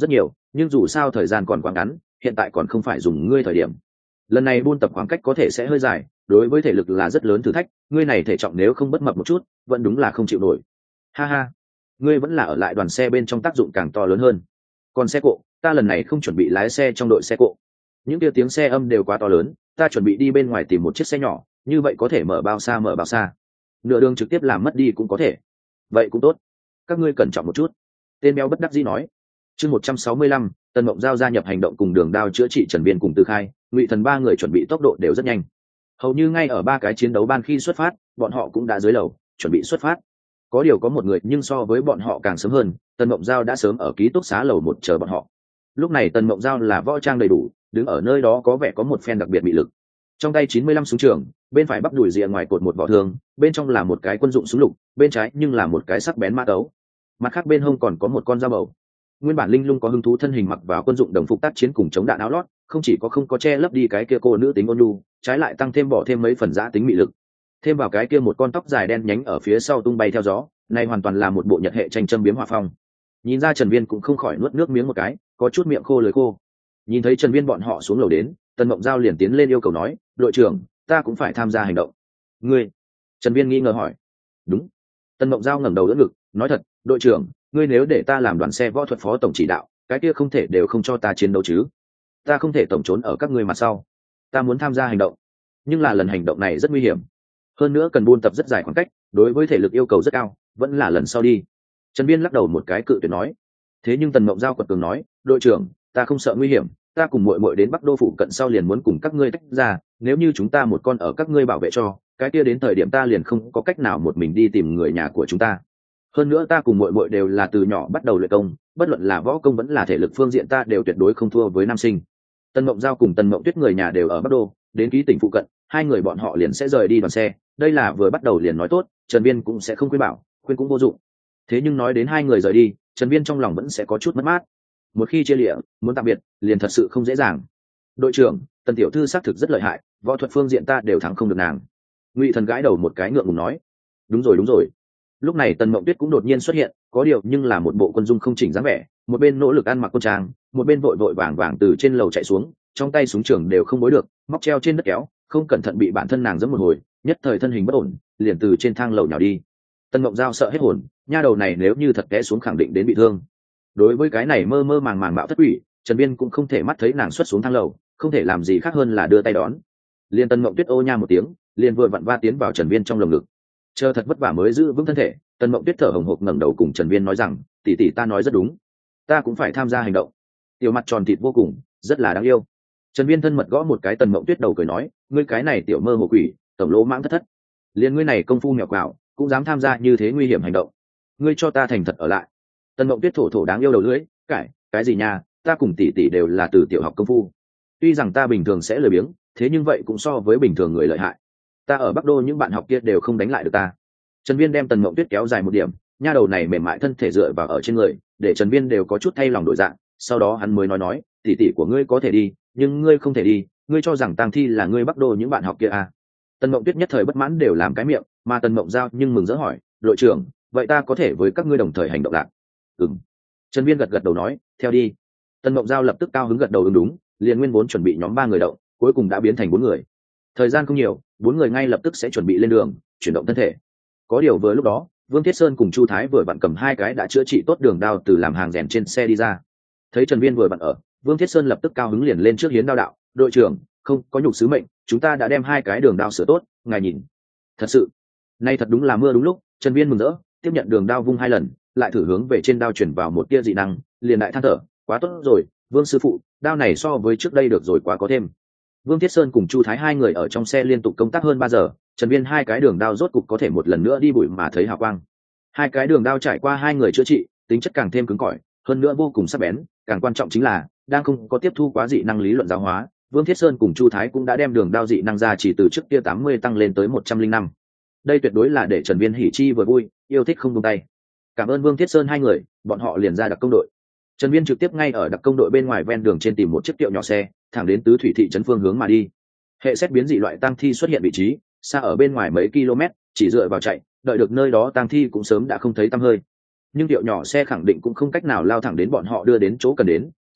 nhưng dù sao thời gian còn quá ngắn, hiện tại còn không phải dùng ngươi thời điểm. Lần này buôn tập khoảng cách có thể sẽ hơi dài, đối với thể lực là rất lớn thử thách, ngươi này thể trọng nếu không bất mập một chút vẫn đúng là không chịu nổi. Ha ha, ngươi vẫn là ở lại đoàn xe bên trong tác dụng càng to lớn hơn. Còn xe cộ, ta lần này không chuẩn bị lái xe trong đội xe cộ, những kia tiếng xe âm đều quá to lớn, ta chuẩn bị đi bên ngoài tìm một chiếc xe nhỏ, như vậy có thể mở bao xa mở bao xa, nửa đường trực tiếp làm mất đi cũng có thể. Vậy cũng tốt, các ngươi cẩn trọng một chút. Tên béo bất đắc dĩ nói. Chương một trăm sáu mươi lăm, Tần Mộng Giao gia nhập hành động cùng Đường Đao chữa trị Trần Biên cùng Từ Khai, Ngụy Thần ba người chuẩn bị tốc độ đều rất nhanh. Hầu như ngay ở ba cái chiến đấu ban khi xuất phát, bọn họ cũng đã dưới lầu, chuẩn bị xuất phát. Có điều có một người nhưng so với bọn họ càng sớm hơn, Tần Mộng Giao đã sớm ở ký túc xá lầu một chờ bọn họ. Lúc này Tần Mộng Giao là võ trang đầy đủ, đứng ở nơi đó có vẻ có một phen đặc biệt bị lực. Trong tay chín mươi lăm súng trường, bên phải bắp đùi rìa ngoài cột một vỏ thương, bên trong là một cái quân dụng súng lục, bên trái nhưng là một cái sắc bén mã tấu. Mặt khác bên hông còn có một con dao bầu. Nguyên bản linh lung có hứng thú thân hình mặc vào quân dụng đồng phục tác chiến cùng chống đạn áo lót, không chỉ có không có che lấp đi cái kia cô nữ tính ôn nhu, trái lại tăng thêm bỏ thêm mấy phần giã tính mị lực. Thêm vào cái kia một con tóc dài đen nhánh ở phía sau tung bay theo gió, này hoàn toàn là một bộ nhật hệ tranh châm biếm hỏa phong. Nhìn ra Trần Viên cũng không khỏi nuốt nước miếng một cái, có chút miệng khô lưỡi khô. Nhìn thấy Trần Viên bọn họ xuống lầu đến, Tần Mộng Giao liền tiến lên yêu cầu nói, đội trưởng, ta cũng phải tham gia hành động. Ngươi? Trần Viên nghi ngờ hỏi. Đúng. Tần Mộng Giao ngẩng đầu đỡ ngực, nói thật, đội trưởng, ngươi nếu để ta làm đoàn xe võ thuật phó tổng chỉ đạo, cái kia không thể đều không cho ta chiến đấu chứ? Ta không thể tổng trốn ở các ngươi mặt sau. Ta muốn tham gia hành động, nhưng là lần hành động này rất nguy hiểm, hơn nữa cần buôn tập rất dài khoảng cách, đối với thể lực yêu cầu rất cao, vẫn là lần sau đi. Trần Viên lắc đầu một cái cự tuyệt nói. Thế nhưng Tần Mộng Giao quật cường nói, đội trưởng, ta không sợ nguy hiểm, ta cùng muội muội đến Bắc Đô phụ cận sau liền muốn cùng các ngươi tách ra, nếu như chúng ta một con ở các ngươi bảo vệ cho, cái kia đến thời điểm ta liền không có cách nào một mình đi tìm người nhà của chúng ta. Hơn nữa ta cùng muội muội đều là từ nhỏ bắt đầu luyện công, bất luận là võ công vẫn là thể lực phương diện ta đều tuyệt đối không thua với nam sinh. Tần Mộng Giao cùng Tần Mộng Tuyết người nhà đều ở Bắc Đô, đến ký tỉnh phụ cận, hai người bọn họ liền sẽ rời đi đoàn xe, đây là vừa bắt đầu liền nói tốt, Trần Viên cũng sẽ không khuyên bảo, khuyên cũng vô dụng. Thế nhưng nói đến hai người rời đi, Trần Viên trong lòng vẫn sẽ có chút mất mát. Một khi chia lịa, muốn tạm biệt, liền thật sự không dễ dàng. Đội trưởng, Tần tiểu thư xác thực rất lợi hại, võ thuật phương diện ta đều thắng không được nàng. Ngụy Thần gãi đầu một cái ngượng ngùng nói. Đúng rồi đúng rồi. Lúc này Tần Mộng Tuyết cũng đột nhiên xuất hiện, có điều nhưng là một bộ quân dung không chỉnh dáng vẻ, một bên nỗ lực ăn mặc quân trang, một bên vội vội vàng vàng từ trên lầu chạy xuống, trong tay súng trường đều không bối được, móc treo trên đất kéo, không cẩn thận bị bản thân nàng giẫm một hồi, nhất thời thân hình bất ổn, liền từ trên thang lầu nhào đi. Tần Mộng Giao sợ hết hồn, nha đầu này nếu như thật té xuống khẳng định đến bị thương. Đối với cái này mơ mơ màng màng bạo thất quỷ, Trần Viên cũng không thể mắt thấy nàng xuất xuống thang lầu, không thể làm gì khác hơn là đưa tay đón. Liên Tần Mộng Tuyết ô nha một tiếng, liền vừa vặn va tiến vào Trần Viên trong lồng ngực. Chờ thật vất vả mới giữ vững thân thể, Tần Mộng Tuyết thở hổn hộc ngẩng đầu cùng Trần Viên nói rằng, tỷ tỷ ta nói rất đúng, ta cũng phải tham gia hành động. Tiểu mặt tròn thịt vô cùng, rất là đáng yêu. Trần Viên thân mật gõ một cái Tần Mộng Tuyết đầu cười nói, ngươi cái này tiểu mơ hồ quỷ, tổng lỗ mãng thất thất, liền ngươi này công phu mèo quào cũng dám tham gia như thế nguy hiểm hành động, ngươi cho ta thành thật ở lại. Tần Mộng Tuyết thổ thổ đáng yêu đầu lưỡi, cãi, cái gì nha, ta cùng tỷ tỷ đều là từ tiểu học công phu, tuy rằng ta bình thường sẽ lười biếng, thế nhưng vậy cũng so với bình thường người lợi hại, ta ở Bắc Đô những bạn học kia đều không đánh lại được ta. Trần Viên đem Tần Mộng Tuyết kéo dài một điểm, nha đầu này mềm mại thân thể dựa vào ở trên người, để Trần Viên đều có chút thay lòng đổi dạng. Sau đó hắn mới nói nói, tỷ tỷ của ngươi có thể đi, nhưng ngươi không thể đi, ngươi cho rằng tang thi là ngươi Bắc Đô những bạn học kia à? Tần Mộng Tuyết nhất thời bất mãn đều làm cái miệng, mà Tần Mộng Giao nhưng mừng rỡ hỏi, đội trưởng, vậy ta có thể với các ngươi đồng thời hành động lạc? Ừm. Trần Viên gật gật đầu nói, theo đi. Tần Mộng Giao lập tức cao hứng gật đầu đúng đúng, liền nguyên vốn chuẩn bị nhóm ba người động, cuối cùng đã biến thành bốn người. Thời gian không nhiều, bốn người ngay lập tức sẽ chuẩn bị lên đường, chuyển động thân thể. Có điều vừa lúc đó, Vương Thiết Sơn cùng Chu Thái vừa vặn cầm hai cái đã chữa trị tốt đường đao từ làm hàng rèn trên xe đi ra. Thấy Trần Viên vừa vặn ở, Vương Thiết Sơn lập tức cao hứng liền lên trước hiến đao đạo, đội trưởng, không có nhục sứ mệnh, chúng ta đã đem hai cái đường đao sửa tốt, ngài nhìn. Thật sự, nay thật đúng là mưa đúng lúc. Trần Viên mừng rỡ, tiếp nhận đường đao vung hai lần, lại thử hướng về trên đao chuyển vào một tia dị năng, liền đại than thở, quá tốt rồi, Vương sư phụ, đao này so với trước đây được rồi quá có thêm. Vương Thiết Sơn cùng Chu Thái hai người ở trong xe liên tục công tác hơn ba giờ, Trần Viên hai cái đường đao rốt cục có thể một lần nữa đi bụi mà thấy hào quang. Hai cái đường đao trải qua hai người chữa trị, tính chất càng thêm cứng cỏi, hơn nữa vô cùng sắc bén, càng quan trọng chính là đang không có tiếp thu quá dị năng lý luận giáo hóa, Vương Thiết Sơn cùng Chu Thái cũng đã đem đường đao dị năng ra chỉ từ trước kia tám mươi tăng lên tới một trăm linh năm. Đây tuyệt đối là để Trần Viên hỉ chi vừa vui, yêu thích không buông tay. Cảm ơn Vương Thiết Sơn hai người, bọn họ liền ra đặc công đội. Trần Viên trực tiếp ngay ở đặc công đội bên ngoài ven đường trên tìm một chiếc kiệu nhỏ xe, thẳng đến Tứ Thủy thị trấn phương hướng mà đi. Hệ xét biến dị loại tang thi xuất hiện vị trí, xa ở bên ngoài mấy km, chỉ dựa vào chạy, đợi được nơi đó tang thi cũng sớm đã không thấy tăm hơi. Nhưng kiệu nhỏ xe khẳng định cũng không cách nào lao thẳng đến bọn họ đưa đến chỗ cần đến,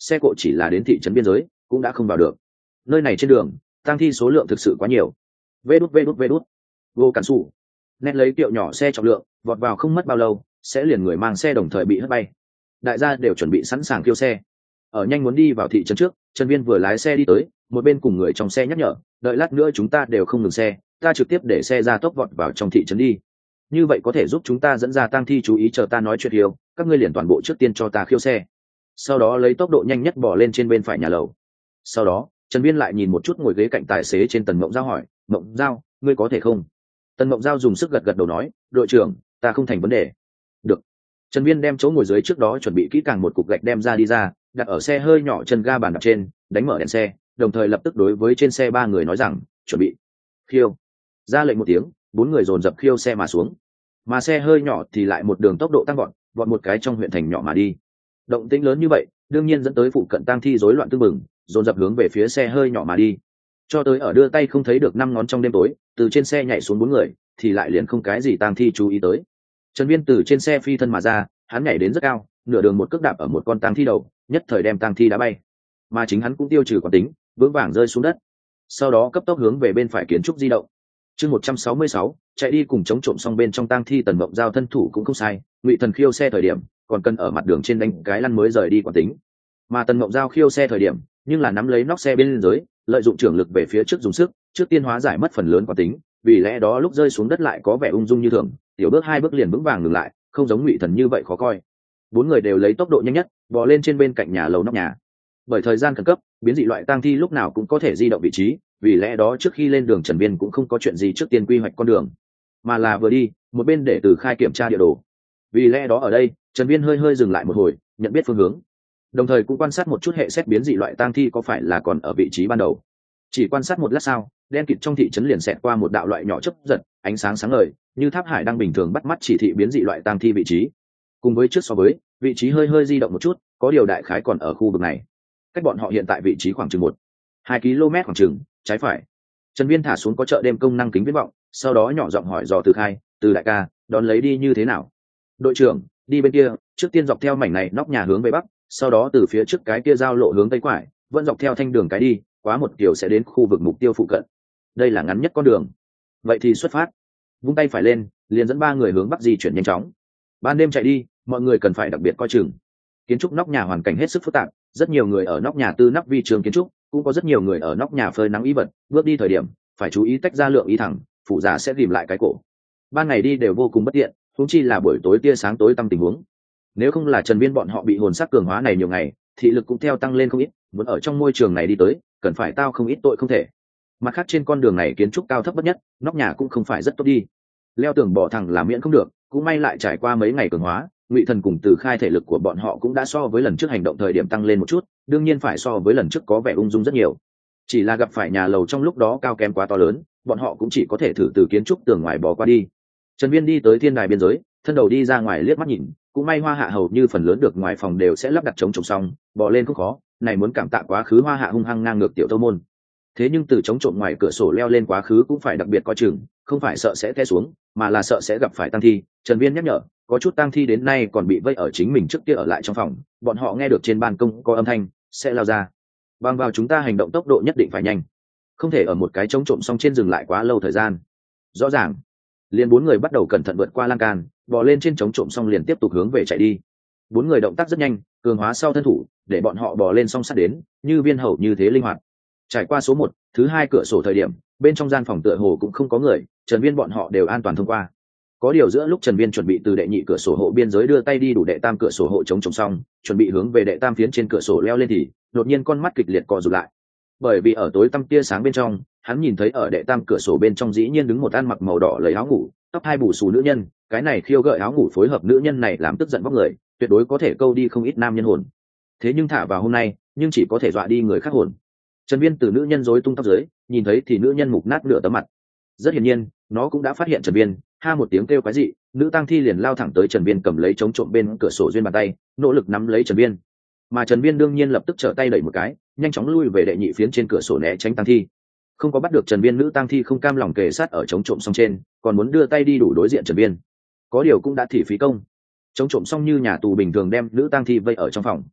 xe cộ chỉ là đến thị trấn biên giới cũng đã không vào được. Nơi này trên đường tang thi số lượng thực sự quá nhiều. Vê đút vê đút vê đút vô cản sủ nét lấy kiệu nhỏ xe trọng lượng vọt vào không mất bao lâu sẽ liền người mang xe đồng thời bị hất bay. Đại gia đều chuẩn bị sẵn sàng kêu xe. Ở nhanh muốn đi vào thị trấn trước, Trần Viên vừa lái xe đi tới, một bên cùng người trong xe nhắc nhở, đợi lát nữa chúng ta đều không ngừng xe, ta trực tiếp để xe ra tốc vọt vào trong thị trấn đi. Như vậy có thể giúp chúng ta dẫn ra tang thi chú ý chờ ta nói chuyện hiếu, các ngươi liền toàn bộ trước tiên cho ta khiêu xe. Sau đó lấy tốc độ nhanh nhất bỏ lên trên bên phải nhà lầu. Sau đó, Trần Viên lại nhìn một chút ngồi ghế cạnh tài xế trên Tần Mộng Giao hỏi, Mộng Giao, ngươi có thể không? Tần Mộng Giao dùng sức gật gật đầu nói, đội trưởng, ta không thành vấn đề. Được. Trần Viên đem chỗ ngồi dưới trước đó chuẩn bị kỹ càng một cục gạch đem ra đi ra, đặt ở xe hơi nhỏ chân ga bàn đạp trên, đánh mở đèn xe, đồng thời lập tức đối với trên xe ba người nói rằng, chuẩn bị. Khiêu. Ra lệnh một tiếng, bốn người dồn dập khiêu xe mà xuống. Mà xe hơi nhỏ thì lại một đường tốc độ tăng vọt, vọt một cái trong huyện thành nhỏ mà đi. Động tĩnh lớn như vậy, đương nhiên dẫn tới phụ cận tang thi rối loạn tương mừng, dồn dập hướng về phía xe hơi nhỏ mà đi. Cho tới ở đưa tay không thấy được năm ngón trong đêm tối, từ trên xe nhảy xuống bốn người, thì lại liền không cái gì tang thi chú ý tới. Trần Viên từ trên xe phi thân mà ra, hắn nhảy đến rất cao, nửa đường một cước đạp ở một con tang thi đầu, nhất thời đem tang thi đá bay. Mà chính hắn cũng tiêu trừ quán tính, vững vàng rơi xuống đất. Sau đó cấp tốc hướng về bên phải kiến trúc di động. Chương một trăm sáu mươi sáu, chạy đi cùng chống trộm xong bên trong tang thi. Tần Mộng Giao thân thủ cũng không sai, Ngụy Thần khiêu xe thời điểm, còn cần ở mặt đường trên đánh cái lăn mới rời đi quán tính. Mà Tần Mộng Giao khiêu xe thời điểm, nhưng là nắm lấy nóc xe bên dưới, lợi dụng trưởng lực về phía trước dùng sức, trước tiên hóa giải mất phần lớn quán tính, vì lẽ đó lúc rơi xuống đất lại có vẻ ung dung như thường, tiểu bước hai bước liền vững vàng ngừng lại, không giống Ngụy Thần như vậy khó coi. Bốn người đều lấy tốc độ nhanh nhất bò lên trên bên cạnh nhà lầu nóc nhà. Bởi thời gian khẩn cấp, biến dị loại tang thi lúc nào cũng có thể di động vị trí, vì lẽ đó trước khi lên đường Trần Viên cũng không có chuyện gì trước tiên quy hoạch con đường, mà là vừa đi một bên để Từ Khai kiểm tra địa đồ. Vì lẽ đó ở đây Trần Viên hơi hơi dừng lại một hồi, nhận biết phương hướng, đồng thời cũng quan sát một chút hệ xét biến dị loại tang thi có phải là còn ở vị trí ban đầu. Chỉ quan sát một lát sau, đen kịt trong thị trấn liền xẹt qua một đạo loại nhỏ chớp giật, ánh sáng sáng ngời như tháp hải đang bình thường bắt mắt chỉ thị biến dị loại tang thi vị trí. Cùng với trước so với vị trí hơi hơi di động một chút, có điều đại khái còn ở khu vực này, cách bọn họ hiện tại vị trí khoảng chừng một hai km khoảng chừng trái phải. Trần Viên thả xuống có chợ đêm công năng kính viễn vọng, sau đó nhỏ giọng hỏi dò Từ Khai, Từ đại ca, đón lấy đi như thế nào? Đội trưởng, đi bên kia, trước tiên dọc theo mảnh này nóc nhà hướng về bắc, sau đó từ phía trước cái kia giao lộ hướng tây quải, vẫn dọc theo thanh đường cái đi, quá một kiểu sẽ đến khu vực mục tiêu phụ cận. Đây là ngắn nhất con đường. Vậy thì xuất phát. Vung tay phải lên, liền dẫn ba người hướng bắc di chuyển nhanh chóng. Ban đêm chạy đi, mọi người cần phải đặc biệt coi chừng. Kiến trúc nóc nhà hoàn cảnh hết sức phức tạp, rất nhiều người ở nóc nhà tư nắp vi trường kiến trúc, cũng có rất nhiều người ở nóc nhà phơi nắng y vật, bước đi thời điểm phải chú ý tách ra lượng ý thẳng, phụ giả sẽ ghìm lại cái cổ. Ban ngày đi đều vô cùng bất tiện, huống chi là buổi tối tia sáng tối tăm tình huống. Nếu không là Trần Viên bọn họ bị hồn sắc cường hóa này nhiều ngày, thị lực cũng theo tăng lên không ít, muốn ở trong môi trường này đi tới, cần phải tao không ít tội không thể. Mặt khác trên con đường này kiến trúc cao thấp bất nhất, nóc nhà cũng không phải rất tốt đi. Leo tường bỏ thẳng là miễn không được, cũng may lại trải qua mấy ngày cường hóa, Ngụy Thần cùng Từ Khai thể lực của bọn họ cũng đã so với lần trước hành động thời điểm tăng lên một chút, đương nhiên phải so với lần trước có vẻ ung dung rất nhiều. Chỉ là gặp phải nhà lầu trong lúc đó cao kém quá to lớn, bọn họ cũng chỉ có thể thử từ kiến trúc tường ngoài bò qua đi. Trần Viên đi tới thiên đài biên giới, thân đầu đi ra ngoài liếc mắt nhìn, cũng may Hoa Hạ hầu như phần lớn được ngoài phòng đều sẽ lắp đặt chống trộm xong, bò lên không khó, này muốn cảm tạ quá khứ Hoa Hạ hung hăng ngang ngược tiểu Tâu môn. Thế nhưng từ chống trộm ngoài cửa sổ leo lên quá khứ cũng phải đặc biệt coi chừng, không phải sợ sẽ té xuống, mà là sợ sẽ gặp phải tang thi. Trần Viên nhắc nhở, có chút tang thi đến nay còn bị vây ở chính mình trước kia ở lại trong phòng, bọn họ nghe được trên ban công có âm thanh sẽ lao ra. Bằng vào chúng ta hành động tốc độ nhất định phải nhanh, không thể ở một cái chống trộm xong trên dừng lại quá lâu thời gian. Rõ ràng. Liền bốn người bắt đầu cẩn thận vượt qua lan can, bò lên trên chống trộm xong liền tiếp tục hướng về chạy đi. Bốn người động tác rất nhanh, cường hóa sau thân thủ, để bọn họ bò lên xong sát đến, như viên hầu như thế linh hoạt. Trải qua số một, thứ hai cửa sổ thời điểm, bên trong gian phòng tựa hồ cũng không có người, Trần Viên bọn họ đều an toàn thông qua. Có điều giữa lúc Trần Viên chuẩn bị từ đệ nhị cửa sổ hộ biên giới đưa tay đi đủ đệ tam cửa sổ hộ chống trộm xong, chuẩn bị hướng về đệ tam phiến trên cửa sổ leo lên thì đột nhiên con mắt kịch liệt co rụt lại. Bởi vì ở tối tăm tia sáng bên trong, hắn nhìn thấy ở đệ tam cửa sổ bên trong dĩ nhiên đứng một ăn mặc màu đỏ lấy áo ngủ, tóc hai bù xù nữ nhân, cái này khiêu gợi áo ngủ phối hợp nữ nhân này làm tức giận vóc người, tuyệt đối có thể câu đi không ít nam nhân hồn. Thế nhưng thả vào hôm nay, nhưng chỉ có thể dọa đi người khác hồn. Trần Viên từ nữ nhân rối tung tóc dưới, nhìn thấy thì nữ nhân mục nát nửa tấm mặt. Rất hiển nhiên, nó cũng đã phát hiện Trần Viên, ha một tiếng kêu quái dị, nữ tang thi liền lao thẳng tới Trần Viên cầm lấy chống trộm bên cửa sổ duyên bàn tay, nỗ lực nắm lấy Trần Viên. Mà Trần Viên đương nhiên lập tức trở tay đẩy một cái, nhanh chóng lui về đệ nhị phiến trên cửa sổ né tránh tang thi. Không có bắt được Trần Viên, nữ tang thi không cam lòng kề sát ở chống trộm xong trên, còn muốn đưa tay đi đủ đối diện Trần Viên. Có điều cũng đã thị phí công. Chống trộm xong như nhà tù bình thường đem nữ tang thi vây ở trong phòng.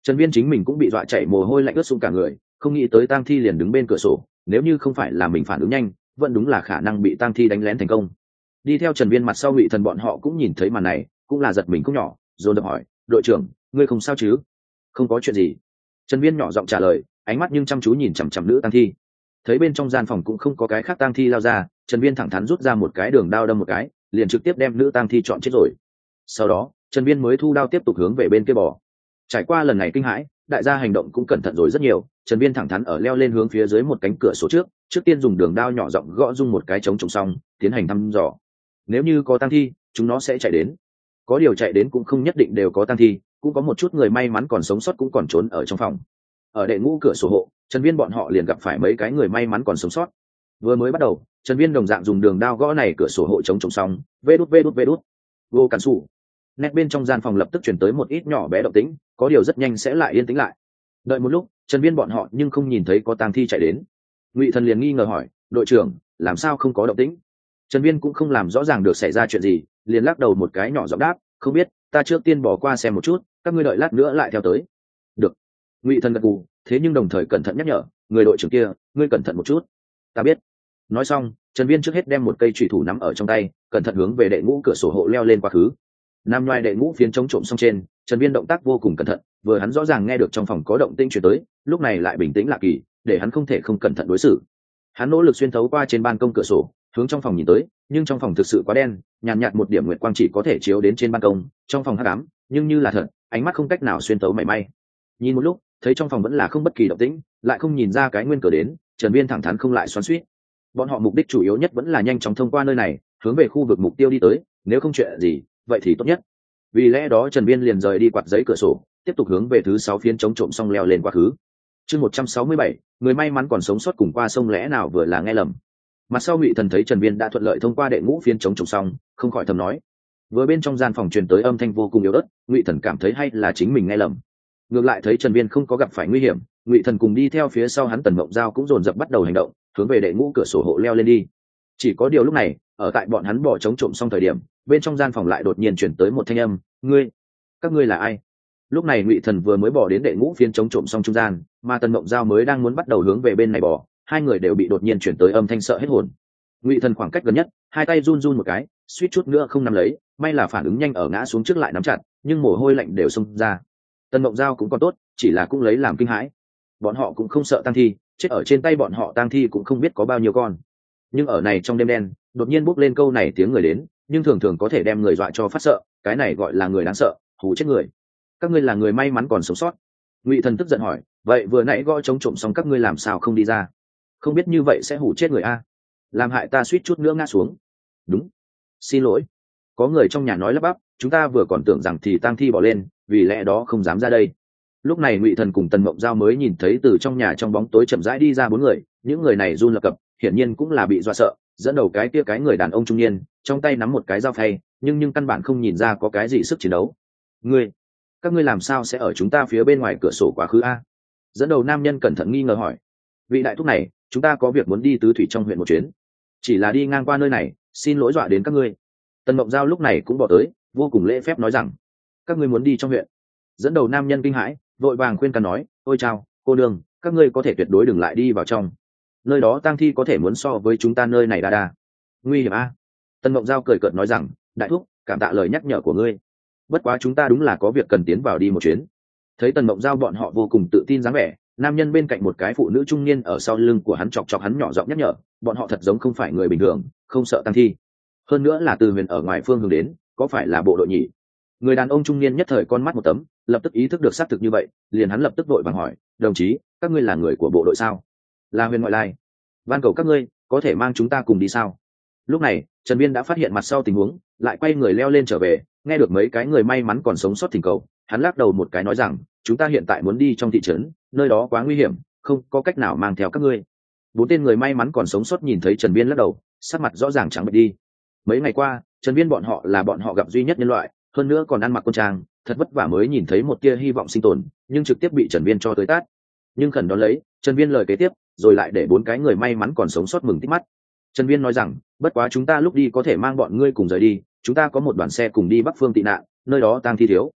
Trần Viên chính mình cũng bị dọa chảy mồ hôi lạnh ướt sũng cả người, không nghĩ tới tang thi liền đứng bên cửa sổ, nếu như không phải là mình phản ứng nhanh vẫn đúng là khả năng bị tang thi đánh lén thành công. Đi theo Trần Viên mặt sau Ngụy Thần bọn họ cũng nhìn thấy màn này, cũng là giật mình không nhỏ, rồi đập hỏi, đội trưởng ngươi không sao chứ? Không có chuyện gì. Trần Viên nhỏ giọng trả lời, ánh mắt nhưng chăm chú nhìn chằm chằm nữ tang thi. Thấy bên trong gian phòng cũng không có cái khác tang thi lao ra, Trần Viên thẳng thắn rút ra một cái đường đao đâm một cái, liền trực tiếp đem nữ tang thi chọn chết rồi. Sau đó Trần Viên mới thu đao tiếp tục hướng về bên kia bò. Trải qua lần này kinh hãi, đại gia hành động cũng cẩn thận rồi rất nhiều. Trần Viên thẳng thắn ở leo lên hướng phía dưới một cánh cửa sổ trước, trước tiên dùng đường đao nhỏ rộng gõ dung một cái trống trùng xong, tiến hành thăm dò. Nếu như có tang thi, chúng nó sẽ chạy đến. Có điều chạy đến cũng không nhất định đều có tang thi, cũng có một chút người may mắn còn sống sót cũng còn trốn ở trong phòng. Ở đệ ngũ cửa sổ hộ, Trần Viên bọn họ liền gặp phải mấy cái người may mắn còn sống sót. Vừa mới bắt đầu, Trần Viên đồng dạng dùng đường đao gõ này cửa sổ hộ chống trồng xong, vê đút vê đút vê đút, vô cản sủ. Nét bên trong gian phòng lập tức chuyển tới một ít nhỏ bé động tĩnh, có điều rất nhanh sẽ lại yên tĩnh lại. Đợi một lúc, Trần Viên bọn họ nhưng không nhìn thấy có tang thi chạy đến. Ngụy Thần liền nghi ngờ hỏi, đội trưởng, làm sao không có động tĩnh? Trần Viên cũng không làm rõ ràng được xảy ra chuyện gì, liền lắc đầu một cái nhỏ giọng đáp, không biết, ta trước tiên bỏ qua xem một chút, các ngươi đợi lát nữa lại theo tới. Được. Ngụy Thần gật gù, thế nhưng đồng thời cẩn thận nhắc nhở, người đội trưởng kia, ngươi cẩn thận một chút. Ta biết. Nói xong, Trần Viên trước hết đem một cây chùy thủ nắm ở trong tay, cẩn thận hướng về đệ ngũ cửa sổ hộ leo lên quá khứ. Nam nhoai đệ ngũ phiến chống trộm xong trên, Trần Viên động tác vô cùng cẩn thận, vừa hắn rõ ràng nghe được trong phòng có động tĩnh truyền tới, lúc này lại bình tĩnh lạ kỳ, để hắn không thể không cẩn thận đối xử. Hắn nỗ lực xuyên thấu qua trên ban công cửa sổ, hướng trong phòng nhìn tới, nhưng trong phòng thực sự quá đen, nhàn nhạt một điểm nguyệt quang chỉ có thể chiếu đến trên ban công, trong phòng hắc ám, nhưng như là thật, ánh mắt không cách nào xuyên thấu mảy may. Nhìn một lúc, thấy trong phòng vẫn là không bất kỳ động tĩnh, lại không nhìn ra cái nguyên cớ đến, Trần Viên thẳng thắn không lại xoắn xuýt. Bọn họ mục đích chủ yếu nhất vẫn là nhanh chóng thông qua nơi này, hướng về khu vực mục tiêu đi tới, nếu không chuyện gì, vậy thì tốt nhất. Vì lẽ đó Trần Viên liền rời đi quạt giấy cửa sổ, tiếp tục hướng về thứ sáu phiến chống trộm xong leo lên quá khứ. Chương một trăm sáu mươi bảy, người may mắn còn sống sót cùng qua sông lẽ nào vừa là nghe lầm. Mặt sau Ngụy Thần thấy Trần Viên đã thuận lợi thông qua đệ ngũ phiến chống trộm xong, không khỏi thầm nói. Vừa bên trong gian phòng truyền tới âm thanh vô cùng yếu ớt, Ngụy Thần cảm thấy hay là chính mình nghe lầm. Ngược lại thấy Trần Viên không có gặp phải nguy hiểm, Ngụy Thần cùng đi theo phía sau hắn Tần Mộng Giao cũng dồn dập bắt đầu hành động, hướng về đệ ngũ cửa sổ hộ leo lên đi. Chỉ có điều lúc này, ở tại bọn hắn bỏ chống trộm xong thời điểm, bên trong gian phòng lại đột nhiên chuyển tới một thanh âm, ngươi, các ngươi là ai? Lúc này Ngụy Thần vừa mới bỏ đến đệ ngũ phiến chống trộm xong trung gian, mà Tần Mộng Giao mới đang muốn bắt đầu hướng về bên này bỏ, hai người đều bị đột nhiên chuyển tới âm thanh sợ hết hồn. Ngụy Thần khoảng cách gần nhất, hai tay run run một cái, suýt chút nữa không nắm lấy, may là phản ứng nhanh ở ngã xuống trước lại nắm chặt, nhưng mồ hôi lạnh đều xông ra. Tần Mộng Giao cũng còn tốt, chỉ là cũng lấy làm kinh hãi. Bọn họ cũng không sợ tang thi, chết ở trên tay bọn họ tang thi cũng không biết có bao nhiêu con. Nhưng ở này trong đêm đen, đột nhiên bốc lên câu này tiếng người đến, nhưng thường thường có thể đem người dọa cho phát sợ, cái này gọi là người đáng sợ, hù chết người. Các ngươi là người may mắn còn sống sót. Ngụy Thần tức giận hỏi, vậy vừa nãy gõ chống trộm xong các ngươi làm sao không đi ra? Không biết như vậy sẽ hù chết người a? Làm hại ta suýt chút nữa ngã xuống. Đúng, xin lỗi. Có người trong nhà nói lắp bắp, chúng ta vừa còn tưởng rằng thì tang thi bỏ lên, vì lẽ đó không dám ra đây. Lúc này Ngụy Thần cùng Tần Mộng Giao mới nhìn thấy từ trong nhà trong bóng tối chậm rãi đi ra bốn người, những người này run lập cập, hiển nhiên cũng là bị dọa sợ, dẫn đầu cái kia cái người đàn ông trung niên, trong tay nắm một cái dao phay, nhưng nhưng căn bản không nhìn ra có cái gì sức chiến đấu. Ngươi, các ngươi làm sao sẽ ở chúng ta phía bên ngoài cửa sổ quá khứ a? Dẫn đầu nam nhân cẩn thận nghi ngờ hỏi. Vị đại thúc này, chúng ta có việc muốn đi tứ thủy trong huyện một chuyến, chỉ là đi ngang qua nơi này, xin lỗi dọa đến các ngươi. Tần Mộng Giao lúc này cũng bỏ tới, vô cùng lễ phép nói rằng, các ngươi muốn đi trong huyện. Dẫn đầu nam nhân kinh hãi, vội vàng khuyên can nói, ôi chao, cô nương, các ngươi có thể tuyệt đối đừng lại đi vào trong, nơi đó tang thi có thể muốn so với chúng ta nơi này đa đa nguy hiểm a. Tần Mộng Giao cười cợt nói rằng, đại thúc, cảm tạ lời nhắc nhở của ngươi, bất quá chúng ta đúng là có việc cần tiến vào đi một chuyến. Thấy Tần Mộng Giao bọn họ vô cùng tự tin dáng vẻ, nam nhân bên cạnh một cái phụ nữ trung niên ở sau lưng của hắn chọc chọc hắn nhỏ giọng nhắc nhở, bọn họ thật giống không phải người bình thường, không sợ tang thi, hơn nữa là từ huyền ở ngoài phương hướng đến, có phải là bộ đội nhỉ? Người đàn ông trung niên nhất thời con mắt một tấm, lập tức ý thức được xác thực như vậy, liền hắn lập tức vội vàng hỏi, đồng chí, các ngươi là người của bộ đội sao? Là huyền ngoại lai. Van cầu các ngươi có thể mang chúng ta cùng đi sao? Lúc này Trần Viên đã phát hiện mặt sau tình huống, lại quay người leo lên trở về, nghe được mấy cái người may mắn còn sống sót thỉnh cầu, hắn lắc đầu một cái nói rằng, chúng ta hiện tại muốn đi trong thị trấn, nơi đó quá nguy hiểm, không có cách nào mang theo các ngươi. Bốn tên người may mắn còn sống sót nhìn thấy Trần Viên lắc đầu, sắc mặt rõ ràng trắng bệch đi. Mấy ngày qua Trần Viên bọn họ là bọn họ gặp duy nhất nhân loại, hơn nữa còn ăn mặc quân trang, thật vất vả mới nhìn thấy một tia hy vọng sinh tồn, nhưng trực tiếp bị Trần Viên cho tới tát. Nhưng khẩn đón lấy Trần Viên lời kế tiếp, rồi lại để bốn cái người may mắn còn sống sót mừng tít mắt. Trần Viên nói rằng, bất quá chúng ta lúc đi có thể mang bọn ngươi cùng rời đi, chúng ta có một đoàn xe cùng đi bắc phương tị nạn, nơi đó tang thi thiếu.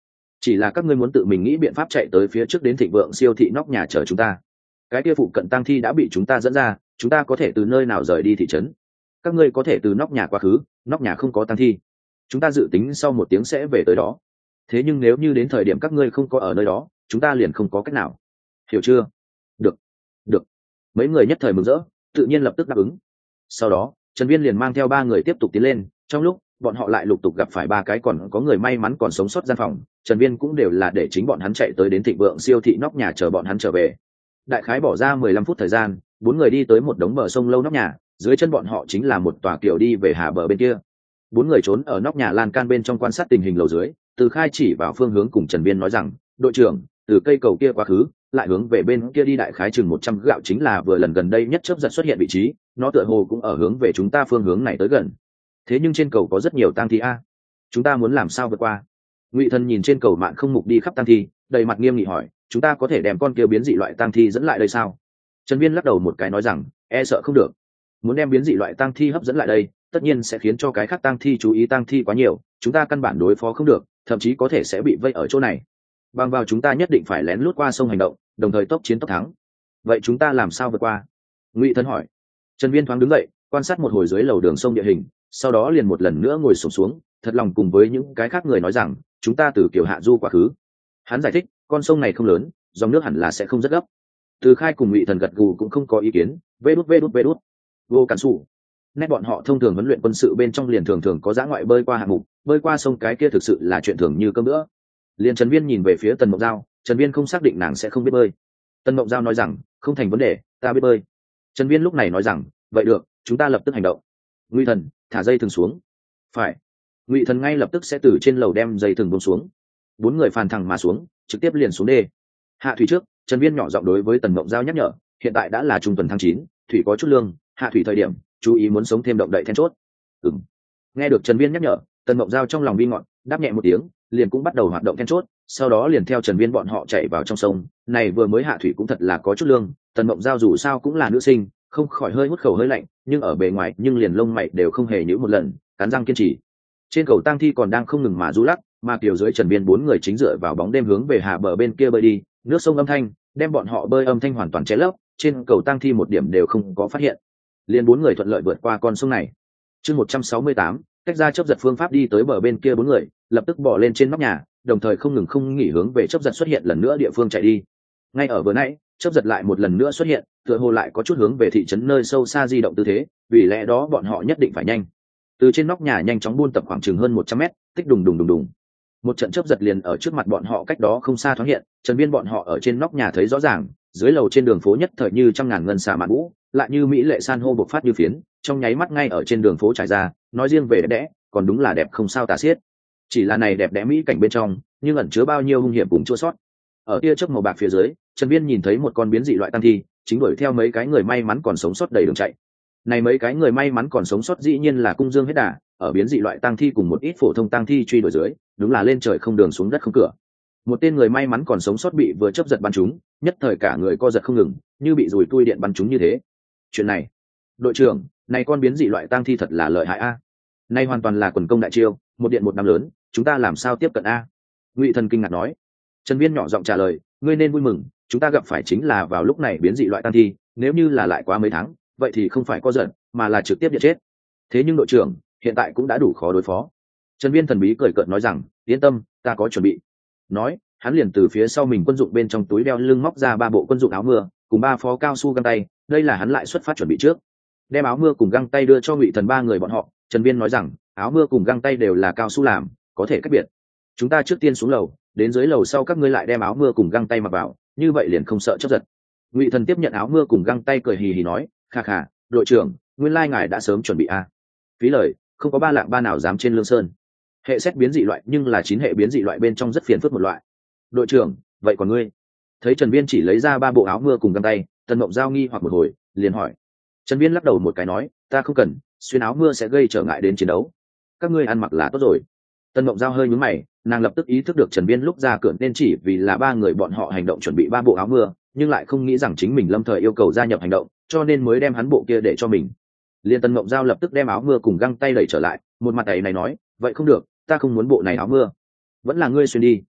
chỉ là các ngươi muốn tự mình nghĩ biện pháp chạy tới phía trước đến thịnh vượng siêu thị nóc nhà chờ chúng ta. Cái kia phụ cận tang thi đã bị chúng ta dẫn ra, chúng ta có thể từ nơi nào rời đi thị trấn. Các ngươi có thể từ nóc nhà quá khứ, nóc nhà không có tang thi, chúng ta dự tính sau một tiếng sẽ về tới đó. Thế nhưng nếu như đến thời điểm các ngươi không có ở nơi đó, chúng ta liền không có cách nào, hiểu chưa? Được, được. Mấy người nhất thời mừng rỡ, tự nhiên lập tức đáp ứng. Sau đó Trần Viên liền mang theo ba người tiếp tục tiến lên. Trong lúc bọn họ lại lục tục gặp phải ba cái còn có người may mắn còn sống sót gian phòng, Trần Viên cũng đều là để chính bọn hắn chạy tới đến thịnh vượng siêu thị nóc nhà chờ bọn hắn trở về. Đại khái bỏ ra mười lăm phút thời gian, bốn người đi tới một đống bờ sông lâu nóc nhà, dưới chân bọn họ chính là một tòa kiểu đi về hà bờ bên kia. Bốn người trốn ở nóc nhà lan can bên trong quan sát tình hình lầu dưới. Từ Khai chỉ vào phương hướng cùng Trần Viên nói rằng, đội trưởng, từ cây cầu kia quá khứ, lại hướng về bên kia đi đại khái chừng một trăm gạo chính là vừa lần gần đây nhất chớp giật xuất hiện vị trí, nó tựa hồ cũng ở hướng về chúng ta phương hướng này tới gần. Thế nhưng trên cầu có rất nhiều tang thi a, chúng ta muốn làm sao vượt qua? Ngụy Thần nhìn trên cầu mạn không mục đi khắp tang thi, đầy mặt nghiêm nghị hỏi, chúng ta có thể đem con kia biến dị loại tang thi dẫn lại đây sao? Trần Viên lắc đầu một cái nói rằng, e sợ không được. Muốn đem biến dị loại tang thi hấp dẫn lại đây, tất nhiên sẽ khiến cho cái khác tang thi chú ý tang thi quá nhiều, chúng ta căn bản đối phó không được, thậm chí có thể sẽ bị vây ở chỗ này. Bằng vào chúng ta nhất định phải lén lút qua sông hành động, đồng thời tốc chiến tốc thắng. Vậy chúng ta làm sao vượt qua? Ngụy Thần hỏi. Trần Viên thoáng đứng dậy, quan sát một hồi dưới lầu đường sông địa hình, sau đó liền một lần nữa ngồi xổm xuống, thật lòng cùng với những cái khác người nói rằng, chúng ta từ kiểu hạ du quá khứ. Hắn giải thích, con sông này không lớn, dòng nước hẳn là sẽ không rất gấp. Từ Khai cùng Ngụy Thần gật gù cũng không có ý kiến. Vê đút vê đút vê đút. Vô cản sủ. Nét bọn họ thông thường huấn luyện quân sự bên trong liền thường thường có dã ngoại bơi qua hạng mục, bơi qua sông cái kia thực sự là chuyện thường như cơm nữa. Liền Trần Viên nhìn về phía Tần Mộng Giao, Trần Viên không xác định nàng sẽ không biết bơi. Tần Mộng Giao nói rằng, không thành vấn đề, ta biết bơi. Trần Viên lúc này nói rằng, vậy được, chúng ta lập tức hành động. Ngụy Thần, thả dây thừng xuống. Phải. Ngụy Thần ngay lập tức sẽ từ trên lầu đem dây thừng buông xuống. Bốn người phàn thẳng mà xuống, trực tiếp liền xuống đê. Hạ thủy trước, Trần Viên nhỏ giọng đối với Tần Mộng Giao nhắc nhở, hiện tại đã là trung tuần tháng chín, thủy có chút lương, hạ thủy thời điểm, chú ý muốn sống thêm động đậy then chốt. Ừm. Nghe được Trần Viên nhắc nhở, Tần Mộng Giao trong lòng vi ngọn, đáp nhẹ một tiếng, liền cũng bắt đầu hoạt động then chốt, sau đó liền theo Trần Viên bọn họ chạy vào trong sông. Này vừa mới hạ thủy cũng thật là có chút lương, Tần Mộng Giao dù sao cũng là nữ sinh, không khỏi hơi hút khẩu hơi lạnh, nhưng ở bề ngoài nhưng liền lông mày đều không hề nhíu một lần, cắn răng kiên trì. Trên cầu tang thi còn đang không ngừng mà du lắc, mà kiểu dưới Trần Viên bốn người chính dựa vào bóng đêm hướng về hạ bờ bên kia bơi đi, nước sông âm thanh đem bọn họ bơi âm thanh hoàn toàn che lấp, trên cầu tang thi một điểm đều không có phát hiện. Liên bốn người thuận lợi vượt qua con sông này. Chương một trăm sáu mươi tám, cách ra chớp giật phương pháp đi tới bờ bên kia bốn người, lập tức bỏ lên trên nóc nhà, đồng thời không ngừng không nghỉ hướng về chớp giật xuất hiện lần nữa địa phương chạy đi. Ngay ở vừa nãy, chớp giật lại một lần nữa xuất hiện, tựa hồ lại có chút hướng về thị trấn nơi sâu xa di động tư thế, vì lẽ đó bọn họ nhất định phải nhanh. Từ trên nóc nhà nhanh chóng buôn tập khoảng chừng hơn một trăm mét, tích đùng đùng đùng đùng. Một trận chớp giật liền ở trước mặt bọn họ cách đó không xa thoáng hiện, Trần Viên bọn họ ở trên nóc nhà thấy rõ ràng, dưới lầu trên đường phố nhất thời như trăm ngàn ngân xà mạn vũ, lại như mỹ lệ san hô bộc phát như phiến, trong nháy mắt ngay ở trên đường phố trải ra, nói riêng về đẹp đẽ, còn đúng là đẹp không sao tả xiết. Chỉ là này đẹp đẽ mỹ cảnh bên trong, nhưng ẩn chứa bao nhiêu hung hiểm cùng chua sót. Ở tia chớp màu bạc phía dưới, Trần Viên nhìn thấy một con biến dị loại tăng thi, chính đuổi theo mấy cái người may mắn còn sống sót đầy đường chạy. Này mấy cái người may mắn còn sống sót dĩ nhiên là cung dương hết đà, ở biến dị loại tăng thi cùng một ít phổ thông tăng thi truy đuổi dưới, đúng là lên trời không đường xuống đất không cửa. Một tên người may mắn còn sống sót bị vừa chớp giật bắn trúng, nhất thời cả người co giật không ngừng, như bị dùi tui điện bắn trúng như thế. Chuyện này, đội trưởng, này con biến dị loại tăng thi thật là lợi hại a. Nay hoàn toàn là quần công đại chiêu, một điện một năm lớn, chúng ta làm sao tiếp cận a? Ngụy Thần kinh ngạc nói. Trần Viên nhỏ giọng trả lời, ngươi nên vui mừng, chúng ta gặp phải chính là vào lúc này biến dị loại tăng thi, nếu như là lại quá mấy tháng, vậy thì không phải co giật, mà là trực tiếp điện chết. Thế nhưng đội trưởng, hiện tại cũng đã đủ khó đối phó. Trần Viên thần bí cười cợt nói rằng, yên tâm, ta có chuẩn bị. Nói, hắn liền từ phía sau mình quân dụng bên trong túi đeo lưng móc ra ba bộ quân dụng áo mưa, cùng ba phó cao su găng tay, đây là hắn lại xuất phát chuẩn bị trước. Đem áo mưa cùng găng tay đưa cho Ngụy Thần ba người bọn họ, Trần Viên nói rằng, áo mưa cùng găng tay đều là cao su làm, có thể cách biệt. Chúng ta trước tiên xuống lầu, đến dưới lầu sau các ngươi lại đem áo mưa cùng găng tay mặc vào, như vậy liền không sợ chớp giật. Ngụy Thần tiếp nhận áo mưa cùng găng tay cười hì hì nói, kha kha, đội trưởng, nguyên lai ngài đã sớm chuẩn bị a. À. Phí lời, không có ba lạng ba nào dám trên lương sơn. Hệ xét biến dị loại nhưng là chín hệ biến dị loại bên trong rất phiền phức một loại. Đội trưởng, vậy còn ngươi? Thấy Trần Viên chỉ lấy ra ba bộ áo mưa cùng găng tay, Tần Mộng Giao nghi hoặc một hồi, liền hỏi. Trần Viên lắc đầu một cái nói, ta không cần, xuyên áo mưa sẽ gây trở ngại đến chiến đấu. Các ngươi ăn mặc là tốt rồi. Tần Mộng Giao hơi nhướng mày, nàng lập tức ý thức được Trần Viên lúc ra cửa nên chỉ vì là ba người bọn họ hành động chuẩn bị ba bộ áo mưa, nhưng lại không nghĩ rằng chính mình lâm thời yêu cầu gia nhập hành động, cho nên mới đem hắn bộ kia để cho mình. Liên Tần Mộng Giao lập tức đem áo mưa cùng găng tay đẩy trở lại, một mặt ấy này nói, vậy không được, ta không muốn bộ này áo mưa, vẫn là ngươi xuyên đi.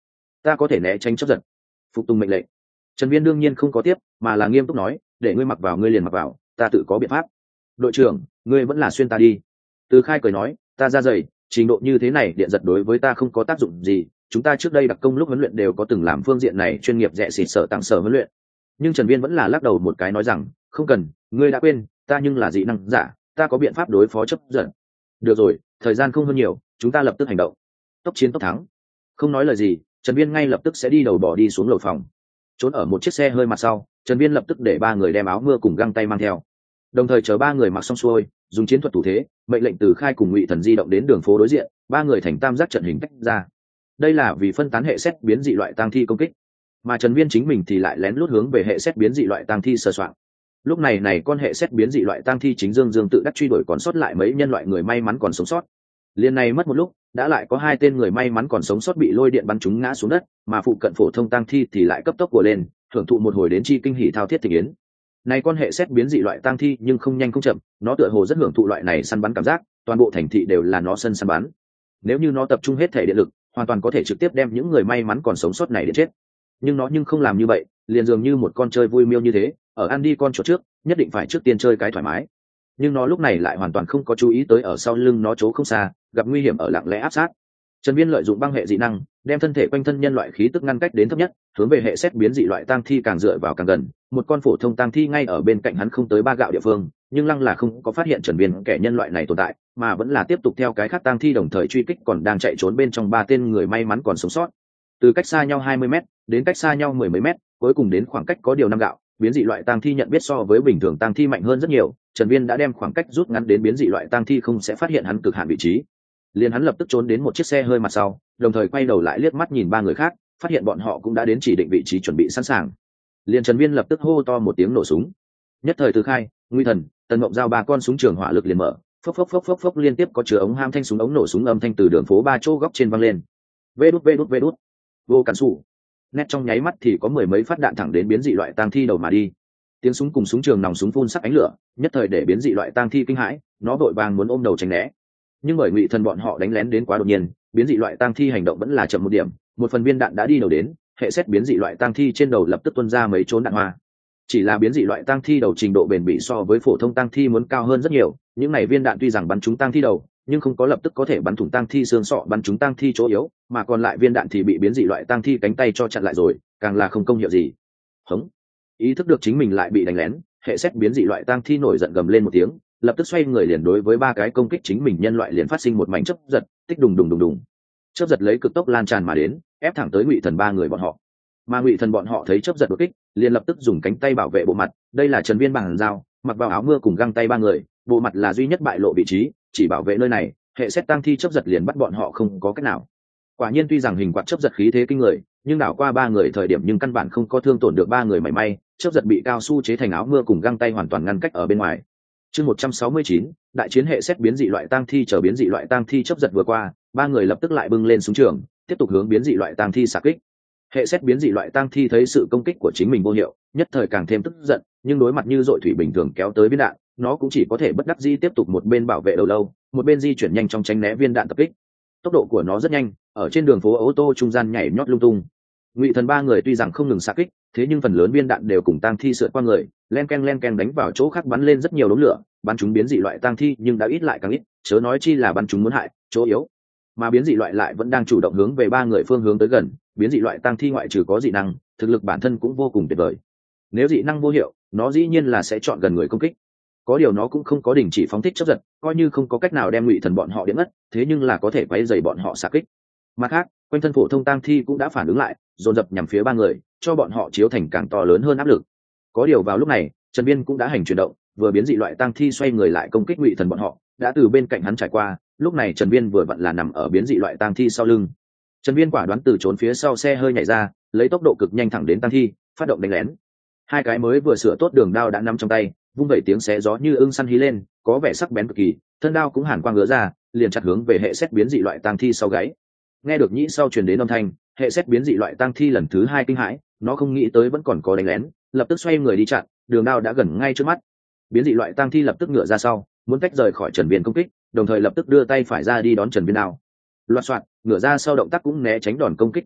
ta có thể né tránh chấp giật. Phục tùng mệnh lệnh. Trần Viên đương nhiên không có tiếp, mà là nghiêm túc nói, để ngươi mặc vào ngươi liền mặc vào, ta tự có biện pháp. Đội trưởng, ngươi vẫn là xuyên ta đi. Từ Khai cười nói, ta ra dày, trình độ như thế này điện giật đối với ta không có tác dụng gì, chúng ta trước đây đặc công lúc huấn luyện đều có từng làm phương diện này chuyên nghiệp rẻ xịt sở tặng sở huấn luyện. Nhưng Trần Viên vẫn là lắc đầu một cái nói rằng, không cần, ngươi đã quên, ta nhưng là dị năng giả, ta có biện pháp đối phó chấp giật. Được rồi, thời gian không hơn nhiều, chúng ta lập tức hành động. Tốc chiến tốc thắng. Không nói lời gì, Trần Viên ngay lập tức sẽ đi đầu bỏ đi xuống lầu phòng. Trốn ở một chiếc xe hơi mặt sau, Trần Viên lập tức để ba người đem áo mưa cùng găng tay mang theo, đồng thời chờ ba người mặc xong xuôi, dùng chiến thuật thủ thế, mệnh lệnh Từ Khai cùng Ngụy Thần di động đến đường phố đối diện, ba người thành tam giác trận hình tách ra. Đây là vì phân tán hệ xét biến dị loại tang thi công kích, mà Trần Viên chính mình thì lại lén lút hướng về hệ xét biến dị loại tang thi sờ soạn. Lúc này này con hệ xét biến dị loại tang thi chính dương dương tự đắc truy đuổi còn sót lại mấy nhân loại người may mắn còn sống sót. Liên này mất một lúc, đã lại có hai tên người may mắn còn sống sót bị lôi điện bắn trúng ngã xuống đất, mà phụ cận phổ thông tang thi thì lại cấp tốc của lên, hưởng thụ một hồi đến chi kinh hỉ thao thiết thị yến. Này con hệ xét biến dị loại tang thi nhưng không nhanh không chậm, nó tựa hồ rất hưởng thụ loại này săn bắn cảm giác, toàn bộ thành thị đều là nó sân săn bắn. Nếu như nó tập trung hết thể điện lực, hoàn toàn có thể trực tiếp đem những người may mắn còn sống sót này để chết. Nhưng nó nhưng không làm như vậy, liền dường như một con chơi vui miêu như thế, ở ăn đi con chuột trước, nhất định phải trước tiên chơi cái thoải mái. Nhưng nó lúc này lại hoàn toàn không có chú ý tới ở sau lưng nó chỗ không xa, gặp nguy hiểm ở lặng lẽ áp sát. Trần Viên lợi dụng băng hệ dị năng, đem thân thể quanh thân nhân loại khí tức ngăn cách đến thấp nhất, hướng về hệ xét biến dị loại tang thi càng dựa vào càng gần, một con phổ thông tang thi ngay ở bên cạnh hắn không tới ba gạo địa phương, nhưng lăng là không có phát hiện Trần Viên kẻ nhân loại này tồn tại, mà vẫn là tiếp tục theo cái khác tang thi đồng thời truy kích còn đang chạy trốn bên trong ba tên người may mắn còn sống sót. Từ cách xa nhau hai mươi mét đến cách xa nhau mười mấy mét, cuối cùng đến khoảng cách có điều năm gạo, biến dị loại tang thi nhận biết so với bình thường tang thi mạnh hơn rất nhiều, Trần Viên đã đem khoảng cách rút ngắn đến biến dị loại tang thi không sẽ phát hiện hắn cực hạn vị trí. Liền hắn lập tức trốn đến một chiếc xe hơi mặt sau, đồng thời quay đầu lại liếc mắt nhìn ba người khác, phát hiện bọn họ cũng đã đến chỉ định vị trí chuẩn bị sẵn sàng. Liền Trần Viên lập tức hô to một tiếng nổ súng. Nhất thời Từ Khai, Nguy Thần, Tần Mộng giao ba con súng trường hỏa lực liền mở, phốc phốc phốc phốc phốc liên tiếp có chứa ống ham thanh súng ống nổ súng âm thanh từ đường phố ba chỗ góc trên vang lên. Vê đút vê đút vê đút. Vô cản sủ. Nét trong nháy mắt thì có mười mấy phát đạn thẳng đến biến dị loại tang thi đầu mà đi. Tiếng súng cùng súng trường nòng súng phun sắc ánh lửa, nhất thời để biến dị loại tang thi kinh hãi, nó vội vàng muốn ôm đầu tránh né. Nhưng bởi Ngụy Thần bọn họ đánh lén đến quá đột nhiên, biến dị loại tang thi hành động vẫn là chậm một điểm, một phần viên đạn đã đi đầu đến, hệ xét biến dị loại tang thi trên đầu lập tức tuôn ra mấy chốn đạn hoa. Chỉ là biến dị loại tang thi đầu trình độ bền bỉ so với phổ thông tang thi muốn cao hơn rất nhiều, những này viên đạn tuy rằng bắn trúng tang thi đầu, nhưng không có lập tức có thể bắn thủng tang thi xương sọ, bắn trúng tang thi chỗ yếu, mà còn lại viên đạn thì bị biến dị loại tang thi cánh tay cho chặn lại rồi, càng là không công hiệu gì. Hống. Ý thức được chính mình lại bị đánh lén, hệ xét biến dị loại tang thi nổi giận gầm lên một tiếng, lập tức xoay người liền đối với ba cái công kích chính mình nhân loại liền phát sinh một mảnh chớp giật, tích đùng đùng đùng đùng. Chớp giật lấy cực tốc lan tràn mà đến, ép thẳng tới Ngụy Thần ba người bọn họ. Mà Ngụy Thần bọn họ thấy chớp giật đột kích, liền lập tức dùng cánh tay bảo vệ bộ mặt, đây là Trần Viên bằng dao, mặc vào áo mưa cùng găng tay ba người, bộ mặt là duy nhất bại lộ vị trí, chỉ bảo vệ nơi này, hệ xét tang thi chớp giật liền bắt bọn họ không có cách nào. Quả nhiên tuy rằng hình quạt chớp giật khí thế kinh người, nhưng đảo qua ba người thời điểm nhưng căn bản không có thương tổn được ba người mảy may, chớp giật bị cao su chế thành áo mưa cùng găng tay hoàn toàn ngăn cách ở bên ngoài. Chương một trăm sáu mươi chín, đại chiến hệ xét biến dị loại tang thi chờ biến dị loại tang thi chớp giật vừa qua, ba người lập tức lại bưng lên súng trường, tiếp tục hướng biến dị loại tang thi xạ kích. Hệ xét biến dị loại tang thi thấy sự công kích của chính mình vô hiệu, nhất thời càng thêm tức giận, nhưng đối mặt như dội thủy bình thường kéo tới viên đạn, nó cũng chỉ có thể bất đắc dĩ tiếp tục một bên bảo vệ đầu lâu, một bên di chuyển nhanh trong tránh né viên đạn tập kích. Tốc độ của nó rất nhanh, ở trên đường phố ô tô trung gian nhảy nhót lung tung. Ngụy Thần ba người tuy rằng không ngừng xạ kích, thế nhưng phần lớn viên đạn đều cùng tang thi sượt qua người, len ken len ken đánh vào chỗ khác bắn lên rất nhiều đống lửa, bắn chúng biến dị loại tang thi nhưng đã ít lại càng ít, chớ nói chi là bắn chúng muốn hại chỗ yếu. Mà biến dị loại lại vẫn đang chủ động hướng về ba người phương hướng tới gần, biến dị loại tang thi ngoại trừ có dị năng, thực lực bản thân cũng vô cùng tuyệt vời. Nếu dị năng vô hiệu, nó dĩ nhiên là sẽ chọn gần người công kích. Có điều nó cũng không có đình chỉ phóng thích chớp giật, coi như không có cách nào đem Ngụy Thần bọn họ điện ngất, thế nhưng là có thể quấy rầy bọn họ xạ kích. Mặt khác, quanh thân phổ thông tang thi cũng đã phản ứng lại, dồn dập nhằm phía ba người, cho bọn họ chiếu thành càng to lớn hơn áp lực. Có điều vào lúc này, Trần Viên cũng đã hành chuyển động, vừa biến dị loại tang thi xoay người lại công kích Ngụy Thần bọn họ, đã từ bên cạnh hắn trải qua, lúc này Trần Viên vừa vặn là nằm ở biến dị loại tang thi sau lưng. Trần Viên quả đoán từ trốn phía sau xe hơi nhảy ra, lấy tốc độ cực nhanh thẳng đến tang thi, phát động đánh lén. Hai cái mới vừa sửa tốt đường đao đã nắm trong tay, vung vẩy tiếng xé gió như ưng săn hí lên, có vẻ sắc bén cực kỳ, thân đao cũng hàn quang ngứa ra, liền chặt hướng về hệ xét biến dị loại tang thi sau gáy. Nghe được nhĩ sau truyền đến âm thanh, hệ xét biến dị loại tang thi lần thứ hai kinh hãi, nó không nghĩ tới vẫn còn có đánh lén, lập tức xoay người đi chặn, đường đao đã gần ngay trước mắt. Biến dị loại tang thi lập tức ngựa ra sau, muốn tách rời khỏi Trần Viên công kích, đồng thời lập tức đưa tay phải ra đi đón Trần Viên đao. Loạt soạt, ngựa ra sau động tác cũng né tránh đòn công kích chí mạng,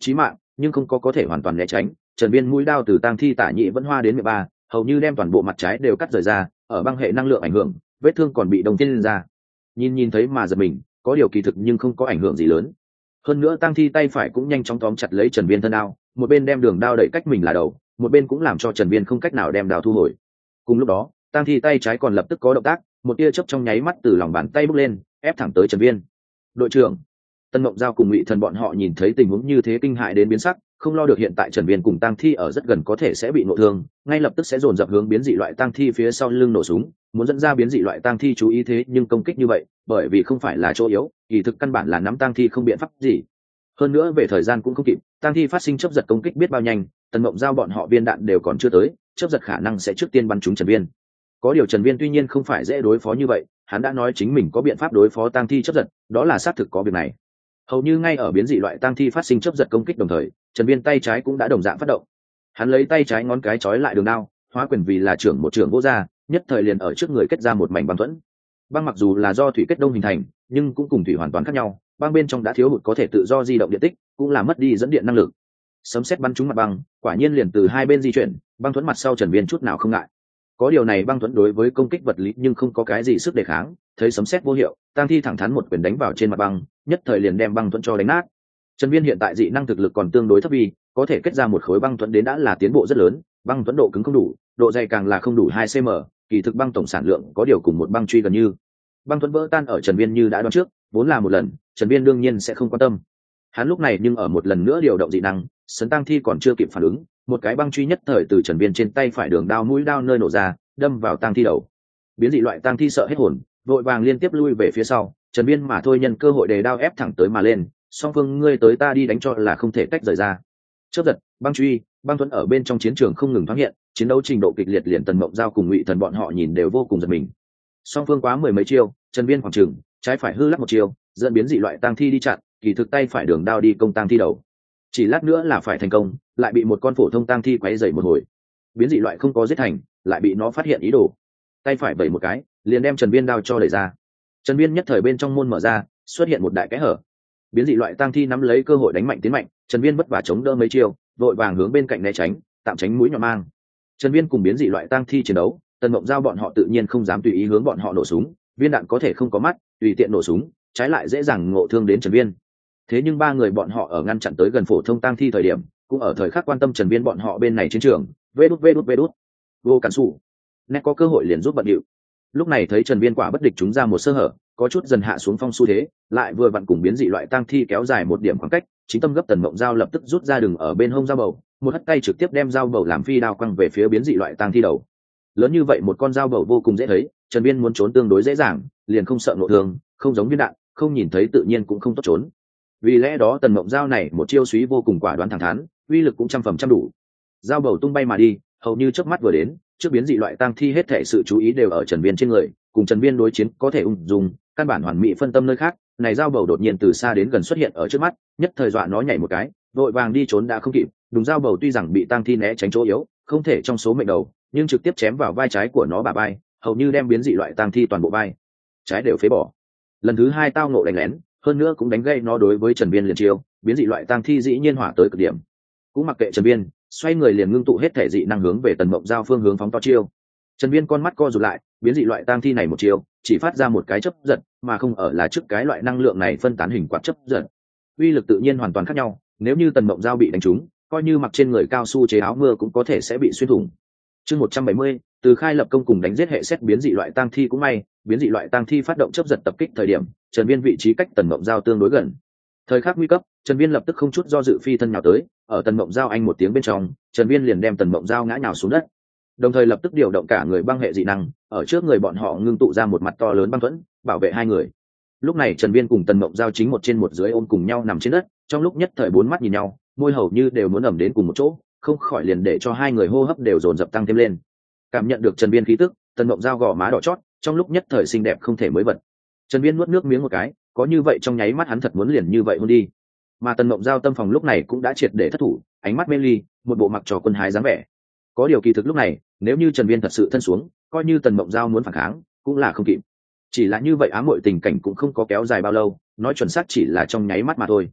nhưng không có có thể hoàn toàn né tránh. Trần Viên mũi đao từ tang thi tả nhị vẫn hoa đến mười ba, hầu như đem toàn bộ mặt trái đều cắt rời ra, ở băng hệ năng lượng ảnh hưởng, vết thương còn bị đồng tiên lên ra. Nhìn nhìn thấy mà giật mình, có điều kỳ thực nhưng không có ảnh hưởng gì lớn. Hơn nữa tang thi tay phải cũng nhanh chóng tóm chặt lấy Trần Viên thân đao, một bên đem đường đao đẩy cách mình là đầu, một bên cũng làm cho Trần Viên không cách nào đem đao thu hồi. Cùng lúc đó, tang thi tay trái còn lập tức có động tác, một tia chớp trong nháy mắt từ lòng bàn tay bốc lên, ép thẳng tới Trần Viên. Đội trưởng Tân Mộng Giao cùng Ngụy Thần bọn họ nhìn thấy tình huống như thế kinh hại đến biến sắc, không lo được hiện tại Trần Viên cùng tang thi ở rất gần có thể sẽ bị nổ thương, ngay lập tức sẽ dồn dập hướng biến dị loại tang thi phía sau lưng nổ súng, muốn dẫn ra biến dị loại tang thi chú ý thế nhưng công kích như vậy, bởi vì không phải là chỗ yếu, kỳ thực căn bản là nắm tang thi không biện pháp gì. Hơn nữa về thời gian cũng không kịp, tang thi phát sinh chớp giật công kích biết bao nhanh, Tân Mộng Giao bọn họ viên đạn đều còn chưa tới, chớp giật khả năng sẽ trước tiên bắn trúng Trần Viên. Có điều Trần Viên tuy nhiên không phải dễ đối phó như vậy, hắn đã nói chính mình có biện pháp đối phó tang thi chớp giật, đó là xác thực có việc này. Hầu như ngay ở biến dị loại tang thi phát sinh chớp giật công kích đồng thời, Trần Viên tay trái cũng đã đồng dạng phát động. Hắn lấy tay trái ngón cái chói lại đường đao, hóa quyền vì là trưởng một trưởng vô ra, nhất thời liền ở trước người kết ra một mảnh băng thuẫn. Băng mặc dù là do thủy kết đông hình thành, nhưng cũng cùng thủy hoàn toàn khác nhau, băng bên trong đã thiếu hụt có thể tự do di động điện tích, cũng là mất đi dẫn điện năng lực. Sấm sét bắn trúng mặt băng, quả nhiên liền từ hai bên di chuyển, băng thuẫn mặt sau Trần Viên chút nào không ngại. Có điều này băng thuẫn đối với công kích vật lý nhưng không có cái gì sức đề kháng, thấy sấm sét vô hiệu, tang thi thẳng thắn một quyền đánh vào trên mặt băng, nhất thời liền đem băng thuẫn cho đánh nát. Trần Viên hiện tại dị năng thực lực còn tương đối thấp vì có thể kết ra một khối băng thuẫn đến đã là tiến bộ rất lớn, băng thuẫn độ cứng không đủ, độ dày càng là không đủ hai xăng-ti-mét, kỳ thực băng tổng sản lượng có điều cùng một băng truy gần như. Băng thuẫn vỡ tan ở Trần Viên như đã đoán trước, vốn là một lần, Trần Viên đương nhiên sẽ không quan tâm. Hắn lúc này nhưng ở một lần nữa điều động dị năng, sấn tang thi còn chưa kịp phản ứng, một cái băng truy nhất thời từ Trần Viên trên tay phải đường đao mũi đao nơi nổ ra, đâm vào tang thi đầu. Biến dị loại tang thi sợ hết hồn, vội vàng liên tiếp lui về phía sau, Trần Viên mà thôi nhân cơ hội đề đao ép thẳng tới mà lên, song phương ngươi tới ta đi đánh cho là không thể tách rời ra. Chớp giật, băng truy, băng thuẫn ở bên trong chiến trường không ngừng thoáng hiện, chiến đấu trình độ kịch liệt liền Tần Mộng Giao cùng Ngụy Thần bọn họ nhìn đều vô cùng giật mình. Song phương quá mười mấy chiêu, Trần Viên khoảng chừng trái phải hư lắc một chiêu, dẫn biến dị loại tang thi đi chặn, kỳ thực tay phải đường đao đi công tang thi đầu. Chỉ lát nữa là phải thành công, lại bị một con phổ thông tang thi quấy rầy một hồi. Biến dị loại không có giết thành, lại bị nó phát hiện ý đồ. Tay phải vẩy một cái, liền đem Trần Viên đao cho đẩy ra. Trần Viên nhất thời bên trong môn mở ra, xuất hiện một đại kẽ hở. Biến dị loại tang thi nắm lấy cơ hội đánh mạnh tiến mạnh, Trần Viên vất vả chống đỡ mấy chiêu, vội vàng hướng bên cạnh né tránh, tạm tránh mũi nhọn mang. Trần Viên cùng biến dị loại tang thi chiến đấu, Tần Mộng Giao bọn họ tự nhiên không dám tùy ý hướng bọn họ nổ súng, viên đạn có thể không có mắt, tùy tiện nổ súng, trái lại dễ dàng ngộ thương đến Trần Viên. Thế nhưng ba người bọn họ ở ngăn chặn tới gần phổ thông tang thi thời điểm, cũng ở thời khắc quan tâm Trần Viên bọn họ bên này chiến trường, vê đút vê đút vê đút. Vô cản sủ. Nét có cơ hội liền giúp bận điệu. Lúc này thấy Trần Viên quả bất địch chúng ra một sơ hở, có chút dần hạ xuống phong xu thế, lại vừa vặn cùng biến dị loại tang thi kéo dài một điểm khoảng cách, chính tâm gấp Tần Mộng Giao lập tức rút ra đường ở bên hông dao bầu, một hất tay trực tiếp đem dao bầu làm phi đao quăng về phía biến dị loại tang thi đầu. Lớn như vậy một con dao bầu vô cùng dễ thấy, Trần Viên muốn trốn tương đối dễ dàng, liền không sợ nộ thương, không giống viên đạn, không nhìn thấy tự nhiên cũng không tốt trốn. Vì lẽ đó Tần Mộng Giao này một chiêu súy vô cùng quả đoán thẳng thắn, uy lực cũng trăm phần trăm đủ. Dao bầu tung bay mà đi, hầu như chớp mắt vừa đến, trước biến dị loại tang thi hết thảy sự chú ý đều ở Trần Viên trên người, cùng Trần Viên đối chiến có thể ung dung, căn bản hoàn mỹ phân tâm nơi khác, này dao bầu đột nhiên từ xa đến gần xuất hiện ở trước mắt, nhất thời dọa nó nhảy một cái, vội vàng đi trốn đã không kịp, đúng dao bầu tuy rằng bị tang thi né tránh chỗ yếu, không thể trong số mệnh đầu, nhưng trực tiếp chém vào vai trái của nó bả vai, hầu như đem biến dị loại tang thi toàn bộ vai trái đều phế bỏ. Lần thứ hai tao ngộ đánh lén, hơn nữa cũng đánh gây nó đối với Trần Viên liền chiêu, biến dị loại tang thi dĩ nhiên hỏa tới cực điểm. Cũng mặc kệ Trần Viên, xoay người liền ngưng tụ hết thể dị năng hướng về Tần Mộng Giao phương hướng phóng to chiêu. Trần Viên con mắt co rụt lại, biến dị loại tang thi này một chiêu, chỉ phát ra một cái chớp giật, mà không ở là trước cái loại năng lượng này phân tán hình quạt chớp giật. Uy lực tự nhiên hoàn toàn khác nhau, nếu như Tần Mộng Giao bị đánh trúng, coi như mặc trên người cao su chế áo mưa cũng có thể sẽ bị xuyên thủng. Chương một trăm bảy mươi, từ khai lập công cùng đánh giết hệ xét biến dị loại tang thi cũng may, biến dị loại tang thi phát động chớp giật tập kích thời điểm, Trần Viên vị trí cách Tần Mộng Giao tương đối gần. Thời khắc nguy cấp, Trần Viên lập tức không chút do dự phi thân nhào tới, ở Tần Mộng Giao anh một tiếng bên trong, Trần Viên liền đem Tần Mộng Giao ngã nhào xuống đất. Đồng thời lập tức điều động cả người băng hệ dị năng, ở trước người bọn họ ngưng tụ ra một mặt to lớn băng thuẫn, bảo vệ hai người. Lúc này Trần Viên cùng Tần Mộng Giao chính một trên một dưới ôm cùng nhau nằm trên đất, trong lúc nhất thời bốn mắt nhìn nhau, môi hầu như đều muốn ẩm đến cùng một chỗ, không khỏi liền để cho hai người hô hấp đều dồn dập tăng thêm lên. Cảm nhận được Trần Viên khí tức, Tần Mộng Giao gò má đỏ chót, trong lúc nhất thời xinh đẹp không thể mới bật. Trần Viên nuốt nước miếng một cái, có như vậy trong nháy mắt hắn thật muốn liền như vậy hôn đi. Mà Tần Mộng Giao tâm phòng lúc này cũng đã triệt để thất thủ, ánh mắt mê ly, một bộ mặc trò quân hái dáng vẻ. Có điều kỳ thực lúc này, nếu như Trần Viên thật sự thân xuống, coi như Tần Mộng Giao muốn phản kháng, cũng là không kịp. Chỉ là như vậy ám muội tình cảnh cũng không có kéo dài bao lâu, nói chuẩn xác chỉ là trong nháy mắt mà thôi.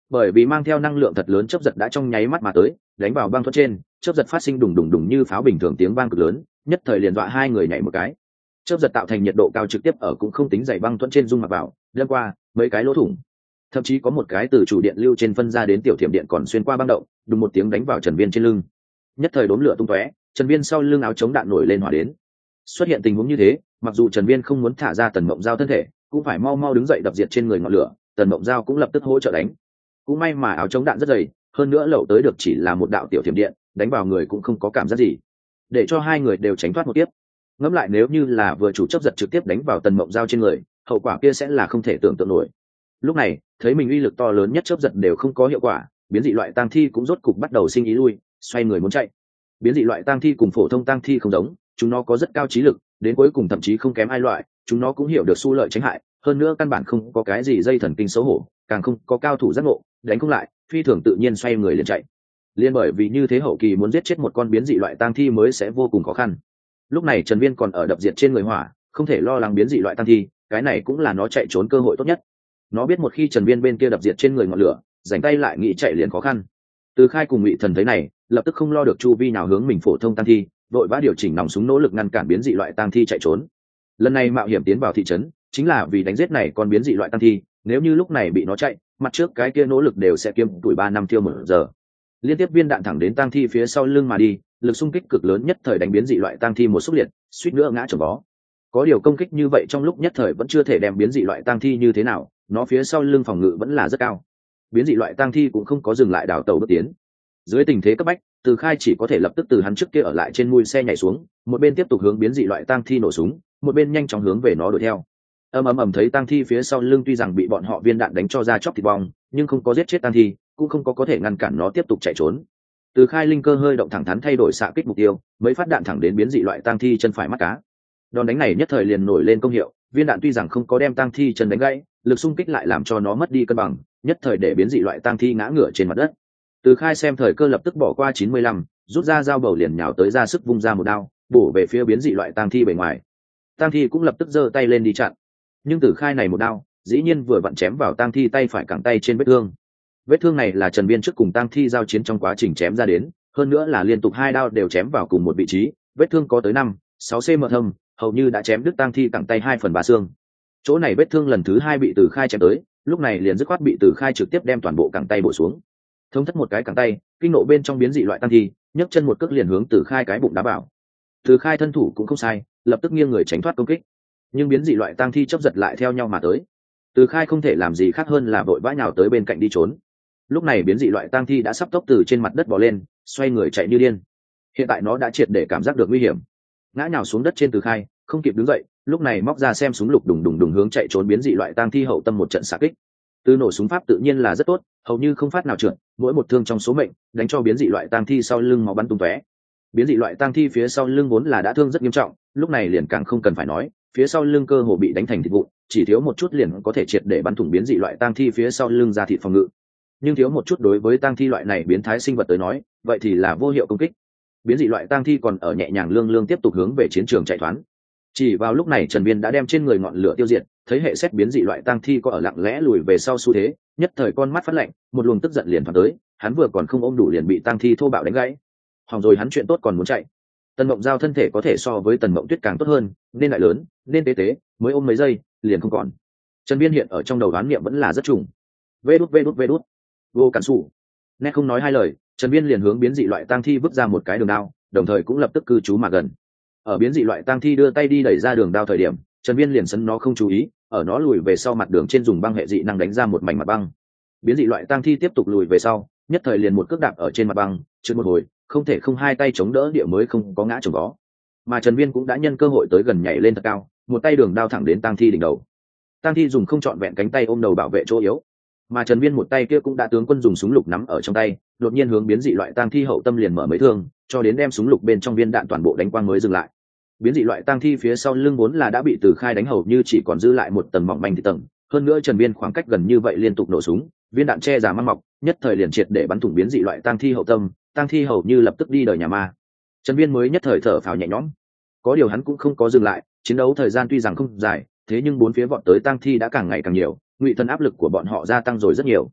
bởi vì mang theo năng lượng thật lớn chớp giật đã trong nháy mắt mà tới, đánh vào băng thuẫn trên, chớp giật phát sinh đùng đùng đùng như pháo bình thường tiếng vang cực lớn, nhất thời liền dọa hai người nhảy một cái. Chớp giật tạo thành nhiệt độ cao trực tiếp ở cũng không tính dày băng thuẫn trên dung mặc vào, đâm qua mấy cái lỗ thủng, thậm chí có một cái từ chủ điện lưu trên phân ra đến tiểu thiểm điện còn xuyên qua băng động, đùng một tiếng đánh vào Trần Viên trên lưng, nhất thời đốm lửa tung tóe, Trần Viên sau lưng áo chống đạn nổi lên hỏa đến. Xuất hiện tình huống như thế, mặc dù Trần Viên không muốn thả ra Tần Mộng Giao thân thể, cũng phải mau mau đứng dậy đập diệt trên người ngọn lửa, Tần Mộng Giao cũng lập tức hỗ trợ đánh. Cũng may mà áo chống đạn rất dày, hơn nữa lậu tới được chỉ là một đạo tiểu thiểm điện, đánh vào người cũng không có cảm giác gì, để cho hai người đều tránh thoát một tiếp. Ngẫm lại nếu như là vừa chủ chấp giật trực tiếp đánh vào Tần Mộng Giao trên người, hậu quả kia sẽ là không thể tưởng tượng nổi. Lúc này, thấy mình uy lực to lớn nhất chấp giật đều không có hiệu quả, biến dị loại tang thi cũng rốt cục bắt đầu sinh ý lui, xoay người muốn chạy. Biến dị loại tang thi cùng phổ thông tang thi không giống, chúng nó có rất cao trí lực, đến cuối cùng thậm chí không kém ai loại, chúng nó cũng hiểu được xu lợi tránh hại, hơn nữa căn bản không có cái gì dây thần kinh xấu hổ, càng không có cao thủ giác ngộ, đánh không lại, phi thường tự nhiên xoay người liền chạy. Liên bởi vì như thế hậu kỳ muốn giết chết một con biến dị loại tang thi mới sẽ vô cùng khó khăn. Lúc này Trần Viên còn ở đập diệt trên người hỏa, không thể lo lắng biến dị loại tang thi, cái này cũng là nó chạy trốn cơ hội tốt nhất. Nó biết một khi Trần Viên bên kia đập diệt trên người ngọn lửa, rảnh tay lại nghĩ chạy liền khó khăn. Từ Khai cùng Ngụy Thần thấy này, lập tức không lo được chu vi nào hướng mình phổ thông tang thi, đội vã điều chỉnh nòng súng nỗ lực ngăn cản biến dị loại tang thi chạy trốn. Lần này mạo hiểm tiến vào thị trấn, chính là vì đánh giết này con biến dị loại tang thi, nếu như lúc này bị nó chạy, mặt trước cái kia nỗ lực đều sẽ kiêm tuổi ba năm tiêu một giờ. Liên tiếp viên đạn thẳng đến tang thi phía sau lưng mà đi, lực xung kích cực lớn nhất thời đánh biến dị loại tang thi một xúc liệt, suýt nữa ngã chồng vó. Có điều công kích như vậy trong lúc nhất thời vẫn chưa thể đem biến dị loại tang thi như thế nào, nó phía sau lưng phòng ngự vẫn là rất cao. Biến dị loại tang thi cũng không có dừng lại đảo tàu bước tiến. Dưới tình thế cấp bách, Từ Khai chỉ có thể lập tức từ hắn trước kia ở lại trên mui xe nhảy xuống, một bên tiếp tục hướng biến dị loại tang thi nổ súng, một bên nhanh chóng hướng về nó đuổi theo. Ầm ầm ầm thấy tang thi phía sau lưng tuy rằng bị bọn họ viên đạn đánh cho ra chóc thịt bong, nhưng không có giết chết tang thi, cũng không có có thể ngăn cản nó tiếp tục chạy trốn. Từ Khai linh cơ hơi động thẳng thắn thay đổi xạ kích mục tiêu, mấy phát đạn thẳng đến biến dị loại tang thi chân phải mắt cá. Đòn đánh này nhất thời liền nổi lên công hiệu, viên đạn tuy rằng không có đem tang thi chân đánh gãy, lực xung kích lại làm cho nó mất đi cân bằng, nhất thời để biến dị loại tang thi ngã ngửa trên mặt đất. Từ Khai xem thời cơ lập tức bỏ qua chín mươi lăm, rút ra dao bầu liền nhào tới ra sức vung ra một đao, bổ về phía biến dị loại tang thi bề ngoài. Tang thi cũng lập tức giơ tay lên đi chặn, nhưng Từ Khai này một đao, dĩ nhiên vừa vặn chém vào tang thi tay phải cẳng tay trên vết thương. Vết thương này là Trần Viên trước cùng tang thi giao chiến trong quá trình chém ra đến, hơn nữa là liên tục hai đao đều chém vào cùng một vị trí, vết thương có tới năm, sáu cm thâm, hầu như đã chém đứt tang thi cẳng tay hai phần ba xương. Chỗ này vết thương lần thứ hai bị Từ Khai chém tới, lúc này liền dứt khoát bị Từ Khai trực tiếp đem toàn bộ cẳng tay bổ xuống. Thống thất một cái cẳng tay, kinh nộ bên trong biến dị loại tang thi, nhấc chân một cước liền hướng Từ Khai cái bụng đá vào. Từ Khai thân thủ cũng không sai, lập tức nghiêng người tránh thoát công kích, nhưng biến dị loại tang thi chớp giật lại theo nhau mà tới. Từ Khai không thể làm gì khác hơn là vội vã nhào tới bên cạnh đi trốn. Lúc này biến dị loại tang thi đã sắp tốc từ trên mặt đất bò lên, xoay người chạy như điên. Hiện tại nó đã triệt để cảm giác được nguy hiểm, ngã nhào xuống đất trên Từ Khai, không kịp đứng dậy, lúc này móc ra xem súng lục đùng đùng đùng hướng chạy trốn biến dị loại tang thi hậu tâm một trận xạ kích. Từ nổ súng pháp tự nhiên là rất tốt, hầu như không phát nào trượt, mỗi một thương trong số mệnh, đánh cho biến dị loại tang thi sau lưng máu bắn tung tóe. Biến dị loại tang thi phía sau lưng vốn là đã thương rất nghiêm trọng, lúc này liền càng không cần phải nói, phía sau lưng cơ hồ bị đánh thành thịt vụn, chỉ thiếu một chút liền có thể triệt để bắn thủng biến dị loại tang thi phía sau lưng ra thịt phòng ngự. Nhưng thiếu một chút đối với tang thi loại này biến thái sinh vật tới nói, vậy thì là vô hiệu công kích. Biến dị loại tang thi còn ở nhẹ nhàng lương lương tiếp tục hướng về chiến trường chạy thoán. Chỉ vào lúc này Trần Viên đã đem trên người ngọn lửa tiêu diệt, thấy hệ xét biến dị loại tang thi có ở lặng lẽ lùi về sau xu thế, nhất thời con mắt phát lạnh, một luồng tức giận liền thoáng tới, hắn vừa còn không ôm đủ liền bị tang thi thô bạo đánh gãy. Hỏng rồi, hắn chuyện tốt còn muốn chạy. Tần Mộng Giao thân thể có thể so với Tần Mộng Tuyết càng tốt hơn, nên lại lớn, nên tế tế, mới ôm mấy giây, liền không còn. Trần Viên hiện ở trong đầu đoán niệm vẫn là rất trùng. Vê đút vê đút vê đút. Vô cản sủ. Nét không nói hai lời, Trần Viên liền hướng biến dị loại tang thi vứt ra một cái đường đao, đồng thời cũng lập tức cư trú mà gần. Ở biến dị loại tang thi đưa tay đi đẩy ra đường đao thời điểm, Trần Viên liền sấn nó không chú ý, ở nó lùi về sau mặt đường trên dùng băng hệ dị năng đánh ra một mảnh mặt băng. Biến dị loại tang thi tiếp tục lùi về sau, nhất thời liền một cước đạp ở trên mặt băng, trượt một hồi, không thể không hai tay chống đỡ địa mới không có ngã chồng vó. Mà Trần Viên cũng đã nhân cơ hội tới gần nhảy lên thật cao, một tay đường đao thẳng đến tang thi đỉnh đầu. Tang thi dùng không trọn vẹn cánh tay ôm đầu bảo vệ chỗ yếu, mà Trần Viên một tay kia cũng đã tướng quân dùng súng lục nắm ở trong tay, đột nhiên hướng biến dị loại tang thi hậu tâm liền mở mấy thương, cho đến đem súng lục bên trong viên đạn toàn bộ đánh quang mới dừng lại. Biến dị loại tang thi phía sau lưng vốn là đã bị Từ Khai đánh hầu như chỉ còn dư lại một tầng mỏng manh thì tầng, hơn nữa Trần Viên khoảng cách gần như vậy liên tục nổ súng, viên đạn che giả mang mọc, nhất thời liền triệt để bắn thủng biến dị loại tang thi hậu tâm, tang thi hầu như lập tức đi đời nhà ma. Trần Viên mới nhất thời thở phào nhẹ nhõm. Có điều hắn cũng không có dừng lại, chiến đấu thời gian tuy rằng không dài, thế nhưng bốn phía vọt tới tang thi đã càng ngày càng nhiều, Ngụy Thần áp lực của bọn họ gia tăng rồi rất nhiều.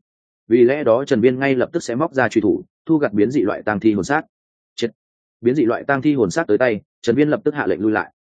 vì lẽ đó trần viên ngay lập tức sẽ móc ra truy thủ thu gặt biến dị loại tang thi hồn xác. Chết. Biến dị loại tang thi hồn xác tới tay, trần viên lập tức hạ lệnh lui lại.